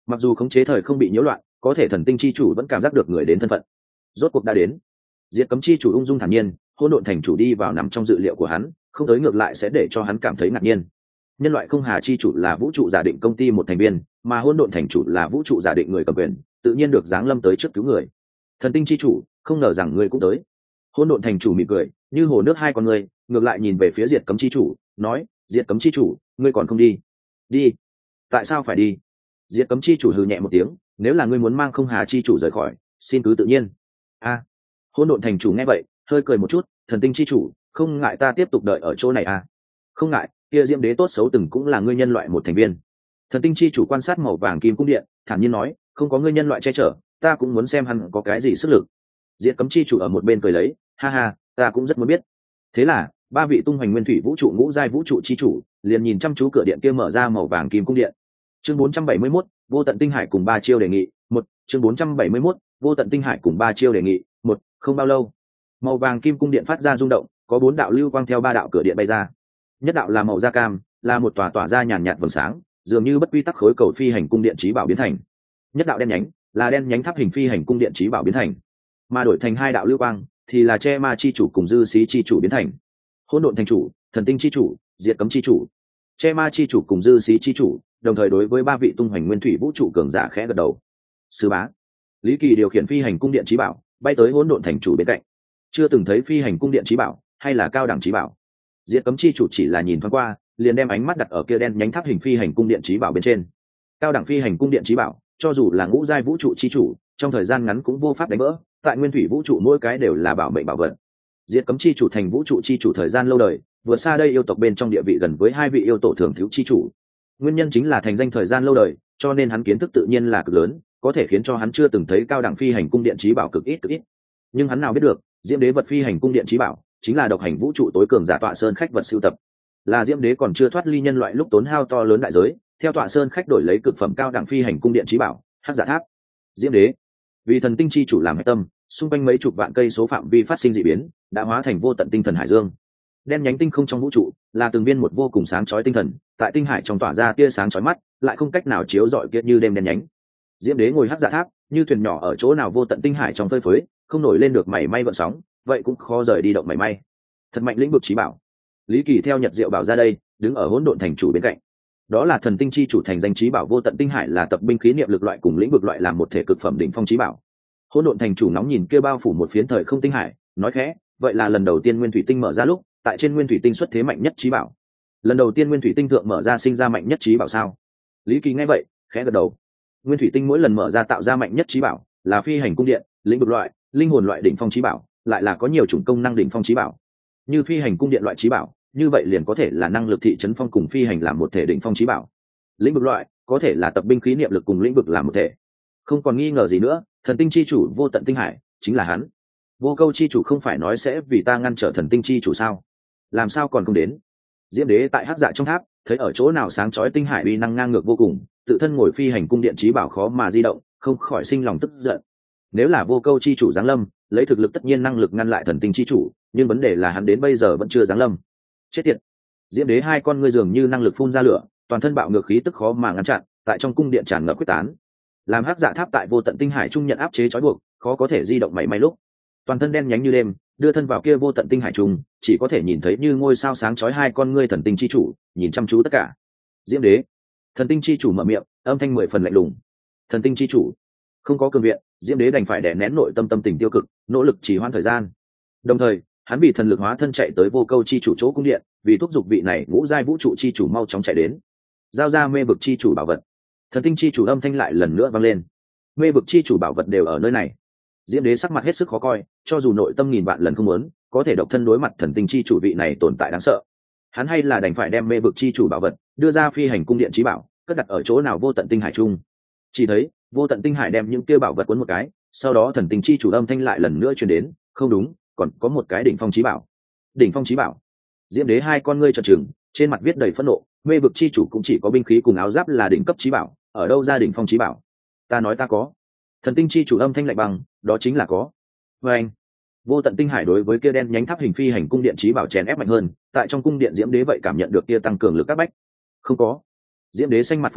mặc dù khống chế thời không bị nhiễu loạn, có thể thần tinh chi chủ vẫn cảm giác được người đến thân phận rốt cuộc đã đến. Diệt cấm chi chủ ung dung thản nhiên, hỗn độn thành chủ đi vào nằm trong dự liệu của hắn, không tới ngược lại sẽ để cho hắn cảm thấy ngạc nhiên. Nhân loại không hà chi chủ là vũ trụ giả định công ty một thành viên, mà hỗn độn thành chủ là vũ trụ giả định người cầm quyền, tự nhiên được giáng lâm tới trước cứu người. Thần tinh chi chủ, không ngờ rằng ngươi cũng tới. Hỗn độn thành chủ mỉm cười, như hồ nước hai con người, ngược lại nhìn về phía diệt cấm chi chủ, nói: diệt cấm chi chủ, ngươi còn không đi? Đi. Tại sao phải đi? Diệt cấm chi chủ hừ nhẹ một tiếng, nếu là ngươi muốn mang không hà chi chủ rời khỏi, xin cứ tự nhiên. A. Hỗn độn thành chủ nghe vậy, hơi cười một chút, thần tinh chi chủ, không ngại ta tiếp tục đợi ở chỗ này à? Không ngại, kia diễm đế tốt xấu từng cũng là ngươi nhân loại một thành viên. Thần tinh chi chủ quan sát màu vàng kim cung điện, thản nhiên nói, không có ngươi nhân loại che chở, ta cũng muốn xem hắn có cái gì sức lực. Diệt cấm chi chủ ở một bên cười lấy, ha ha, ta cũng rất muốn biết. Thế là ba vị tung hoành nguyên thủy vũ trụ ngũ giai vũ trụ chi chủ liền nhìn chăm chú cửa điện kia mở ra màu vàng kim cung điện. Chương 471, vô tận tinh hải cùng ba chiêu đề nghị. Một, chương 471, vô tận tinh hải cùng ba chiêu đề nghị. Một, không bao lâu, màu vàng kim cung điện phát ra rung động, có 4 đạo lưu quang theo 3 đạo cửa điện bay ra. Nhất đạo là màu da cam, là một tỏa ra nhàn nhạt vầng sáng, dường như bất quy tắc khối cầu phi hành cung điện chí bảo biến thành. Nhất đạo đen nhánh, là đen nhánh tháp hình phi hành cung điện chí bảo biến thành. Mà đổi thành 2 đạo lưu quang thì là che ma chi chủ cùng dư xí chi chủ biến thành. Hỗn độn thành chủ, thần tinh chi chủ, diệt cấm chi chủ, che ma chi chủ cùng dư xí chi chủ, đồng thời đối với 3 vị tung hoành nguyên thủy vũ trụ cường giả khẽ gật đầu. Sư bá. Lý Kỳ điều khiển phi hành cung điện chí bảo, bay tới hỗn độn thành chủ bên cạnh. Chưa từng thấy phi hành cung điện chí bảo, hay là cao đẳng chí bảo. Diệt cấm chi chủ chỉ là nhìn thoáng qua, liền đem ánh mắt đặt ở kia đen nhánh tháp hình phi hành cung điện chí bảo bên trên. Cao đẳng phi hành cung điện chí bảo, cho dù là ngũ giai vũ trụ chi chủ, trong thời gian ngắn cũng vô pháp đánh vỡ, tại nguyên thủy vũ trụ mỗi cái đều là bảo mệnh bảo vật. Diệt cấm chi chủ thành vũ trụ chi chủ thời gian lâu đời, vượt xa đây yêu tộc bên trong địa vị gần với 2 vị yêu tổ thường thiếu chi chủ. Nguyên nhân chính là thành danh thời gian lâu đời, cho nên hắn kiến thức tự nhiên là cực lớn, có thể khiến cho hắn chưa từng thấy cao đẳng phi hành cung điện chí bảo cực ít. Nhưng hắn nào biết được, diễm đế vật phi hành cung điện chí bảo chính là độc hành vũ trụ tối cường giả tọa sơn khách vật sưu tập, là diễm đế còn chưa thoát ly nhân loại lúc tốn hao to lớn đại giới, theo tọa sơn khách đổi lấy cực phẩm cao đẳng phi hành cung điện chí bảo hắc giả tháp. Diễm đế vì thần tinh chi chủ làm hệ tâm, xung quanh mấy chục vạn cây số phạm vi phát sinh dị biến, đã hóa thành vô tận tinh thần hải dương. Đen nhánh tinh không trong vũ trụ là từng viên một vô cùng sáng chói tinh thần, tại tinh hải trong tỏa ra tia sáng chói mắt, lại không cách nào chiếu rọi kia như đêm đen nhánh. Diễm đế ngồi hắc dạ tháp, như thuyền nhỏ ở chỗ nào vô tận tinh hải trong phơi phới, không nổi lên được mảy may gợn sóng, vậy cũng khó rời đi động mảy may. Thật mạnh lĩnh vực chí bảo. Lý Kỳ theo Nhật Diệu bảo ra đây, đứng ở hỗn độn thành chủ bên cạnh. Đó là thần tinh chi chủ thành danh chí bảo vô tận tinh hải, là tập binh khí niệm lực loại cùng lĩnh vực loại làm một thể cực phẩm đỉnh phong chí bảo. Hỗn độn thành chủ nóng nhìn kia bao phủ một phiến thời không tinh hải, nói khẽ, vậy là lần đầu tiên nguyên thủy tinh mở ra lúc, tại trên nguyên thủy tinh xuất thế mạnh nhất chí bảo. Lần đầu tiên nguyên thủy tinh thượng mở ra sinh ra mạnh nhất chí bảo sao? Lý Kỳ nghe vậy, khẽ gật đầu. Nguyên thủy tinh mỗi lần mở ra tạo ra mạnh nhất chí bảo, là phi hành cung điện, lĩnh vực loại, linh hồn loại đỉnh phong chí bảo, lại là có nhiều chủng công năng đỉnh phong chí bảo. Như phi hành cung điện loại chí bảo, như vậy liền có thể là năng lực thị trấn phong cùng phi hành làm một thể đỉnh phong chí bảo. Lĩnh vực loại, có thể là tập binh khí niệm lực cùng lĩnh vực làm một thể. Không còn nghi ngờ gì nữa, thần tinh chi chủ vô tận tinh hải chính là hắn. Vô câu chi chủ không phải nói sẽ vì ta ngăn trở thần tinh chi chủ sao? Làm sao còn không đến? Diễm đế tại hắc dạ trong tháp, thấy ở chỗ nào sáng chói tinh hải uy năng ngang ngược vô cùng, tự thân ngồi phi hành cung điện chí bảo khó mà di động, không khỏi sinh lòng tức giận. Nếu là vô câu chi chủ giáng lâm, lấy thực lực tất nhiên năng lực ngăn lại thần tinh chi chủ, nhưng vấn đề là hắn đến bây giờ vẫn chưa giáng lâm. Chết tiệt! Diễm đế hai con ngươi dường như năng lực phun ra lửa, toàn thân bạo ngược khí tức khó mà ngăn chặn, tại trong cung điện tràn ngập quyết tán. Làm hắc dạ tháp tại vô tận tinh hải trung nhận áp chế trói buộc, khó có thể di động mảy may lúc. Toàn thân đen nhánh như đêm, đưa thân vào kia vô tận tinh hải trung, chỉ có thể nhìn thấy như ngôi sao sáng chói hai con ngươi thần tinh chi chủ, nhìn chăm chú tất cả. Diễm đế, thần tinh chi chủ mở miệng, âm thanh 10 phần lạnh lùng. Thần tinh chi chủ không có cường viện, Diễm đế đành phải đè nén nội tâm tâm tình tiêu cực, nỗ lực trì hoãn thời gian. Đồng thời, hắn vì thần lực hóa thân chạy tới vô câu chi chủ chỗ cung điện, vì thúc giục vị này ngũ giai vũ trụ chi chủ mau chóng chạy đến, giao ra mê vực chi chủ bảo vật. Thần tinh chi chủ âm thanh lại lần nữa vang lên. Mê vực chi chủ bảo vật đều ở nơi này. Diễm đế sắc mặt hết sức khó coi, cho dù nội tâm nghìn vạn lần không muốn, có thể độc thân đối mặt thần tinh chi chủ vị này tồn tại đáng sợ. Hắn hay là đành phải đem mê vực chi chủ bảo vật đưa ra phi hành cung điện chí bảo, cất đặt ở chỗ nào vô tận tinh hải chung. Chỉ thấy vô tận tinh hải đem những kia bảo vật cuốn một cái, sau đó thần tinh chi chủ âm thanh lại lần nữa truyền đến, không đúng, còn có một cái đỉnh phong chí bảo. Đỉnh phong chí bảo? Diễm đế hai con ngươi trợn trừng, trên mặt viết đầy phẫn nộ, mê vực chi chủ cũng chỉ có binh khí cùng áo giáp là đỉnh cấp chí bảo, ở đâu ra đỉnh phong chí bảo? Ta nói ta có. Thần tinh chi chủ âm thanh lạnh bằng, đó chính là có. Và anh, vô tận tinh hải đối với kia đen nhánh tháp hình phi hành cung điện chí bảo chèn ép mạnh hơn, tại trong cung điện Diễm đế vậy cảm nhận được kia tăng cường lực các bách. Không có. Diễm đế xanh mặt phủ nhận,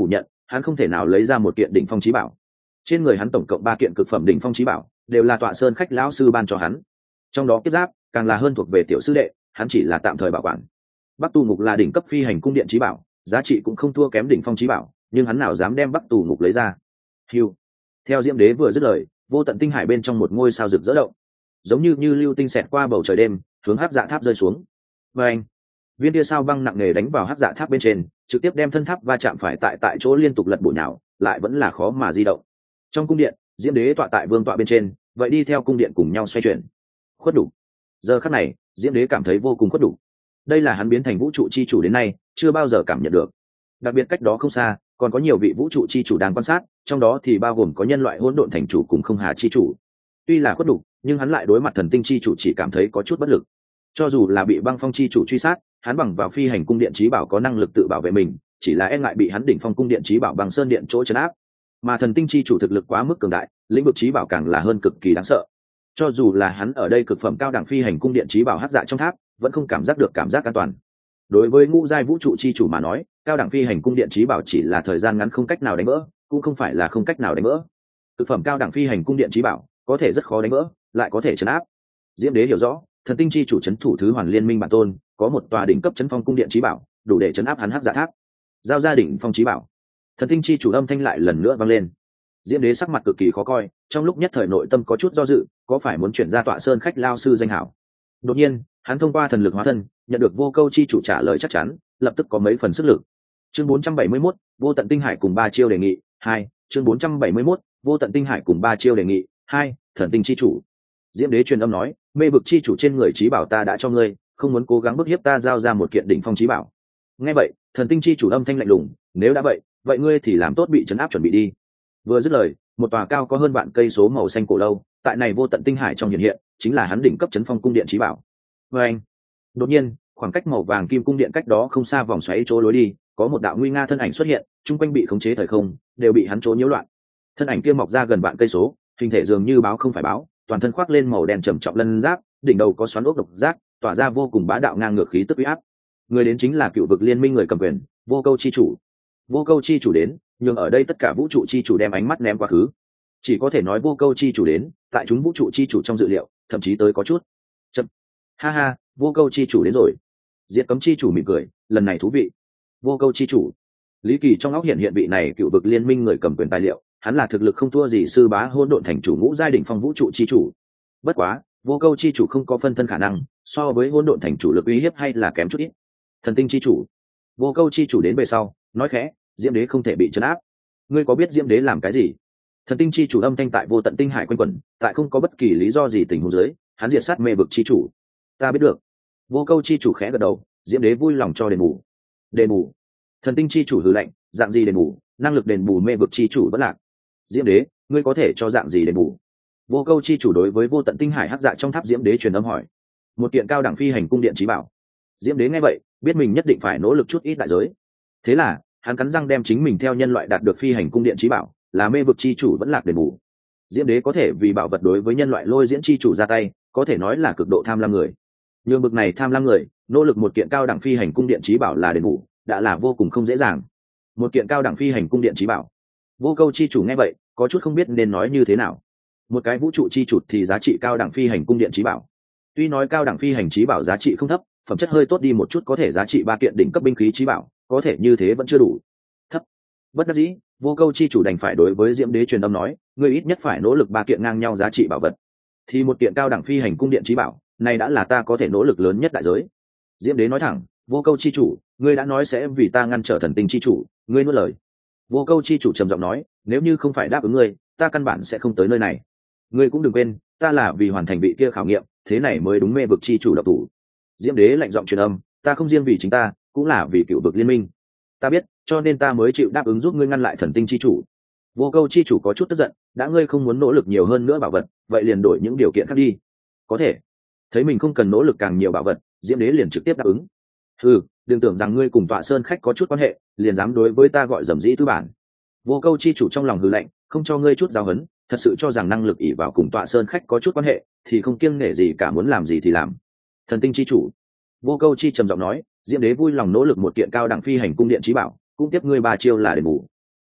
hắn không thể nào lấy ra một kiện đỉnh phong chí bảo. Trên người hắn tổng cộng 3 kiện cực phẩm đỉnh phong chí bảo, đều là Tọa Sơn khách lão sư ban cho hắn. Trong đó kiếp giáp càng là hơn thuộc về tiểu sư đệ, hắn chỉ là tạm thời bảo quản. Bắc Tu Ngục là đỉnh cấp phi hành cung điện chí bảo, giá trị cũng không thua kém đỉnh phong chí bảo, nhưng hắn nào dám đem Bắc Tu Ngục lấy ra. Hưu. Theo Diễm Đế vừa dứt lời, vô tận tinh hải bên trong một ngôi sao rực rỡ động, giống như lưu tinh xẹt qua bầu trời đêm, hướng Hắc Dạ Tháp rơi xuống. Và anh, viên tia sao băng nặng nề đánh vào Hắc Dạ Tháp bên trên, trực tiếp đem thân tháp va chạm phải tại chỗ liên tục lật bổ nhào, lại vẫn là khó mà di động. Trong cung điện, Diễm Đế tọa tại vương tọa bên trên, vậy đi theo cung điện cùng nhau xoay chuyển. Khuất đủ. Giờ khắc này, Diễm Đế cảm thấy vô cùng khuất đủ. Đây là hắn biến thành vũ trụ chi chủ đến nay chưa bao giờ cảm nhận được. Đặc biệt cách đó không xa, còn có nhiều vị vũ trụ chi chủ đang quan sát, trong đó thì bao gồm có nhân loại hỗn độn thành chủ cùng không hà chi chủ. Tuy là khuất đủ, nhưng hắn lại đối mặt thần tinh chi chủ chỉ cảm thấy có chút bất lực. Cho dù là bị băng phong chi chủ truy sát, hắn bằng vào phi hành cung điện chí bảo có năng lực tự bảo vệ mình, chỉ là e ngại bị hắn đỉnh phong cung điện chí bảo băng sơn điện chỗ trấn áp. Mà thần tinh chi chủ thực lực quá mức cường đại, lĩnh vực chí bảo càng là hơn cực kỳ đáng sợ. Cho dù là hắn ở đây cực phẩm cao đẳng phi hành cung điện chí bảo hắc dạ trong tháp, vẫn không cảm giác được cảm giác an toàn. Đối với ngũ giai vũ trụ chi chủ mà nói, cao đẳng phi hành cung điện chí bảo chỉ là thời gian ngắn không cách nào đánh vỡ, cũng không phải là không cách nào đánh vỡ. Cực phẩm cao đẳng phi hành cung điện chí bảo có thể rất khó đánh vỡ, lại có thể trấn áp. Diễm Đế hiểu rõ, thần tinh chi chủ trấn thủ thứ hoàn liên minh bản tôn, có một tòa đỉnh cấp trấn phong cung điện chí bảo, đủ để trấn áp hắn hắc dạ tháp. Giao ra đỉnh phong chí bảo. Thần tinh chi chủ âm thanh lại lần nữa vang lên. Diễm Đế sắc mặt cực kỳ khó coi, trong lúc nhất thời nội tâm có chút do dự, có phải muốn chuyển ra Tọa Sơn khách lao sư danh hảo. Đột nhiên, hắn thông qua thần lực hóa thân, nhận được Vô Câu chi chủ trả lời chắc chắn, lập tức có mấy phần sức lực. Chương 471, Vô Tận Tinh Hải cùng 3 chiêu đề nghị 2, chương 471, Vô Tận Tinh Hải cùng 3 chiêu đề nghị 2, Thần tinh chi chủ. Diễm Đế truyền âm nói, mê vực chi chủ trên người chí bảo ta đã cho ngươi, không muốn cố gắng bức hiếp ta giao ra một kiện đỉnh phong chí bảo. Nghe vậy, thần tinh chi chủ âm thanh lạnh lùng, nếu đã vậy ngươi thì làm tốt bị trấn áp chuẩn bị đi. Vừa dứt lời, một tòa cao có hơn vạn cây số màu xanh cổ lâu, tại này vô tận tinh hải trong hiện hiện, chính là hắn đỉnh cấp trấn phong cung điện chí bảo. Và anh, đột nhiên, khoảng cách màu vàng kim cung điện cách đó không xa vòng xoáy chỗ lối đi, có một đạo nguy nga thân ảnh xuất hiện, trung quanh bị khống chế thời không, đều bị hắn chỗ nhiễu loạn. Thân ảnh kia mọc ra gần vạn cây số, hình thể dường như báo không phải báo, toàn thân khoác lên màu đen trầm trọng lân giáp, đỉnh đầu có xoắn ốc độc giác, tỏa ra vô cùng bá đạo ngang ngược khí tức uy áp. Người đến chính là cựu vực liên minh người cầm quyền, Vô Câu chi chủ. Vô Câu chi chủ đến, nhưng ở đây tất cả vũ trụ chi chủ đem ánh mắt ném quá khứ. Chỉ có thể nói Vô Câu chi chủ đến, tại chúng vũ trụ chi chủ trong dự liệu, thậm chí tới có chút chậm. Ha ha, Vô Câu chi chủ đến rồi. Diệt Cấm chi chủ mỉm cười, lần này thú vị. Vô Câu chi chủ. Lý Kỳ trong óc hiện vị này cựu vực liên minh người cầm quyền tài liệu, hắn là thực lực không thua gì sư bá hôn độn thành chủ ngũ giai đỉnh phong vũ trụ chi chủ. Bất quá, Vô Câu chi chủ không có phân thân khả năng, so với hôn độn thành chủ lực uy hiếp hay là kém chút ít. Thần tinh chi chủ. Vô Câu chi chủ đến về sau, nói khẽ, Diễm Đế không thể bị trấn áp. Ngươi có biết Diễm Đế làm cái gì? Thần tinh chi chủ âm thanh tại vô tận tinh hải quanh quẩn, tại không có bất kỳ lý do gì tình huống dưới, hắn diệt sát mê vực chi chủ. Ta biết được. Vô Câu chi chủ khẽ gật đầu, Diễm Đế vui lòng cho đền bù. Đền bù? Thần tinh chi chủ hừ lạnh, dạng gì đền bù? Năng lực đền bù mê vực chi chủ vẫn lạc. Diễm Đế, ngươi có thể cho dạng gì đền bù? Vô Câu chi chủ đối với vô tận tinh hải hắc dạ trong tháp Diễm Đế truyền âm hỏi. Một kiện cao đẳng phi hành cung điện chí bảo. Diễm Đế nghe vậy, biết mình nhất định phải nỗ lực chút ít đại giới. Thế là, hắn cắn răng đem chính mình theo nhân loại đạt được phi hành cung điện chí bảo, là mê vực chi chủ vẫn lạc đền bù. Diễm Đế có thể vì bảo vật đối với nhân loại lôi diễn chi chủ ra tay, có thể nói là cực độ tham lam người. Nhưng bực này tham lam người, nỗ lực một kiện cao đẳng phi hành cung điện chí bảo là đền bù, đã là vô cùng không dễ dàng. Một kiện cao đẳng phi hành cung điện chí bảo. Vô Câu chi chủ nghe vậy, có chút không biết nên nói như thế nào. Một cái vũ trụ chi chủ thì giá trị cao đẳng phi hành cung điện chí bảo. Tuy nói cao đẳng phi hành chí bảo giá trị không thấp, phẩm chất hơi tốt đi một chút có thể giá trị 3 kiện đỉnh cấp binh khí chí bảo, có thể như thế vẫn chưa đủ. Thấp. Bất đắc dĩ, Vô Câu chi chủ đành phải đối với Diễm Đế truyền âm nói, ngươi ít nhất phải nỗ lực 3 kiện ngang nhau giá trị bảo vật. Thì một kiện cao đẳng phi hành cung điện chí bảo, này đã là ta có thể nỗ lực lớn nhất đại giới. Diễm Đế nói thẳng, Vô Câu chi chủ, ngươi đã nói sẽ vì ta ngăn trở thần tinh chi chủ, ngươi nuốt lời. Vô Câu chi chủ trầm giọng nói, nếu như không phải đáp ứng ngươi, ta căn bản sẽ không tới nơi này. Ngươi cũng đừng quên, ta là vì hoàn thành vị kia khảo nghiệm, thế này mới đúng mê vực chi chủ độc thủ. Diễm Đế lạnh giọng truyền âm, ta không riêng vì chính ta, cũng là vì cựu vực liên minh. Ta biết, cho nên ta mới chịu đáp ứng giúp ngươi ngăn lại thần tinh chi chủ. Vô Câu chi chủ có chút tức giận, đã ngươi không muốn nỗ lực nhiều hơn nữa bảo vật, vậy liền đổi những điều kiện khác đi. Có thể. Thấy mình không cần nỗ lực càng nhiều bảo vật, Diễm Đế liền trực tiếp đáp ứng. Đừng tưởng rằng ngươi cùng Tọa Sơn khách có chút quan hệ, liền dám đối với ta gọi dầm dĩ tư bản. Vô Câu chi chủ trong lòng hừ lạnh, không cho ngươi chút giáo huấn, thật sự cho rằng năng lực ỷ vào cùng Tọa Sơn khách có chút quan hệ, thì không kiêng nể gì cả, muốn làm gì thì làm. Thần tinh chi chủ. Vô Câu chi trầm giọng nói, Diễm Đế vui lòng nỗ lực một kiện cao đẳng phi hành cung điện chí bảo, cũng tiếp ngươi 3 chiêu là đền bù.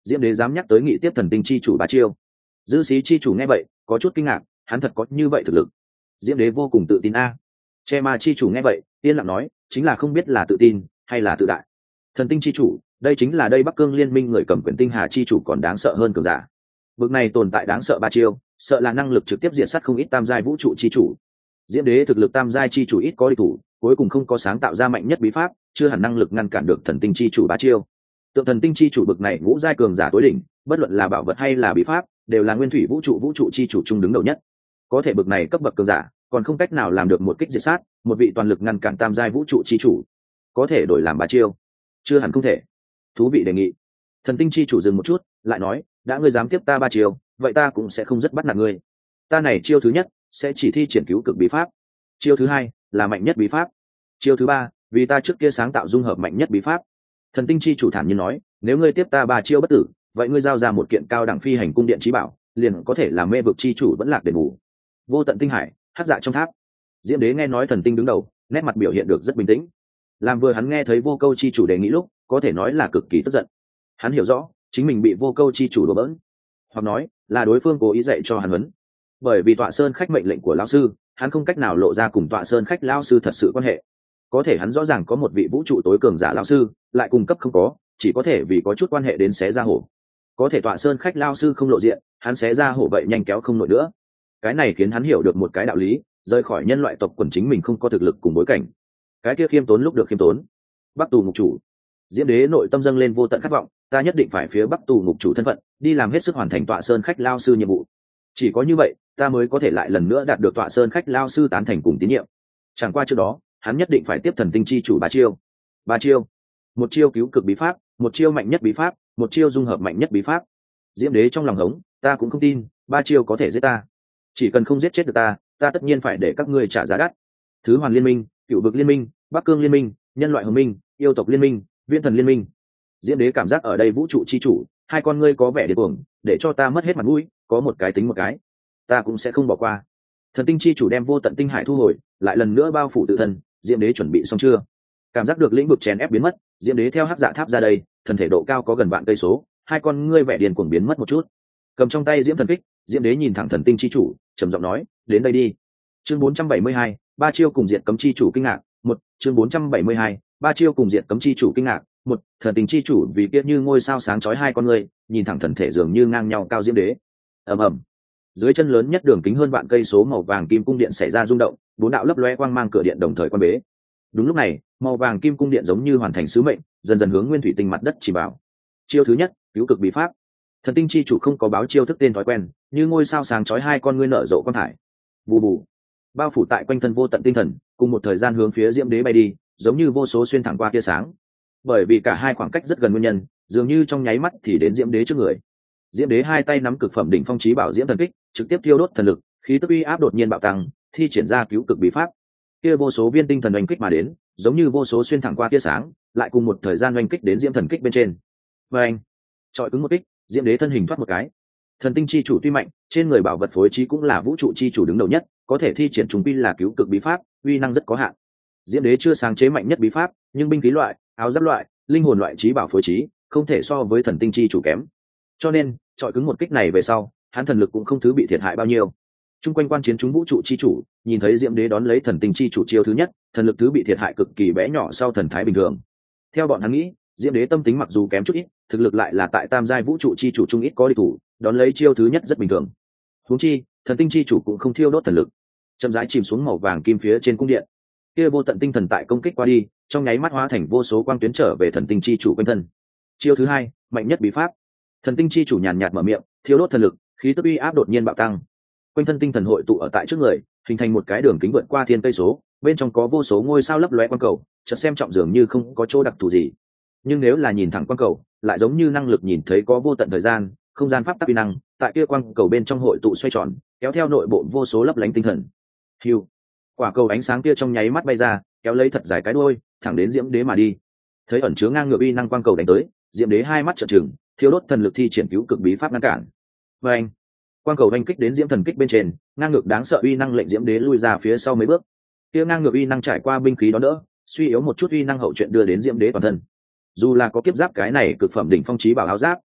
Diễm Đế dám nhắc tới nghị tiếp thần tinh chi chủ 3 chiêu. Dư sĩ chi chủ nghe vậy có chút kinh ngạc, hắn thật có như vậy thực lực. Diễm Đế vô cùng tự tin a. Che Ma chi chủ nghe vậy yên lặng nói, chính là không biết là tự tin hay là tự đại. Thần tinh chi chủ, đây chính là đây Bắc Cương liên minh người cầm quyền tinh hà chi chủ còn đáng sợ hơn cường giả. Bực này tồn tại đáng sợ 3 chiêu, sợ là năng lực trực tiếp diệt sát không ít tam giai vũ trụ chi chủ. Diễm Đế thực lực tam giai chi chủ ít có địch thủ, cuối cùng không có sáng tạo ra mạnh nhất bí pháp, chưa hẳn năng lực ngăn cản được thần tinh chi chủ 3 chiêu. Tượng thần tinh chi chủ bực này ngũ giai cường giả tối đỉnh, bất luận là bảo vật hay là bí pháp, đều là nguyên thủy vũ trụ chi chủ trung đứng đầu nhất. Có thể bực này cấp bậc cường giả, còn không cách nào làm được một kích diệt sát, một vị toàn lực ngăn cản tam giai vũ trụ chi chủ. Có thể đổi làm 3 chiêu, chưa hẳn không thể. Thú vị đề nghị. Thần tinh chi chủ dừng một chút, lại nói, đã ngươi dám tiếp ta 3 chiêu, vậy ta cũng sẽ không rất bắt nạt ngươi. Ta này chiêu thứ nhất sẽ chỉ thi triển cứu cực bí pháp, chiêu thứ hai là mạnh nhất bí pháp, chiêu thứ ba vì ta trước kia sáng tạo dung hợp mạnh nhất bí pháp. Thần tinh chi chủ thản nhiên nói, nếu ngươi tiếp ta 3 chiêu bất tử, vậy ngươi giao ra một kiện cao đẳng phi hành cung điện trí bảo, liền có thể làm mê vực chi chủ vẫn lạc đền bù. Vô tận tinh hải, hắc dạ trong tháp. Diễm Đế nghe nói thần tinh đứng đầu, nét mặt biểu hiện được rất bình tĩnh. Làm vừa hắn nghe thấy vô câu chi chủ đề nghị lúc, có thể nói là cực kỳ tức giận. Hắn hiểu rõ chính mình bị vô câu chi chủ đùa bỡn, hoặc nói là đối phương cố ý dạy cho hắn huấn. Bởi vì Tọa Sơn khách mệnh lệnh của lão sư, hắn không cách nào lộ ra cùng Tọa Sơn khách lão sư thật sự quan hệ. Có thể hắn rõ ràng có một vị vũ trụ tối cường giả lão sư, lại cung cấp không có, chỉ có thể vì có chút quan hệ đến xé ra hổ. Có thể Tọa Sơn khách lão sư không lộ diện, hắn xé ra hổ vậy nhanh kéo không nổi nữa. Cái này khiến hắn hiểu được một cái đạo lý, rời khỏi nhân loại tộc quần chính mình không có thực lực cùng bối cảnh. Cái kia khiêm tốn lúc được khiêm tốn. Bắc tù ngục chủ. Diễm Đế nội tâm dâng lên vô tận khát vọng, ta nhất định phải phía Bắc tù ngục chủ thân phận, đi làm hết sức hoàn thành Tọa Sơn khách lão sư nhiệm vụ. Chỉ có như vậy, ta mới có thể lại lần nữa đạt được Tọa Sơn khách lão sư tán thành cùng tín nhiệm. Chẳng qua trước đó, hắn nhất định phải tiếp thần tinh chi chủ 3 chiêu. 3 chiêu. Một chiêu cứu cực bí pháp, một chiêu mạnh nhất bí pháp, một chiêu dung hợp mạnh nhất bí pháp. Diễm Đế trong lòng hống, ta cũng không tin 3 chiêu có thể giết ta. Chỉ cần không giết chết được ta tất nhiên phải để các ngươi trả giá đắt. Thứ Hoàn liên minh, Cựu Vực liên minh, Bắc Cương liên minh, Nhân loại Hồng minh, Yêu tộc liên minh, Viễn thần liên minh. Diễm Đế cảm giác ở đây vũ trụ chi chủ, hai con ngươi có vẻ điên cuồng, để cho ta mất hết mặt mũi, có một cái tính một cái, ta cũng sẽ không bỏ qua. Thần tinh chi chủ đem vô tận tinh hải thu hồi, lại lần nữa bao phủ tự thân. Diễm Đế chuẩn bị xong chưa? Cảm giác được lĩnh vực chèn ép biến mất, Diễm Đế theo hắc dạ tháp ra đây, thân thể độ cao có gần vạn cây số, hai con ngươi vẻ điên cuồng biến mất một chút. Cầm trong tay Diễm thần kích, Diễm Đế nhìn thẳng thần tinh chi chủ, trầm giọng nói, đến đây đi. Chương 472, 3 chiêu cùng diệt cấm chi chủ kinh ngạc. Chương 472, 3 chiêu cùng diệt cấm chi chủ kinh ngạc. Thần tinh chi chủ vì kia như ngôi sao sáng chói hai con ngươi, nhìn thẳng thần thể dường như ngang nhau cao Diễm Đế. Ầm ầm. Dưới chân lớn nhất đường kính hơn vạn cây số màu vàng kim cung điện xảy ra rung động, 4 đạo lấp lóe quang mang cửa điện đồng thời quan bế. Đúng lúc này, màu vàng kim cung điện giống như hoàn thành sứ mệnh, dần dần hướng nguyên thủy tinh mặt đất chỉ bảo. Chiêu thứ nhất, cứu cực bí pháp. Thần tinh chi chủ không có báo chiêu thức tên thói quen, như ngôi sao sáng chói hai con ngươi nở rộ quang thải. Bù bù. Bao phủ tại quanh thân vô tận tinh thần, cùng một thời gian hướng phía Diễm Đế bay đi, giống như vô số xuyên thẳng qua tia sáng. Bởi vì cả hai khoảng cách rất gần nguyên nhân, dường như trong nháy mắt thì đến Diễm Đế trước người. Diễm Đế hai tay nắm cực phẩm đỉnh phong chí bảo Diễm thần kích, trực tiếp thiêu đốt thần lực, khí tức uy áp đột nhiên bạo tăng, thi triển ra cứu cực bí pháp. Kia vô số viên tinh thần oanh kích mà đến, giống như vô số xuyên thẳng qua tia sáng, lại cùng một thời gian oanh kích đến Diễm thần kích bên trên. Oanh! Chọi cứng một kích, Diễm Đế thân hình thoát một cái. Thần tinh chi chủ tuy mạnh, trên người bảo vật phối trí cũng là vũ trụ chi chủ đứng đầu nhất, có thể thi triển trùng pi là cứu cực bí pháp, uy năng rất có hạn. Diễm Đế chưa sáng chế mạnh nhất bí pháp, nhưng binh khí loại, áo giáp loại, linh hồn loại chí bảo phối trí, không thể so với thần tinh chi chủ kém. Cho nên, chọi cứng một kích này về sau, hắn thần lực cũng không thứ bị thiệt hại bao nhiêu. Trung quanh quan chiến chúng vũ trụ chi chủ, nhìn thấy Diễm Đế đón lấy thần tinh chi chủ chiêu thứ nhất, thần lực thứ bị thiệt hại cực kỳ bé nhỏ sau thần thái bình thường. Theo bọn hắn nghĩ, Diễm Đế tâm tính mặc dù kém chút ít, thực lực lại là tại tam giai vũ trụ chi chủ trung ít có địch thủ, đón lấy chiêu thứ nhất rất bình thường. Huống chi, thần tinh chi chủ cũng không thiêu đốt thần lực, chậm rãi chìm xuống màu vàng kim phía trên cung điện. Kia vô tận tinh thần tại công kích qua đi, trong nháy mắt hóa thành vô số quang tuyến trở về thần tinh chi chủ quanh thân. Chiêu thứ hai, mạnh nhất bí pháp. Thần tinh chi chủ nhàn nhạt mở miệng, thiêu đốt thần lực, khí tức uy áp đột nhiên bạo tăng. Quanh thân tinh thần hội tụ ở tại trước người, hình thành một cái đường kính vượt qua thiên cây số, bên trong có vô số ngôi sao lấp lóe quang cầu, chợt xem trọng dường như không có chỗ đặc thù gì. Nhưng nếu là nhìn thẳng quang cầu, lại giống như năng lực nhìn thấy có vô tận thời gian, không gian pháp tắc uy năng, tại kia quang cầu bên trong hội tụ xoay tròn, kéo theo nội bộ vô số lấp lánh tinh thần. Hưu. Quả cầu ánh sáng kia trong nháy mắt bay ra, kéo lấy thật dài cái đuôi, thẳng đến Diễm Đế mà đi. Thấy ẩn chứa ngang ngược uy năng quang cầu đánh tới, Diễm Đế hai mắt trợn trừng, thiêu đốt thần lực thi triển cứu cực bí pháp ngăn cản. Và anh, quang cầu đánh kích đến Diễm thần kích bên trên, ngang ngược đáng sợ uy năng lệnh Diễm Đế lui ra phía sau mấy bước. Kia ngang ngược uy năng trải qua binh khí đó đỡ, suy yếu một chút uy năng hậu chuyện đưa đến Diễm Đế toàn thân. Dù là có kiếp giáp cái này cực phẩm đỉnh phong chí bảo áo giáp,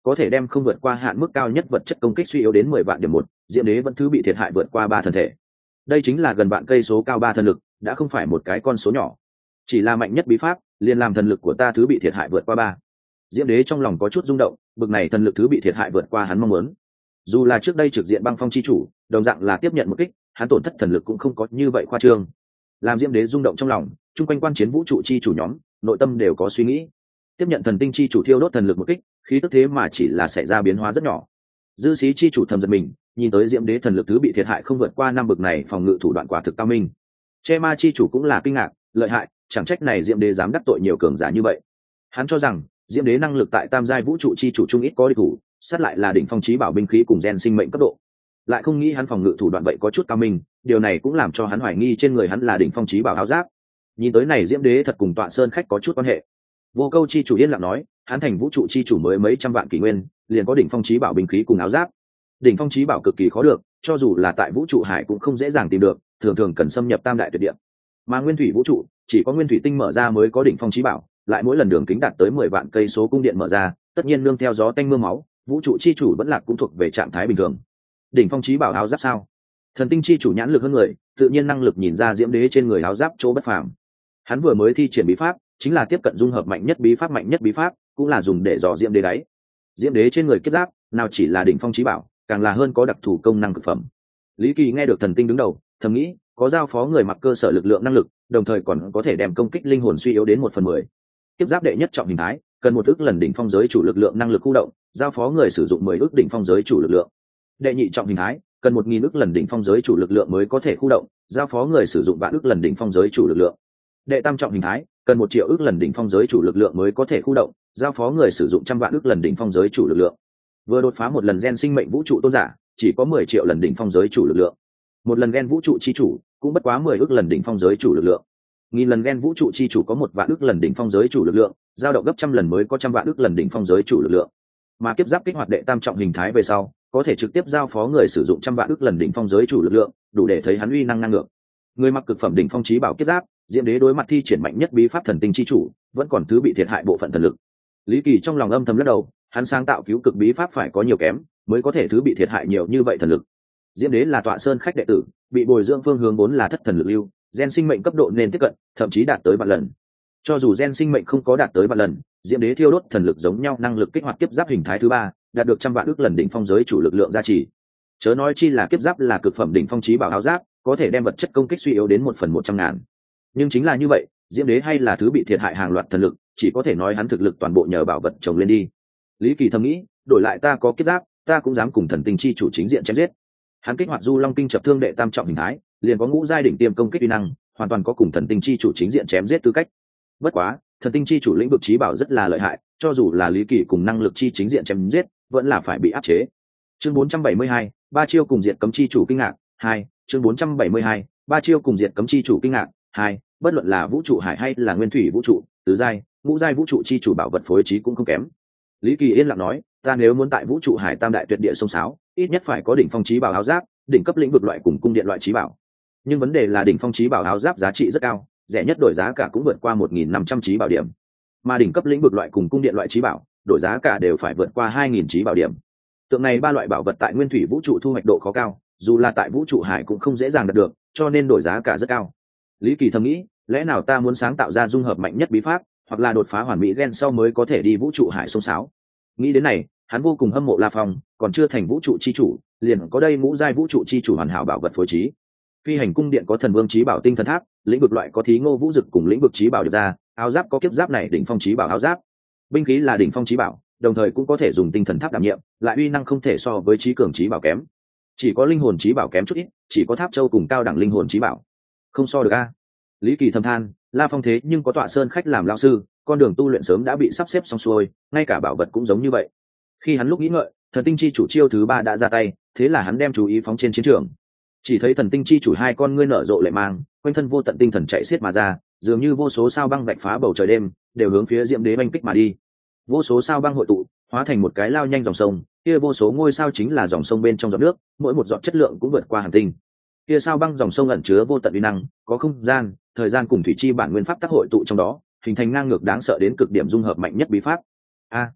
có thể đem không vượt qua hạn mức cao nhất vật chất công kích suy yếu đến 10 vạn điểm một, diễm đế vẫn thứ bị thiệt hại vượt qua 3 thần thể. Đây chính là gần vạn cây số cao 3 thần lực, đã không phải một cái con số nhỏ. Chỉ là mạnh nhất bí pháp liền làm thần lực của ta thứ bị thiệt hại vượt qua 3. Diễm đế trong lòng có chút rung động, bực này thần lực thứ bị thiệt hại vượt qua hắn mong muốn. Dù là trước đây trực diện băng phong chi chủ đồng dạng là tiếp nhận một kích, hắn tổn thất thần lực cũng không có như vậy khoa trương. Làm diễm đế rung động trong lòng, chung quanh quan chiến vũ trụ chi chủ nhóm nội tâm đều có suy nghĩ. Tiếp nhận thần tinh chi chủ thiêu đốt thần lực một kích, khí tức thế mà chỉ là xảy ra biến hóa rất nhỏ. Dư sĩ chi chủ thầm giật mình, nhìn tới diễm đế thần lực thứ bị thiệt hại không vượt qua 5 bực này, phòng ngự thủ đoạn quả thực cao minh. Che ma chi chủ cũng là kinh ngạc, lợi hại, chẳng trách này diễm đế dám đắc tội nhiều cường giả như vậy. Hắn cho rằng diễm đế năng lực tại tam giai vũ trụ chi chủ trung ít có địch thủ, sát lại là đỉnh phong chí bảo binh khí cùng gen sinh mệnh cấp độ, lại không nghĩ hắn phòng ngự thủ đoạn vậy có chút cao minh, điều này cũng làm cho hắn hoài nghi trên người hắn là đỉnh phong chí bảo áo giáp. Nhìn tới này diễm đế thật cùng tọa sơn khách có chút quan hệ. Vô câu chi chủ yên lặng nói, hắn thành vũ trụ chi chủ mới mấy trăm vạn kỷ nguyên, liền có đỉnh phong chí bảo binh khí cùng áo giáp. Đỉnh phong chí bảo cực kỳ khó được, cho dù là tại vũ trụ hải cũng không dễ dàng tìm được, thường thường cần xâm nhập tam đại tuyệt địa. Mà nguyên thủy vũ trụ chỉ có nguyên thủy tinh mở ra mới có đỉnh phong chí bảo, lại mỗi lần đường kính đạt tới 10 vạn cây số cung điện mở ra, tất nhiên nương theo gió tanh mưa máu, vũ trụ chi chủ vẫn lạc cũng thuộc về trạng thái bình thường. Đỉnh phong chí bảo áo giáp sao? Thần tinh chi chủ nhãn lực hơn người, tự nhiên năng lực nhìn ra diễm đế trên người áo giáp chỗ bất phàm. Hắn vừa mới thi triển bí pháp, chính là tiếp cận dung hợp mạnh nhất bí pháp, cũng là dùng để dò diễm đế đáy. Diễm đế trên người kiếp giáp, nào chỉ là đỉnh phong chí bảo, càng là hơn có đặc thù công năng cực phẩm. Lý Kỳ nghe được thần tinh đứng đầu, thầm nghĩ, có giao phó người mặc cơ sở lực lượng năng lực, đồng thời còn có thể đem công kích linh hồn suy yếu đến 1/10. Kiếp giáp đệ nhất trọng hình thái, cần 1 ức lần đỉnh phong giới chủ lực lượng năng lực khu động, giao phó người sử dụng 10 ức đỉnh phong giới chủ lực lượng. Đệ nhị trọng hình thái, cần 1000 ức lần đỉnh phong giới chủ lực lượng mới có thể khu động, giao phó người sử dụng vạn ức lần đỉnh phong giới chủ lực lượng. Đệ tam trọng hình thái, cần 1 triệu ức lần đỉnh phong giới chủ lực lượng mới có thể khu động, giao phó người sử dụng trăm vạn ức lần đỉnh phong giới chủ lực lượng. Vừa đột phá một lần gen sinh mệnh vũ trụ tôn giả, chỉ có 10 triệu lần đỉnh phong giới chủ lực lượng. Một lần gen vũ trụ chi chủ, cũng bất quá 10 ức lần đỉnh phong giới chủ lực lượng. 1000 lần gen vũ trụ chi chủ có 1 vạn ức lần đỉnh phong giới chủ lực lượng, dao động gấp trăm lần mới có trăm vạn ức lần đỉnh phong giới chủ lực lượng. Mà kiếp giáp kích hoạt đệ tam trọng hình thái về sau, có thể trực tiếp giao phó người sử dụng trăm vạn ức lần đỉnh phong giới chủ lực lượng, đủ để thấy hắn uy năng năng lượng. Người mặc cực phẩm đỉnh phong chí bảo kiếp giáp, diễm đế đối mặt thi triển mạnh nhất bí pháp thần tinh chi chủ, vẫn còn thứ bị thiệt hại bộ phận thần lực. Lý Kỳ trong lòng âm thầm lắc đầu, hắn sáng tạo cứu cực bí pháp phải có nhiều kém, mới có thể thứ bị thiệt hại nhiều như vậy thần lực. Diễm đế là tọa sơn khách đệ tử, bị bồi dưỡng phương hướng vốn là thất thần lực lưu, gen sinh mệnh cấp độ nên tiếp cận, thậm chí đạt tới vạn lần. Cho dù gen sinh mệnh không có đạt tới vạn lần, diễm đế thiêu đốt thần lực giống nhau năng lực kích hoạt kiếp giáp hình thái thứ 3, đạt được trăm vạn ức lần đỉnh phong giới chủ lực lượng gia trì. Chớ nói chi là kiếp giáp là cực phẩm đỉnh phong chí bảo áo giáp, có thể đem vật chất công kích suy yếu đến 1/100.000. Nhưng chính là như vậy, diễm đế hay là thứ bị thiệt hại hàng loạt thần lực, chỉ có thể nói hắn thực lực toàn bộ nhờ bảo vật chồng lên đi. Lý Kỳ thầm nghĩ, đổi lại ta có kiếp giáp, ta cũng dám cùng thần tinh chi chủ chính diện chém giết. Hắn kích hoạt du long kinh chập thương đệ tam trọng hình thái, liền có ngũ giai đỉnh tiêm công kích uy năng, hoàn toàn có cùng thần tinh chi chủ chính diện chém giết tư cách. Bất quá, thần tinh chi chủ lĩnh vực chí bảo rất là lợi hại, cho dù là Lý Kỳ cùng năng lực chi chính diện chém giết, vẫn là phải bị áp chế. Chương 472, ba chiêu cùng diệt cấm chi chủ kinh ngạc 2. Chương 472, ba chiêu cùng diệt cấm chi chủ kinh ngạc 2. Bất luận là vũ trụ hải hay là nguyên thủy vũ trụ, tứ giai, ngũ giai vũ trụ chi chủ bảo vật phối trí cũng không kém. Lý Kỳ yên lặng nói, ta nếu muốn tại vũ trụ hải tam đại tuyệt địa sông sáo, ít nhất phải có đỉnh phong chí bảo áo giáp, đỉnh cấp lĩnh vực loại cùng cung điện loại chí bảo. Nhưng vấn đề là đỉnh phong chí bảo áo giáp giá trị rất cao, rẻ nhất đổi giá cả cũng vượt qua 1500 chí bảo điểm. Mà đỉnh cấp lĩnh vực loại cùng cung điện loại chí bảo, đổi giá cả đều phải vượt qua 2000 chí bảo điểm. Tượng này ba loại bảo vật tại nguyên thủy vũ trụ thu hoạch độ khó cao, dù là tại vũ trụ hải cũng không dễ dàng đạt được, cho nên đổi giá cả rất cao. Lý Kỳ thầm nghĩ, lẽ nào ta muốn sáng tạo ra dung hợp mạnh nhất bí pháp, hoặc là đột phá hoàn mỹ gen sau mới có thể đi vũ trụ hải sông sáo. Nghĩ đến này, hắn vô cùng hâm mộ La Phong, còn chưa thành vũ trụ chi chủ, liền có đây ngũ giai vũ trụ chi chủ hoàn hảo bảo vật phối trí. Phi hành cung điện có thần vương chí bảo tinh thần tháp, lĩnh vực loại có thí ngô vũ dực cùng lĩnh vực chí bảo được ra, áo giáp có kiếp giáp này đỉnh phong chí bảo áo giáp. Binh khí là đỉnh phong chí bảo, đồng thời cũng có thể dùng tinh thần tháp đảm nhiệm, lại uy năng không thể so với chí cường chí bảo kém. Chỉ có linh hồn chí bảo kém chút ít, chỉ có tháp châu cùng cao đẳng linh hồn chí bảo. Không so được a. Lý Kỳ thầm than, La Phong thế nhưng có tọa sơn khách làm lão sư, con đường tu luyện sớm đã bị sắp xếp xong xuôi, ngay cả bảo vật cũng giống như vậy. Khi hắn lúc nghĩ ngợi, thần tinh chi chủ chiêu thứ 3 đã ra tay, thế là hắn đem chú ý phóng trên chiến trường. Chỉ thấy thần tinh chi chủ hai con ngươi nở rộ lệ mang, quanh thân vô tận tinh thần chạy xiết mà ra, dường như vô số sao băng vạch phá bầu trời đêm, đều hướng phía Diễm Đế oanh kích mà đi. Vô số sao băng hội tụ, hóa thành một cái lao nhanh dòng sông, kia vô số ngôi sao chính là dòng sông bên trong giọt nước, mỗi một giọt chất lượng cũng vượt qua hành tinh. Kia sao băng dòng sông ẩn chứa vô tận uy năng, có không gian, thời gian cùng thủy chi bản nguyên pháp tác hội tụ trong đó, hình thành ngang ngược đáng sợ đến cực điểm dung hợp mạnh nhất bí pháp. A,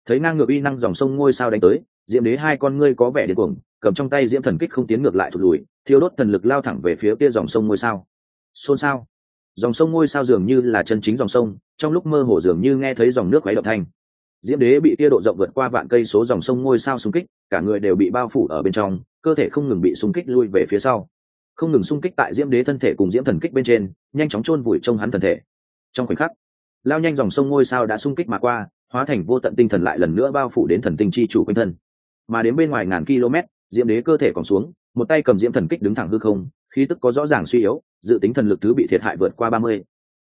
Thấy ngang ngược uy năng dòng sông ngôi sao đánh tới, diễm đế hai con ngươi có vẻ điên cuồng, cầm trong tay diễm thần kích không tiến ngược lại thụt lùi, thiêu đốt thần lực lao thẳng về phía kia dòng sông ngôi sao. Xôn xao. Dòng sông ngôi sao dường như là chân chính dòng sông, trong lúc mơ hồ dường như nghe thấy dòng nước khuấy động thanh. Diễm đế bị kia độ rộng vượt qua vạn cây số dòng sông ngôi sao xung kích, cả người đều bị bao phủ ở bên trong, cơ thể không ngừng bị xung kích lui về phía sau, không ngừng xung kích tại diễm đế thân thể cùng diễm thần kích bên trên, nhanh chóng chôn vùi trong hắn thân thể. Trong khoảnh khắc, lao nhanh dòng sông ngôi sao đã xung kích mà qua, hóa thành vô tận tinh thần lại lần nữa bao phủ đến thần tinh chi chủ quanh thân. Mà đến bên ngoài ngàn km, diễm đế cơ thể còn xuống, một tay cầm diễm thần kích đứng thẳng hư không, khí tức có rõ ràng suy yếu, dự tính thần lực thứ bị thiệt hại vượt qua 30.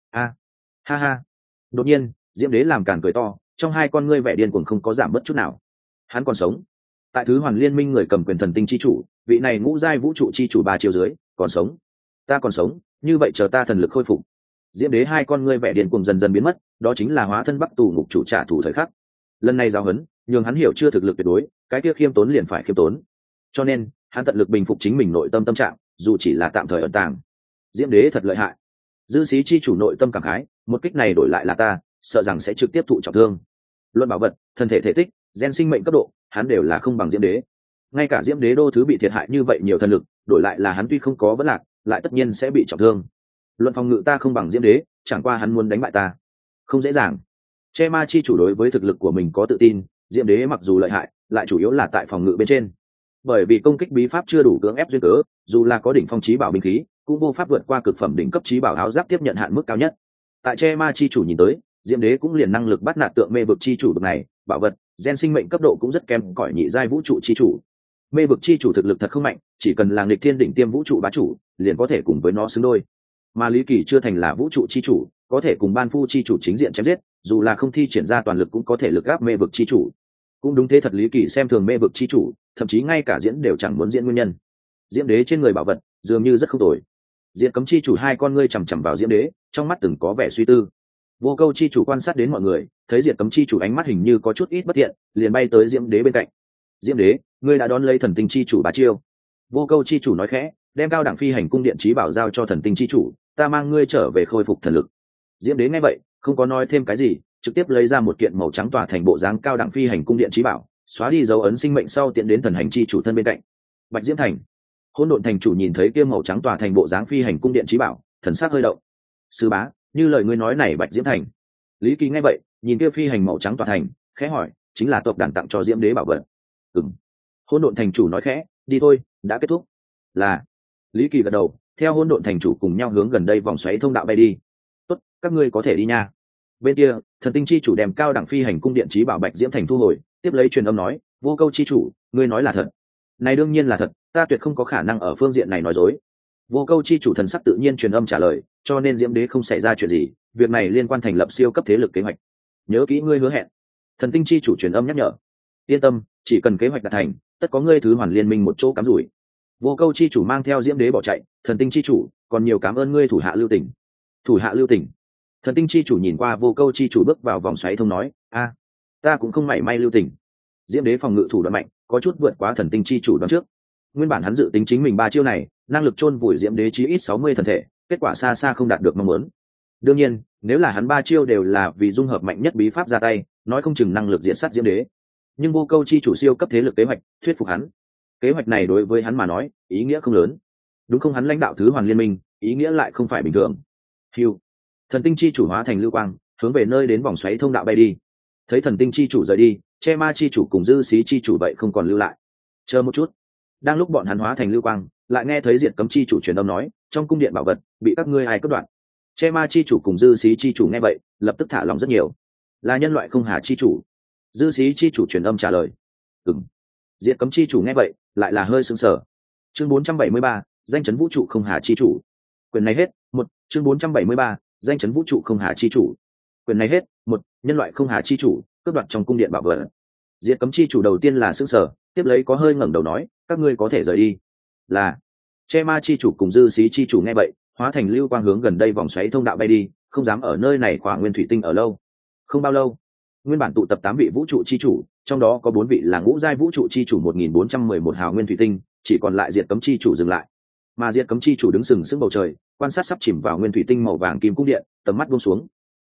Ha ha. Đột nhiên, diễm đế làm càn cười to, trong hai con ngươi vẻ điên cuồng không có giảm bất chút nào. Hắn còn sống. Tại thứ hoàn liên minh người cầm quyền thần tinh chi chủ, vị này ngũ giai vũ trụ chi chủ 3 chiều dưới, còn sống. Ta còn sống, như vậy chờ ta thần lực khôi phục. Diễm đế hai con ngươi vẻ điên cuồng dần dần biến mất, đó chính là hóa thân bắc tù ngục chủ trả thù thời khắc. Lần này giáo huấn, nhường hắn hiểu chưa thực lực tuyệt đối, cái kia khiêm tốn liền phải khiêm tốn. Cho nên, hắn tận lực bình phục chính mình nội tâm tâm trạng, dù chỉ là tạm thời ẩn tàng. Diễm đế thật lợi hại. Dư sĩ chi chủ nội tâm cảm khái, một kích này đổi lại là ta, sợ rằng sẽ trực tiếp thụ trọng thương. Luận bảo vật, thân thể thể tích, gen sinh mệnh cấp độ, hắn đều là không bằng diễm đế. Ngay cả diễm đế đô thứ bị thiệt hại như vậy nhiều thần lực, đổi lại là hắn tuy không có vấn lạc, lại tất nhiên sẽ bị trọng thương. Luận phòng ngự ta không bằng diễm đế, chẳng qua hắn muốn đánh bại ta, không dễ dàng. Che ma chi chủ đối với thực lực của mình có tự tin, diễm đế mặc dù lợi hại, lại chủ yếu là tại phòng ngự bên trên. Bởi vì công kích bí pháp chưa đủ cưỡng ép duyên cớ, dù là có đỉnh phong chí bảo binh khí, cũng vô pháp vượt qua cực phẩm đỉnh cấp chí bảo áo giáp tiếp nhận hạn mức cao nhất. Tại che ma chi chủ nhìn tới, diễm đế cũng liền năng lực bắt nạt tượng mê vực chi chủ bậc này, bảo vật, gen sinh mệnh cấp độ cũng rất kém cỏi nhị giai vũ trụ chi chủ. Mê vực chi chủ thực lực thật không mạnh, chỉ cần là nghịch thiên đỉnh tiêm vũ trụ bá chủ, liền có thể cùng với nó xứng đôi. Mà Lý Kỳ chưa thành là vũ trụ chi chủ, có thể cùng ban phu chi chủ chính diện chém giết, dù là không thi triển ra toàn lực cũng có thể lực gáp mê vực chi chủ. Cũng đúng thế thật, Lý Kỳ xem thường mê vực chi chủ, thậm chí ngay cả diễn đều chẳng muốn diễn nguyên nhân. Diễm đế trên người bảo vật dường như rất không tồi. Diệt cấm chi chủ hai con ngươi chằm chằm vào diễm đế, trong mắt từng có vẻ suy tư. Vô câu chi chủ quan sát đến mọi người, thấy diệt cấm chi chủ ánh mắt hình như có chút ít bất thiện, liền bay tới diễm đế bên cạnh. Diễm đế, ngươi đã đón lấy thần tinh chi chủ bá chiêu. Vô câu chi chủ nói khẽ, đem cao đẳng phi hành cung điện trí bảo giao cho thần tinh chi chủ, ta mang ngươi trở về khôi phục thần lực. Diễm đế nghe vậy không có nói thêm cái gì, trực tiếp lấy ra một kiện màu trắng tỏa thành bộ dáng cao đẳng phi hành cung điện trí bảo, xóa đi dấu ấn sinh mệnh sau tiện đến thần hành chi chủ thân bên cạnh. Bạch Diễm thành. Hỗn độn thành chủ nhìn thấy kia màu trắng tỏa thành bộ dáng phi hành cung điện trí bảo, thần sắc hơi động. Sư bá, như lời ngươi nói này Bạch Diễm thành. Lý Kỳ nghe vậy nhìn kia phi hành màu trắng tỏa thành, khẽ hỏi, chính là tộc đàn tặng cho diễm đế bảo vật? Ừm. Hỗn độn thành chủ nói khẽ, đi thôi, đã kết thúc. Là. Lý Kỳ gật đầu, theo hỗn độn thành chủ cùng nhau hướng gần đây vòng xoáy thông đạo bay đi. Tốt, các ngươi có thể đi nha. Bên kia, thần tinh chi chủ đem cao đẳng phi hành cung điện trí bảo Bạch Diễm thành thu hồi, tiếp lấy truyền âm nói, vô câu chi chủ, ngươi nói là thật. Này đương nhiên là thật, ta tuyệt không có khả năng ở phương diện này nói dối. Vô câu chi chủ thần sắc tự nhiên truyền âm trả lời, cho nên diễm đế không xảy ra chuyện gì, việc này liên quan thành lập siêu cấp thế lực kế hoạch. Nhớ kỹ ngươi hứa hẹn. Thần tinh chi chủ truyền âm nhắc nhở. Yên tâm, chỉ cần kế hoạch đạt thành, tất có ngươi thứ hoàn liên minh một chỗ cắm rủi. Vô câu chi chủ mang theo diễm đế bỏ chạy, thần tinh chi chủ, còn nhiều cảm ơn ngươi thủ hạ lưu tình. Thủ hạ lưu tình. Thần tinh chi chủ nhìn qua vô câu chi chủ bước vào vòng xoáy thông nói, a, ta cũng không mảy may lưu tình. Diễm đế phòng ngự thủ đoạn mạnh, có chút vượt quá thần tinh chi chủ đoán trước. Nguyên bản hắn dự tính chính mình 3 chiêu này, năng lực chôn vùi diễm đế chí ít 60 thần thể, kết quả xa xa không đạt được mong muốn. Đương nhiên, nếu là hắn 3 chiêu đều là vì dung hợp mạnh nhất bí pháp ra tay, nói không chừng năng lực diệt sát diễm đế. Nhưng vô câu chi chủ siêu cấp thế lực kế hoạch, thuyết phục hắn. Kế hoạch này đối với hắn mà nói, ý nghĩa không lớn. Đúng không, hắn lãnh đạo thứ hoàn liên minh, ý nghĩa lại không phải bình thường. Hưu. Thần tinh chi chủ hóa thành lưu quang, hướng về nơi đến vòng xoáy thông đạo bay đi. Thấy thần tinh chi chủ rời đi, che ma chi chủ cùng dư xí chi chủ vậy không còn lưu lại. Chờ một chút. Đang lúc bọn hắn hóa thành lưu quang, lại nghe thấy diệt cấm chi chủ truyền âm nói, trong cung điện bảo vật bị các ngươi ai cướp đoạt. Che ma chi chủ cùng dư xí chi chủ nghe vậy, lập tức thả lòng rất nhiều. Là nhân loại không hà chi chủ. Dư xí chi chủ truyền âm trả lời. Ừm. Diệt cấm chi chủ nghe vậy, lại là hơi sững sờ. Chương 473, danh chấn vũ trụ không hà chi chủ. Quyền này hết. Một. Chương 473, danh chấn vũ trụ không hà chi chủ. Quyền này hết. Một. Nhân loại không hà chi chủ, cướp đoạt trong cung điện bảo vật. Diệt cấm chi chủ đầu tiên là sững sờ, tiếp lấy có hơi ngẩng đầu nói, các ngươi có thể rời đi. Là. Che ma chi chủ cùng dư xí chi chủ nghe vậy, hóa thành lưu quang hướng gần đây vòng xoáy thông đạo bay đi, không dám ở nơi này khỏa nguyên thủy tinh ở lâu. Không bao lâu, nguyên bản tụ tập 8 vị vũ trụ chi chủ, trong đó có 4 vị là ngũ giai vũ trụ chi chủ 1411 hào nguyên thủy tinh, chỉ còn lại diệt cấm chi chủ dừng lại. Mà diệt cấm chi chủ đứng sừng sững bầu trời, quan sát sắp chìm vào nguyên thủy tinh màu vàng kim cung điện, tầm mắt buông xuống.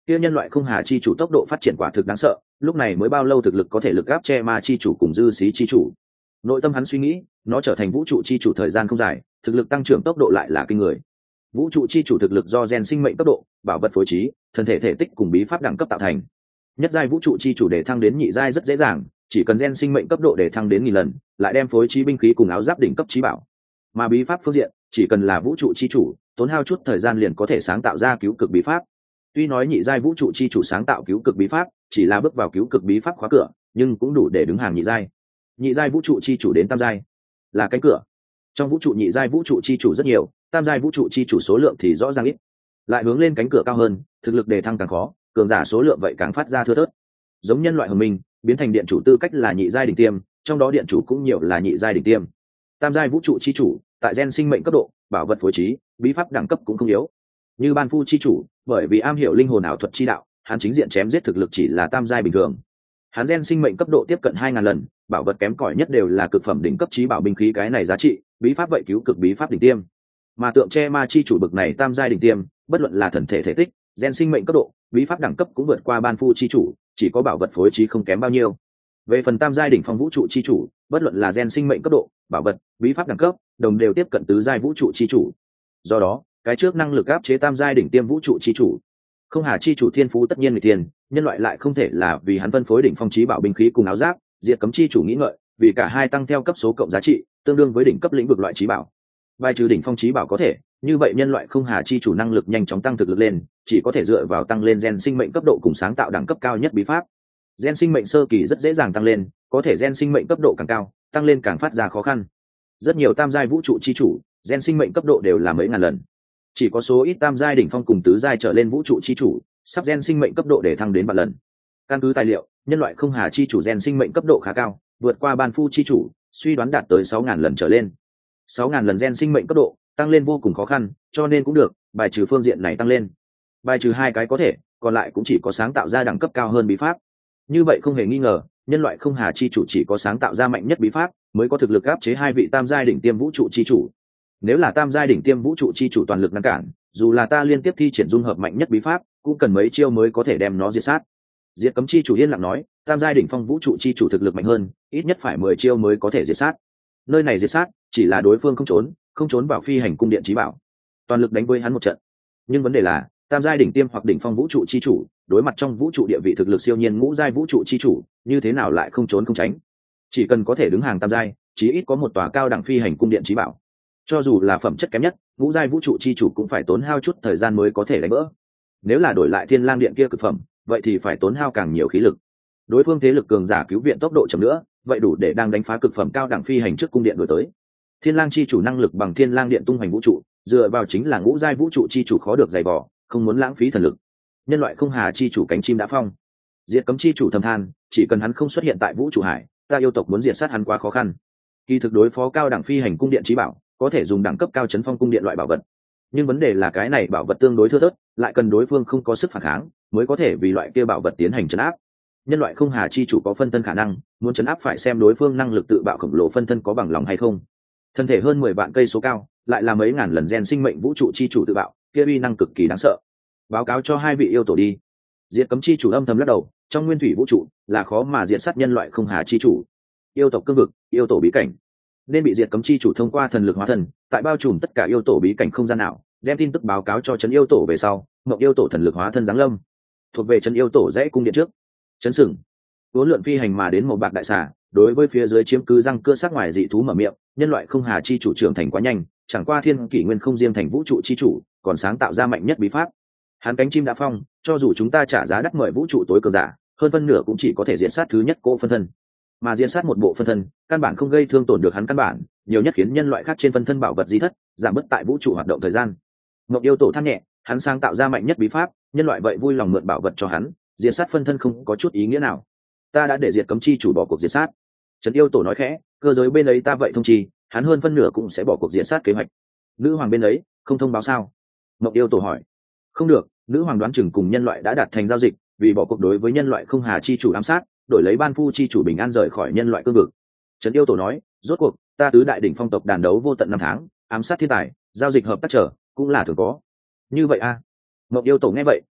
kia nhân loại không hà chi chủ tốc độ phát triển quả thực đáng sợ, lúc này mới bao lâu thực lực có thể lực áp che ma chi chủ cùng dư xí chi chủ. Nội tâm hắn suy nghĩ, nó trở thành vũ trụ chi chủ thời gian không dài, thực lực tăng trưởng tốc độ lại là kinh người. Vũ trụ chi chủ thực lực do gen sinh mệnh cấp độ, bảo vật phối trí, thân thể thể tích cùng bí pháp đẳng cấp tạo thành. Nhất giai vũ trụ chi chủ để thăng đến nhị giai rất dễ dàng, chỉ cần gen sinh mệnh cấp độ để thăng đến 1000 lần, lại đem phối trí binh khí cùng áo giáp đỉnh cấp trí bảo. Mà bí pháp phương diện, chỉ cần là vũ trụ chi chủ, tốn hao chút thời gian liền có thể sáng tạo ra cứu cực bí pháp. Tuy nói nhị giai vũ trụ chi chủ sáng tạo cứu cực bí pháp chỉ là bước vào cứu cực bí pháp khóa cửa, nhưng cũng đủ để đứng hàng nhị giai. Nhị giai vũ trụ chi chủ đến tam giai là cánh cửa. Trong vũ trụ nhị giai vũ trụ chi chủ rất nhiều, tam giai vũ trụ chi chủ số lượng thì rõ ràng ít. Lại hướng lên cánh cửa cao hơn, thực lực đề thăng càng khó, cường giả số lượng vậy càng phát ra thưa thớt. Giống nhân loại hồng minh biến thành điện chủ tư cách là nhị giai đỉnh tiêm, trong đó điện chủ cũng nhiều là nhị giai đỉnh tiêm. Tam giai vũ trụ chi chủ tại gen sinh mệnh cấp độ, bảo vật phối trí, bí pháp đẳng cấp cũng không yếu. Như ban phu chi chủ, bởi vì am hiểu linh hồn ảo thuật chi đạo, hắn chính diện chém giết thực lực chỉ là tam giai bình thường. Hắn gen sinh mệnh cấp độ tiếp cận 2000 lần, bảo vật kém cỏi nhất đều là cực phẩm đỉnh cấp trí bảo binh khí cái này giá trị, bí pháp vậy cứu cực bí pháp đỉnh tiêm. Mà tượng che ma chi chủ bực này tam giai đỉnh tiêm, bất luận là thần thể thể tích, gen sinh mệnh cấp độ, bí pháp đẳng cấp cũng vượt qua ban phu chi chủ, chỉ có bảo vật phối trí không kém bao nhiêu. Về phần tam giai đỉnh phong vũ trụ chi chủ, bất luận là gen sinh mệnh cấp độ, bảo vật, bí pháp đẳng cấp, đồng đều tiếp cận tứ giai vũ trụ chi chủ. Do đó, cái trước năng lực áp chế tam giai đỉnh tiêm vũ trụ chi chủ. Không hà chi chủ thiên phú tất nhiên người tiền, nhân loại lại không thể là vì hắn phân phối đỉnh phong chí bảo binh khí cùng áo giáp, diệt cấm chi chủ nghĩ ngợi, vì cả hai tăng theo cấp số cộng giá trị, tương đương với đỉnh cấp lĩnh vực loại chí bảo. Bài trừ đỉnh phong chí bảo có thể, như vậy nhân loại không hà chi chủ năng lực nhanh chóng tăng thực lực lên, chỉ có thể dựa vào tăng lên gen sinh mệnh cấp độ cùng sáng tạo đẳng cấp cao nhất bí pháp. Gen sinh mệnh sơ kỳ rất dễ dàng tăng lên, có thể gen sinh mệnh cấp độ càng cao, tăng lên càng phát ra khó khăn. Rất nhiều tam giai vũ trụ chi chủ, gen sinh mệnh cấp độ đều là mấy ngàn lần. Chỉ có số ít tam giai đỉnh phong cùng tứ giai trở lên vũ trụ chi chủ, sắp gen sinh mệnh cấp độ để thăng đến vạn lần. Căn cứ tài liệu, nhân loại không hà chi chủ gen sinh mệnh cấp độ khá cao, vượt qua ban phu chi chủ, suy đoán đạt tới 6000 lần trở lên. 6000 lần gen sinh mệnh cấp độ, tăng lên vô cùng khó khăn, cho nên cũng được, bài trừ phương diện này tăng lên. Bài trừ hai cái có thể, còn lại cũng chỉ có sáng tạo ra đẳng cấp cao hơn bí pháp. Như vậy không hề nghi ngờ, nhân loại không hà chi chủ chỉ có sáng tạo ra mạnh nhất bí pháp, mới có thực lực áp chế hai vị tam giai đỉnh tiêm vũ trụ chi chủ. Nếu là tam giai đỉnh tiêm vũ trụ chi chủ toàn lực ngăn cản, dù là ta liên tiếp thi triển dung hợp mạnh nhất bí pháp, cũng cần mấy chiêu mới có thể đem nó diệt sát. Diệt cấm chi chủ yên lặng nói, tam giai đỉnh phong vũ trụ chi chủ thực lực mạnh hơn, ít nhất phải 10 chiêu mới có thể diệt sát. Nơi này diệt sát, chỉ là đối phương không trốn vào phi hành cung điện chí bảo, toàn lực đánh với hắn một trận. Nhưng vấn đề là, tam giai đỉnh tiêm hoặc đỉnh phong vũ trụ chi chủ, đối mặt trong vũ trụ địa vị thực lực siêu nhiên ngũ giai vũ trụ chi chủ, như thế nào lại không trốn không tránh? Chỉ cần có thể đứng hàng tam giai, chí ít có một tòa cao đẳng phi hành cung điện chí bảo. Cho dù là phẩm chất kém nhất, ngũ giai vũ trụ chi chủ cũng phải tốn hao chút thời gian mới có thể đánh vỡ. Nếu là đổi lại thiên lang điện kia cực phẩm, vậy thì phải tốn hao càng nhiều khí lực. Đối phương thế lực cường giả cứu viện tốc độ chậm nữa, vậy đủ để đang đánh phá cực phẩm cao đẳng phi hành trước cung điện đổi tới. Thiên lang chi chủ năng lực bằng thiên lang điện tung hoành vũ trụ, dựa vào chính là ngũ giai vũ trụ chi chủ khó được dày vò, không muốn lãng phí thần lực. Nhân loại không hà chi chủ cánh chim đã phong, diệt cấm chi chủ thầm than, chỉ cần hắn không xuất hiện tại vũ trụ hải, ta yêu tộc muốn diệt sát hắn quá khó khăn. Kỳ thực đối phó cao đẳng phi hành cung điện chí bảo, có thể dùng đẳng cấp cao chấn phong cung điện loại bảo vật, nhưng vấn đề là cái này bảo vật tương đối thưa thớt, lại cần đối phương không có sức phản kháng mới có thể vì loại kia bảo vật tiến hành chấn áp. Nhân loại không hà chi chủ có phân thân khả năng, muốn chấn áp phải xem đối phương năng lực tự bạo khổng lồ phân thân có bằng lòng hay không. Thân thể hơn 10 vạn cây số cao, lại là mấy ngàn lần gen sinh mệnh vũ trụ chi chủ tự bạo, kia uy năng cực kỳ đáng sợ. Báo cáo cho hai vị yêu tổ đi. Diệt cấm chi chủ âm thầm lắc đầu, trong nguyên thủy vũ trụ là khó mà diệt sát nhân loại không hà chi chủ. Yêu tộc cương vực, yêu tổ bí cảnh, nên bị diệt cấm chi chủ thông qua thần lực hóa thần, tại bao trùm tất cả yêu tổ bí cảnh không gian nào, đem tin tức báo cáo cho trấn yêu tổ về sau, mộng yêu tổ thần lực hóa thân giáng lâm, thuộc về trấn yêu tổ dãy cung điện trước. Trấn sừng, uốn lượn phi hành mà đến một bạc đại xà, đối với phía dưới chiếm cứ răng cưa sát ngoài dị thú mở miệng, nhân loại không hà chi chủ trưởng thành quá nhanh, chẳng qua thiên kỷ nguyên không riêng thành vũ trụ chi chủ, còn sáng tạo ra mạnh nhất bí pháp. Hắn cánh chim đã phong, cho dù chúng ta trả giá đắt mời vũ trụ tối cường giả, hơn phân nửa cũng chỉ có thể diện sát thứ nhất cỗ phân thân, mà diện sát một bộ phân thân, căn bản không gây thương tổn được hắn căn bản, nhiều nhất khiến nhân loại khác trên phân thân bảo vật di thất, giảm bớt tại vũ trụ hoạt động thời gian. Ngọc yêu tổ than nhẹ, hắn sáng tạo ra mạnh nhất bí pháp, nhân loại vậy vui lòng mượn bảo vật cho hắn, diện sát phân thân không có chút ý nghĩa nào. Ta đã để diệt cấm chi chủ bỏ cuộc diệt sát. Trấn yêu tổ nói khẽ, cơ giới bên ấy ta vậy thông chi, hắn hơn phân nửa cũng sẽ bỏ cuộc diệt sát kế hoạch. Nữ hoàng bên ấy không thông báo sao? Ngọc yêu tổ hỏi. Không được, nữ hoàng đoán chừng cùng nhân loại đã đạt thành giao dịch, vì bỏ cuộc đối với nhân loại không hà chi chủ ám sát, đổi lấy ban phu chi chủ bình an rời khỏi nhân loại cương vực. Trấn yêu tổ nói, rốt cuộc ta tứ đại đỉnh phong tộc đàn đấu vô tận 5 tháng, ám sát thiên tài, giao dịch hợp tác trở cũng là thường có. Như vậy a? Ngọc yêu tổ nghe vậy,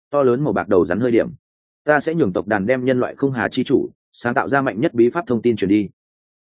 To lớn màu bạc đầu rắn hơi điểm. Ta sẽ nhường tộc đàn đem nhân loại không hà chi chủ sáng tạo ra mạnh nhất bí pháp thông tin truyền đi.